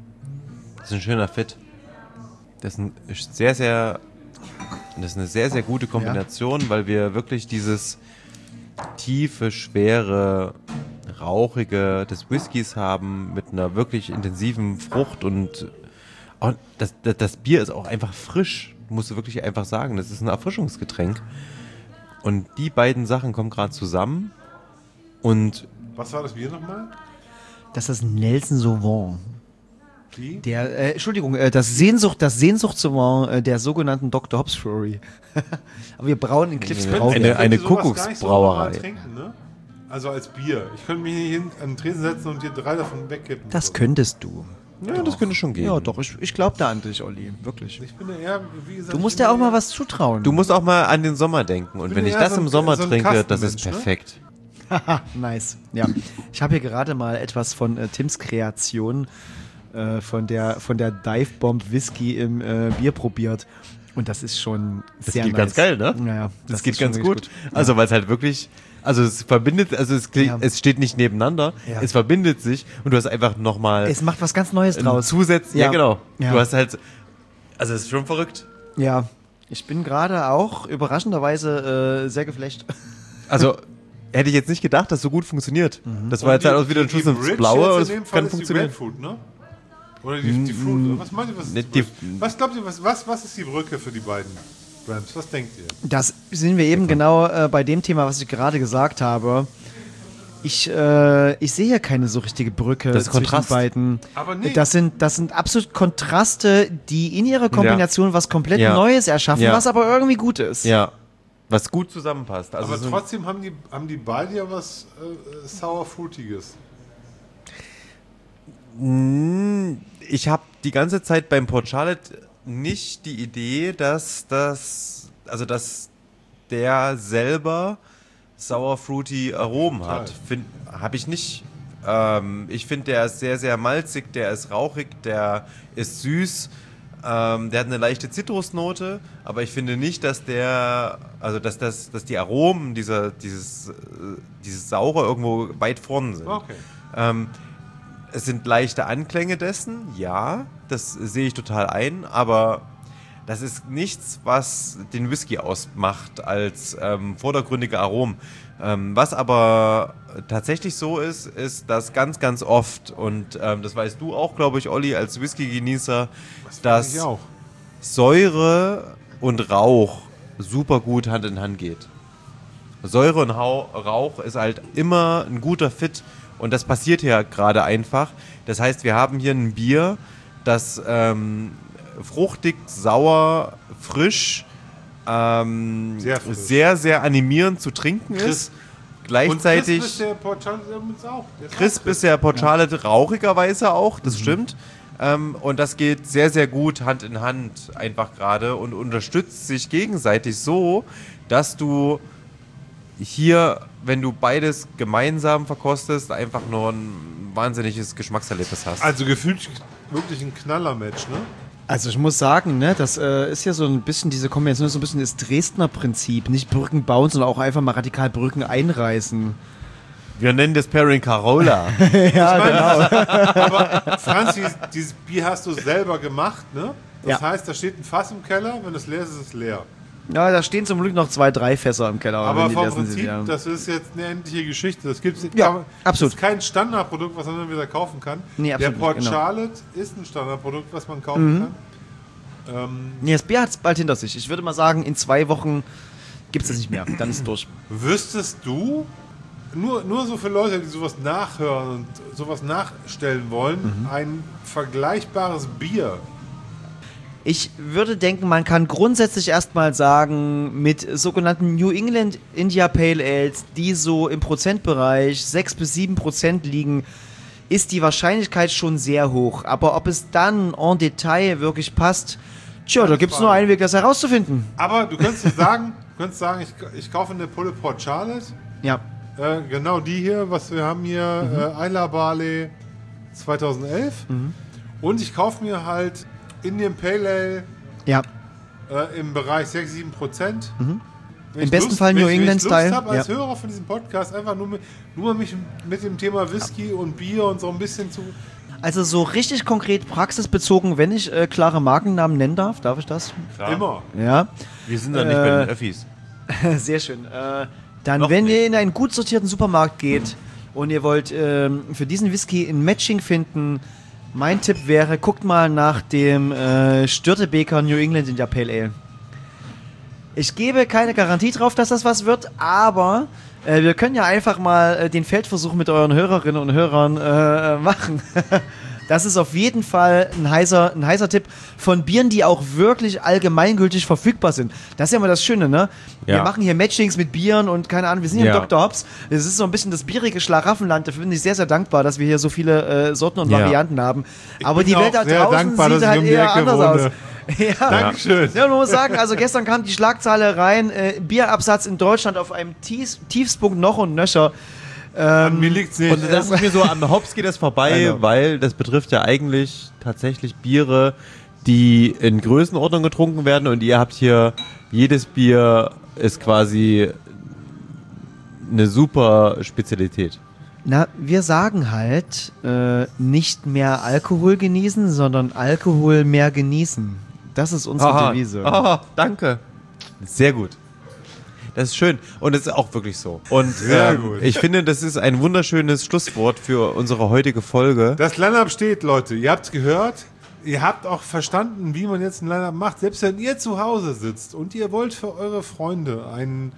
[SPEAKER 2] Das ist ein schöner Fit. Das ist ein sehr, sehr, das ist eine sehr, sehr gute Kombination, weil wir wirklich dieses tiefe, schwere, rauchige des Whiskys haben mit einer wirklich intensiven Frucht und auch das, das, das Bier ist auch einfach frisch, musst du wirklich einfach sagen. Das ist ein Erfrischungsgetränk. Und die beiden Sachen kommen gerade zusammen und
[SPEAKER 1] Was war das Bier nochmal?
[SPEAKER 3] Das ist Nelson Sauvant.
[SPEAKER 1] Die?
[SPEAKER 3] Der, äh, Entschuldigung, äh, das Sehnsucht, das Sehnsuchtssauvant äh, der sogenannten Doktor Hobbs Brewery. Aber wir brauen in Cliffs
[SPEAKER 2] Eine-
[SPEAKER 3] Brau.
[SPEAKER 2] eine- eine
[SPEAKER 1] sowas gar nicht so
[SPEAKER 2] Kuckucksbrauerei.
[SPEAKER 1] normal trinken, ne? Also als Bier. Ich könnte mich hier hin an den Tresen setzen und dir drei davon wegkippen.
[SPEAKER 3] Das
[SPEAKER 1] So.
[SPEAKER 3] könntest du.
[SPEAKER 2] ja, das könnte schon gehen.
[SPEAKER 3] Ja, doch, ich, ich glaube da an dich, Olli. Wirklich.
[SPEAKER 1] Ich bin ja eher, wie gesagt,
[SPEAKER 3] Du musst
[SPEAKER 1] ich bin
[SPEAKER 3] ja auch mal
[SPEAKER 1] eher-
[SPEAKER 3] was zutrauen.
[SPEAKER 2] Du musst auch mal an den Sommer denken. Und
[SPEAKER 1] bin
[SPEAKER 2] wenn ich
[SPEAKER 1] eher
[SPEAKER 2] das
[SPEAKER 1] so ein-
[SPEAKER 2] im Sommer
[SPEAKER 1] so ein
[SPEAKER 2] trinke, das ist
[SPEAKER 1] Kastenmensch, ne?
[SPEAKER 2] perfekt.
[SPEAKER 3] Nice. Ja. Ich habe hier gerade mal etwas von äh, Tims Kreation äh, von der, von der Dive Bomb Whisky im äh, Bier probiert. Und das ist schon
[SPEAKER 2] Das
[SPEAKER 3] sehr
[SPEAKER 2] geht
[SPEAKER 3] nice.
[SPEAKER 2] ganz geil, ne?
[SPEAKER 3] Naja,
[SPEAKER 2] Das, geht
[SPEAKER 3] ist schon
[SPEAKER 2] ganz
[SPEAKER 3] wirklich
[SPEAKER 2] gut. Also, weil es halt wirklich, also es verbindet, also es, klingt-
[SPEAKER 3] Ja.
[SPEAKER 2] es steht nicht nebeneinander,
[SPEAKER 3] Ja.
[SPEAKER 2] es verbindet sich und du hast einfach nochmal
[SPEAKER 3] Es macht was ganz Neues draus.
[SPEAKER 2] Zusatz. Ja,
[SPEAKER 3] Ja.
[SPEAKER 2] genau.
[SPEAKER 3] Ja.
[SPEAKER 2] Du hast halt, also es ist schon verrückt.
[SPEAKER 3] Ja. Ich bin gerade auch überraschenderweise äh, sehr geflasht.
[SPEAKER 2] Also, hätte ich jetzt nicht gedacht, dass so gut funktioniert. Das war
[SPEAKER 1] Und
[SPEAKER 2] jetzt halt
[SPEAKER 1] die-
[SPEAKER 2] auch wieder ein
[SPEAKER 1] die-
[SPEAKER 2] Schuss
[SPEAKER 1] die
[SPEAKER 2] ins
[SPEAKER 1] Bridge
[SPEAKER 2] Blaue,
[SPEAKER 1] jetzt
[SPEAKER 2] aber
[SPEAKER 1] in
[SPEAKER 2] es
[SPEAKER 1] dem Fall
[SPEAKER 2] kann
[SPEAKER 1] ist die
[SPEAKER 2] funktionieren.
[SPEAKER 1] Grapefruit, ne? Oder die, die Fruit, oder? Was meint ihr, was,
[SPEAKER 2] Ne,
[SPEAKER 1] ist
[SPEAKER 2] die-
[SPEAKER 1] die, was glaubt ihr, was, was, was ist die Brücke für die beiden Rams? Was denkt ihr?
[SPEAKER 3] Das sind wir eben genau äh, bei dem Thema, was ich gerade gesagt habe. Ich, äh, ich sehe hier keine so richtige Brücke
[SPEAKER 2] Das ist
[SPEAKER 3] zwischen
[SPEAKER 2] Kontrast.
[SPEAKER 3] beiden.
[SPEAKER 1] Aber nee.
[SPEAKER 3] Das sind, das sind absolut Kontraste, die in ihrer Kombination was komplett
[SPEAKER 2] Ja.
[SPEAKER 3] Neues erschaffen,
[SPEAKER 2] Ja.
[SPEAKER 3] was aber irgendwie gut ist.
[SPEAKER 2] Ja. Was gut zusammenpasst. Also
[SPEAKER 1] Aber
[SPEAKER 2] so-
[SPEAKER 1] trotzdem haben die, haben die beide ja was äh, Sour-Fruitiges.
[SPEAKER 2] ich habe die ganze Zeit beim Port Charlotte nicht die Idee, dass das, also dass der selber sour fruity Aromen hat. Habe ich nicht. Ähm, ich finde, der ist sehr, sehr malzig, der ist rauchig, der ist süß. Ähm, der hat eine leichte Zitrusnote, aber ich finde nicht, dass der, also dass das, dass die Aromen dieser, dieses, äh, dieses Saure irgendwo weit vorne sind.
[SPEAKER 1] Okay.
[SPEAKER 2] Ähm, es sind leichte Anklänge dessen, ja, das sehe ich total ein, aber das ist nichts, was den Whisky ausmacht als ähm, vordergründige Aromen. Ähm, was aber tatsächlich so ist, ist, dass ganz, ganz oft, und ähm, das weißt du auch, glaube ich, Olli, als Whisky-Genießer, dass
[SPEAKER 1] Ich auch.
[SPEAKER 2] Säure und Rauch super gut Hand in Hand geht. Säure und Hau Rauch ist halt immer ein guter Fit und das passiert hier gerade einfach. Das heißt, wir haben hier ein Bier, das ähm, fruchtig, sauer, frisch, ähm,
[SPEAKER 1] Sehr frisch.
[SPEAKER 2] sehr, sehr animierend zu trinken ist.
[SPEAKER 1] Crisp.
[SPEAKER 2] Gleichzeitig
[SPEAKER 1] Und crisp ist der Port Charlotte übrigens auch. Der ist
[SPEAKER 2] crisp
[SPEAKER 1] auch
[SPEAKER 2] ist der Port Charlotte rauchigerweise auch,
[SPEAKER 1] Mhm.
[SPEAKER 2] das stimmt. Ähm, und das geht sehr, sehr gut Hand in Hand einfach gerade und unterstützt sich gegenseitig so, dass du hier, wenn du beides gemeinsam verkostest, einfach nur ein wahnsinniges Geschmackserlebnis hast.
[SPEAKER 1] Also gefühlt wirklich ein Knaller-Match, ne?
[SPEAKER 3] Also ich muss sagen, ne, das äh, ist ja so ein bisschen, diese Kombination ist so ein bisschen das Dresdner Prinzip. Nicht Brücken bauen, sondern auch einfach mal radikal Brücken einreißen.
[SPEAKER 2] Wir nennen das Pairing Carola.
[SPEAKER 3] Ja, genau.
[SPEAKER 1] Aber Franz, dieses, dieses Bier hast du selber gemacht, ne? Das
[SPEAKER 3] Ja.
[SPEAKER 1] heißt, da steht ein Fass im Keller, wenn es leer ist, ist es leer.
[SPEAKER 3] Ja, da stehen zum Glück noch zwei, drei Fässer im Keller.
[SPEAKER 1] Aber
[SPEAKER 3] wenn die
[SPEAKER 1] vom
[SPEAKER 3] leer sind,
[SPEAKER 1] Prinzip,
[SPEAKER 3] ja.
[SPEAKER 1] das ist jetzt eine endliche Geschichte. Das gibt's
[SPEAKER 3] Ja,
[SPEAKER 1] kann man-
[SPEAKER 3] absolut.
[SPEAKER 1] Das ist kein Standardprodukt, was man dann wieder kaufen kann.
[SPEAKER 3] Nee, absolut
[SPEAKER 1] Der Port
[SPEAKER 3] nicht, genau.
[SPEAKER 1] Charlotte ist ein Standardprodukt, was man kaufen kann. Ähm,
[SPEAKER 3] Nee, das Bier hat es bald hinter sich. Ich würde mal sagen, in zwei Wochen gibt es das nicht mehr. Dann ist es durch.
[SPEAKER 1] wüsstest du, nur, nur so für Leute, die sowas nachhören und sowas nachstellen wollen, ein vergleichbares Bier?
[SPEAKER 3] Ich würde denken, man kann grundsätzlich erstmal sagen, mit sogenannten New England India Pale Ales, die so im Prozentbereich sechs bis sieben Prozent liegen, ist die Wahrscheinlichkeit schon sehr hoch. Aber ob es dann en Detail wirklich passt, tja, da gibt es nur einen Weg, das herauszufinden.
[SPEAKER 1] Aber du könntest sagen, du könntest sagen, ich, ich kaufe eine Pulle Port Charlotte.
[SPEAKER 3] Ja.
[SPEAKER 1] Äh, genau die hier, was wir haben hier, mhm. äh, Isla Barley zweitausendelf.
[SPEAKER 3] Mhm.
[SPEAKER 1] Und ich kaufe mir halt Indian Pale Ale
[SPEAKER 3] Ja.
[SPEAKER 1] äh, im Bereich sechs bis sieben Prozent.
[SPEAKER 3] Mhm. Im besten Fall New England Style.
[SPEAKER 1] Wenn ich Lust habe, als
[SPEAKER 3] Ja.
[SPEAKER 1] Hörer von diesem Podcast einfach nur, mit, nur mich mit dem Thema Whisky und Bier und so ein bisschen zu...
[SPEAKER 3] Also so richtig konkret praxisbezogen, wenn ich äh, klare Markennamen nennen darf, darf ich das?
[SPEAKER 2] Klar.
[SPEAKER 1] Immer.
[SPEAKER 3] Ja.
[SPEAKER 2] Wir sind da nicht bei den Öffis.
[SPEAKER 3] Sehr schön. Äh, dann,
[SPEAKER 2] Noch
[SPEAKER 3] wenn
[SPEAKER 2] nicht.
[SPEAKER 3] ihr in einen gut sortierten Supermarkt geht und ihr wollt ähm, für diesen Whisky ein Matching finden, mein Tipp wäre, guckt mal nach dem äh, Störtebeker New England India Pale Ale. Ich gebe keine Garantie drauf, dass das was wird, aber äh, wir können ja einfach mal äh, den Feldversuch mit euren Hörerinnen und Hörern äh, machen. Das ist auf jeden Fall ein heißer, ein heißer Tipp von Bieren, die auch wirklich allgemeingültig verfügbar sind. Das ist ja immer das Schöne, ne? Wir
[SPEAKER 2] Ja.
[SPEAKER 3] machen hier Matchings mit Bieren und keine Ahnung, wir sind hier
[SPEAKER 2] Ja.
[SPEAKER 3] im Doktor Hobbs. Es ist so ein bisschen das bierige Schlaraffenland. Dafür bin ich sehr, sehr dankbar, dass wir hier so viele äh, Sorten und
[SPEAKER 2] Ja.
[SPEAKER 3] Varianten haben. Aber
[SPEAKER 1] bin
[SPEAKER 3] die Welt
[SPEAKER 1] auch
[SPEAKER 3] da
[SPEAKER 1] sehr
[SPEAKER 3] draußen
[SPEAKER 1] dankbar, dass
[SPEAKER 3] sieht
[SPEAKER 1] ich
[SPEAKER 3] halt
[SPEAKER 1] um die
[SPEAKER 3] eher
[SPEAKER 1] Ecke
[SPEAKER 3] anders
[SPEAKER 1] wohne.
[SPEAKER 3] aus. Ja.
[SPEAKER 1] Dankeschön.
[SPEAKER 3] Ja, man muss sagen, also gestern kam die Schlagzeile rein, äh, Bierabsatz in Deutschland auf einem Tiefs, Tiefspunkt noch und nöcher.
[SPEAKER 1] An mir liegt's nicht.
[SPEAKER 2] Und das ist mir so, am Hops geht das vorbei,
[SPEAKER 3] Genau.
[SPEAKER 2] weil das betrifft ja eigentlich tatsächlich Biere, die in Größenordnung getrunken werden und ihr habt hier, jedes Bier ist quasi eine super Spezialität.
[SPEAKER 3] Na, wir sagen halt, äh, nicht mehr Alkohol genießen, sondern Alkohol mehr genießen. Das ist unsere
[SPEAKER 2] Aha.
[SPEAKER 3] Devise.
[SPEAKER 2] Ah, danke. Sehr gut. Das ist schön und es ist auch wirklich so. Und
[SPEAKER 1] Sehr
[SPEAKER 2] ähm,
[SPEAKER 1] gut.
[SPEAKER 2] ich finde, das ist ein wunderschönes Schlusswort für unsere heutige Folge.
[SPEAKER 1] Das Line-Up steht, Leute. Ihr habt's gehört. Ihr habt auch verstanden, wie man jetzt ein Line-Up macht. Selbst wenn ihr zu Hause sitzt und ihr wollt für eure Freunde ein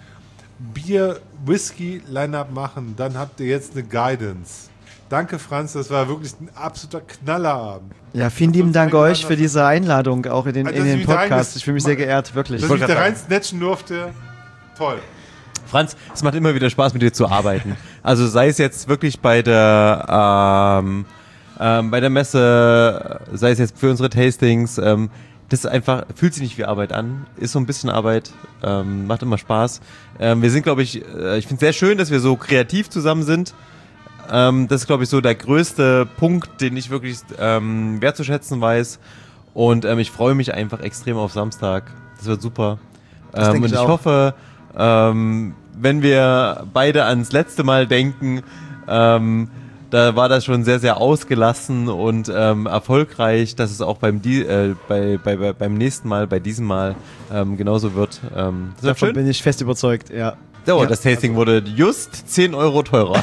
[SPEAKER 1] Bier-Whisky-Line-Up machen, dann habt ihr jetzt eine Guidance. Danke, Franz. Das war wirklich ein absoluter Knallerabend.
[SPEAKER 3] Ja, vielen lieben Dank euch für diese Einladung, auch in den,
[SPEAKER 1] Also,
[SPEAKER 3] in
[SPEAKER 1] dass ich
[SPEAKER 3] den
[SPEAKER 1] mich da
[SPEAKER 3] Podcast.
[SPEAKER 1] reinges-
[SPEAKER 3] Ich fühle mich sehr geehrt, wirklich.
[SPEAKER 1] Dass ich
[SPEAKER 2] wollte
[SPEAKER 1] mich da
[SPEAKER 2] grad
[SPEAKER 1] rein snatchen durfte. Toll.
[SPEAKER 2] Franz, es macht immer wieder Spaß, mit dir zu arbeiten. Also sei es jetzt wirklich bei der ähm, ähm, bei der Messe, sei es jetzt für unsere Tastings, ähm, das ist einfach, fühlt sich nicht wie Arbeit an, ist so ein bisschen Arbeit, ähm, macht immer Spaß. Ähm, wir sind, glaube ich, äh, ich finde es sehr schön, dass wir so kreativ zusammen sind. Ähm, das ist, glaube ich, so der größte Punkt, den ich wirklich ähm, wertzuschätzen weiß. Und ähm, ich freue mich einfach extrem auf Samstag. Das wird super.
[SPEAKER 3] Das
[SPEAKER 2] Ähm,
[SPEAKER 3] denk
[SPEAKER 2] und
[SPEAKER 3] ich
[SPEAKER 2] ich
[SPEAKER 3] auch.
[SPEAKER 2] hoffe, ähm, wenn wir beide ans letzte Mal denken, ähm, da war das schon sehr, sehr ausgelassen und ähm, erfolgreich, dass es auch beim, die, äh, bei, bei, bei, beim nächsten Mal, bei diesem Mal ähm, genauso wird. Ähm, das wird
[SPEAKER 3] Davon
[SPEAKER 2] schön.
[SPEAKER 3] bin ich fest überzeugt, ja.
[SPEAKER 2] So,
[SPEAKER 3] Ja.
[SPEAKER 2] das Tasting wurde just zehn Euro teurer.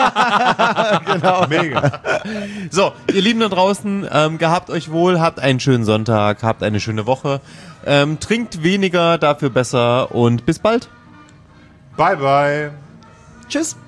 [SPEAKER 3] Genau.
[SPEAKER 1] Mega.
[SPEAKER 2] So, ihr Lieben da draußen, ähm, gehabt euch wohl, habt einen schönen Sonntag, habt eine schöne Woche. Ähm, trinkt weniger, dafür besser und bis bald.
[SPEAKER 1] Bye, bye.
[SPEAKER 3] Tschüss.